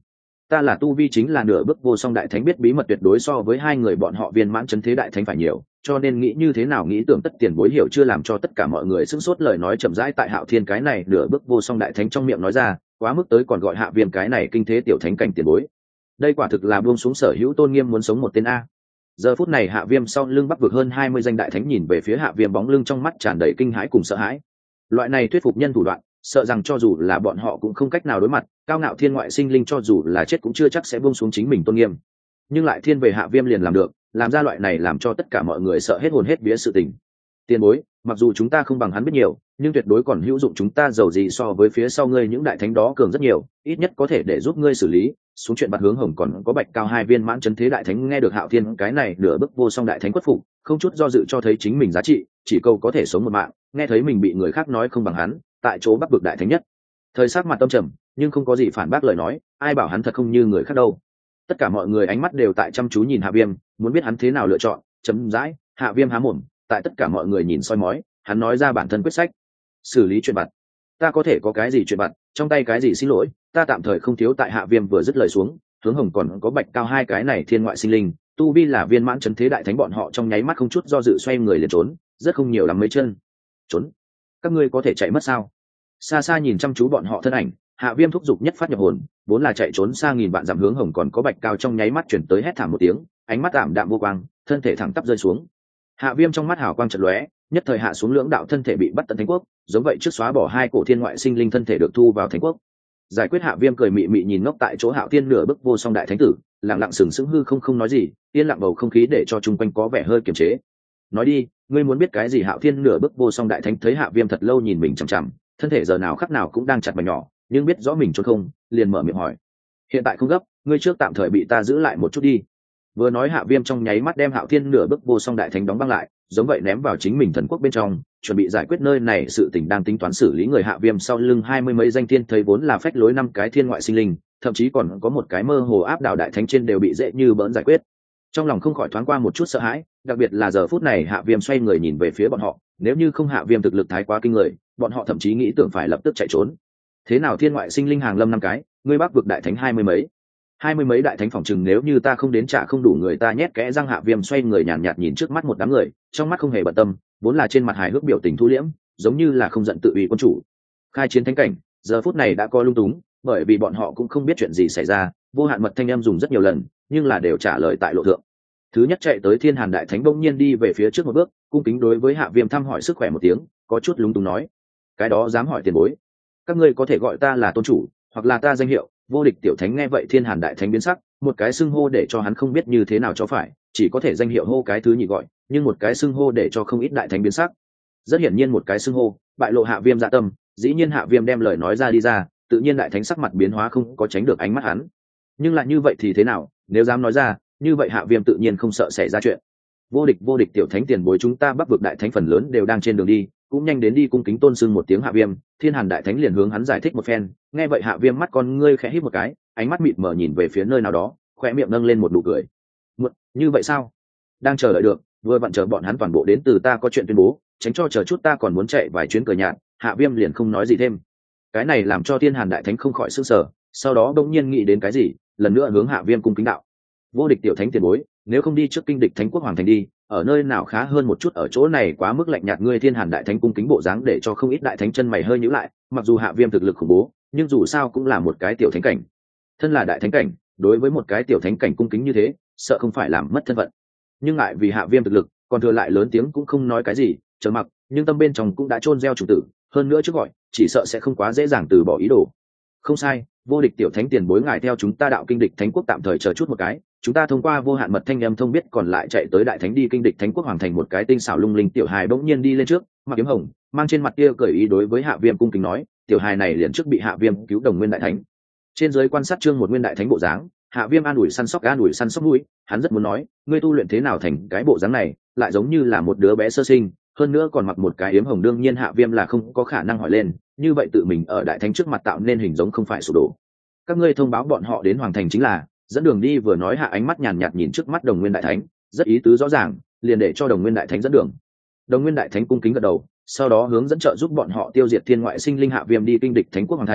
ta là tu vi chính là nửa bước vô song đại thánh, biết bí mật tuyệt đối so với hai người bọn họ viên mãn chấn thế đại thánh phải nhiều, cho nên nghĩ như thế nào nghĩ tưởng tất tiền bối hiểu chưa, làm cho tất cả mọi người sững sốt. Lời nói chậm rãi tại Hạo Thiên cái này nửa bước vô song đại thánh trong miệng nói ra, quá mức tới còn gọi Hạ Viêm cái này kinh thế tiểu thánh cảnh tiền bối. Đây quả thực là buông xuống sở hữu tôn nghiêm muốn sống một tên a. Giờ phút này Hạ Viêm sau lưng bắc vực hơn hai mươi danh đại thánh nhìn về phía Hạ Viêm bóng lưng trong mắt tràn đầy kinh hãi cùng sợ hãi. Loại này thuyết phục nhân thủ đoạn, sợ rằng cho dù là bọn họ cũng không cách nào đối mặt, cao ngạo thiên ngoại sinh linh cho dù là chết cũng chưa chắc sẽ buông xuống chính mình tôn nghiêm. Nhưng lại thiên về Hạ Viêm liền làm được, làm ra loại này làm cho tất cả mọi người sợ hết hồn hết vía sự tình. Tiền bối, mặc dù chúng ta không bằng hắn biết nhiều, nhưng tuyệt đối còn hữu dụng, chúng ta giàu gì so với phía sau ngươi những đại thánh đó cường rất nhiều, ít nhất có thể để giúp ngươi xử lý xuống chuyện Bạt Hướng Hồng còn có Bạch Cao hai viên mãn chấn thế đại thánh. Nghe được Hạo Thiên cái này nửa bước vô song đại thánh khuất phục, không chút do dự cho thấy chính mình giá trị, chỉ câu có thể sống một mạng. Nghe thấy mình bị người khác nói không bằng hắn, tại chỗ bắc vực đại thánh nhất thời sắc mặt tâm trầm, nhưng không có gì phản bác lời nói, ai bảo hắn thật không như người khác đâu. Tất cả mọi người ánh mắt đều tại chăm chú nhìn Hạ Viêm, muốn biết hắn thế nào lựa chọn. Chấm dãi, Hạ Viêm há mồm, tại tất cả mọi người nhìn soi mói, hắn nói ra bản thân quyết sách: xử lý chuyện vặt. Ta có thể có cái gì chuyện vặt, trong tay cái gì xin lỗi, ta tạm thời không thiếu. Tại Hạ Viêm vừa dứt lời xuống, Hướng Hồng còn có Bạch Cao hai cái này thiên ngoại sinh linh, tu vi là viên mãn chấn thế đại thánh, bọn họ trong nháy mắt không chút do dự xoay người liền trốn, rất không nhiều lắm mấy chân. Trốn? Các ngươi có thể chạy mất sao? Xa xa nhìn chăm chú bọn họ thân ảnh, Hạ Viêm thúc giục nhất phát nhập hồn, vốn là chạy trốn xa nghìn vạn dặm Hướng Hồng còn có Bạch Cao trong nháy mắt chuyển tới hét thảm một tiếng, ánh mắt ảm đạm vô quang, thân thể thẳng tắp rơi xuống. Hạ Viêm trong mắt hào quang chợt lóe, nhất thời hạ xuống lưỡng đạo thân thể bị bắt tận thánh quốc, giống vậy trước xóa bỏ hai cổ thiên ngoại sinh linh thân thể được thu vào thánh quốc. Giải quyết Hạ Viêm cười mị mị nhìn ngốc tại chỗ Hạo Thiên nửa bước vô song đại thánh tử, lặng lặng sừng sững hư không không nói gì, yên lặng bầu không khí để cho chung quanh có vẻ hơi kiềm chế. Nói đi, ngươi muốn biết cái gì? Hạo Thiên nửa bước vô song đại thánh thấy Hạ Viêm thật lâu nhìn mình chằm chằm, thân thể giờ nào khắc nào cũng đang chặt mảnh nhỏ, nhưng biết rõ mình trốn không, liền mở miệng hỏi. Hiện tại không gấp, ngươi trước tạm thời bị ta giữ lại một chút đi. Vừa nói Hạ Viêm trong nháy mắt đem Hạo Thiên nửa bước vô song đại thánh đóng băng lại, giống vậy ném vào chính mình thần quốc bên trong, chuẩn bị giải quyết nơi này sự tình đang tính toán xử lý người. Hạ Viêm sau lưng hai mươi mấy danh thiên thấy vốn là phách lối năm cái thiên ngoại sinh linh, thậm chí còn có một cái mơ hồ áp đảo đại thánh trên đều bị dễ như bỡn giải quyết. Trong lòng không khỏi thoáng qua một chút sợ hãi, đặc biệt là giờ phút này Hạ Viêm xoay người nhìn về phía bọn họ, nếu như không Hạ Viêm thực lực thái quá kinh người, bọn họ thậm chí nghĩ tưởng phải lập tức chạy trốn. Thế nào thiên ngoại sinh linh hàng lâm năm cái, ngươi bắc vực đại thánh hai mươi mấy hai mươi mấy đại thánh phòng chừng nếu như ta không đến trả không đủ người ta nhét kẽ răng. Hạ Viêm xoay người nhàn nhạt, nhạt nhìn trước mắt một đám người, trong mắt không hề bận tâm, vốn là trên mặt hài hước biểu tình thu liễm, giống như là không giận tự uy quân chủ. Khai chiến thánh cảnh giờ phút này đã có lung túng, bởi vì bọn họ cũng không biết chuyện gì xảy ra. Vô hạn mật thanh em dùng rất nhiều lần, nhưng là đều trả lời tại lộ thượng. Thứ nhất chạy tới Thiên Hàn đại thánh bỗng nhiên đi về phía trước một bước, cung kính đối với Hạ Viêm thăm hỏi sức khỏe một tiếng, có chút lúng túng nói: cái đó dám hỏi tiền bối, các ngươi có thể gọi ta là tôn chủ, hoặc là ta danh hiệu Vô Địch tiểu thánh. Nghe vậy Thiên Hàn đại thánh biến sắc, một cái xưng hô để cho hắn không biết như thế nào cho phải, chỉ có thể danh hiệu hô cái thứ nhị gọi, nhưng một cái xưng hô để cho không ít đại thánh biến sắc. Rất hiển nhiên một cái xưng hô bại lộ Hạ Viêm dạ tâm, dĩ nhiên Hạ Viêm đem lời nói ra đi ra, tự nhiên đại thánh sắc mặt biến hóa không có tránh được ánh mắt hắn. Nhưng lại như vậy thì thế nào, nếu dám nói ra, như vậy Hạ Viêm tự nhiên không sợ xảy ra chuyện. Vô địch vô địch tiểu thánh tiền bối, chúng ta bắc vực đại thánh phần lớn đều đang trên đường đi, cũng nhanh đến đi. Cung kính tôn sưng một tiếng Hạ Viêm, Thiên Hàn đại thánh liền hướng hắn giải thích một phen. Nghe vậy Hạ Viêm mắt con ngươi khẽ híp một cái, ánh mắt mịt mờ nhìn về phía nơi nào đó, khóe miệng nâng lên một nụ cười. Một, như vậy sao? Đang chờ đợi được, vừa vặn chờ bọn hắn toàn bộ đến từ ta có chuyện tuyên bố, tránh cho chờ chút ta còn muốn chạy vài chuyến cờ nhạt. Hạ Viêm liền không nói gì thêm. Cái này làm cho Thiên Hàn đại thánh không khỏi sửng sở, sau đó đột nhiên nghĩ đến cái gì, lần nữa hướng Hạ Viêm cung kính đạo: Vô địch tiểu thánh tiền bối, nếu không đi trước kinh địch thánh quốc hoàng thành đi, ở nơi nào khá hơn một chút, ở chỗ này quá mức lạnh nhạt. Ngươi Thiên Hàn đại thánh cung kính bộ dáng để cho không ít đại thánh chân mày hơi nhíu lại, mặc dù Hạ Viêm thực lực khủng bố, nhưng dù sao cũng là một cái tiểu thánh cảnh, thân là đại thánh cảnh, đối với một cái tiểu thánh cảnh cung kính như thế, sợ không phải làm mất thân phận. Nhưng lại vì Hạ Viêm thực lực, còn thừa lại lớn tiếng cũng không nói cái gì, trầm mặc, nhưng tâm bên trong cũng đã chôn gieo chủ tử, hơn nữa trước gọi, chỉ sợ sẽ không quá dễ dàng từ bỏ ý đồ. Không sai, vô địch tiểu thánh tiền bối, ngài theo chúng ta đạo kinh địch thánh quốc tạm thời chờ chút một cái, chúng ta thông qua vô hạn mật thanh âm thông biết còn lại chạy tới đại thánh đi kinh địch thánh quốc hoàng thành. Một cái tinh xảo lung linh tiểu hài bỗng nhiên đi lên trước, mặc kiếm hồng, mang trên mặt kia cười ý đối với Hạ Viêm cung kính nói. Tiểu hài này liền trước bị Hạ Viêm cứu Đồng Nguyên đại thánh, trên dưới quan sát Trương một Nguyên đại thánh bộ dáng, Hạ Viêm an ủi săn sóc an ủi săn sóc mũi, hắn rất muốn nói, ngươi tu luyện thế nào thành cái bộ dáng này, lại giống như là một đứa bé sơ sinh, hơn nữa còn mặc một cái yếm hồng. Đương nhiên Hạ Viêm là không có khả năng hỏi lên, như vậy tự mình ở đại thánh trước mặt tạo nên hình giống không phải sụp đổ. Các ngươi thông báo bọn họ đến hoàng thành chính là, dẫn đường đi. Vừa nói Hạ ánh mắt nhàn nhạt nhìn trước mắt Đồng Nguyên đại thánh, rất ý tứ rõ ràng, liền để cho Đồng Nguyên đại thánh dẫn đường. Đồng Nguyên đại thánh cung kính gật đầu, sau đó hướng dẫn trợ giúp bọn họ tiêu diệt thiên ngoại sinh linh. Hạ Viêm đi kinh địch thánh quốc hoàng thành,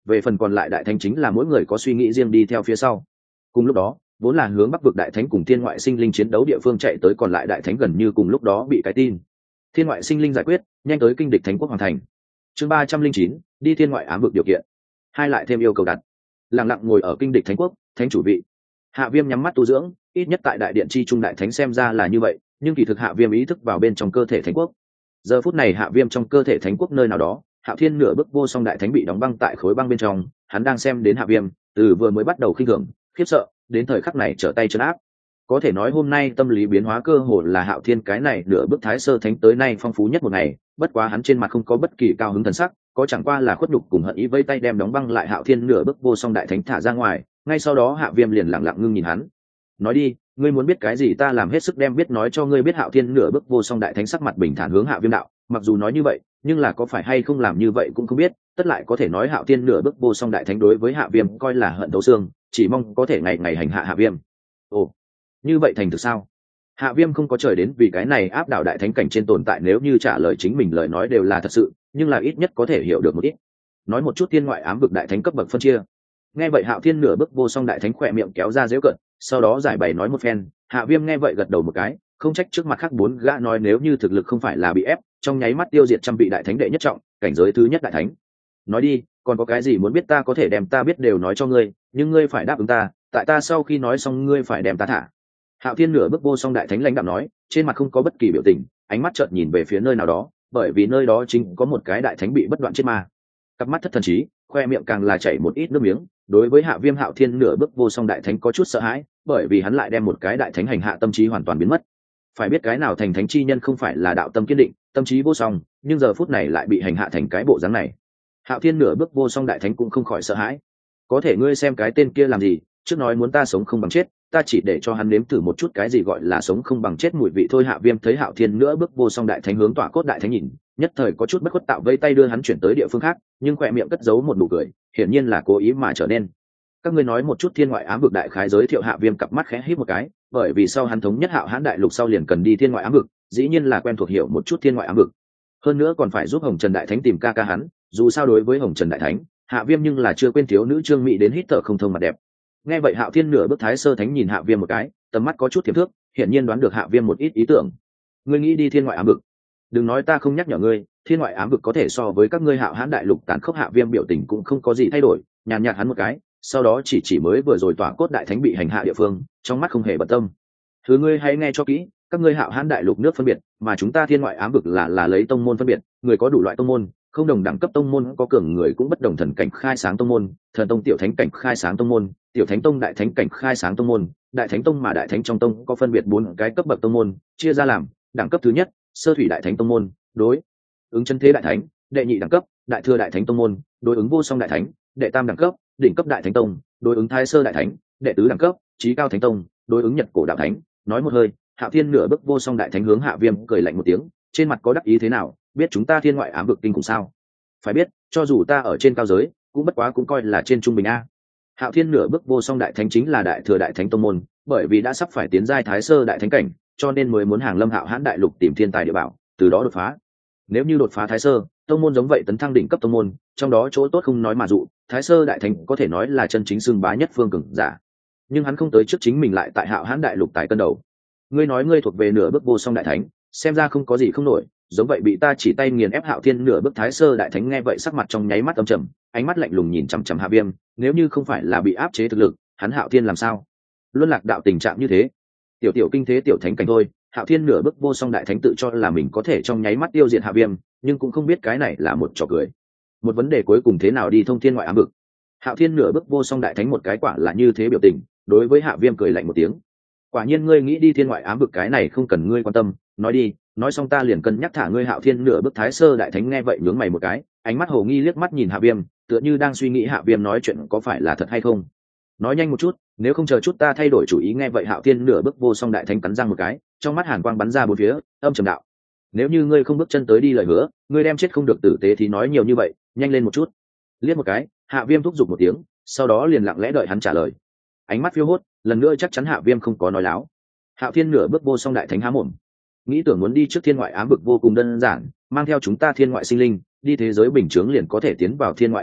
về phần còn lại đại thánh chính là mỗi người có suy nghĩ riêng đi theo phía sau. Cùng lúc đó vốn là hướng bắc vực đại thánh cùng thiên ngoại sinh linh chiến đấu địa phương chạy tới còn lại đại thánh gần như cùng lúc đó bị cái tin thiên ngoại sinh linh giải quyết, nhanh tới kinh địch thánh quốc hoàn thành. Chương ba trăm linh chín, đi thiên ngoại ám vực điều kiện. Hai lại thêm yêu cầu đặt. Lặng lặng ngồi ở kinh địch thánh quốc, thánh chủ vị. Hạ Viêm nhắm mắt tu dưỡng, ít nhất tại đại điện chi trung đại thánh xem ra là như vậy, nhưng kỳ thực Hạ Viêm ý thức vào bên trong cơ thể thánh quốc. Giờ phút này Hạ Viêm trong cơ thể thánh quốc nơi nào đó, Hạo Thiên nửa bước vô song đại thánh bị đóng băng tại khối băng bên trong, hắn đang xem đến Hạ Viêm, từ vừa mới bắt đầu khinh thường, khiếp sợ, đến thời khắc này trở tay trấn áp. Có thể nói hôm nay tâm lý biến hóa cơ hồ là Hạo Thiên cái này nửa bước thái sơ thánh tới nay phong phú nhất một ngày, bất quá hắn trên mặt không có bất kỳ cao hứng thần sắc, có chẳng qua là khuất nhục cùng hận ý vây tay đem đóng băng lại Hạo Thiên nửa bước vô song đại thánh thả ra ngoài, ngay sau đó Hạ Viêm liền lặng lặng ngưng nhìn hắn. Nói đi, ngươi muốn biết cái gì ta làm hết sức đem biết nói cho ngươi biết. Hạo Thiên nửa bước vô song đại thánh sắc mặt bình thản hướng Hạ Viêm đạo, mặc dù nói như vậy, nhưng là có phải hay không làm như vậy cũng không biết, tất lại có thể nói Hạo Thiên nửa bước vô song đại thánh đối với Hạ Viêm coi là hận thấu xương, chỉ mong có thể ngày ngày hành hạ Hạ Viêm. Ồ, như vậy thành thực sao? Hạ Viêm không có trời đến vì cái này áp đảo đại thánh cảnh trên tồn tại, nếu như trả lời chính mình lời nói đều là thật sự, nhưng là ít nhất có thể hiểu được một ít. Nói một chút thiên ngoại ám vực đại thánh cấp bậc phân chia. Nghe vậy Hạo Thiên nửa bước vô song đại thánh khỏe miệng kéo ra giễu cợt, sau đó giải bày nói một phen. Hạ Viêm nghe vậy gật đầu một cái, không trách trước mặt khác bốn gã nói nếu như thực lực không phải là bị ép, trong nháy mắt tiêu diệt trăm vị đại thánh đệ nhất trọng, cảnh giới thứ nhất đại thánh. Nói đi, còn có cái gì muốn biết ta có thể đem ta biết đều nói cho ngươi, nhưng ngươi phải đáp ứng ta, tại ta sau khi nói xong ngươi phải đem ta thả. Hạo Thiên nửa bước vô song đại thánh lãnh đạm nói, trên mặt không có bất kỳ biểu tình, ánh mắt chợt nhìn về phía nơi nào đó, bởi vì nơi đó chính có một cái đại thánh bị bất đoạn chết ma. Cặp mắt thất thần trí, khoe miệng càng là chảy một ít nước miếng. Đối với Hạ Viêm, Hạo Thiên nửa bước vô song đại thánh có chút sợ hãi, bởi vì hắn lại đem một cái đại thánh hành hạ tâm trí hoàn toàn biến mất. Phải biết cái nào thành thánh chi nhân không phải là đạo tâm kiên định, tâm trí vô song, nhưng giờ phút này lại bị hành hạ thành cái bộ dáng này. Hạo Thiên nửa bước vô song đại thánh cũng không khỏi sợ hãi. Có thể ngươi xem cái tên kia làm gì, trước nói muốn ta sống không bằng chết, ta chỉ để cho hắn nếm thử một chút cái gì gọi là sống không bằng chết mùi vị thôi. Hạ Viêm thấy Hạo Thiên nửa bước vô song đại thánh hướng tỏa cốt đại thánh nhìn, nhất thời có chút bất khuất, tạo vây tay đưa hắn chuyển tới địa phương khác, nhưng khỏe miệng cất giấu một nụ cười, hiển nhiên là cố ý mà trở nên. Các ngươi nói một chút thiên ngoại ám vực đại khái giới thiệu. Hạ Viêm cặp mắt khẽ híp một cái, bởi vì sau hắn thống nhất Hạo Hãn đại lục sau liền cần đi thiên ngoại ám vực, dĩ nhiên là quen thuộc hiểu một chút thiên ngoại ám vực, hơn nữa còn phải giúp Hồng Trần đại thánh tìm ca ca hắn, dù sao đối với Hồng Trần đại thánh, Hạ Viêm nhưng là chưa quên thiếu nữ Trương Mỹ đến hít thở không thông mặt đẹp. Nghe vậy Hạo Thiên nửa bước thái sơ thánh nhìn Hạ Viêm một cái, tầm mắt có chút tiềm thước, hiển nhiên đoán được Hạ Viêm một ít ý tưởng. Ngươi nghĩ đi thiên ngoại ám vực? Đừng nói ta không nhắc nhở ngươi, thiên ngoại ám vực có thể so với các ngươi Hạo Hãn đại lục tàn khốc. Hạ Viêm biểu tình cũng không có gì thay đổi, nhàn nhạt hắn một cái, sau đó chỉ chỉ mới vừa rồi tỏa cốt đại thánh bị hành hạ địa phương, trong mắt không hề bận tâm. Thứ ngươi hãy nghe cho kỹ, các ngươi Hạo Hãn đại lục nước phân biệt, mà chúng ta thiên ngoại ám vực là là lấy tông môn phân biệt, người có đủ loại tông môn, không đồng đẳng cấp tông môn có cường người cũng bất đồng thần cảnh khai sáng tông môn, thần tông tiểu thánh cảnh khai sáng tông môn, tiểu thánh tông đại thánh cảnh khai sáng tông môn, đại thánh tông mà đại thánh trong tông có phân biệt bốn cái cấp bậc tông môn, chia ra làm đẳng cấp thứ nhất, sơ thủy đại thánh tông môn, đối ứng chân thế đại thánh, đệ nhị đẳng cấp, đại thừa đại thánh tông môn, đối ứng vô song đại thánh, đệ tam đẳng cấp, đỉnh cấp đại thánh tông, đối ứng thái sơ đại thánh, đệ tứ đẳng cấp, chí cao thánh tông, đối ứng nhật cổ đạo thánh. Nói một hơi, Hạo Thiên nửa bước vô song đại thánh hướng Hạ Viêm cười lạnh một tiếng, trên mặt có đắc ý thế nào, biết chúng ta thiên ngoại ám vực kinh khủng sao? Phải biết, cho dù ta ở trên cao giới, cũng bất quá cũng coi là trên trung bình a. Hạo Thiên nửa bước vô song đại thánh chính là đại thừa đại thánh tông môn, bởi vì đã sắp phải tiến giai thái sơ đại thánh cảnh, cho nên mới muốn hàng lâm Hạo Hãn đại lục tìm thiên tài địa bảo, từ đó đột phá. Nếu như đột phá thái sơ tông môn giống vậy tấn thăng đỉnh cấp tông môn, trong đó chỗ tốt không nói mà dụ, thái sơ đại thánh có thể nói là chân chính xưng bá nhất phương cường giả. Nhưng hắn không tới trước chính mình lại tại Hạo Hãn đại lục tài cân đầu. Ngươi nói ngươi thuộc về nửa bước vô song đại thánh, xem ra không có gì không nổi, giống vậy bị ta chỉ tay nghiền ép. Hạo Thiên nửa bước thái sơ đại thánh nghe vậy sắc mặt trong nháy mắt âm trầm, ánh mắt lạnh lùng nhìn chằm chằm Hạ Viêm, nếu như không phải là bị áp chế thực lực, hắn Hạo Thiên làm sao luân lạc đạo tình trạng như thế? Tiểu tiểu kinh thế tiểu thánh cảnh thôi. Hạo Thiên nửa bước vô song đại thánh tự cho là mình có thể trong nháy mắt tiêu diệt Hạ Viêm, nhưng cũng không biết cái này là một trò cười. Một vấn đề cuối cùng thế nào đi thông thiên ngoại ám vực? Hạo Thiên nửa bước vô song đại thánh một cái quả là như thế biểu tình, đối với Hạ Viêm cười lạnh một tiếng. Quả nhiên ngươi nghĩ đi thiên ngoại ám vực, cái này không cần ngươi quan tâm, nói đi, nói xong ta liền cân nhắc thả ngươi. Hạo Thiên nửa bước thái sơ đại thánh nghe vậy nhướng mày một cái, ánh mắt hồ nghi liếc mắt nhìn Hạ Viêm, tựa như đang suy nghĩ Hạ Viêm nói chuyện có phải là thật hay không. Nói nhanh một chút, nếu không chờ chút ta thay đổi chủ ý. Nghe vậy Hạo Thiên nửa bước vô song đại thánh cắn răng một cái, trong mắt hàn quang bắn ra bốn phía, âm trầm đạo: nếu như ngươi không bước chân tới đi lời hứa, ngươi đem chết không được tử tế thì nói nhiều như vậy, nhanh lên một chút. Liếc một cái, Hạ Viêm thúc giục một tiếng, sau đó liền lặng lẽ đợi hắn trả lời. Ánh mắt phiêu hốt, lần nữa chắc chắn Hạ Viêm không có nói láo. Hạo Thiên nửa bước vô song đại thánh há mồm, nghĩ tưởng muốn đi trước thiên ngoại ám vực vô cùng đơn giản, mang theo chúng ta thiên ngoại sinh linh đi thế giới bình chướng liền có thể tiến vào thiên ngoại ám vực,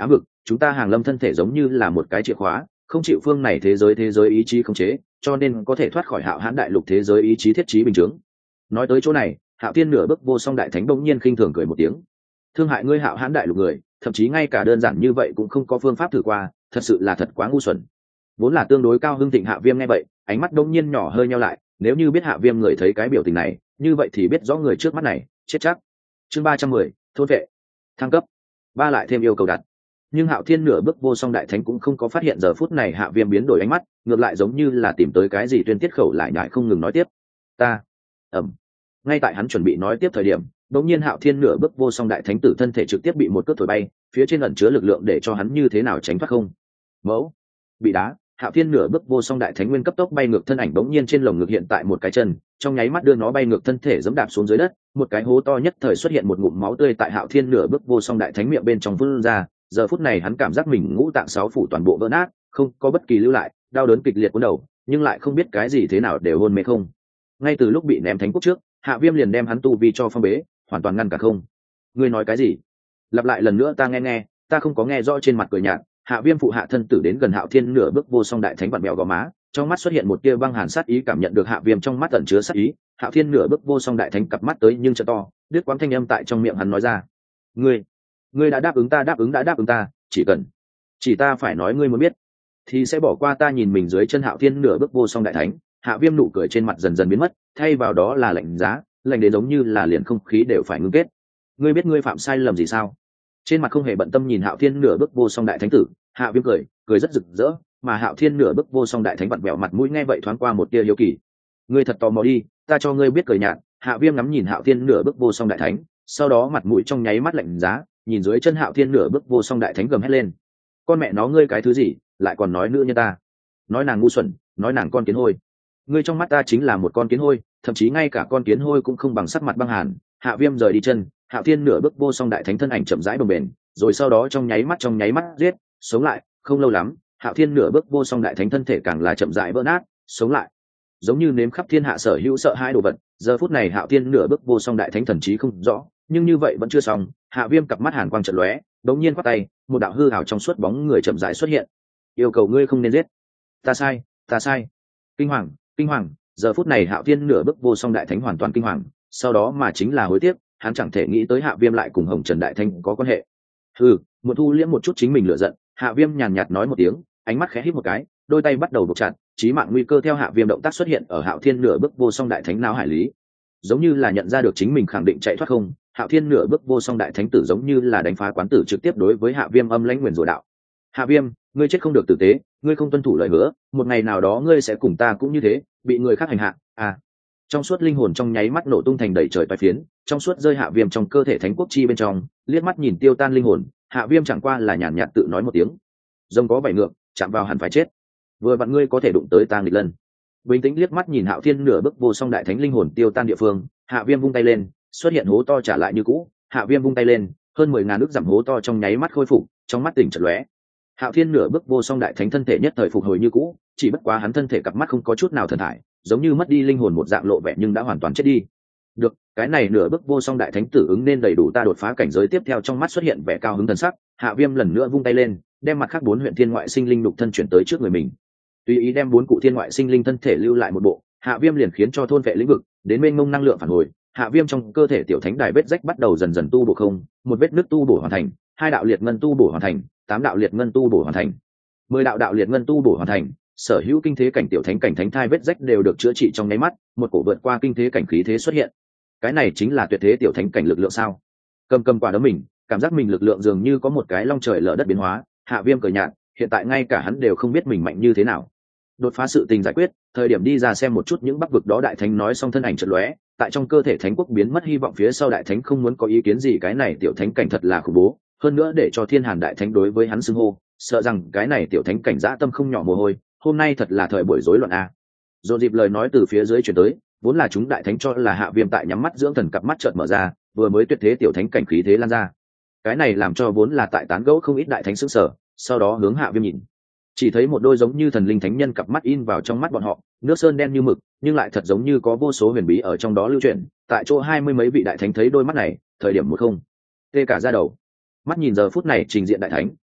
chúng ta hàng lâm thân thể giống như là một cái chìa khóa, không chịu phương này thế giới thế giới ý chí khống chế, cho nên có thể thoát khỏi hạo hãn đại lục thế giới ý chí thiết trí bình chướng. Nói tới chỗ này, Hạo Thiên nửa bước vô song đại thánh bỗng nhiên khinh thường cười một tiếng. Thương hại ngươi hạo hãn đại lục người, thậm chí ngay cả đơn giản như vậy cũng không có phương pháp thử qua, thật sự là thật quá ngu xuẩn. Vốn là tương đối cao hưng thịnh Hạ Viêm nghe vậy, ánh mắt đông nhiên nhỏ hơi nheo lại, nếu như biết Hạ Viêm người thấy cái biểu tình này, như vậy thì biết rõ người trước mắt này chết chắc. Chương ba trăm mười, thôn vệ, thăng cấp, ba lại thêm yêu cầu đặt. Nhưng Hạo Thiên nửa bước vô song đại thánh cũng không có phát hiện giờ phút này Hạ Viêm biến đổi ánh mắt, ngược lại giống như là tìm tới cái gì tuyên tiết khẩu lại nhại không ngừng nói tiếp. Ta, ẩm. Ngay tại hắn chuẩn bị nói tiếp thời điểm, đột nhiên Hạo Thiên nửa bước vô song đại thánh tử thân thể trực tiếp bị một cước thổi bay, phía trên ẩn chứa lực lượng để cho hắn như thế nào tránh thoát không. Mẫu, bị đá, Hạo Thiên nửa bước vô song đại thánh nguyên cấp tốc bay ngược thân ảnh bỗng nhiên trên lồng ngực hiện tại một cái chân, trong nháy mắt đưa nó bay ngược thân thể giẫm đạp xuống dưới đất, một cái hố to nhất thời xuất hiện một ngụm máu tươi tại Hạo Thiên nửa bước vô song đại thánh miệng bên trong phun ra, giờ phút này hắn cảm giác mình ngũ tạng sáu phủ toàn bộ vỡ nát, không có bất kỳ lưu lại, đau đớn kịch liệt cuốn đầu, nhưng lại không biết cái gì thế nào đều hôn mê không. Ngay từ lúc bị ném thánh quốc trước, Hạ Viêm liền đem hắn tu vi cho phong bế, hoàn toàn ngăn cả không. Ngươi nói cái gì? Lặp lại lần nữa ta nghe nghe, ta không có nghe rõ. Trên mặt cười nhạt, Hạ Viêm phụ hạ thân tử đến gần Hạo Thiên nửa bước vô song đại thánh vặn mèo gò má, trong mắt xuất hiện một tia băng hàn sát ý, cảm nhận được Hạ Viêm trong mắt ẩn chứa sát ý, Hạo Thiên nửa bước vô song đại thánh cặp mắt tới nhưng trợ to, đứt quãng thanh âm tại trong miệng hắn nói ra: "Ngươi, ngươi đã đáp ứng ta, đáp ứng đã đáp ứng ta, chỉ cần chỉ ta phải nói ngươi muốn biết thì sẽ bỏ qua ta." Nhìn mình dưới chân Hạo Thiên nửa bước vô song đại thánh, Hạ Viêm nụ cười trên mặt dần dần biến mất, thay vào đó là lạnh giá, lạnh đến giống như là liền không khí đều phải ngưng kết. Ngươi biết ngươi phạm sai lầm gì sao? Trên mặt không hề bận tâm nhìn Hạo Thiên nửa bước vô song đại thánh tử, Hạ Viêm cười, cười rất rực rỡ, mà Hạo Thiên nửa bước vô song đại thánh vặn vẹo mặt mũi nghe vậy thoáng qua một tia hiếu kỳ. Ngươi thật tò mò đi, ta cho ngươi biết. Cười nhạt, Hạ Viêm ngắm nhìn Hạo Thiên nửa bước vô song đại thánh, sau đó mặt mũi trong nháy mắt lạnh giá, nhìn dưới chân Hạo Thiên nửa bước vô song đại thánh gầm hét lên: "Con mẹ nó ngươi cái thứ gì, lại còn nói nữ nhân ta, nói nàng ngu xuẩn, nói nàng con kiến hôi. Ngươi trong mắt ta chính là một con kiến hôi, thậm chí ngay cả con kiến hôi cũng không bằng." Sắc mặt băng hàn, Hạ Viêm rời đi chân, Hạo Thiên nửa bước vô song đại thánh thân ảnh chậm rãi bồng bềnh, rồi sau đó trong nháy mắt trong nháy mắt giết, sống lại. Không lâu lắm, Hạo Thiên nửa bước vô song đại thánh thân thể càng là chậm rãi vỡ nát, sống lại, giống như nếm khắp thiên hạ sở hữu sợ hai đồ vật. Giờ phút này Hạo Thiên nửa bước vô song đại thánh thần trí không rõ, nhưng như vậy vẫn chưa xong. Hạ Viêm cặp mắt hàn quang chợt lóe, đột nhiên quát tay, một đạo hư ảo trong suốt bóng người chậm rãi xuất hiện. "Yêu cầu ngươi không nên giết." "Ta sai, ta sai." Kinh hoàng, kinh hoàng, giờ phút này Hạo Thiên nửa bước vô song đại thánh hoàn toàn kinh hoàng, sau đó mà chính là hối tiếc, hắn chẳng thể nghĩ tới Hạ Viêm lại cùng Hồng Trần đại thánh có quan hệ. Hừ, một thu liễm một chút chính mình lửa giận, Hạ Viêm nhàn nhạt nói một tiếng, ánh mắt khẽ híp một cái, đôi tay bắt đầu buộc chặt, chí mạng nguy cơ theo Hạ Viêm động tác xuất hiện ở Hạo Thiên nửa bước vô song đại thánh não hải lý. Giống như là nhận ra được chính mình khẳng định chạy thoát không, Hạo Thiên nửa bước vô song đại thánh tử giống như là đánh phá quán tử trực tiếp đối với Hạ Viêm âm lãnh nguyền rủa đạo: "Hạ Viêm, ngươi chết không được tử tế, ngươi không tuân thủ lời hứa, một ngày nào đó ngươi sẽ cùng ta cũng như thế, bị người khác hành hạ." À. Trong suốt linh hồn trong nháy mắt nổ tung thành đầy trời toái phiến, trong suốt rơi Hạ Viêm trong cơ thể thánh quốc chi bên trong, liếc mắt nhìn tiêu tan linh hồn, Hạ Viêm chẳng qua là nhàn nhạt tự nói một tiếng: "Rồng có bảy ngược, chạm vào hẳn phải chết. Vừa vặn ngươi có thể đụng tới ta nghịch lần." Bình tĩnh liếc mắt nhìn Hạo Thiên nửa bước vô song đại thánh linh hồn tiêu tan địa phương, Hạ Viêm vung tay lên, xuất hiện hố to trả lại như cũ. Hạ Viêm vung tay lên, hơn mười ngàn nước giảm hố to trong nháy mắt khôi phục, trong mắt tỉnh chợt lóe. Hạo Thiên nửa bước vô song đại thánh thân thể nhất thời phục hồi như cũ, chỉ bất quá hắn thân thể cặp mắt không có chút nào thần thải, giống như mất đi linh hồn một dạng lộ vẻ nhưng đã hoàn toàn chết đi. Được, cái này nửa bước vô song đại thánh tử ứng nên đầy đủ ta đột phá cảnh giới tiếp theo. Trong mắt xuất hiện vẻ cao hứng thần sắc, Hạ Viêm lần nữa vung tay lên, đem mặt khác bốn huyện thiên ngoại sinh linh đục thân chuyển tới trước người mình. Tùy ý đem bốn cụ thiên ngoại sinh linh thân thể lưu lại một bộ, Hạ Viêm liền khiến cho thôn vệ lĩnh vực đến mênh mông năng lượng phản hồi. Hạ Viêm trong cơ thể tiểu thánh đài vết rách bắt đầu dần dần tu bổ không, một vết nứt tu bổ hoàn thành, hai đạo liệt ngân tu bổ hoàn thành, tám đạo liệt ngân tu bổ hoàn thành, mười đạo đạo liệt ngân tu bổ hoàn thành. Sở hữu kinh thế cảnh tiểu thánh cảnh thánh thai vết rách đều được chữa trị trong nháy mắt, một cổ vượt qua kinh thế cảnh khí thế xuất hiện. Cái này chính là tuyệt thế tiểu thánh cảnh lực lượng sao? Cầm cầm quả đấm mình, cảm giác mình lực lượng dường như có một cái long trời lở đất biến hóa. Hạ Viêm cười nhạt, hiện tại ngay cả hắn đều không biết mình mạnh như thế nào. Đột phá sự tình giải quyết, thời điểm đi ra xem một chút những bắc vực đó. Đại thánh nói xong thân ảnh chợt lóe, tại trong cơ thể thánh quốc biến mất hy vọng phía sau. Đại thánh không muốn có ý kiến gì, cái này tiểu thánh cảnh thật là khủng bố, hơn nữa để cho Thiên Hàn đại thánh đối với hắn xưng hô, sợ rằng cái này tiểu thánh cảnh dã tâm không nhỏ mồ hôi. Hôm nay thật là thời buổi rối loạn a. Dồn dịp lời nói từ phía dưới chuyển tới, vốn là chúng đại thánh cho là Hạ Viêm tại nhắm mắt dưỡng thần, cặp mắt chợt mở ra, vừa mới tuyệt thế tiểu thánh cảnh khí thế lan ra. Cái này làm cho vốn là tại tán gẫu không ít đại thánh sững sờ, sau đó hướng Hạ Viêm nhìn, chỉ thấy một đôi giống như thần linh thánh nhân cặp mắt in vào trong mắt bọn họ, nước sơn đen như mực, nhưng lại thật giống như có vô số huyền bí ở trong đó lưu chuyển. Tại chỗ hai mươi mấy vị đại thánh thấy đôi mắt này, thời điểm một không tê cả ra đầu. Mắt nhìn giờ phút này trình diện đại thánh,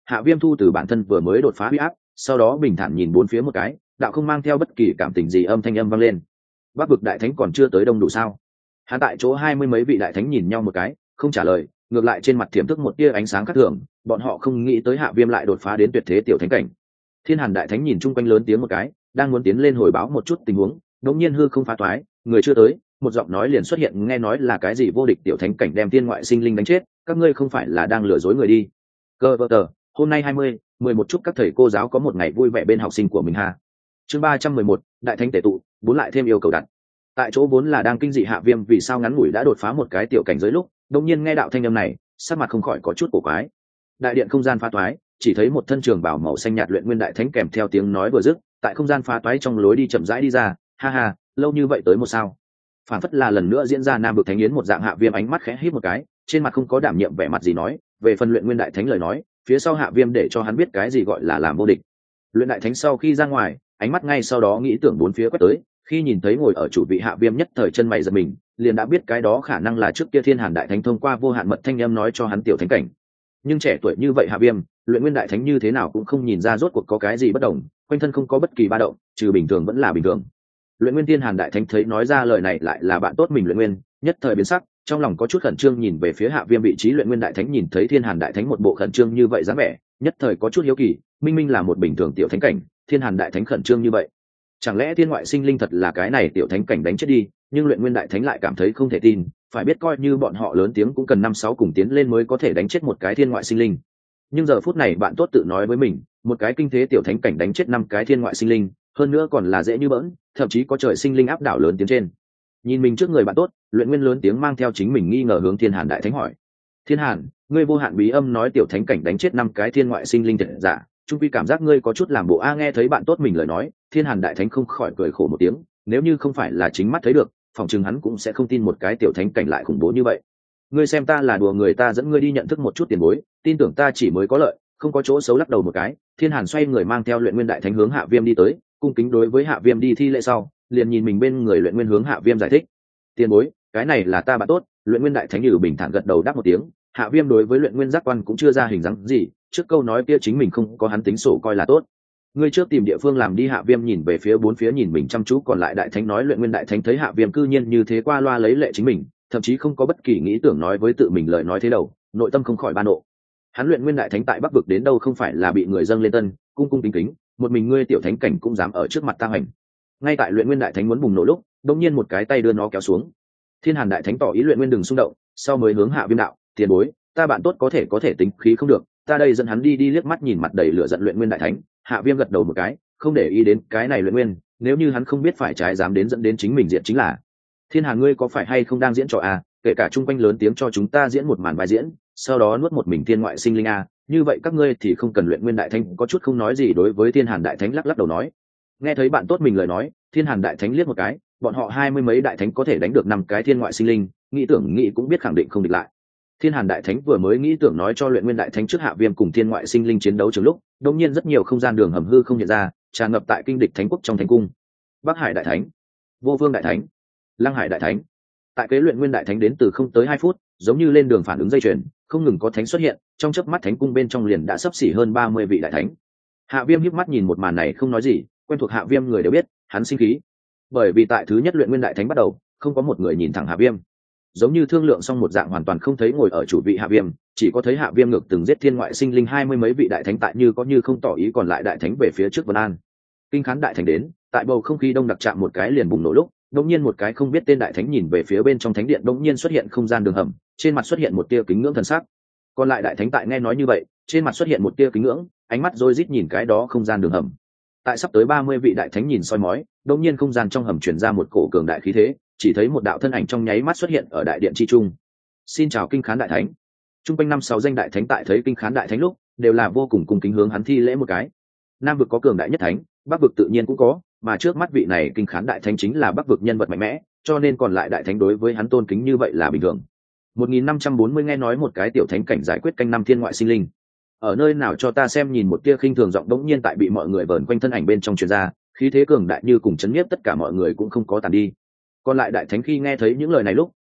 Hạ Viêm thu từ bản thân vừa mới đột phá huy áp, sau đó bình thản nhìn bốn phía một cái, đạo không mang theo bất kỳ cảm tình gì âm thanh âm vang lên. Bắc vực đại thánh còn chưa tới đông đủ sao? Hắn tại chỗ hai mươi mấy vị đại thánh nhìn nhau một cái, không trả lời, ngược lại trên mặt thiểm thức một tia ánh sáng khác thường, bọn họ không nghĩ tới Hạ Viêm lại đột phá đến tuyệt thế tiểu thánh cảnh. Thiên Hàn đại thánh nhìn chung quanh lớn tiếng một cái, đang muốn tiến lên hồi báo một chút tình huống, đột nhiên hư không phá toái, người chưa tới, một giọng nói liền xuất hiện, nghe nói là cái gì vô địch tiểu thánh cảnh đem thiên ngoại sinh linh đánh chết, các ngươi không phải là đang lừa dối người đi. Cơ vợ tờ, hôm nay hai mươi, mười một chúc các thầy cô giáo có một ngày vui vẻ bên học sinh của mình ha. Chương ba trăm mười một, đại thánh tề tụ, bốn lại thêm yêu cầu đặt. Tại chỗ vốn là đang kinh dị Hạ Viêm vì sao ngắn ngủi đã đột phá một cái tiểu cảnh giới lúc, đột nhiên nghe đạo thanh âm này, sắc mặt không khỏi có chút cổ quái. Đại điện không gian phá toái, chỉ thấy một thân trường bảo màu xanh nhạt luyện nguyên đại thánh kèm theo tiếng nói vừa dứt, tại không gian phá toái trong lối đi chậm rãi đi ra, ha ha, lâu như vậy tới một sao. Phản phất là lần nữa diễn ra nam vực thánh yến một dạng. Hạ Viêm ánh mắt khẽ híp một cái, trên mặt không có đảm nhiệm vẻ mặt gì nói, về phần luyện nguyên đại thánh lời nói, phía sau Hạ Viêm để cho hắn biết cái gì gọi là làm vô địch. Luyện đại thánh sau khi ra ngoài, ánh mắt ngay sau đó nghĩ tưởng bốn phía quét tới, khi nhìn thấy ngồi ở chủ vị Hạ Viêm nhất thời chân mày giật mình, liền đã biết cái đó khả năng là trước kia Thiên Hàn đại thánh thông qua vô hạn mật thanh âm nói cho hắn tiểu thánh cảnh. Nhưng trẻ tuổi như vậy Hạ Viêm, luyện nguyên đại thánh như thế nào cũng không nhìn ra rốt cuộc có cái gì bất đồng, quanh thân không có bất kỳ ba động, trừ bình thường vẫn là bình thường. Luyện nguyên Thiên Hàn đại thánh thấy nói ra lời này lại là bạn tốt mình luyện nguyên, nhất thời biến sắc, trong lòng có chút khẩn trương nhìn về phía Hạ Viêm vị trí luyện nguyên đại thánh, nhìn thấy Thiên Hàn đại thánh một bộ khẩn trương như vậy dáng vẻ, nhất thời có chút hiếu kỳ, minh minh là một bình thường tiểu thánh cảnh, Thiên Hàn đại thánh khẩn trương như vậy, chẳng lẽ thiên ngoại sinh linh thật là cái này tiểu thánh cảnh đánh chết đi? Nhưng luyện nguyên đại thánh lại cảm thấy không thể tin, phải biết coi như bọn họ lớn tiếng cũng cần năm sáu cùng tiến lên mới có thể đánh chết một cái thiên ngoại sinh linh. Nhưng giờ phút này bạn tốt tự nói với mình, một cái kinh thế tiểu thánh cảnh đánh chết năm cái thiên ngoại sinh linh, hơn nữa còn là dễ như bỡn, thậm chí có trời sinh linh áp đảo lớn tiếng trên. Nhìn mình trước người bạn tốt, luyện nguyên lớn tiếng mang theo chính mình nghi ngờ hướng Thiên Hàn đại thánh hỏi: Thiên Hàn, ngươi vô hạn bí âm nói tiểu thánh cảnh đánh chết năm cái thiên ngoại sinh linh thật giả, trung quy cảm giác ngươi có chút làm bộ a. Nghe thấy bạn tốt mình lời nói, Thiên Hàn đại thánh không khỏi cười khổ một tiếng, nếu như không phải là chính mắt thấy được, phòng chừng hắn cũng sẽ không tin một cái tiểu thánh cảnh lại khủng bố như vậy. Ngươi xem ta là đùa người, ta dẫn ngươi đi nhận thức một chút tiền bối, tin tưởng ta chỉ mới có lợi, không có chỗ xấu. Lắc đầu một cái, Thiên Hàn xoay người mang theo luyện nguyên đại thánh hướng Hạ Viêm đi tới, cung kính đối với Hạ Viêm đi thi lễ sau, liền nhìn mình bên người luyện nguyên hướng Hạ Viêm giải thích: tiền bối, cái này là ta bạn tốt. Luyện nguyên đại thánh như bình thản gật đầu đáp một tiếng. Hạ Viêm đối với luyện nguyên giác quan cũng chưa ra hình dáng gì, trước câu nói kia chính mình không có hắn tính sổ coi là tốt. Ngươi trước tìm địa phương làm đi. Hạ Viêm nhìn về phía bốn phía, nhìn mình chăm chú, còn lại đại thánh nói. Luyện nguyên đại thánh thấy Hạ Viêm cư nhiên như thế qua loa lấy lệ chính mình, thậm chí không có bất kỳ nghĩ tưởng nói với tự mình lời nói thế đầu, nội tâm không khỏi ba nộ. Hắn luyện nguyên đại thánh tại Bắc vực đến đâu không phải là bị người dâng lên tân, cung cung kính kính, một mình ngươi tiểu thánh cảnh cũng dám ở trước mặt ta hành. Ngay tại luyện nguyên đại thánh muốn bùng nổ lúc, đột nhiên một cái tay đưa nó kéo xuống. Thiên Hàn đại thánh tỏ ý luyện nguyên đừng xung động, sau mới hướng Hạ Viêm đạo: tiền bối, ta bạn tốt có thể có thể tính khí không được, ta đây dẫn hắn đi đi. Liếc mắt nhìn mặt đầy lửa giận luyện nguyên đại thánh, Hạ Viêm gật đầu một cái, không để ý đến cái này luyện nguyên, nếu như hắn không biết phải trái dám đến dẫn đến chính mình diện chính là. Thiên Hàn, ngươi có phải hay không đang diễn trò à? Kể cả chung quanh lớn tiếng cho chúng ta diễn một màn vai diễn, sau đó nuốt một mình thiên ngoại sinh linh à? Như vậy các ngươi thì không cần. Luyện nguyên đại thánh có chút không nói gì đối với Thiên Hàn đại thánh lắc lắc đầu nói. Nghe thấy bạn tốt mình lời nói, Thiên Hàn đại thánh liếc một cái, bọn họ hai mươi mấy đại thánh có thể đánh được năm cái thiên ngoại sinh linh, nghĩ tưởng nghĩ cũng biết khẳng định không địch lại. Thiên Hàn đại thánh vừa mới nghĩ tưởng nói cho luyện nguyên đại thánh trước Hạ Viêm cùng thiên ngoại sinh linh chiến đấu trường lúc, đột nhiên rất nhiều không gian đường hầm hư không hiện ra, tràn ngập tại kinh địch thánh quốc trong thánh cung. Bắc Hải đại thánh, Vô Vương đại thánh, Lăng Hải đại thánh. Tại kế luyện nguyên đại thánh đến từ không tới hai phút, giống như lên đường phản ứng dây chuyền, không ngừng có thánh xuất hiện, trong chớp mắt thánh cung bên trong liền đã sắp xỉ hơn ba mươi vị đại thánh. Hạ Viêm híp mắt nhìn một màn này không nói gì, quen thuộc Hạ Viêm người đều biết, hắn sinh khí. Bởi vì tại thứ nhất luyện nguyên đại thánh bắt đầu, không có một người nhìn thẳng Hạ Viêm, giống như thương lượng xong một dạng, hoàn toàn không thấy ngồi ở chủ vị Hạ Viêm, chỉ có thấy Hạ Viêm ngược từng giết thiên ngoại sinh linh hai mươi mấy vị đại thánh, tại như có như không tỏ ý còn lại đại thánh về phía trước Vân An. Kinh Khán đại thánh đến, tại bầu không khí đông đặc chạm một cái liền bùng nổ lúc, đột nhiên một cái không biết tên đại thánh nhìn về phía bên trong thánh điện, đột nhiên xuất hiện không gian đường hầm, trên mặt xuất hiện một tia kính ngưỡng thần sắc. Còn lại đại thánh tại nghe nói như vậy, trên mặt xuất hiện một tia kính ngưỡng, ánh mắt rối rít nhìn cái đó không gian đường hầm. Tại sắp tới ba mươi vị đại thánh nhìn soi mói, đột nhiên không gian trong hầm truyền ra một cổ cường đại khí thế, chỉ thấy một đạo thân ảnh trong nháy mắt xuất hiện ở đại điện chi trung. Xin chào Kinh Khán đại thánh. Trung quanh năm sáu danh đại thánh tại thấy Kinh Khán đại thánh lúc, đều là vô cùng cung kính hướng hắn thi lễ một cái. Nam vực có cường đại nhất thánh, Bắc vực tự nhiên cũng có, mà trước mắt vị này Kinh Khán đại thánh chính là Bắc vực nhân vật mạnh mẽ, cho nên còn lại đại thánh đối với hắn tôn kính như vậy là bình thường. một nghìn năm trăm bốn mươi nghe nói một cái tiểu thánh cảnh giải quyết canh năm thiên ngoại sinh linh. Ở nơi nào cho ta xem? Nhìn một tia khinh thường giọng đống nhiên tại bị mọi người vờn quanh thân ảnh bên trong truyền ra, khí thế cường đại như cùng chấn nhiếp tất cả mọi người cũng không có tàn đi. Còn lại đại thánh khi nghe thấy những lời này lúc,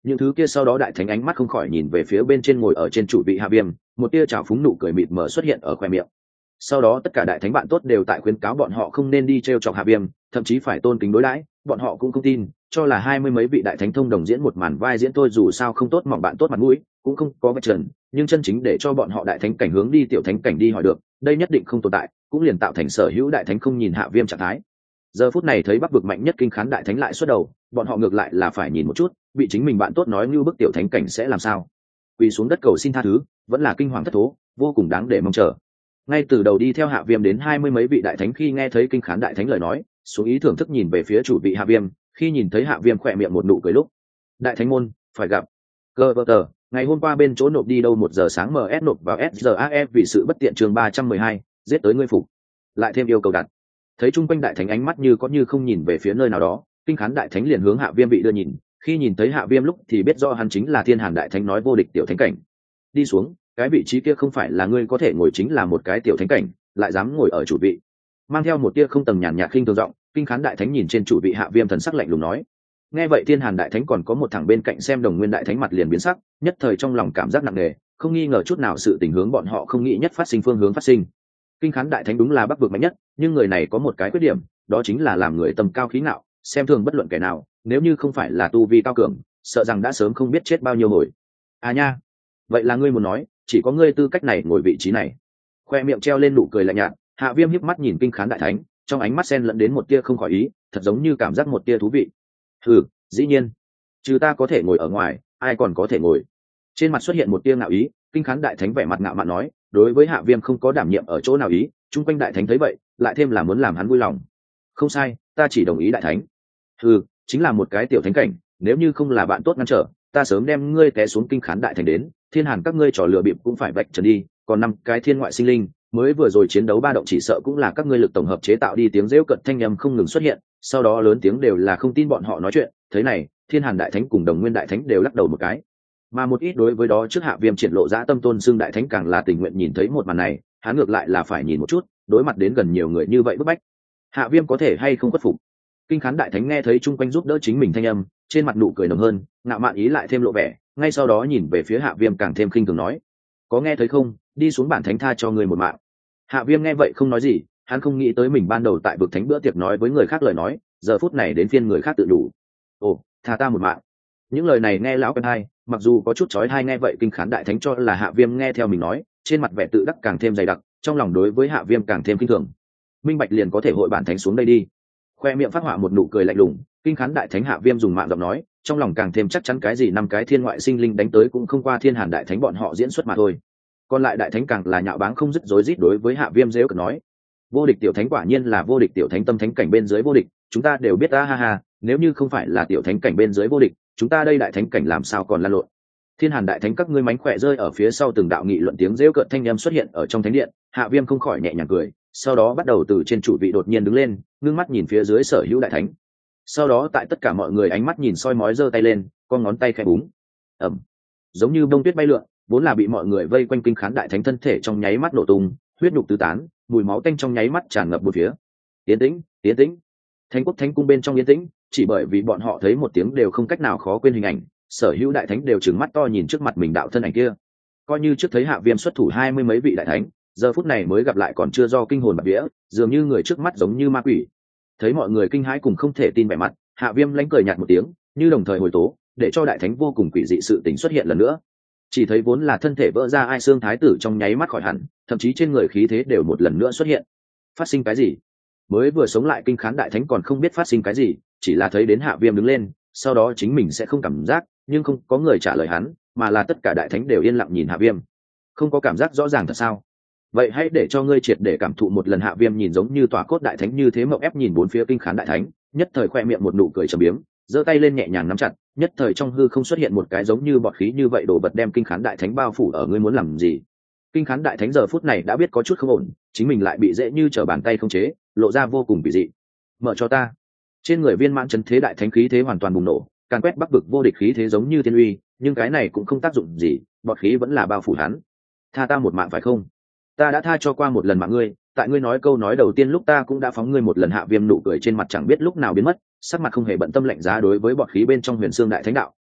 những thứ kia sau đó đại thánh ánh mắt không khỏi nhìn về phía bên trên ngồi ở trên chủ vị Hạ Viêm, một tia trào phúng nụ cười mịt mờ xuất hiện ở khoe miệng. Sau đó tất cả đại thánh bạn tốt đều tại khuyến cáo bọn họ không nên đi t r e o chọc Hạ Viêm, thậm chí phải tôn kính đối đãi, bọn họ cũng không tin, cho là hai mươi mấy vị đại thánh thông đồng diễn một màn vai diễn thôi, dù sao không tốt mỏng bạn tốt mặt mũi, cũng không có vạch trần, nhưng chân chính để cho bọn họ đại thánh cảnh hướng đi tiểu thánh cảnh đi hỏi được, đây nhất định không tồn tại, cũng liền tạo thành sở hữu đại thánh không nhìn Hạ Viêm trạng thái. Giờ phút này thấy Bắc vực mạnh nhất kinh khán đại thánh lại xuất đầu, bọn họ ngược lại là phải nhìn một chút, bị chính mình bạn tốt nói như bức tiểu thánh cảnh sẽ làm sao. Quỳ xuống đất cầu xin tha thứ, vẫn là kinh hoàng thất thố, vô cùng đáng để mong chờ. Ngay từ đầu đi theo Hạ Viêm đến hai mươi mấy vị đại thánh khi nghe thấy kinh khán đại thánh lời nói, xuống ý thưởng thức nhìn về phía chủ vị Hạ Viêm, khi nhìn thấy Hạ Viêm khỏe miệng một nụ cười lúc, đại thánh môn phải gặp. Cơ vợ tờ, ngày hôm qua bên chỗ nộp đi đâu một giờ sáng em ét nộp vào ét giê a ép vì sự bất tiện chương ba trăm mười hai, giết tới ngươi phục. Lại thêm yêu cầu đặt. Thấy chung quanh đại thánh ánh mắt như có như không nhìn về phía nơi nào đó, kinh khán đại thánh liền hướng Hạ Viêm bị đưa nhìn, khi nhìn thấy Hạ Viêm lúc thì biết rõ hắn chính là Thiên Hàn đại thánh nói vô địch tiểu thánh cảnh. Đi xuống, cái vị trí kia không phải là ngươi có thể ngồi, chính là một cái tiểu thánh cảnh, lại dám ngồi ở chủ vị. Mang theo một tia không tầm nhàn nhạt khinh thường giọng, kinh khán đại thánh nhìn trên chủ vị Hạ Viêm thần sắc lạnh lùng nói. Nghe vậy Thiên Hàn đại thánh còn có một thằng bên cạnh xem Đồng Nguyên đại thánh mặt liền biến sắc, nhất thời trong lòng cảm giác nặng nề, không nghi ngờ chút nào sự tình hướng bọn họ không nghĩ nhất phát sinh phương hướng phát sinh. Kinh khán đại thánh đúng là Bắc vực mạnh nhất, nhưng người này có một cái khuyết điểm, đó chính là làm người tầm cao khí ngạo, xem thường bất luận kẻ nào, nếu như không phải là tu vi cao cường, sợ rằng đã sớm không biết chết bao nhiêu hồi. À nha, vậy là ngươi muốn nói, chỉ có ngươi tư cách này ngồi vị trí này. Khoe miệng treo lên nụ cười lạnh nhạt, Hạ Viêm híp mắt nhìn kinh khán đại thánh, trong ánh mắt xen lẫn đến một tia không khỏi ý, thật giống như cảm giác một tia thú vị. Hừ, dĩ nhiên, trừ ta có thể ngồi ở ngoài, ai còn có thể ngồi. Trên mặt xuất hiện một tia ngạo ý, kinh khán đại thánh vẻ mặt ngạo mạn nói, đối với Hạ Viêm không có đảm nhiệm ở chỗ nào ý, chung quanh đại thánh thấy vậy, lại thêm là muốn làm hắn vui lòng. Không sai, ta chỉ đồng ý đại thánh. Hừ, chính là một cái tiểu thánh cảnh, nếu như không là bạn tốt ngăn trở, ta sớm đem ngươi té xuống kinh khán đại thánh đến, Thiên Hàn các ngươi trò lừa bịp cũng phải vạch trần đi, còn năm cái thiên ngoại sinh linh, mới vừa rồi chiến đấu ba động chỉ sợ cũng là các ngươi lực tổng hợp chế tạo đi. Tiếng rêu cận thanh âm không ngừng xuất hiện, sau đó lớn tiếng đều là không tin bọn họ nói chuyện. Thế này, Thiên Hàn đại thánh cùng Đồng Nguyên đại thánh đều lắc đầu một cái, mà một ít đối với đó trước Hạ Viêm triển lộ dã tâm tôn xưng đại thánh càng là tình nguyện nhìn thấy một màn này, hắn ngược lại là phải nhìn một chút, đối mặt đến gần nhiều người như vậy bức bách, Hạ Viêm có thể hay không khuất phục. Kinh khán đại thánh nghe thấy chung quanh giúp đỡ chính mình thanh âm, trên mặt nụ cười nồng hơn, ngạo mạn ý lại thêm lộ vẻ, ngay sau đó nhìn về phía Hạ Viêm càng thêm khinh thường nói, có nghe thấy không, đi xuống bản thánh tha cho người một mạng. Hạ Viêm nghe vậy không nói gì, hắn không nghĩ tới mình ban đầu tại vực thánh bữa tiệc nói với người khác lời nói, giờ phút này đến phiên người khác tự đủ. Ồ, tha ta một mạng. Những lời này nghe lão quen hay, mặc dù có chút chói tai, nghe vậy kinh khán đại thánh cho là Hạ Viêm nghe theo mình nói, trên mặt vẻ tự đắc càng thêm dày đặc, trong lòng đối với Hạ Viêm càng thêm kinh thường. Minh bạch liền có thể hội bản thánh xuống đây đi. Khoe miệng phát họa một nụ cười lạnh lùng, kinh khán đại thánh Hạ Viêm dùng mạng giọng nói, trong lòng càng thêm chắc chắn cái gì năm cái thiên ngoại sinh linh đánh tới cũng không qua Thiên Hàn đại thánh bọn họ diễn xuất mà thôi. Còn lại đại thánh càng là nhạo báng không dứt rối rít đối với Hạ Viêm giễu cợt nói, vô địch tiểu thánh quả nhiên là vô địch tiểu thánh, tâm thánh cảnh bên dưới vô địch, chúng ta đều biết, a ha ha, nếu như không phải là tiểu thánh cảnh bên dưới vô địch, chúng ta đây đại thánh cảnh làm sao còn lan lộn. Thiên Hàn đại thánh các ngươi mánh khỏe rơi ở phía sau từng đạo nghị luận, tiếng giễu cợt thanh âm xuất hiện ở trong thánh điện. Hạ Viêm không khỏi nhẹ nhàng cười, sau đó bắt đầu từ trên chủ vị đột nhiên đứng lên, ngưng mắt nhìn phía dưới sở hữu đại thánh, sau đó tại tất cả mọi người ánh mắt nhìn soi mói giơ tay lên, con ngón tay khẽ búng, ẩm, giống như bông tuyết bay lượn, vốn là bị mọi người vây quanh kinh khán đại thánh thân thể trong nháy mắt nổ tung, huyết nhục tứ tán, mùi máu tanh trong nháy mắt tràn ngập bốn phía. Yên tĩnh, yên tĩnh. Thánh quốc thánh cung bên trong yên tĩnh, chỉ bởi vì bọn họ thấy một tiếng đều không cách nào khó quên hình ảnh, sở hữu đại thánh đều trừng mắt to nhìn trước mặt mình đạo thân ảnh kia. Coi như trước thấy Hạ Viêm xuất thủ hai mươi mấy vị đại thánh, giờ phút này mới gặp lại còn chưa do kinh hồn bạt vía, dường như người trước mắt giống như ma quỷ. Thấy mọi người kinh hãi cùng không thể tin vẻ mặt, Hạ Viêm lánh cười nhạt một tiếng, như đồng thời hồi tố, để cho đại thánh vô cùng quỷ dị sự tình xuất hiện lần nữa. Chỉ thấy vốn là thân thể vỡ ra ai xương thái tử trong nháy mắt khỏi hẳn, thậm chí trên người khí thế đều một lần nữa xuất hiện. Phát sinh cái gì? Mới vừa sống lại kinh khán đại thánh còn không biết phát sinh cái gì, chỉ là thấy đến Hạ Viêm đứng lên, sau đó chính mình sẽ không cảm giác, nhưng không có người trả lời hắn, mà là tất cả đại thánh đều yên lặng nhìn Hạ Viêm. Không có cảm giác rõ ràng thật sao? Vậy hãy để cho ngươi triệt để cảm thụ một lần. Hạ Viêm nhìn giống như tòa cốt đại thánh như thế mộng ép nhìn bốn phía kinh khán đại thánh, nhất thời khoe miệng một nụ cười trầm biếm, giơ tay lên nhẹ nhàng nắm chặt, nhất thời trong hư không xuất hiện một cái giống như bọt khí như vậy đồ vật đem kinh khán đại thánh bao phủ ở. Ngươi muốn làm gì? Kinh khán đại thánh giờ phút này đã biết có chút không ổn, chính mình lại bị dễ như trở bàn tay không chế, lộ ra vô cùng kỳ dị. Mở cho ta. Trên người viên mãn chấn thế đại thánh khí thế hoàn toàn bùng nổ, càn quét bắc vực vô địch khí thế giống như thiên uy, nhưng cái này cũng không tác dụng gì, bọt khí vẫn là bao phủ hắn. Tha ta một mạng phải không? Ta đã tha cho qua một lần mạng ngươi, tại ngươi nói câu nói đầu tiên lúc ta cũng đã phóng ngươi một lần. Hạ Viêm nụ cười trên mặt chẳng biết lúc nào biến mất, sắc mặt không hề bận tâm lạnh giá đối với bọt khí bên trong Huyền Xương đại thánh đạo,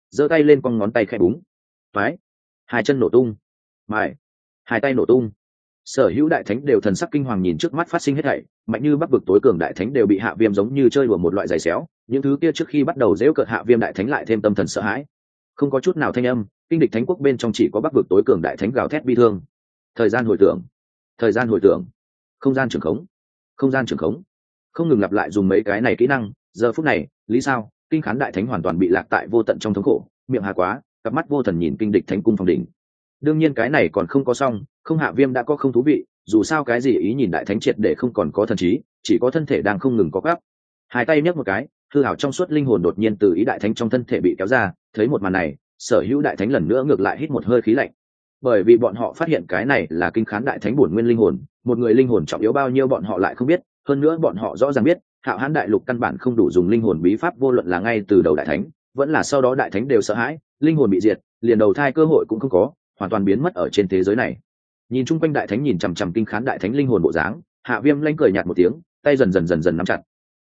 giơ tay lên con ngón tay khẽ búng, toái, hai chân nổ tung, mài, hai tay nổ tung. Sở hữu đại thánh đều thần sắc kinh hoàng nhìn trước mắt phát sinh hết thảy, mạnh như bắc vực tối cường đại thánh đều bị Hạ Viêm giống như chơi đùa một loại giày xéo, những thứ kia trước khi bắt đầu giễu cợt Hạ Viêm đại thánh lại thêm tâm thần sợ hãi. Không có chút nào thanh âm, kinh địch thánh quốc bên trong chỉ có bắc vực tối cường đại thánh gào thét bi thương. Thời gian hồi tưởng, thời gian hồi tưởng, không gian trường khống, không gian trường khống, không ngừng lặp lại dùng mấy cái này kỹ năng. Giờ phút này, lý sao, kinh khán đại thánh hoàn toàn bị lạc tại vô tận trong thống khổ, miệng hà quá, cặp mắt vô thần nhìn kinh địch thánh cung phòng đỉnh. Đương nhiên cái này còn không có xong, không Hạ Viêm đã có không thú vị, dù sao cái gì ý nhìn đại thánh triệt để không còn có thần trí, chỉ có thân thể đang không ngừng có gáp. Hai tay nhấc một cái, hư hảo trong suốt linh hồn đột nhiên từ ý đại thánh trong thân thể bị kéo ra. Thấy một màn này, sở hữu đại thánh lần nữa ngược lại hít một hơi khí lạnh, bởi vì bọn họ phát hiện cái này là kinh khán đại thánh bổn nguyên linh hồn, một người linh hồn trọng yếu bao nhiêu bọn họ lại không biết, hơn nữa bọn họ rõ ràng biết Hạo Hán đại lục căn bản không đủ dùng linh hồn bí pháp, vô luận là ngay từ đầu đại thánh vẫn là sau đó đại thánh đều sợ hãi, linh hồn bị diệt, liền đầu thai cơ hội cũng không có, hoàn toàn biến mất ở trên thế giới này. Nhìn chung quanh đại thánh nhìn chằm chằm kinh khán đại thánh linh hồn bộ dáng, Hạ Viêm lanh cười nhạt một tiếng, tay dần dần dần dần nắm chặt.